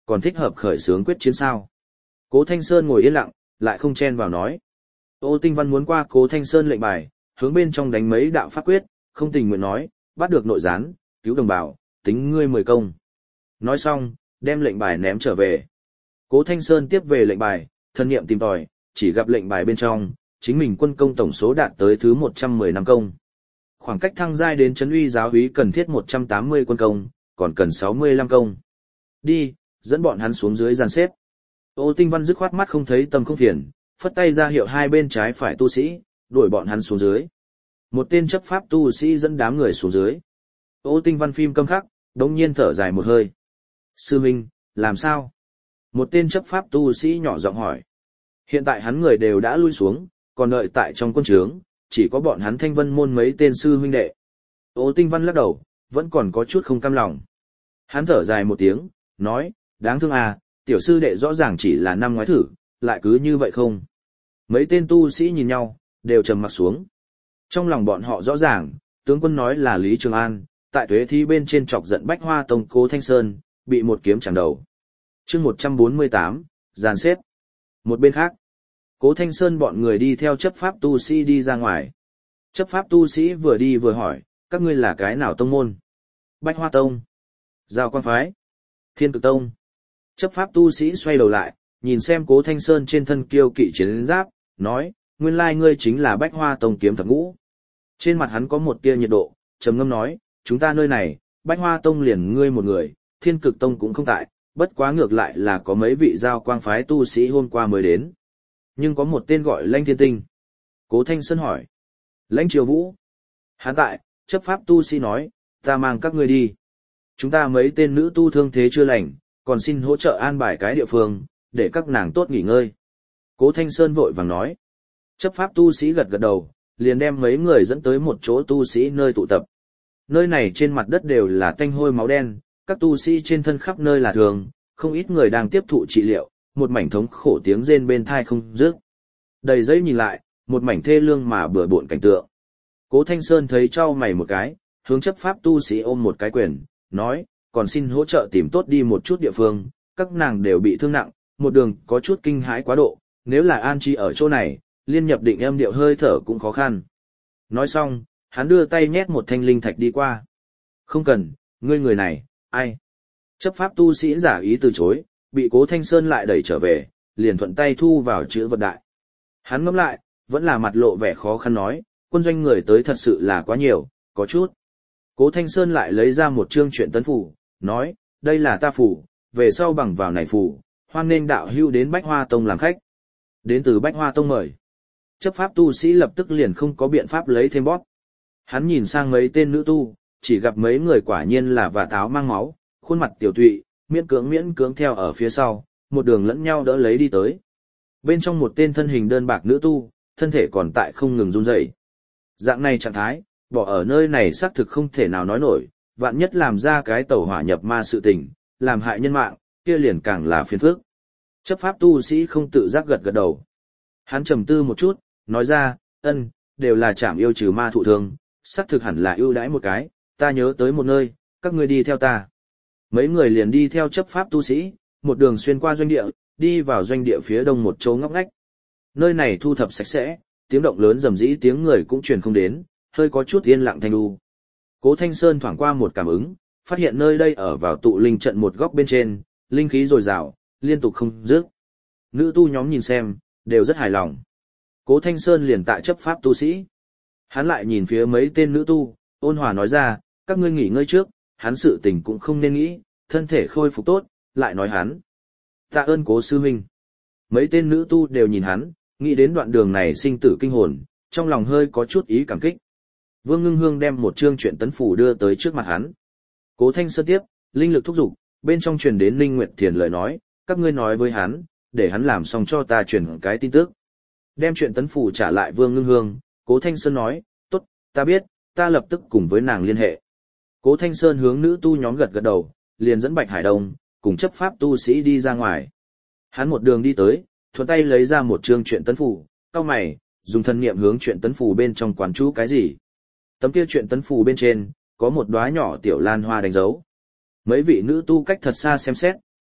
còn thích hợp khởi xướng quyết chiến sao? Cố Thanh Sơn ngồi yên lặng, lại không chen vào nói. Ô Tinh Văn muốn qua Cố Thanh Sơn lệnh bài, hướng bên trong đánh mấy đạo pháp quyết, không tình nguyện nói, bắt được nội gián, cứu đồng bào, tính ngươi 10 công. Nói xong, đem lệnh bài ném trở về. Cố Thanh Sơn tiếp về lệnh bài, thân niệm tìm tòi, chỉ gặp lệnh bài bên trong, chính mình quân công tổng số đạt tới thứ 115 công. Khoảng cách thăng giai đến trấn uy giáo úy cần thiết 180 quân công, còn cần 65 công. Đi, dẫn bọn hắn xuống dưới dàn xếp. Ô Tinh Văn dứt khoát mắt không thấy tâm không phiền, phất tay ra hiệu hai bên trái phải tu sĩ, đuổi bọn hắn xuống dưới. Một tên chấp pháp tu sĩ dẫn đám người xuống dưới. Ô Tinh Văn phim câm khắc, đống nhiên thở dài một hơi. Sư Minh, làm sao? Một tên chấp pháp tu sĩ nhỏ giọng hỏi. Hiện tại hắn người đều đã lui xuống, còn đợi tại trong quân trướng, chỉ có bọn hắn Thanh Vân môn mấy tên sư huynh đệ. Ô Tinh Văn lắc đầu, vẫn còn có chút không cam lòng. Hắn thở dài một tiếng, nói, đáng thương à, tiểu sư đệ rõ ràng chỉ là năm ngoái thử, lại cứ như vậy không? Mấy tên tu sĩ nhìn nhau, đều trầm mặc xuống. Trong lòng bọn họ rõ ràng, tướng quân nói là Lý Trường An, tại tuế thi bên trên chọc giận Bách Hoa Tông Cố Thanh Sơn, bị một kiếm chạm đầu. Chương 148, dàn xếp. Một bên khác, Cố Thanh Sơn bọn người đi theo chấp pháp tu sĩ đi ra ngoài. Chấp pháp tu sĩ vừa đi vừa hỏi, các ngươi là cái nào tông môn? Bách Hoa Tông, Giao Quang Phái, Thiên Cực Tông. Chấp pháp tu sĩ xoay đầu lại, nhìn xem Cố Thanh Sơn trên thân kiêu kỵ chiến giáp, nói, nguyên lai ngươi chính là Bách Hoa Tông kiếm thập ngũ. Trên mặt hắn có một tia nhiệt độ, trầm ngâm nói, chúng ta nơi này, Bách Hoa Tông liền ngươi một người, Thiên Cực Tông cũng không tại, bất quá ngược lại là có mấy vị Giao Quang Phái tu sĩ hôm qua mới đến. Nhưng có một tên gọi Lãnh Thiên Tinh. Cố Thanh Sơn hỏi, Lãnh Triều Vũ. Hắn tại, chấp pháp tu sĩ nói, ta mang các ngươi đi. Chúng ta mấy tên nữ tu thương thế chưa lành, còn xin hỗ trợ an bài cái địa phương, để các nàng tốt nghỉ ngơi. Cố Thanh Sơn vội vàng nói. Chấp pháp tu sĩ gật gật đầu, liền đem mấy người dẫn tới một chỗ tu sĩ nơi tụ tập. Nơi này trên mặt đất đều là tanh hôi máu đen, các tu sĩ trên thân khắp nơi là thường, không ít người đang tiếp thụ trị liệu, một mảnh thống khổ tiếng rên bên thai không dứt. Đầy giấy nhìn lại, một mảnh thê lương mà bừa bộn cảnh tượng. Cố Thanh Sơn thấy trao mày một cái, hướng chấp pháp tu sĩ ôm một cái quyền, nói, còn xin hỗ trợ tìm tốt đi một chút địa phương, các nàng đều bị thương nặng, một đường có chút kinh hãi quá độ, nếu là an trí ở chỗ này, liên nhập định âm điệu hơi thở cũng khó khăn. Nói xong, hắn đưa tay nhét một thanh linh thạch đi qua. Không cần, ngươi người này, ai? Chấp pháp tu sĩ giả ý từ chối, bị Cố Thanh Sơn lại đẩy trở về, liền thuận tay thu vào chữ vật đại. Hắn ngẫm lại, vẫn là mặt lộ vẻ khó khăn nói, quân doanh người tới thật sự là quá nhiều, có chút. Cố Thanh Sơn lại lấy ra một chương truyện tấn phủ, nói, đây là ta phủ, về sau bằng vào này phủ, hoan nghênh đạo hưu đến Bách Hoa Tông làm khách. Đến từ Bách Hoa Tông mời. Chấp pháp tu sĩ lập tức liền không có biện pháp lấy thêm bóp. Hắn nhìn sang mấy tên nữ tu, chỉ gặp mấy người quả nhiên là vả táo mang máu, khuôn mặt tiểu tụy, miễn cưỡng theo ở phía sau, một đường lẫn nhau đỡ lấy đi tới. Bên trong một tên thân hình đơn bạc nữ tu, thân thể còn tại không ngừng run rẩy. Dạng này trạng thái, bỏ ở nơi này xác thực không thể nào nói nổi, vạn nhất làm ra cái tẩu hỏa nhập ma sự tình, làm hại nhân mạng, kia liền càng là phiền phức. Chấp pháp tu sĩ không tự giác gật gật đầu. Hắn trầm tư một chút, nói ra, đều là trảm yêu trừ ma thụ thương, xác thực hẳn là ưu đãi một cái, ta nhớ tới một nơi, các ngươi đi theo ta. Mấy người liền đi theo chấp pháp tu sĩ, một đường xuyên qua doanh địa, đi vào doanh địa phía đông một chỗ ngóc ngách. Nơi này thu thập sạch sẽ, tiếng động lớn rầm rĩ tiếng người cũng truyền không đến, hơi có chút yên lặng thanh đu. Cố Thanh Sơn thoảng qua một cảm ứng, phát hiện nơi đây ở vào tụ linh trận một góc bên trên, linh khí dồi dào, liên tục không dứt. Nữ tu nhóm nhìn xem, đều rất hài lòng. Cố Thanh Sơn liền tại chấp pháp tu sĩ. Hắn lại nhìn phía mấy tên nữ tu, ôn hòa nói ra, các ngươi nghỉ ngơi trước, hắn sự tình cũng không nên nghĩ, thân thể khôi phục tốt, lại nói hắn. Tạ ơn Cố sư huynh. Mấy tên nữ tu đều nhìn hắn, nghĩ đến đoạn đường này sinh tử kinh hồn, trong lòng hơi có chút ý cảm kích. Vương Ngưng Hương đem một chương truyện tấn phủ đưa tới trước mặt hắn. Cố Thanh Sơn tiếp, linh lực thúc giục, bên trong truyền đến Linh Nguyệt Thiền lời nói, các ngươi nói với hắn, để hắn làm xong cho ta truyền cái tin tức. Đem truyện tấn phủ trả lại Vương Ngưng Hương, Cố Thanh Sơn nói, tốt, ta biết, ta lập tức cùng với nàng liên hệ. Cố Thanh Sơn hướng nữ tu nhóm gật gật đầu, liền dẫn Bạch Hải Đông, cùng chấp pháp tu sĩ đi ra ngoài. Hắn một đường đi tới, thuận tay lấy ra một chương truyện tấn phủ, cau mày, dùng thân niệm hướng truyện tấn phủ bên trong quán chú cái gì. Tấm kia truyện tấn phủ bên trên, có một đóa nhỏ tiểu lan hoa đánh dấu. Mấy vị nữ tu cách thật xa xem xét,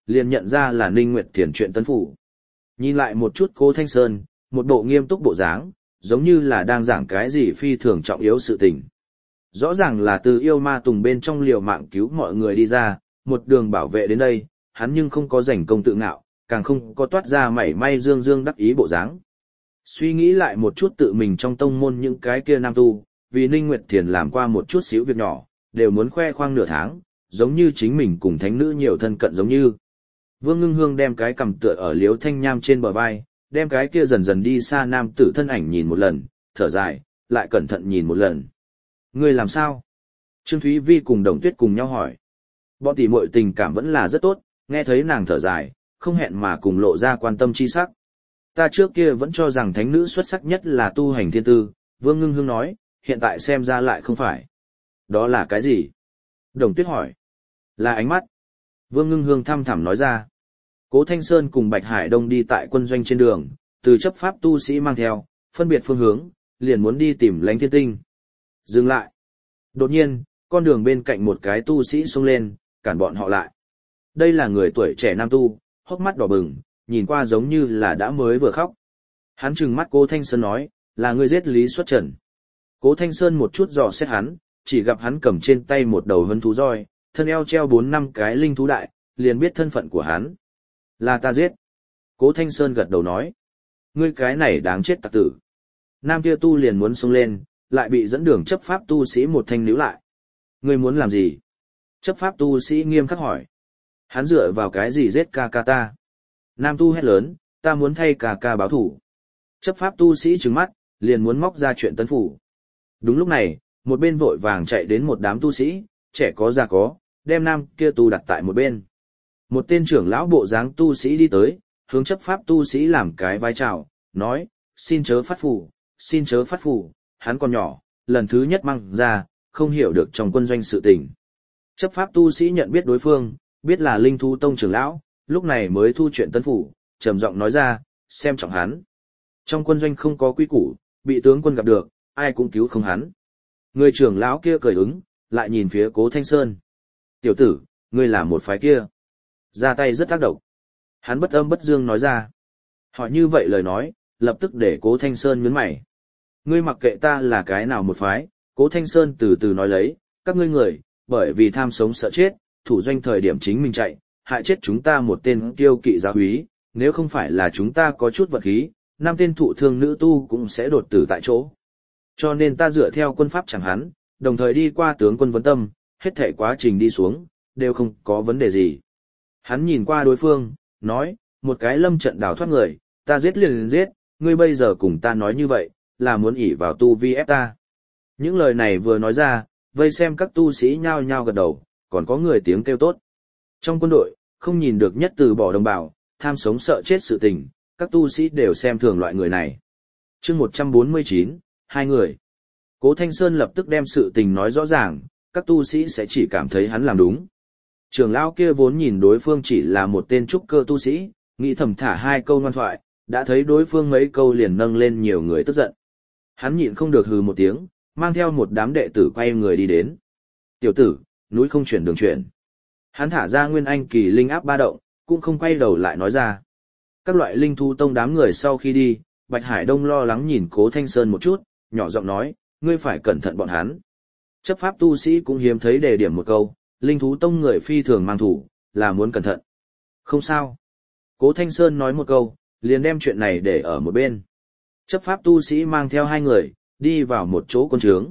liền nhận ra là Ninh Nguyệt Thiền chuyện tấn phủ. Nhìn lại một chút Cố Thanh Sơn, một bộ nghiêm túc bộ dáng, giống như là đang giảng cái gì phi thường trọng yếu sự tình. Rõ ràng là từ yêu ma tùng bên trong liều mạng cứu mọi người đi ra, một đường bảo vệ đến đây, hắn nhưng không có giành công tự ngạo, càng không có toát ra mảy may dương dương đắc ý bộ dáng. Suy nghĩ lại một chút tự mình trong tông môn những cái kia nam tu, vì Ninh Nguyệt Thiền làm qua một chút xíu việc nhỏ, đều muốn khoe khoang nửa tháng, giống như chính mình cùng thánh nữ nhiều thân cận giống như. Vương Ngưng Hương đem cái cầm tựa ở Liếu Thanh Nham trên bờ vai, đem cái kia dần dần đi xa nam tử thân ảnh nhìn một lần, thở dài, lại cẩn thận nhìn một lần. Ngươi làm sao? Trương Thúy Vi cùng Đồng Tuyết cùng nhau hỏi. Bọn tỷ muội tình cảm vẫn là rất tốt, nghe thấy nàng thở dài, không hẹn mà cùng lộ ra quan tâm chi sắc. Ta trước kia vẫn cho rằng thánh nữ xuất sắc nhất là tu hành thiên tư, Vương Ngưng Hương nói, hiện tại xem ra lại không phải. Đó là cái gì? Đồng Tuyết hỏi. Là ánh mắt. Vương Ngưng Hương thăm thẳm nói ra. Cố Thanh Sơn cùng Bạch Hải Đông đi tại quân doanh trên đường, từ chấp pháp tu sĩ mang theo, phân biệt phương hướng, liền muốn đi tìm Lãnh Thiên Tinh. Dừng lại. Đột nhiên, con đường bên cạnh một cái tu sĩ xông lên, cản bọn họ lại. Đây là người tuổi trẻ nam tu, hốc mắt đỏ bừng, nhìn qua giống như là đã mới vừa khóc. Hắn trừng mắt Cố Thanh Sơn nói, là ngươi giết Lý Xuất Trần. Cố Thanh Sơn một chút dò xét hắn, chỉ gặp hắn cầm trên tay một đầu hân thú roi, thân eo treo 4-5 cái linh thú đại, liền biết thân phận của hắn. Là ta giết. Cố Thanh Sơn gật đầu nói. Ngươi cái này đáng chết tặc tử. Nam kia tu liền muốn xông lên, lại bị dẫn đường chấp pháp tu sĩ một thanh níu lại. Ngươi muốn làm gì? Chấp pháp tu sĩ nghiêm khắc hỏi. Hắn dựa vào cái gì giết ca ca ta? Nam tu hét lớn, ta muốn thay ca ca báo thủ. Chấp pháp tu sĩ trừng mắt, liền muốn móc ra chuyện tấn phủ. Đúng lúc này, một bên vội vàng chạy đến một đám tu sĩ, trẻ có già có, đem nam kia tu đặt tại một bên. Một tên trưởng lão bộ dáng tu sĩ đi tới, hướng chấp pháp tu sĩ làm cái vai chào, nói, xin chớ phát phủ, xin chớ phát phủ, hắn còn nhỏ, lần thứ nhất mang ra, không hiểu được trong quân doanh sự tình. Chấp pháp tu sĩ nhận biết đối phương, biết là Linh Thú Tông trưởng lão, lúc này mới thu chuyện tấn phủ, trầm giọng nói ra, xem trọng hắn. Trong quân doanh không có quy củ, bị tướng quân gặp được, ai cũng cứu không hắn. Người trưởng lão kia cười ứng, lại nhìn phía Cố Thanh Sơn. Tiểu tử, ngươi là một phái kia. Ra tay rất tác động. Hắn bất âm bất dương nói ra. Hỏi như vậy lời nói, lập tức để Cố Thanh Sơn nhướng mày. Ngươi mặc kệ ta là cái nào một phái, Cố Thanh Sơn từ từ nói lấy, các ngươi người, bởi vì tham sống sợ chết, thủ doanh thời điểm chính mình chạy, hại chết chúng ta một tên kiêu kỵ giáo úy, nếu không phải là chúng ta có chút vật khí, 5 tên thụ thương nữ tu cũng sẽ đột tử tại chỗ. Cho nên ta dựa theo quân pháp chẳng hắn, đồng thời đi qua tướng quân vấn tâm, hết thảy quá trình đi xuống, đều không có vấn đề gì. Hắn nhìn qua đối phương, nói, một cái lâm trận đào thoát người, ta giết liền giết, ngươi bây giờ cùng ta nói như vậy, là muốn ỷ vào tu vi ép ta. Những lời này vừa nói ra, vây xem các tu sĩ nhao nhao gật đầu, còn có người tiếng kêu tốt. Trong quân đội, không nhìn được nhất từ bỏ đồng bào, tham sống sợ chết sự tình, các tu sĩ đều xem thường loại người này. Chương 149, 2 người. Cố Thanh Sơn lập tức đem sự tình nói rõ ràng, các tu sĩ sẽ chỉ cảm thấy hắn làm đúng. Trưởng lão kia vốn nhìn đối phương chỉ là một tên trúc cơ tu sĩ, nghĩ thầm thả 2 câu ngoan thoại, đã thấy đối phương mấy câu liền nâng lên nhiều người tức giận. Hắn nhịn không được hừ một tiếng, mang theo một đám đệ tử quay người đi đến. Tiểu tử, núi không chuyển đường chuyển. Hắn thả ra nguyên anh kỳ linh áp ba động, cũng không quay đầu lại nói ra. Các loại linh thu tông đám người sau khi đi, Bạch Hải Đông lo lắng nhìn Cố Thanh Sơn một chút, nhỏ giọng nói, ngươi phải cẩn thận bọn hắn. Chấp pháp tu sĩ cũng hiếm thấy đề điểm một câu, linh thú tông người phi thường mang thủ, là muốn cẩn thận. Không sao. Cố Thanh Sơn nói một câu, liền đem chuyện này để ở một bên. Chấp pháp tu sĩ mang theo 2 người, đi vào một chỗ quân trướng.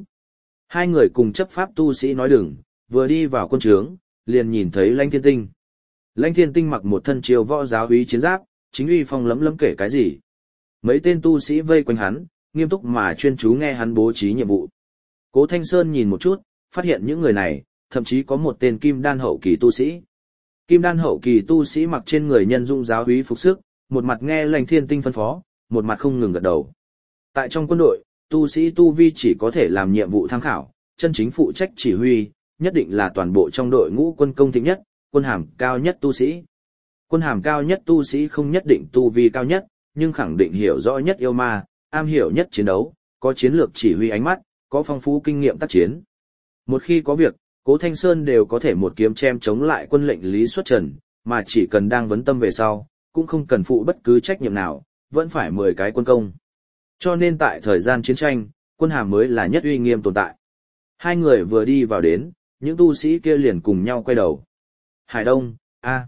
2 người cùng chấp pháp tu sĩ nói đừng, vừa đi vào quân trướng, liền nhìn thấy Lãnh Thiên Tinh. Lãnh Thiên Tinh mặc một thân triều võ giáo úy chiến giáp, chính uy phong lấm lấm kể cái gì. Mấy tên tu sĩ vây quanh hắn, nghiêm túc mà chuyên chú nghe hắn bố trí nhiệm vụ. Cố Thanh Sơn nhìn một chút, phát hiện những người này, thậm chí có một tên kim đan hậu kỳ tu sĩ. Kim đan hậu kỳ tu sĩ mặc trên người nhân dung giáo úy phục sức, một mặt nghe Lãnh Thiên Tinh phân phó, một mặt không ngừng gật đầu. Tại trong quân đội, tu sĩ tu vi chỉ có thể làm nhiệm vụ tham khảo, chân chính phụ trách chỉ huy, nhất định là toàn bộ trong đội ngũ quân công thịnh nhất, quân hàm cao nhất tu sĩ. Quân hàm cao nhất tu sĩ không nhất định tu vi cao nhất, nhưng khẳng định hiểu rõ nhất yêu ma, am hiểu nhất chiến đấu, có chiến lược chỉ huy ánh mắt, có phong phú kinh nghiệm tác chiến. Một khi có việc, Cố Thanh Sơn đều có thể một kiếm chém chống lại quân lệnh Lý Xuất Trần, mà chỉ cần đang vấn tâm về sau, cũng không cần phụ bất cứ trách nhiệm nào, vẫn phải 10 cái quân công. Cho nên tại thời gian chiến tranh, quân hàm mới là nhất uy nghiêm tồn tại. Hai người vừa đi vào đến, những tu sĩ kia liền cùng nhau quay đầu. Hải Đông,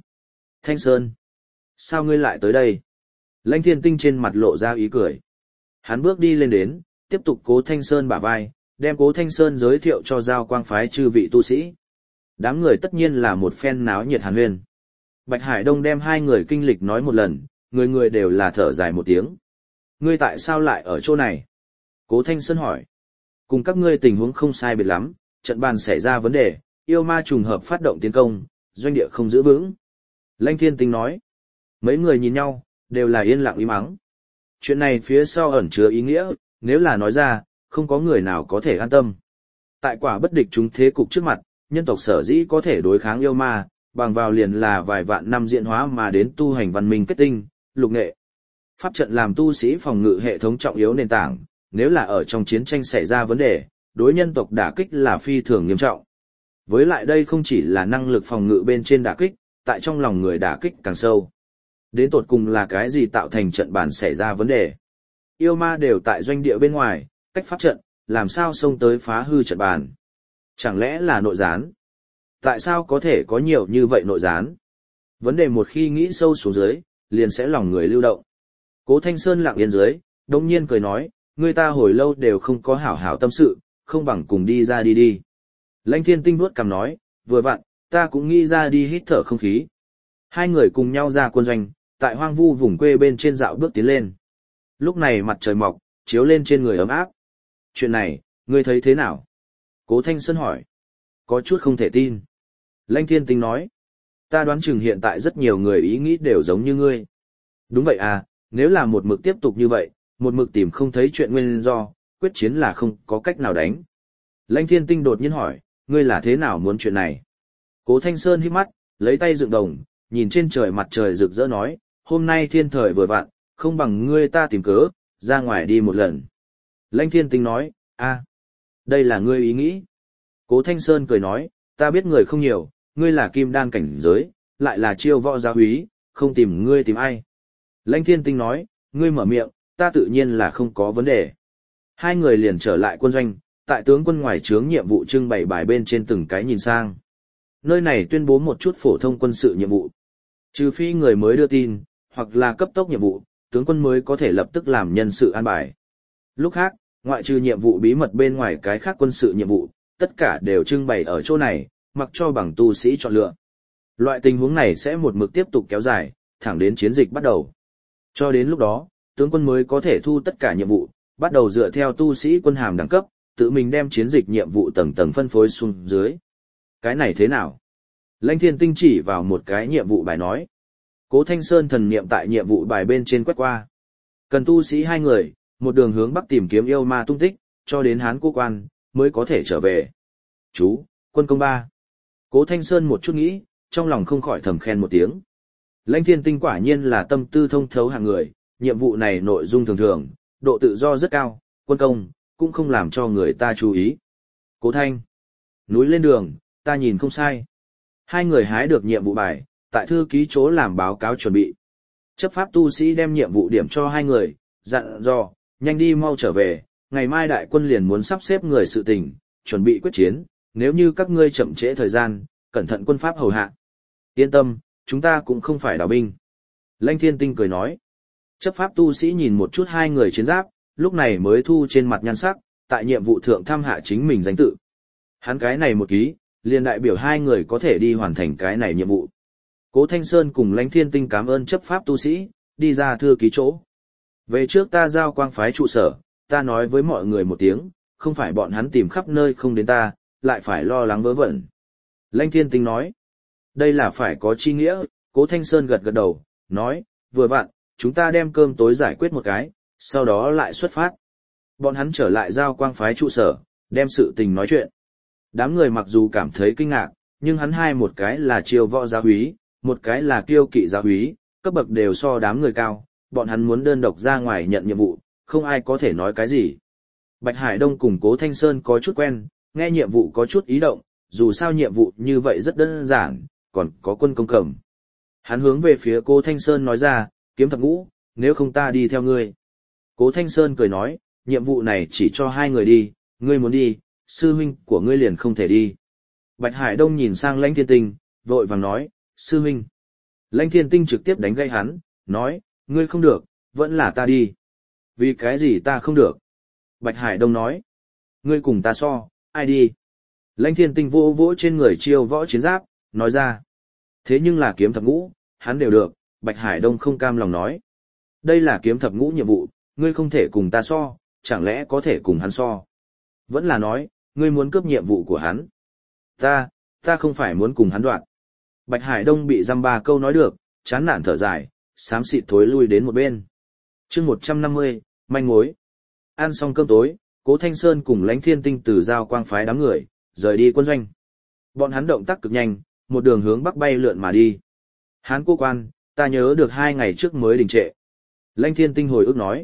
Thanh Sơn, sao ngươi lại tới đây? Lãnh Thiên Tinh trên mặt lộ ra ý cười. Hắn bước đi lên đến, tiếp tục Cố Thanh Sơn bả vai, đem Cố Thanh Sơn giới thiệu cho Giao Quang phái chư vị tu sĩ. Đám người tất nhiên là một phen náo nhiệt hàn huyên. Bạch Hải Đông đem hai người kinh lịch nói một lần, người người đều là thở dài một tiếng. Ngươi tại sao lại ở chỗ này? Cố Thanh Sơn hỏi. Cùng các ngươi tình huống không sai biệt lắm, trận bàn xảy ra vấn đề, yêu ma trùng hợp phát động tiến công, doanh địa không giữ vững. Lãnh Thiên Tinh nói. Mấy người nhìn nhau, đều là yên lặng im ắng. Chuyện này phía sau ẩn chứa ý nghĩa, nếu là nói ra, không có người nào có thể an tâm. Tại quả bất địch chúng thế cục trước mặt, nhân tộc sở dĩ có thể đối kháng yêu ma, bằng vào liền là vài vạn năm diễn hóa mà đến tu hành văn minh kết tinh, lục nghệ. Pháp trận làm tu sĩ phòng ngự hệ thống trọng yếu nền tảng, nếu là ở trong chiến tranh xảy ra vấn đề, đối nhân tộc đả kích là phi thường nghiêm trọng. Với lại đây không chỉ là năng lực phòng ngự bên trên đả kích, tại trong lòng người đả kích càng sâu. Đến tột cùng là cái gì tạo thành trận bàn xảy ra vấn đề? Yêu ma đều tại doanh địa bên ngoài, cách pháp trận, làm sao xông tới phá hư trận bàn? Chẳng lẽ là nội gián? Tại sao có thể có nhiều như vậy nội gián? Vấn đề một khi nghĩ sâu xuống dưới, liền sẽ lòng người lưu động. Cố Thanh Sơn lặng yên dưới, đông nhiên cười nói, người ta hồi lâu đều không có hảo hảo tâm sự, không bằng cùng đi ra đi. Lãnh Thiên Tinh vuốt cằm nói, vừa vặn, ta cũng nghĩ ra đi hít thở không khí. Hai người cùng nhau ra quân doanh, tại hoang vu vùng quê bên trên dạo bước tiến lên. Lúc này mặt trời mọc, chiếu lên trên người ấm áp. Chuyện này, ngươi thấy thế nào? Cố Thanh Sơn hỏi. Có chút không thể tin. Lãnh Thiên Tinh nói. Ta đoán chừng hiện tại rất nhiều người ý nghĩ đều giống như ngươi. Đúng vậy à, nếu là một mực tiếp tục như vậy, một mực tìm không thấy chuyện nguyên do, quyết chiến là không có cách nào đánh. Lãnh Thiên Tinh đột nhiên hỏi, ngươi là thế nào muốn chuyện này? Cố Thanh Sơn hít mắt, lấy tay dựng đồng, nhìn trên trời mặt trời rực rỡ nói, hôm nay thiên thời vừa vặn, không bằng ngươi ta tìm cớ, ra ngoài đi một lần. Lãnh Thiên Tinh nói, đây là ngươi ý nghĩ. Cố Thanh Sơn cười nói, ta biết người không nhiều, ngươi là kim đan cảnh giới, lại là chiêu võ giáo úy, không tìm ngươi tìm ai. Lãnh Thiên Tinh nói, ngươi mở miệng, ta tự nhiên là không có vấn đề. Hai người liền trở lại quân doanh, tại tướng quân ngoài trướng nhiệm vụ trưng bày bài bên trên từng cái nhìn sang. Nơi này tuyên bố một chút phổ thông quân sự nhiệm vụ. Trừ phi người mới đưa tin, hoặc là cấp tốc nhiệm vụ, tướng quân mới có thể lập tức làm nhân sự an bài. Lúc khác, ngoại trừ nhiệm vụ bí mật bên ngoài cái khác quân sự nhiệm vụ, tất cả đều trưng bày ở chỗ này, mặc cho bằng tu sĩ chọn lựa. Loại tình huống này sẽ một mực tiếp tục kéo dài, thẳng đến chiến dịch bắt đầu. Cho đến lúc đó, tướng quân mới có thể thu tất cả nhiệm vụ, bắt đầu dựa theo tu sĩ quân hàm đẳng cấp, tự mình đem chiến dịch nhiệm vụ tầng tầng phân phối xuống dưới. Cái này thế nào? Lãnh Thiên Tinh chỉ vào một cái nhiệm vụ bài nói. Cố Thanh Sơn thần niệm tại nhiệm vụ bài bên trên quét qua. Cần tu sĩ 2 người, một đường hướng bắc tìm kiếm yêu ma tung tích, cho đến Hán Quốc Quan, mới có thể trở về. Chú, quân công 3. Cố Thanh Sơn một chút nghĩ, trong lòng không khỏi thầm khen một tiếng. Lãnh Thiên Tinh quả nhiên là tâm tư thông thấu hạng người, nhiệm vụ này nội dung thường thường, độ tự do rất cao, quân công, cũng không làm cho người ta chú ý. Cố Thanh, núi lên đường, ta nhìn không sai. 2 người hái được nhiệm vụ bài, tại thư ký chỗ làm báo cáo chuẩn bị. Chấp pháp tu sĩ đem nhiệm vụ điểm cho 2 người, dặn dò, nhanh đi mau trở về, ngày mai đại quân liền muốn sắp xếp người sự tình, chuẩn bị quyết chiến, nếu như các ngươi chậm trễ thời gian, cẩn thận quân pháp hầu hạ. Yên tâm, chúng ta cũng không phải đào binh. Lãnh Thiên Tinh cười nói. Chấp pháp tu sĩ nhìn một chút 2 người chiến giáp, lúc này mới thu trên mặt nhan sắc, tại nhiệm vụ thượng thăm hạ chính mình danh tự. Hắn cái này một ký, liền đại biểu 2 người có thể đi hoàn thành cái này nhiệm vụ. Cố Thanh Sơn cùng Lãnh Thiên Tinh cảm ơn chấp pháp tu sĩ, đi ra thư ký chỗ. Về trước ta giao quang phái trụ sở, ta nói với mọi người một tiếng, không phải bọn hắn tìm khắp nơi không đến ta, lại phải lo lắng vớ vẩn. Lãnh Thiên Tinh nói, đây là phải có chi nghĩa. Cố Thanh Sơn gật gật đầu, nói, vừa vặn, chúng ta đem cơm tối giải quyết một cái, sau đó lại xuất phát. Bọn hắn trở lại giao quang phái trụ sở, đem sự tình nói chuyện. Đám người mặc dù cảm thấy kinh ngạc, nhưng hắn hai một cái là triều võ giáo úy, một cái là kiêu kỵ giáo úy, cấp bậc đều so đám người cao, bọn hắn muốn đơn độc ra ngoài nhận nhiệm vụ, không ai có thể nói cái gì. Bạch Hải Đông cùng Cố Thanh Sơn có chút quen, nghe nhiệm vụ có chút ý động, dù sao nhiệm vụ như vậy rất đơn giản, còn có quân công cầm. Hắn hướng về phía Cố Thanh Sơn nói ra, kiếm thập ngũ, nếu không ta đi theo ngươi. Cố Thanh Sơn cười nói, nhiệm vụ này chỉ cho 2 người đi, ngươi muốn đi, sư huynh của ngươi liền không thể đi. Bạch Hải Đông nhìn sang Lãnh Thiên Tinh, vội vàng nói, sư huynh. Lãnh Thiên Tinh trực tiếp đánh gây hắn, nói, ngươi không được, vẫn là ta đi. Vì cái gì ta không được? Bạch Hải Đông nói, ngươi cùng ta so, ai đi? Lãnh Thiên Tinh vỗ vỗ trên người chiêu võ chiến giáp, nói ra. Thế nhưng là kiếm thập ngũ, hắn đều được, Bạch Hải Đông không cam lòng nói. Đây là kiếm thập ngũ nhiệm vụ, ngươi không thể cùng ta so, chẳng lẽ có thể cùng hắn so? Vẫn là nói, ngươi muốn cướp nhiệm vụ của hắn. Ta không phải muốn cùng hắn đoạn. Bạch Hải Đông bị dăm 3 câu nói được, chán nản thở dài, xám xịt thối lui đến một bên. chương 150, manh mối. Ăn xong cơm tối, Cố Thanh Sơn cùng Lãnh Thiên Tinh từ giao quang phái đám người, rời đi quân doanh. Bọn hắn động tác cực nhanh, một đường hướng bắc bay lượn mà đi. Hán Cô Quan, ta nhớ được 2 ngày trước mới đình trệ. Lãnh Thiên Tinh hồi ức nói.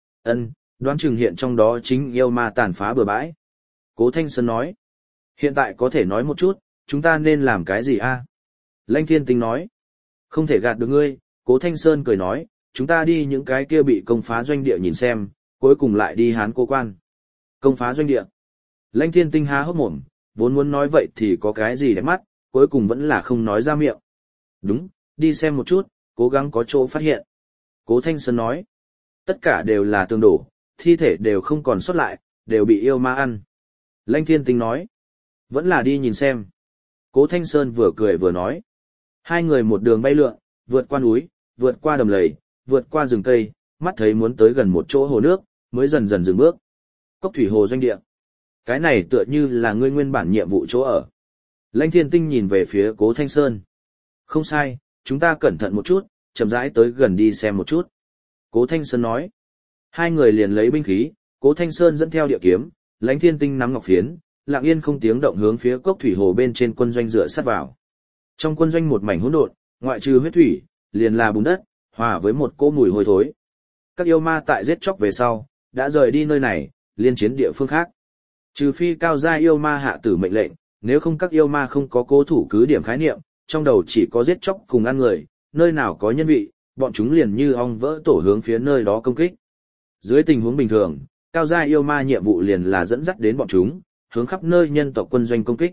Đoán chừng hiện trong đó chính yêu ma tàn phá bừa bãi. Cố Thanh Sơn nói. Hiện tại có thể nói một chút, chúng ta nên làm cái gì a? Lãnh Thiên Tinh nói. Không thể gạt được ngươi, Cố Thanh Sơn cười nói, chúng ta đi những cái kia bị công phá doanh địa nhìn xem, cuối cùng lại đi Hán Cô Quan. Công phá doanh địa. Lãnh Thiên Tinh há hốc mồm, vốn muốn nói vậy thì có cái gì đẹp mắt, cuối cùng vẫn là không nói ra miệng. Đúng, đi xem một chút, cố gắng có chỗ phát hiện. Cố Thanh Sơn nói, tất cả đều là tường đổ, thi thể đều không còn sót lại, đều bị yêu ma ăn. Lãnh Thiên Tinh nói, vẫn là đi nhìn xem. Cố Thanh Sơn vừa cười vừa nói. 2 người một đường bay lượn, vượt qua núi, vượt qua đầm lầy, vượt qua rừng cây, mắt thấy muốn tới gần một chỗ hồ nước, mới dần dần dừng bước. Cốc thủy hồ doanh địa. Cái này tựa như là ngươi nguyên bản nhiệm vụ chỗ ở. Lãnh Thiên Tinh nhìn về phía Cố Thanh Sơn. Không sai, chúng ta cẩn thận một chút, chậm rãi tới gần đi xem một chút. Cố Thanh Sơn nói. 2 người liền lấy binh khí, Cố Thanh Sơn dẫn theo địa kiếm, Lãnh Thiên Tinh nắm ngọc phiến, lặng yên không tiếng động hướng phía cốc thủy hồ bên trên quân doanh dựa sát vào. Trong quân doanh một mảnh hỗn độn, ngoại trừ huyết thủy, liền là bùn đất, hòa với một cỗ mùi hôi thối. Các yêu ma tại giết chóc về sau, đã rời đi nơi này, liên chiến địa phương khác. Trừ phi cao gia yêu ma hạ tử mệnh lệnh, nếu không các yêu ma không có cố thủ cứ điểm khái niệm, trong đầu chỉ có giết chóc cùng ăn người, nơi nào có nhân vị, bọn chúng liền như ong vỡ tổ hướng phía nơi đó công kích. Dưới tình huống bình thường, cao gia yêu ma nhiệm vụ liền là dẫn dắt đến bọn chúng, hướng khắp nơi nhân tộc quân doanh công kích.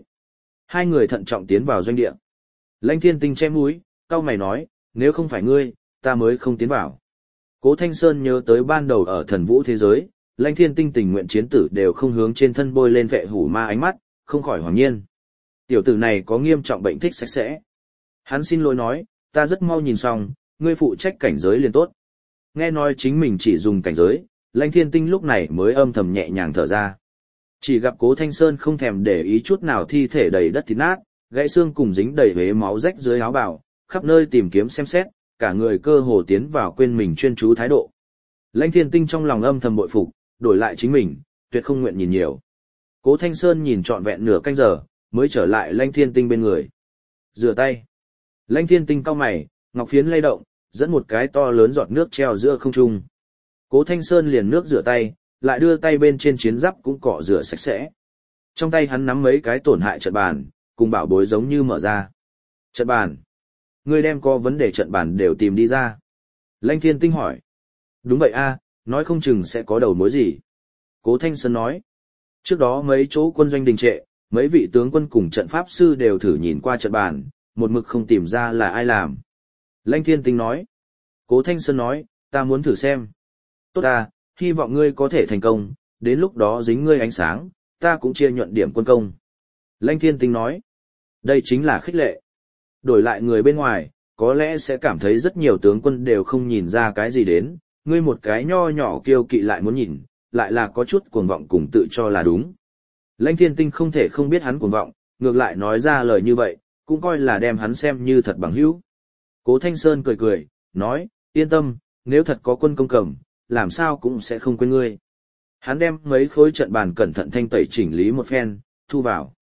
2 người thận trọng tiến vào doanh địa. Lãnh Thiên Tinh che mũi, cau mày nói, nếu không phải ngươi, ta mới không tiến vào. Cố Thanh Sơn nhớ tới ban đầu ở thần vũ thế giới, Lãnh Thiên Tinh tình nguyện chiến tử đều không hướng trên thân bôi lên vệ hủ ma ánh mắt, không khỏi hoảng nhiên. Tiểu tử này có nghiêm trọng bệnh thích sạch sẽ. Hắn xin lỗi nói, ta rất mau nhìn xong, ngươi phụ trách cảnh giới liền tốt. Nghe nói chính mình chỉ dùng cảnh giới, Lãnh Thiên Tinh lúc này mới âm thầm nhẹ nhàng thở ra. Chỉ gặp Cố Thanh Sơn không thèm để ý chút nào thi thể đầy đất thịt nát, gãy xương cùng dính đầy vế máu rách dưới áo bào, khắp nơi tìm kiếm xem xét, cả người cơ hồ tiến vào quên mình chuyên chú thái độ. Lãnh Thiên Tinh trong lòng âm thầm bội phục, đổi lại chính mình, tuyệt không nguyện nhìn nhiều. Cố Thanh Sơn nhìn trọn vẹn nửa canh giờ, mới trở lại Lãnh Thiên Tinh bên người. Rửa tay. Lãnh Thiên Tinh cau mày, ngọc phiến lay động, dẫn một cái to lớn giọt nước treo giữa không trung. Cố Thanh Sơn liền nước rửa tay, lại đưa tay bên trên chiến giáp cũng cọ rửa sạch sẽ. Trong tay hắn nắm mấy cái tổn hại trận bàn, cùng bảo bối giống như mở ra. Trận bàn. Ngươi đem có vấn đề trận bàn đều tìm đi ra. Lãnh Thiên Tinh hỏi. Đúng vậy a, nói không chừng sẽ có đầu mối gì. Cố Thanh Sơn nói. Trước đó mấy chỗ quân doanh đình trệ, mấy vị tướng quân cùng trận pháp sư đều thử nhìn qua trận bàn, một mực không tìm ra là ai làm. Lãnh Thiên Tinh nói. Cố Thanh Sơn nói, ta muốn thử xem. Tốt ta, hy vọng ngươi có thể thành công, đến lúc đó dính ngươi ánh sáng, ta cũng chia nhuận điểm quân công. Lãnh Thiên Tinh nói. Đây chính là khích lệ. Đổi lại người bên ngoài, có lẽ sẽ cảm thấy rất nhiều tướng quân đều không nhìn ra cái gì đến, ngươi một cái nho nhỏ kiêu kỵ lại muốn nhìn, lại là có chút cuồng vọng cùng tự cho là đúng. Lãnh Thiên Tinh không thể không biết hắn cuồng vọng, ngược lại nói ra lời như vậy, cũng coi là đem hắn xem như thật bằng hữu. Cố Thanh Sơn cười cười, nói, yên tâm, nếu thật có quân công cầm, làm sao cũng sẽ không quên ngươi. Hắn đem mấy khối trận bàn cẩn thận thanh tẩy chỉnh lý một phen, thu vào.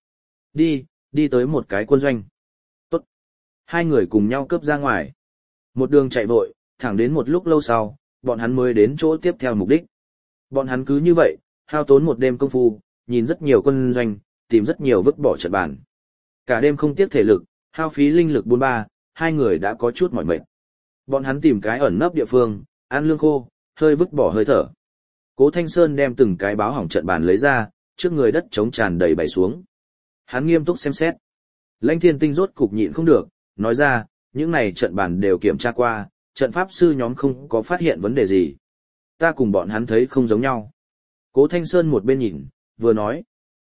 Đi tới một cái quân doanh. Tốt. 2 người cùng nhau cướp ra ngoài. Một đường chạy vội, thẳng đến một lúc lâu sau, bọn hắn mới đến chỗ tiếp theo mục đích. Bọn hắn cứ như vậy, hao tốn một đêm công phu, nhìn rất nhiều quân doanh, tìm rất nhiều vứt bỏ trận bàn. Cả đêm không tiếc thể lực, hao phí linh lực 43, hai người đã có chút mỏi mệt. Bọn hắn tìm cái ẩn nấp địa phương, ăn lương khô, hơi vứt bỏ hơi thở. Cố Thanh Sơn đem từng cái báo hỏng trận bàn lấy ra, trước người đất trống tràn đầy bày xuống. Hắn nghiêm túc xem xét. Lãnh Thiên Tinh rốt cục nhịn không được, nói ra, những này trận bàn đều kiểm tra qua, trận pháp sư nhóm không có phát hiện vấn đề gì. Ta cùng bọn hắn thấy không giống nhau. Cố Thanh Sơn một bên nhìn, vừa nói.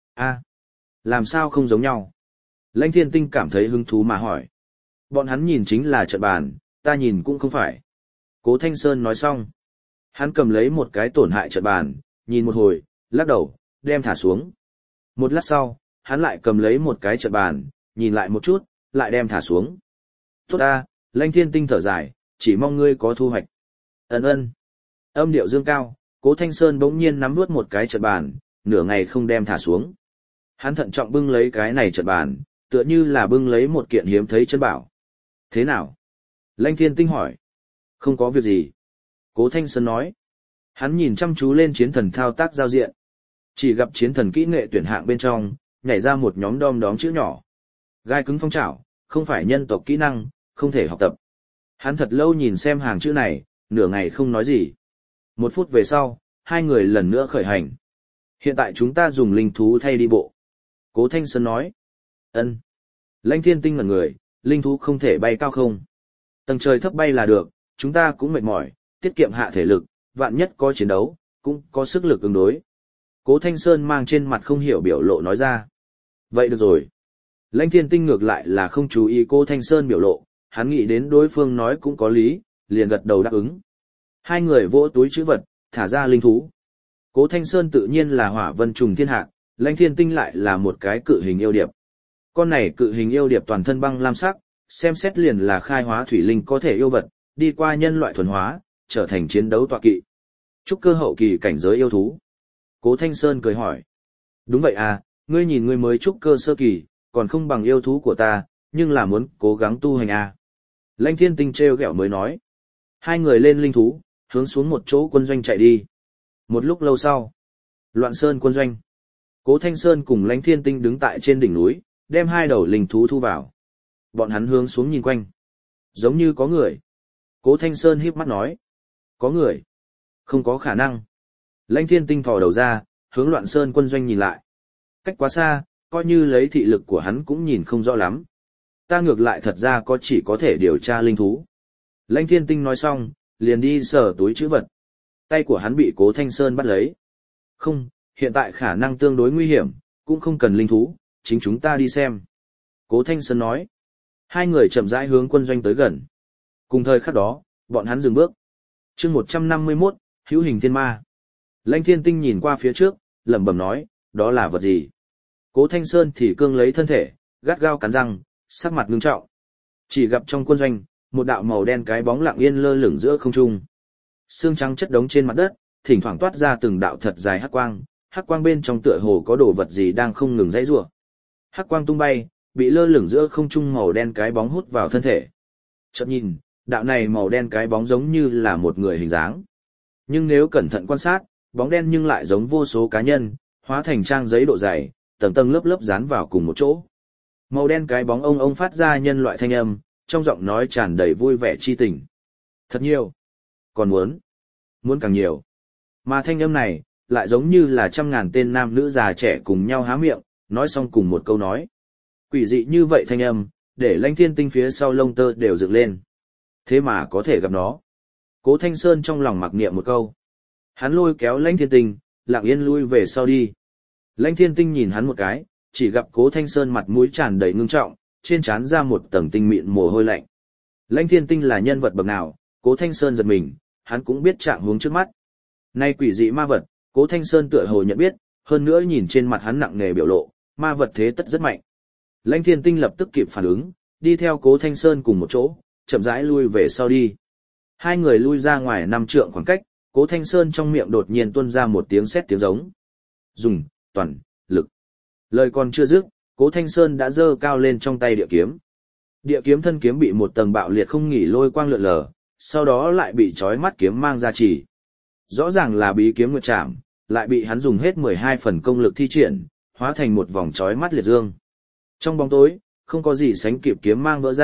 Làm sao không giống nhau? Lãnh Thiên Tinh cảm thấy hứng thú mà hỏi. Bọn hắn nhìn chính là trận bàn, ta nhìn cũng không phải. Cố Thanh Sơn nói xong. Hắn cầm lấy một cái tổn hại trận bàn, nhìn một hồi, lắc đầu, đem thả xuống. Một lát sau, hắn lại cầm lấy một cái trận bàn, nhìn lại một chút, lại đem thả xuống. Tốt ta, Lãnh Thiên Tinh thở dài, chỉ mong ngươi có thu hoạch. Ân. Âm điệu dương cao, Cố Thanh Sơn bỗng nhiên nắm nuốt một cái trận bàn, nửa ngày không đem thả xuống. Hắn thận trọng bưng lấy cái này trận bàn, tựa như là bưng lấy một kiện hiếm thấy chân bảo. Thế nào? Lãnh Thiên Tinh hỏi. Không có việc gì. Cố Thanh Sơn nói. Hắn nhìn chăm chú lên chiến thần thao tác giao diện. Chỉ gặp chiến thần kỹ nghệ tuyển hạng bên trong, nhảy ra một nhóm đom đóm chữ nhỏ. Gai cứng phong trảo, không phải nhân tộc kỹ năng, không thể học tập. Hắn thật lâu nhìn xem hàng chữ này, nửa ngày không nói gì. 1 phút về sau, hai người lần nữa khởi hành. Hiện tại chúng ta dùng linh thú thay đi bộ. Cố Thanh Sơn nói. Ân. Lãnh Thiên Tinh ngẩn người, linh thú không thể bay cao không? Tầng trời thấp bay là được, chúng ta cũng mệt mỏi, tiết kiệm hạ thể lực, vạn nhất có chiến đấu, cũng có sức lực ứng đối. Cố Thanh Sơn mang trên mặt không hiểu biểu lộ nói ra. Vậy được rồi. Lãnh Thiên Tinh ngược lại là không chú ý Cố Thanh Sơn biểu lộ, hắn nghĩ đến đối phương nói cũng có lý, liền gật đầu đáp ứng. Hai người vỗ túi trữ vật, thả ra linh thú. Cố Thanh Sơn tự nhiên là hỏa vân trùng thiên hạ, Lãnh Thiên Tinh lại là một cái cự hình yêu điệp. Con này cự hình yêu điệp toàn thân băng lam sắc, xem xét liền là khai hóa thủy linh có thể yêu vật, đi qua nhân loại thuần hóa, trở thành chiến đấu tọa kỵ. Trúc cơ hậu kỳ cảnh giới yêu thú. Cố Thanh Sơn cười hỏi. Đúng vậy à, ngươi nhìn ngươi mới trúc cơ sơ kỳ, còn không bằng yêu thú của ta, nhưng là muốn cố gắng tu hành à. Lãnh Thiên Tinh trêu ghẹo mới nói. Hai người lên linh thú, hướng xuống một chỗ quân doanh chạy đi. Một lúc lâu sau, Loạn Sơn quân doanh. Cố Thanh Sơn cùng Lãnh Thiên Tinh đứng tại trên đỉnh núi, đem hai đầu linh thú thu vào. Bọn hắn hướng xuống nhìn quanh. Giống như có người. Cố Thanh Sơn híp mắt nói. Có người. Không có khả năng. Lãnh Thiên Tinh thò đầu ra, hướng Loạn Sơn quân doanh nhìn lại. Cách quá xa, coi như lấy thị lực của hắn cũng nhìn không rõ lắm. Ta ngược lại thật ra có chỉ có thể điều tra linh thú. Lãnh Thiên Tinh nói xong, liền đi sờ túi trữ vật. Tay của hắn bị Cố Thanh Sơn bắt lấy. Không, hiện tại khả năng tương đối nguy hiểm, cũng không cần linh thú, chính chúng ta đi xem. Cố Thanh Sơn nói. Hai người chậm rãi hướng quân doanh tới gần. Cùng thời khắc đó, bọn hắn dừng bước. Chương 151, hữu hình thiên ma. Lãnh Thiên Tinh nhìn qua phía trước, lẩm bẩm nói, đó là vật gì? Cố Thanh Sơn thì cương lấy thân thể, gắt gao cắn răng, sắc mặt ngưng trọng. Chỉ gặp trong quân doanh, một đạo màu đen cái bóng lặng yên lơ lửng giữa không trung. Xương trắng chất đống trên mặt đất, thỉnh thoảng toát ra từng đạo thật dài hắc quang bên trong tựa hồ có đồ vật gì đang không ngừng giãy giụa. Hắc quang tung bay, bị lơ lửng giữa không trung màu đen cái bóng hút vào thân thể. Chợt nhìn, đạo này màu đen cái bóng giống như là một người hình dáng. Nhưng nếu cẩn thận quan sát, bóng đen nhưng lại giống vô số cá nhân, hóa thành trang giấy độ dày, tầng tầng lớp lớp dán vào cùng một chỗ. Màu đen cái bóng ông phát ra nhân loại thanh âm, trong giọng nói tràn đầy vui vẻ chi tình. Thật nhiều. Còn muốn càng nhiều. Mà thanh âm này, lại giống như là trăm ngàn tên nam nữ già trẻ cùng nhau há miệng, nói xong cùng một câu nói. Quỷ dị như vậy thanh âm, để Lãnh Thiên Tinh phía sau lông tơ đều dựng lên. Thế mà có thể gặp nó. Cố Thanh Sơn trong lòng mặc niệm một câu. Hắn lôi kéo Lãnh Thiên Tinh, lặng yên lui về sau đi. Lãnh Thiên Tinh nhìn hắn một cái, chỉ gặp Cố Thanh Sơn mặt mũi tràn đầy ngưng trọng, trên trán ra một tầng tinh mịn mồ hôi lạnh. Lãnh Thiên Tinh là nhân vật bậc nào, Cố Thanh Sơn giật mình, hắn cũng biết trạng huống trước mắt. Nay quỷ dị ma vật, Cố Thanh Sơn tựa hồ nhận biết, hơn nữa nhìn trên mặt hắn nặng nề biểu lộ, ma vật thế tất rất mạnh. Lãnh Thiên Tinh lập tức kịp phản ứng, đi theo Cố Thanh Sơn cùng một chỗ, chậm rãi lui về sau đi. Hai người lui ra ngoài 5 trượng khoảng cách, Cố Thanh Sơn trong miệng đột nhiên tuôn ra một tiếng sét tiếng giống. Dùng toàn lực. Lời còn chưa dứt, Cố Thanh Sơn đã giơ cao lên trong tay địa kiếm. Địa kiếm thân kiếm bị một tầng bạo liệt không nghỉ lôi quang lượn lờ, sau đó lại bị chói mắt kiếm mang ra chỉ. Rõ ràng là bí kiếm nguyệt trảm, lại bị hắn dùng hết 12 phần công lực thi triển, hóa thành một vòng chói mắt liệt dương. Trong bóng tối, không có gì sánh kịp kiếm mang vỡ ra,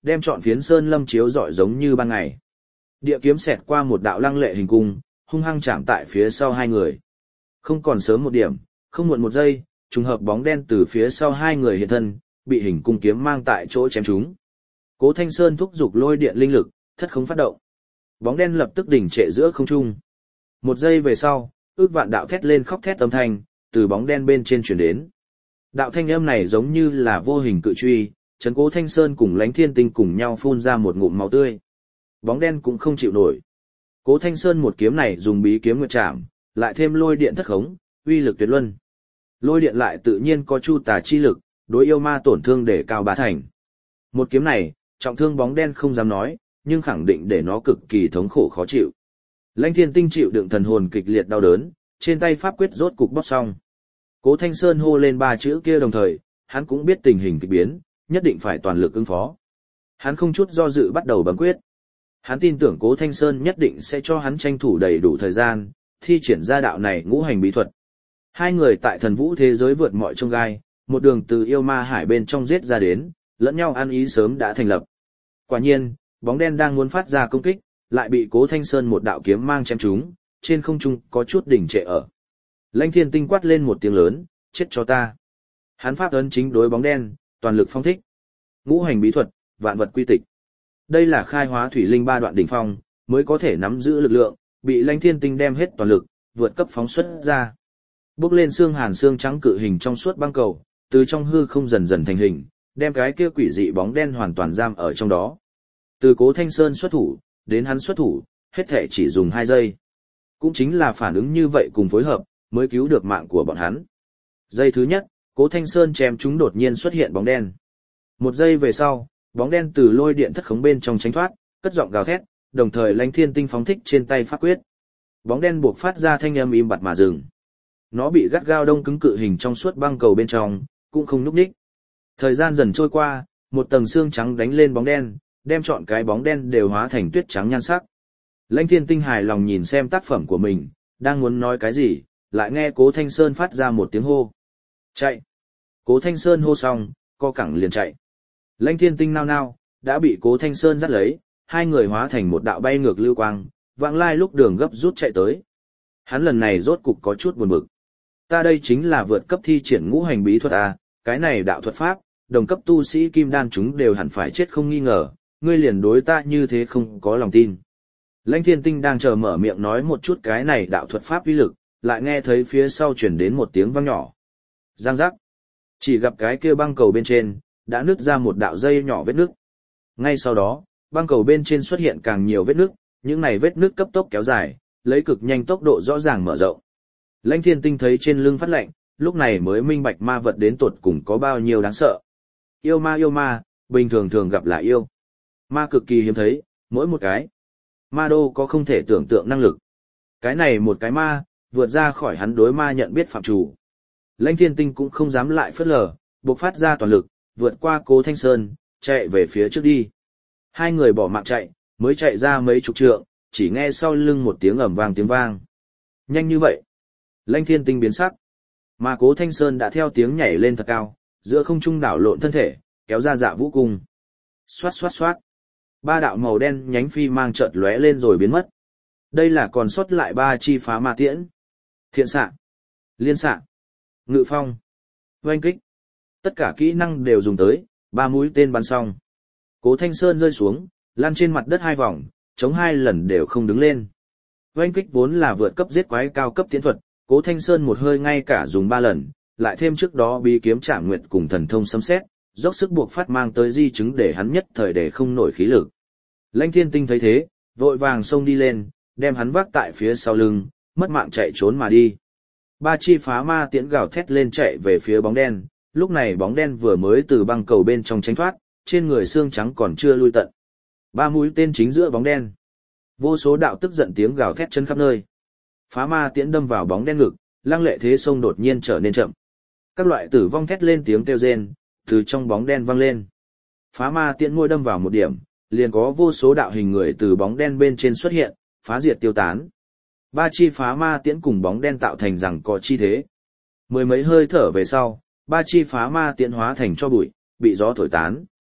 đem trọn phiến sơn lâm chiếu rọi giống như ban ngày. Địa kiếm xẹt qua một đạo lăng lệ hình cung, hung hăng chạm tại phía sau hai người. Không còn sớm một điểm, không muộn một giây, trùng hợp bóng đen từ phía sau hai người hiện thân, bị hình cung kiếm mang tại chỗ chém chúng. Cố Thanh Sơn thúc giục lôi điện linh lực, thất không phát động. Bóng đen lập tức đỉnh trệ giữa không trung. Một giây về sau, ước vạn đạo thét lên khóc thét âm thanh, từ bóng đen bên trên truyền đến. Đạo thanh âm này giống như là vô hình cự truy, trấn Cố Thanh Sơn cùng Lãnh Thiên Tinh cùng nhau phun ra một ngụm máu tươi. Bóng đen cũng không chịu nổi. Cố Thanh Sơn một kiếm này dùng bí kiếm nguyệt trảm, lại thêm lôi điện thất khống, uy lực tuyệt luân. Lôi điện lại tự nhiên có chu tà chi lực, đối yêu ma tổn thương để cao bá thành. Một kiếm này, trọng thương bóng đen không dám nói, nhưng khẳng định để nó cực kỳ thống khổ khó chịu. Lãnh Thiên Tinh chịu đựng thần hồn kịch liệt đau đớn, trên tay pháp quyết rốt cục bóp xong. Cố Thanh Sơn hô lên ba chữ kia đồng thời, hắn cũng biết tình hình kỳ biến, nhất định phải toàn lực ứng phó. Hắn không chút do dự bắt đầu bấm quyết. Hắn tin tưởng Cố Thanh Sơn nhất định sẽ cho hắn tranh thủ đầy đủ thời gian, thi triển ra đạo này ngũ hành bí thuật. Hai người tại thần vũ thế giới vượt mọi chông gai, một đường từ yêu ma hải bên trong giết ra đến, lẫn nhau ăn ý sớm đã thành lập. Quả nhiên, bóng đen đang muốn phát ra công kích, lại bị Cố Thanh Sơn một đạo kiếm mang chém trúng, trên không trung có chút đỉnh trệ ở. Lãnh Thiên Tinh quát lên một tiếng lớn, chết cho ta. Hắn pháp ấn chính đối bóng đen, toàn lực phong thích. Ngũ hành bí thuật, vạn vật quy tịch. Đây là khai hóa thủy linh ba đoạn đỉnh phong, mới có thể nắm giữ lực lượng, bị Lãnh Thiên Tinh đem hết toàn lực, vượt cấp phóng xuất ra. Bước lên xương hàn xương trắng cự hình trong suốt băng cầu, từ trong hư không dần dần thành hình, đem cái kia quỷ dị bóng đen hoàn toàn giam ở trong đó. Từ Cố Thanh Sơn xuất thủ, đến hắn xuất thủ, hết thể chỉ dùng 2 giây. Cũng chính là phản ứng như vậy cùng phối hợp, mới cứu được mạng của bọn hắn. Giây thứ nhất, Cố Thanh Sơn chém chúng đột nhiên xuất hiện bóng đen. 1 giây về sau, bóng đen từ lôi điện thất khống bên trong tránh thoát, cất giọng gào thét, đồng thời Lãnh Thiên Tinh phóng thích trên tay pháp quyết. Bóng đen buộc phát ra thanh âm im bặt mà dừng. Nó bị gắt gao đông cứng cự hình trong suốt băng cầu bên trong, cũng không nhúc nhích. Thời gian dần trôi qua, một tầng xương trắng đánh lên bóng đen, đem trọn cái bóng đen đều hóa thành tuyết trắng nhan sắc. Lãnh Thiên Tinh hài lòng nhìn xem tác phẩm của mình, đang muốn nói cái gì, lại nghe Cố Thanh Sơn phát ra một tiếng hô. Chạy! Cố Thanh Sơn hô xong, co cẳng liền chạy. Lãnh Thiên Tinh nao nao, đã bị Cố Thanh Sơn dắt lấy, hai người hóa thành một đạo bay ngược lưu quang, vãng lai lúc đường gấp rút chạy tới. Hắn lần này rốt cục có chút buồn bực. Ta đây chính là vượt cấp thi triển ngũ hành bí thuật à, cái này đạo thuật pháp, đồng cấp tu sĩ kim đan chúng đều hẳn phải chết không nghi ngờ, ngươi liền đối ta như thế không có lòng tin. Lãnh Thiên Tinh đang chờ mở miệng nói một chút cái này đạo thuật pháp uy lực, lại nghe thấy phía sau chuyển đến một tiếng vang nhỏ. Giang giác. Chỉ gặp cái kia băng cầu bên trên, đã nứt ra một đạo dây nhỏ vết nứt. Ngay sau đó, băng cầu bên trên xuất hiện càng nhiều vết nứt, những này vết nứt cấp tốc kéo dài, lấy cực nhanh tốc độ rõ ràng mở rộng. Lãnh Thiên Tinh thấy trên lưng phát lạnh, lúc này mới minh bạch ma vật đến tột cùng có bao nhiêu đáng sợ. Yêu ma, bình thường thường gặp là yêu. Ma cực kỳ hiếm thấy, mỗi một cái. Ma đô có không thể tưởng tượng năng lực. Cái này một cái ma, vượt ra khỏi hắn đối ma nhận biết phạm chủ. Lãnh Thiên Tinh cũng không dám lại phớt lờ, buộc phát ra toàn lực, vượt qua Cố Thanh Sơn, chạy về phía trước đi. Hai người bỏ mạng chạy, mới chạy ra mấy chục trượng, chỉ nghe sau lưng một tiếng ầm vang tiếng vang. Nhanh như vậy. Lãnh Thiên Tinh biến sắc. Mà Cố Thanh Sơn đã theo tiếng nhảy lên thật cao, giữa không trung đảo lộn thân thể, kéo ra dạ vũ cung. Xoát xoát xoát. 3 đạo màu đen nhánh phi mang chợt lóe lên rồi biến mất. Đây là còn sót lại 3 chi phá ma tiễn. Thiện xạ, liên xạ, ngự phong, oanh kích. Tất cả kỹ năng đều dùng tới, 3 mũi tên bắn xong. Cố Thanh Sơn rơi xuống, lăn trên mặt đất 2 vòng, chống 2 lần đều không đứng lên. Oanh kích vốn là vượt cấp giết quái cao cấp tiến thuật, Cố Thanh Sơn một hơi ngay cả dùng 3 lần, lại thêm trước đó bí kiếm Trảm Nguyệt cùng thần thông sấm sét, dốc sức buộc phát mang tới di chứng để hắn nhất thời để không nổi khí lực. Lãnh Thiên Tinh thấy thế, vội vàng xông đi lên, đem hắn vác tại phía sau lưng, mất mạng chạy trốn mà đi. 3 chi phá ma tiễn gào thét lên chạy về phía bóng đen, lúc này bóng đen vừa mới từ băng cầu bên trong tránh thoát, trên người xương trắng còn chưa lui tận. 3 mũi tên chính giữa bóng đen. Vô số đạo tức giận tiếng gào thét chân khắp nơi. Phá ma tiễn đâm vào bóng đen ngực, lăng lệ thế sông đột nhiên trở nên chậm. Các loại tử vong thét lên tiếng kêu rên, từ trong bóng đen vang lên. Phá ma tiễn môi đâm vào một điểm, liền có vô số đạo hình người từ bóng đen bên trên xuất hiện, phá diệt tiêu tán. 3 chi phá ma tiễn cùng bóng đen tạo thành rằng có chi thế. 10 mấy hơi thở về sau, 3 chi phá ma tiễn hóa thành cho bụi, bị gió thổi tán.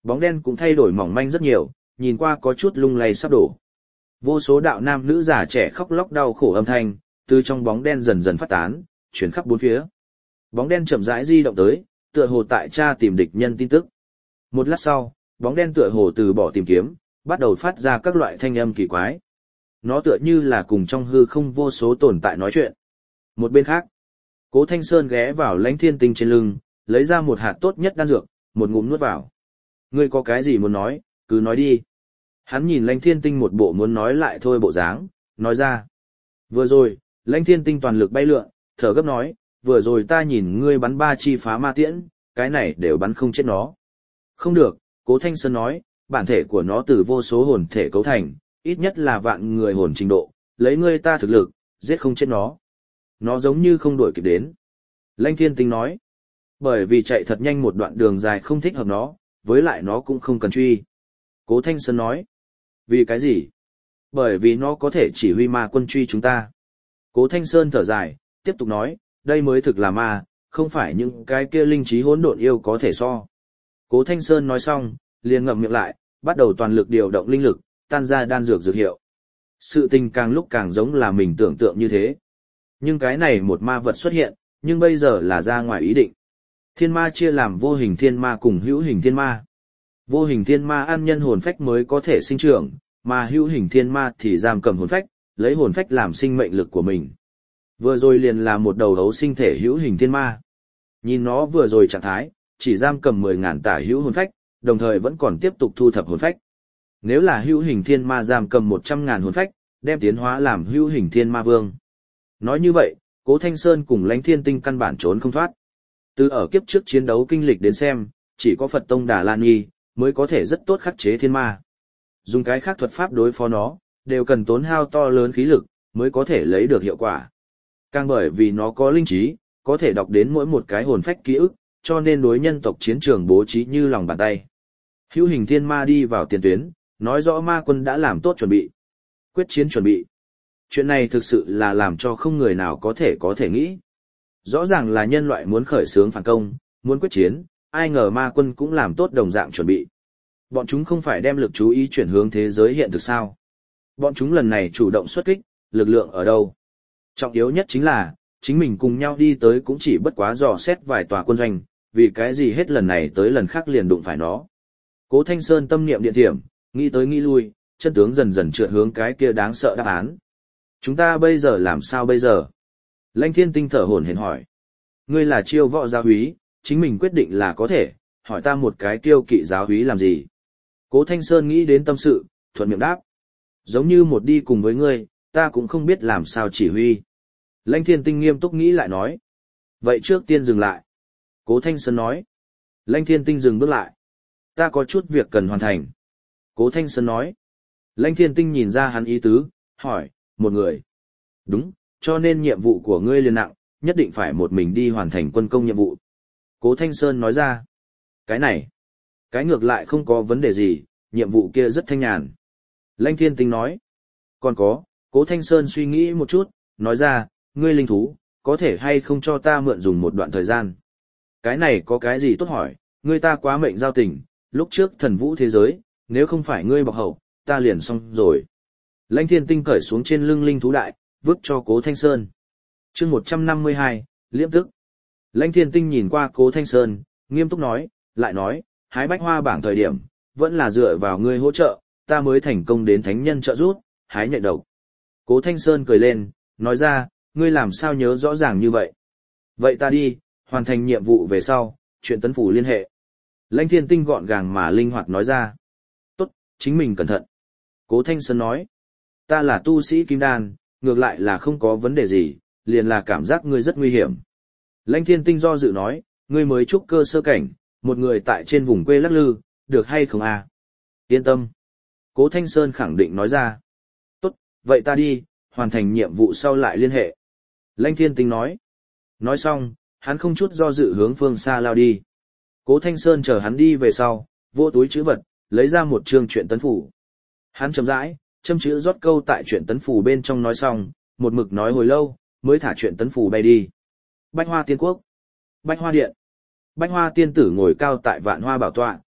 Bóng đen cũng thay đổi mỏng manh rất nhiều, nhìn qua có chút lung lay sắp đổ. Vô số đạo nam nữ già trẻ khóc lóc đau khổ âm thanh, từ trong bóng đen dần dần phát tán, chuyển khắp bốn phía. Bóng đen chậm rãi di động tới, tựa hồ tại tra tìm địch nhân tin tức. Một lát sau, bóng đen tựa hồ từ bỏ tìm kiếm, bắt đầu phát ra các loại thanh âm kỳ quái. Nó tựa như là cùng trong hư không vô số tồn tại nói chuyện. Một bên khác, Cố Thanh Sơn ghé vào Lãnh Thiên Tinh trên lưng, lấy ra một hạt tốt nhất đan dược, một ngụm nuốt vào. Ngươi có cái gì muốn nói, cứ nói đi. Hắn nhìn Lãnh Thiên Tinh một bộ muốn nói lại thôi bộ dáng, nói ra. Vừa rồi, Lãnh Thiên Tinh toàn lực bay lượn, thở gấp nói, vừa rồi ta nhìn ngươi bắn 3 chi phá ma tiễn, cái này đều bắn không chết nó. Không được, Cố Thanh Sơn nói, bản thể của nó từ vô số hồn thể cấu thành, ít nhất là vạn người hồn trình độ, lấy ngươi ta thực lực, giết không chết nó. Nó giống như không đuổi kịp đến. Lãnh Thiên Tinh nói, bởi vì chạy thật nhanh một đoạn đường dài không thích hợp nó, với lại nó cũng không cần truy. Cố Thanh Sơn nói, vì cái gì? Bởi vì nó có thể chỉ huy ma quân truy chúng ta. Cố Thanh Sơn thở dài, tiếp tục nói, đây mới thực là ma, không phải những cái kia linh trí hỗn độn yêu có thể so. Cố Thanh Sơn nói xong, liền ngậm miệng lại, bắt đầu toàn lực điều động linh lực, tan ra đan dược dược hiệu. Sự tình càng lúc càng giống là mình tưởng tượng như thế. Nhưng cái này một ma vật xuất hiện, nhưng bây giờ là ra ngoài ý định. Thiên ma chia làm vô hình thiên ma cùng hữu hình thiên ma. Vô hình thiên ma ăn nhân hồn phách mới có thể sinh trưởng, mà hữu hình thiên ma thì giam cầm hồn phách, lấy hồn phách làm sinh mệnh lực của mình. Vừa rồi liền là một đầu hấu sinh thể hữu hình thiên ma. Nhìn nó vừa rồi trạng thái, chỉ giam cầm 10.000 tả hữu hồn phách, đồng thời vẫn còn tiếp tục thu thập hồn phách. Nếu là hữu hình thiên ma giam cầm 100.000 hồn phách, đem tiến hóa làm hữu hình thiên ma vương. Nói như vậy, Cố Thanh Sơn cùng Lãnh Thiên Tinh căn bản trốn không thoát. Từ ở kiếp trước chiến đấu kinh lịch đến xem, chỉ có Phật Tông Đà Lan Nhi mới có thể rất tốt khắc chế thiên ma. Dùng cái khác thuật pháp đối phó nó, đều cần tốn hao to lớn khí lực, mới có thể lấy được hiệu quả. Càng bởi vì nó có linh trí, có thể đọc đến mỗi một cái hồn phách ký ức, cho nên đối nhân tộc chiến trường bố trí như lòng bàn tay. Hữu hình thiên ma đi vào tiền tuyến, nói rõ ma quân đã làm tốt chuẩn bị. Quyết chiến chuẩn bị. Chuyện này thực sự là làm cho không người nào có thể nghĩ. Rõ ràng là nhân loại muốn khởi xướng phản công, muốn quyết chiến, ai ngờ ma quân cũng làm tốt đồng dạng chuẩn bị. Bọn chúng không phải đem lực chú ý chuyển hướng thế giới hiện thực sao. Bọn chúng lần này chủ động xuất kích, lực lượng ở đâu? Trọng yếu nhất chính là, chính mình cùng nhau đi tới cũng chỉ bất quá dò xét vài tòa quân doanh, vì cái gì hết lần này tới lần khác liền đụng phải nó. Cố Thanh Sơn tâm niệm điện thiểm, nghĩ tới nghĩ lui, chân tướng dần dần trượt hướng cái kia đáng sợ đáp án. Chúng ta bây giờ làm sao bây giờ? Lãnh Thiên Tinh thở hổn hển hỏi. Ngươi là chiêu võ giáo úy, chính mình quyết định là có thể, hỏi ta một cái kiêu kỵ giáo úy làm gì? Cố Thanh Sơn nghĩ đến tâm sự, thuận miệng đáp. Giống như một đi cùng với ngươi, ta cũng không biết làm sao chỉ huy. Lãnh Thiên Tinh nghiêm túc nghĩ lại nói. Vậy trước tiên dừng lại. Cố Thanh Sơn nói. Lãnh Thiên Tinh dừng bước lại. Ta có chút việc cần hoàn thành. Cố Thanh Sơn nói. Lãnh Thiên Tinh nhìn ra hắn ý tứ, hỏi, một người. Đúng, cho nên nhiệm vụ của ngươi liền nặng, nhất định phải một mình đi hoàn thành quân công nhiệm vụ. Cố Thanh Sơn nói ra. Cái này, cái ngược lại không có vấn đề gì, nhiệm vụ kia rất thanh nhàn. Lãnh Thiên Tinh nói. Còn có, Cố Thanh Sơn suy nghĩ một chút, nói ra, ngươi linh thú, có thể hay không cho ta mượn dùng một đoạn thời gian. Cái này có cái gì tốt hỏi, ngươi ta quá mệnh giao tình, lúc trước thần vũ thế giới, nếu không phải ngươi bọc hậu, ta liền xong rồi. Lãnh Thiên Tinh cởi xuống trên lưng linh thú đại, vứt cho Cố Thanh Sơn. Chương 152, liễm tức. Lãnh Thiên Tinh nhìn qua Cố Thanh Sơn, nghiêm túc nói, lại nói, hái bách hoa bảng thời điểm, vẫn là dựa vào ngươi hỗ trợ, ta mới thành công đến thánh nhân trợ giúp, hái nhạy độc. Cố Thanh Sơn cười lên, nói ra, ngươi làm sao nhớ rõ ràng như vậy. Vậy ta đi, hoàn thành nhiệm vụ về sau, chuyện tấn phủ liên hệ. Lãnh Thiên Tinh gọn gàng mà linh hoạt nói ra. Tốt, chính mình cẩn thận. Cố Thanh Sơn nói, ta là tu sĩ kim đan, ngược lại là không có vấn đề gì, liền là cảm giác ngươi rất nguy hiểm. Lãnh Thiên Tinh do dự nói, ngươi mới trúc cơ sơ cảnh, một người tại trên vùng quê lắc lư, được hay không à? Yên tâm. Cố Thanh Sơn khẳng định nói ra. Tốt, vậy ta đi, hoàn thành nhiệm vụ sau lại liên hệ. Lãnh Thiên Tinh nói. Nói xong, hắn không chút do dự hướng phương xa lao đi. Cố Thanh Sơn chờ hắn đi về sau, vô túi chữ vật, lấy ra một chương truyện tấn phủ. Hắn chậm rãi, châm chữ rót câu tại truyện tấn phủ bên trong nói xong, một mực nói hồi lâu, mới thả truyện tấn phủ bay đi. Bách Hoa Tiên Quốc. Bách Hoa Điện. Bách Hoa Tiên tử ngồi cao tại vạn hoa bảo tọa,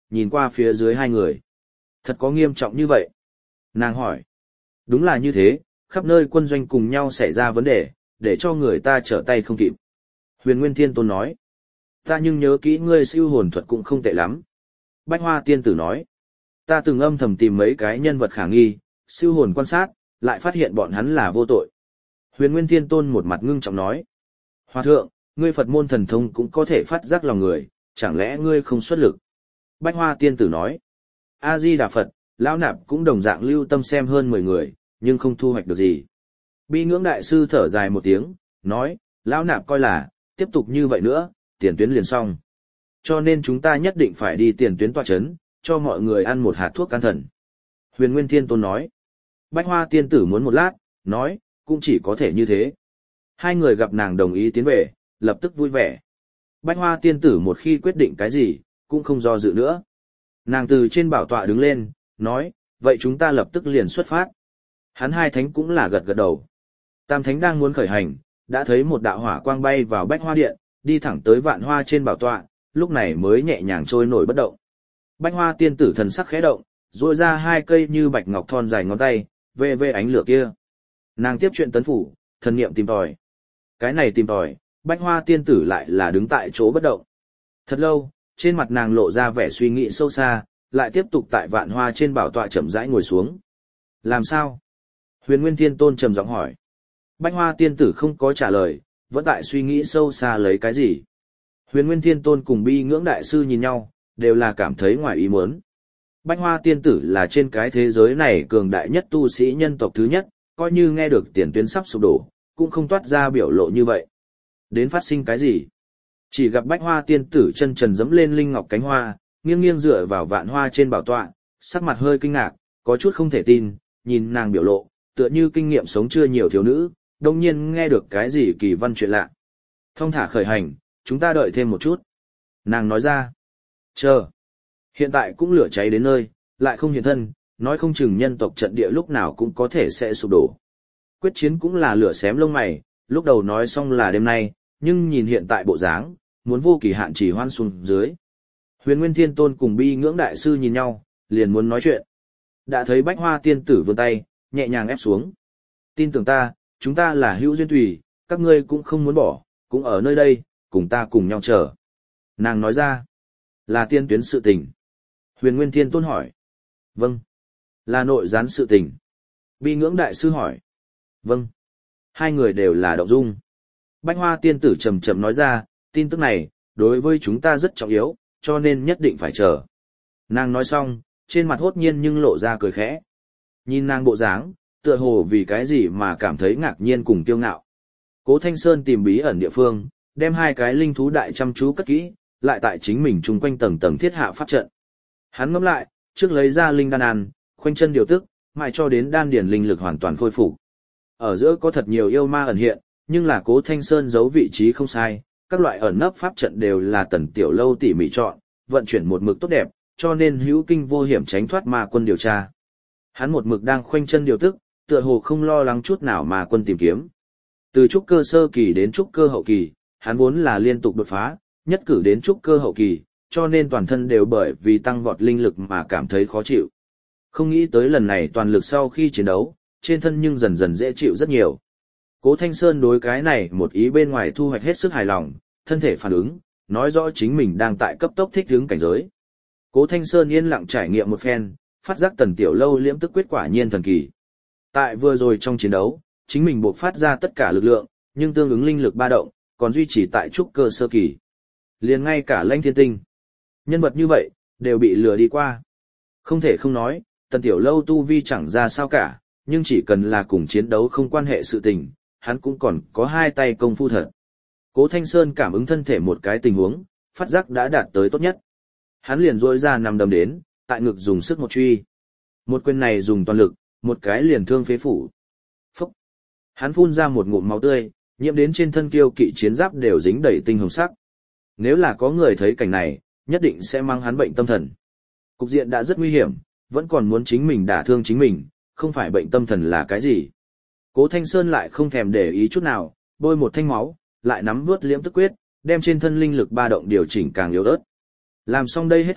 nhìn qua phía dưới hai người. Thật có nghiêm trọng như vậy? Nàng hỏi. Đúng là như thế, khắp nơi quân doanh cùng nhau xảy ra vấn đề, để cho người ta trở tay không kịp. Huyền Nguyên Thiên Tôn nói. Ta nhưng nhớ kỹ ngươi siêu hồn thuật cũng không tệ lắm. Bách Hoa Tiên Tử nói. Ta từng âm thầm tìm mấy cái nhân vật khả nghi, siêu hồn quan sát, lại phát hiện bọn hắn là vô tội. Huyền Nguyên Thiên Tôn một mặt ngưng trọng nói. Hòa thượng, ngươi Phật môn thần thông cũng có thể phát giác lòng người, chẳng lẽ ngươi không xuất lực? Bách Hoa Tiên Tử nói. A-di-đà Phật, Lão Nạp cũng đồng dạng lưu tâm xem hơn 10 người, nhưng không thu hoạch được gì. Bi Ngưỡng Đại Sư thở dài một tiếng, nói, Lão Nạp coi là, tiếp tục như vậy nữa, tiền tuyến liền xong. Cho nên chúng ta nhất định phải đi tiền tuyến tọa chấn, cho mọi người ăn một hạt thuốc can thần. Huyền Nguyên Thiên Tôn nói. Bách Hoa Tiên Tử muốn một lát, nói, cũng chỉ có thể như thế. Hai người gặp nàng đồng ý tiến về, lập tức vui vẻ. Bách Hoa Tiên Tử một khi quyết định cái gì, cũng không do dự nữa. Nàng từ trên bảo tọa đứng lên, nói, vậy chúng ta lập tức liền xuất phát. Hắn hai thánh cũng là gật gật đầu. Tam thánh đang muốn khởi hành, đã thấy một đạo hỏa quang bay vào Bách Hoa Điện, đi thẳng tới Vạn Hoa trên bảo tọa, lúc này mới nhẹ nhàng trôi nổi bất động. Bách Hoa Tiên Tử thần sắc khẽ động, duỗi ra hai cây như bạch ngọc thon dài ngón tay, về ánh lửa kia. Nàng tiếp chuyện tấn phủ, thần niệm tìm tòi. Cái này tìm tòi, Bách Hoa Tiên Tử lại là đứng tại chỗ bất động. Thật lâu, trên mặt nàng lộ ra vẻ suy nghĩ sâu xa, lại tiếp tục tại Vạn Hoa trên bảo tọa chậm rãi ngồi xuống. Làm sao? Huyền Nguyên Thiên Tôn trầm giọng hỏi. Bách Hoa Tiên Tử không có trả lời, vẫn tại suy nghĩ sâu xa lấy cái gì. Huyền Nguyên Thiên Tôn cùng Bi Ngưỡng Đại Sư nhìn nhau, đều là cảm thấy ngoài ý muốn. Bách Hoa Tiên Tử là trên cái thế giới này cường đại nhất tu sĩ nhân tộc thứ nhất, coi như nghe được tiền tuyến sắp sụp đổ, cũng không toát ra biểu lộ như vậy. Đến phát sinh cái gì? Chỉ gặp Bách Hoa Tiên Tử chân trần dẫm lên linh ngọc cánh hoa, nghiêng nghiêng dựa vào Vạn Hoa trên bảo tọa, sắc mặt hơi kinh ngạc, có chút không thể tin, nhìn nàng biểu lộ, tựa như kinh nghiệm sống chưa nhiều thiếu nữ, đồng nhiên nghe được cái gì kỳ văn chuyện lạ. Thong thả khởi hành, chúng ta đợi thêm một chút. Nàng nói ra. Chờ. Hiện tại cũng lửa cháy đến nơi, lại không hiện thân, nói không chừng nhân tộc trận địa lúc nào cũng có thể sẽ sụp đổ. Quyết chiến cũng là lửa xém lông mày, lúc đầu nói xong là đêm nay, nhưng nhìn hiện tại bộ dáng, muốn vô kỳ hạn chỉ hoan xuống dưới. Huyền Nguyên Thiên Tôn cùng Bi Ngưỡng Đại Sư nhìn nhau, liền muốn nói chuyện. Đã thấy Bách Hoa Tiên Tử vươn tay, nhẹ nhàng ép xuống. Tin tưởng ta, chúng ta là hữu duyên tùy, các ngươi cũng không muốn bỏ, cũng ở nơi đây, cùng ta cùng nhau chờ. Nàng nói ra, là tiên tuyến sự tình. Huyền Nguyên Thiên Tôn hỏi. Vâng. Là nội gián sự tình. Bi Ngưỡng Đại Sư hỏi. Vâng. Hai người đều là động dung. Bách Hoa Tiên Tử chậm chậm nói ra, tin tức này, đối với chúng ta rất trọng yếu, cho nên nhất định phải chờ. Nàng nói xong, trên mặt hốt nhiên nhưng lộ ra cười khẽ. Nhìn nàng bộ dáng, tựa hồ vì cái gì mà cảm thấy ngạc nhiên cùng kiêu ngạo. Cố Thanh Sơn tìm bí ẩn địa phương, đem hai cái linh thú đại chăm chú cất kỹ, lại tại chính mình chung quanh tầng tầng thiết hạ pháp trận. Hắn ngẫm lại, trước lấy ra linh đan ăn, khoanh chân điều tức, mãi cho đến đan điển linh lực hoàn toàn khôi phục. Ở giữa có thật nhiều yêu ma ẩn hiện, nhưng là Cố Thanh Sơn giấu vị trí không sai, các loại ẩn nấp pháp trận đều là Tần Tiểu Lâu tỉ mỉ chọn, vận chuyển một mực tốt đẹp, cho nên hữu kinh vô hiểm tránh thoát ma quân điều tra. Hắn một mực đang khoanh chân điều tức, tựa hồ không lo lắng chút nào mà quân tìm kiếm. Từ trúc cơ sơ kỳ đến trúc cơ hậu kỳ, hắn vốn là liên tục đột phá, nhất cử đến trúc cơ hậu kỳ, cho nên toàn thân đều bởi vì tăng vọt linh lực mà cảm thấy khó chịu. Không nghĩ tới lần này toàn lực sau khi chiến đấu, trên thân nhưng dần dần dễ chịu rất nhiều. Cố Thanh Sơn đối cái này một ý bên ngoài thu hoạch hết sức hài lòng, thân thể phản ứng, nói rõ chính mình đang tại cấp tốc thích ứng cảnh giới. Cố Thanh Sơn yên lặng trải nghiệm một phen, phát giác Tần Tiểu Lâu liễm tức quyết quả nhiên thần kỳ. Tại vừa rồi trong chiến đấu, chính mình buộc phát ra tất cả lực lượng, nhưng tương ứng linh lực ba động, còn duy trì tại trúc cơ sơ kỳ. Liền ngay cả Lãnh Thiên Tinh. Nhân vật như vậy, đều bị lừa đi qua. Không thể không nói, Tần Tiểu Lâu tu vi chẳng ra sao cả, nhưng chỉ cần là cùng chiến đấu không quan hệ sự tình, hắn cũng còn có hai tay công phu thật. Cố Thanh Sơn cảm ứng thân thể một cái tình huống, phát giác đã đạt tới tốt nhất. Hắn liền rỗi ra nằm đấm đến, tại ngực dùng sức một truy. Một quyền này dùng toàn lực, một cái liền thương phế phủ. Phúc! Hắn phun ra một ngụm máu tươi, nhiễm đến trên thân kiêu kỵ chiến giáp đều dính đầy tinh hồng sắc. Nếu là có người thấy cảnh này, nhất định sẽ mang hắn bệnh tâm thần. Cục diện đã rất nguy hiểm, vẫn còn muốn chính mình đả thương chính mình, không phải bệnh tâm thần là cái gì. Cố Thanh Sơn lại không thèm để ý chút nào, bôi một thanh máu, lại nắm vuốt liễm tức quyết, đem trên thân linh lực ba động điều chỉnh càng yếu ớt. Làm xong đây hết thảy,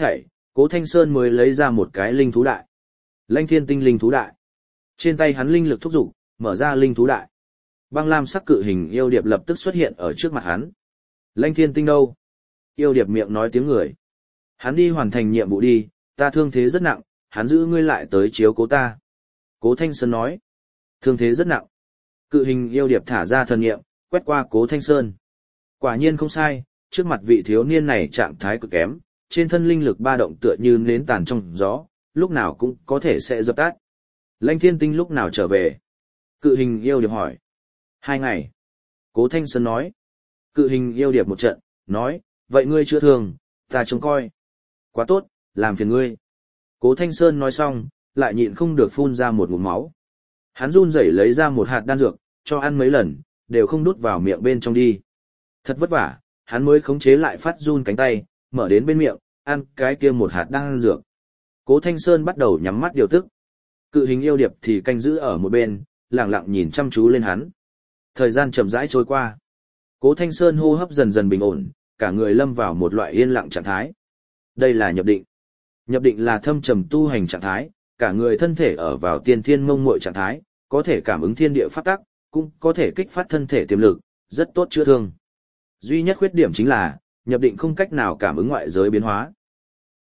Cố Thanh Sơn mới lấy ra một cái linh thú đại. Lãnh Thiên Tinh linh thú đại. Trên tay hắn linh lực thúc giục, mở ra linh thú đại. Băng lam sắc cự hình yêu điệp lập tức xuất hiện ở trước mặt hắn. Lãnh Thiên Tinh đâu? Yêu điệp miệng nói tiếng người. Hắn đi hoàn thành nhiệm vụ đi, ta thương thế rất nặng, hắn giữ ngươi lại tới chiếu cố ta. Cố Thanh Sơn nói. Thương thế rất nặng. Cự hình yêu điệp thả ra thần niệm, quét qua Cố Thanh Sơn. Quả nhiên không sai, trước mặt vị thiếu niên này trạng thái cực kém, trên thân linh lực ba động tựa như nến tàn trong gió, lúc nào cũng có thể sẽ dập tắt. Lãnh Thiên Tinh lúc nào trở về? Cự hình yêu điệp hỏi. 2 ngày. Cố Thanh Sơn nói. Cự hình yêu điệp một trận, nói, vậy ngươi chữa thương, ta trông coi. Quá tốt, làm phiền ngươi. Cố Thanh Sơn nói xong, lại nhịn không được phun ra một ngụm máu. Hắn run rẩy lấy ra một hạt đan dược, cho ăn mấy lần, đều không đút vào miệng bên trong đi. Thật vất vả, hắn mới khống chế lại phát run cánh tay, mở đến bên miệng, ăn cái kia một hạt đan dược. Cố Thanh Sơn bắt đầu nhắm mắt điều tức. Cự hình yêu điệp thì canh giữ ở một bên, lặng lặng nhìn chăm chú lên hắn. Thời gian chậm rãi trôi qua. Cố Thanh Sơn hô hấp dần dần bình ổn, cả người lâm vào một loại yên lặng trạng thái. Đây là nhập định. Nhập định là thâm trầm tu hành trạng thái, cả người thân thể ở vào tiên thiên mông muội trạng thái, có thể cảm ứng thiên địa pháp tắc, cũng có thể kích phát thân thể tiềm lực, rất tốt chữa thương. Duy nhất khuyết điểm chính là, nhập định không cách nào cảm ứng ngoại giới biến hóa.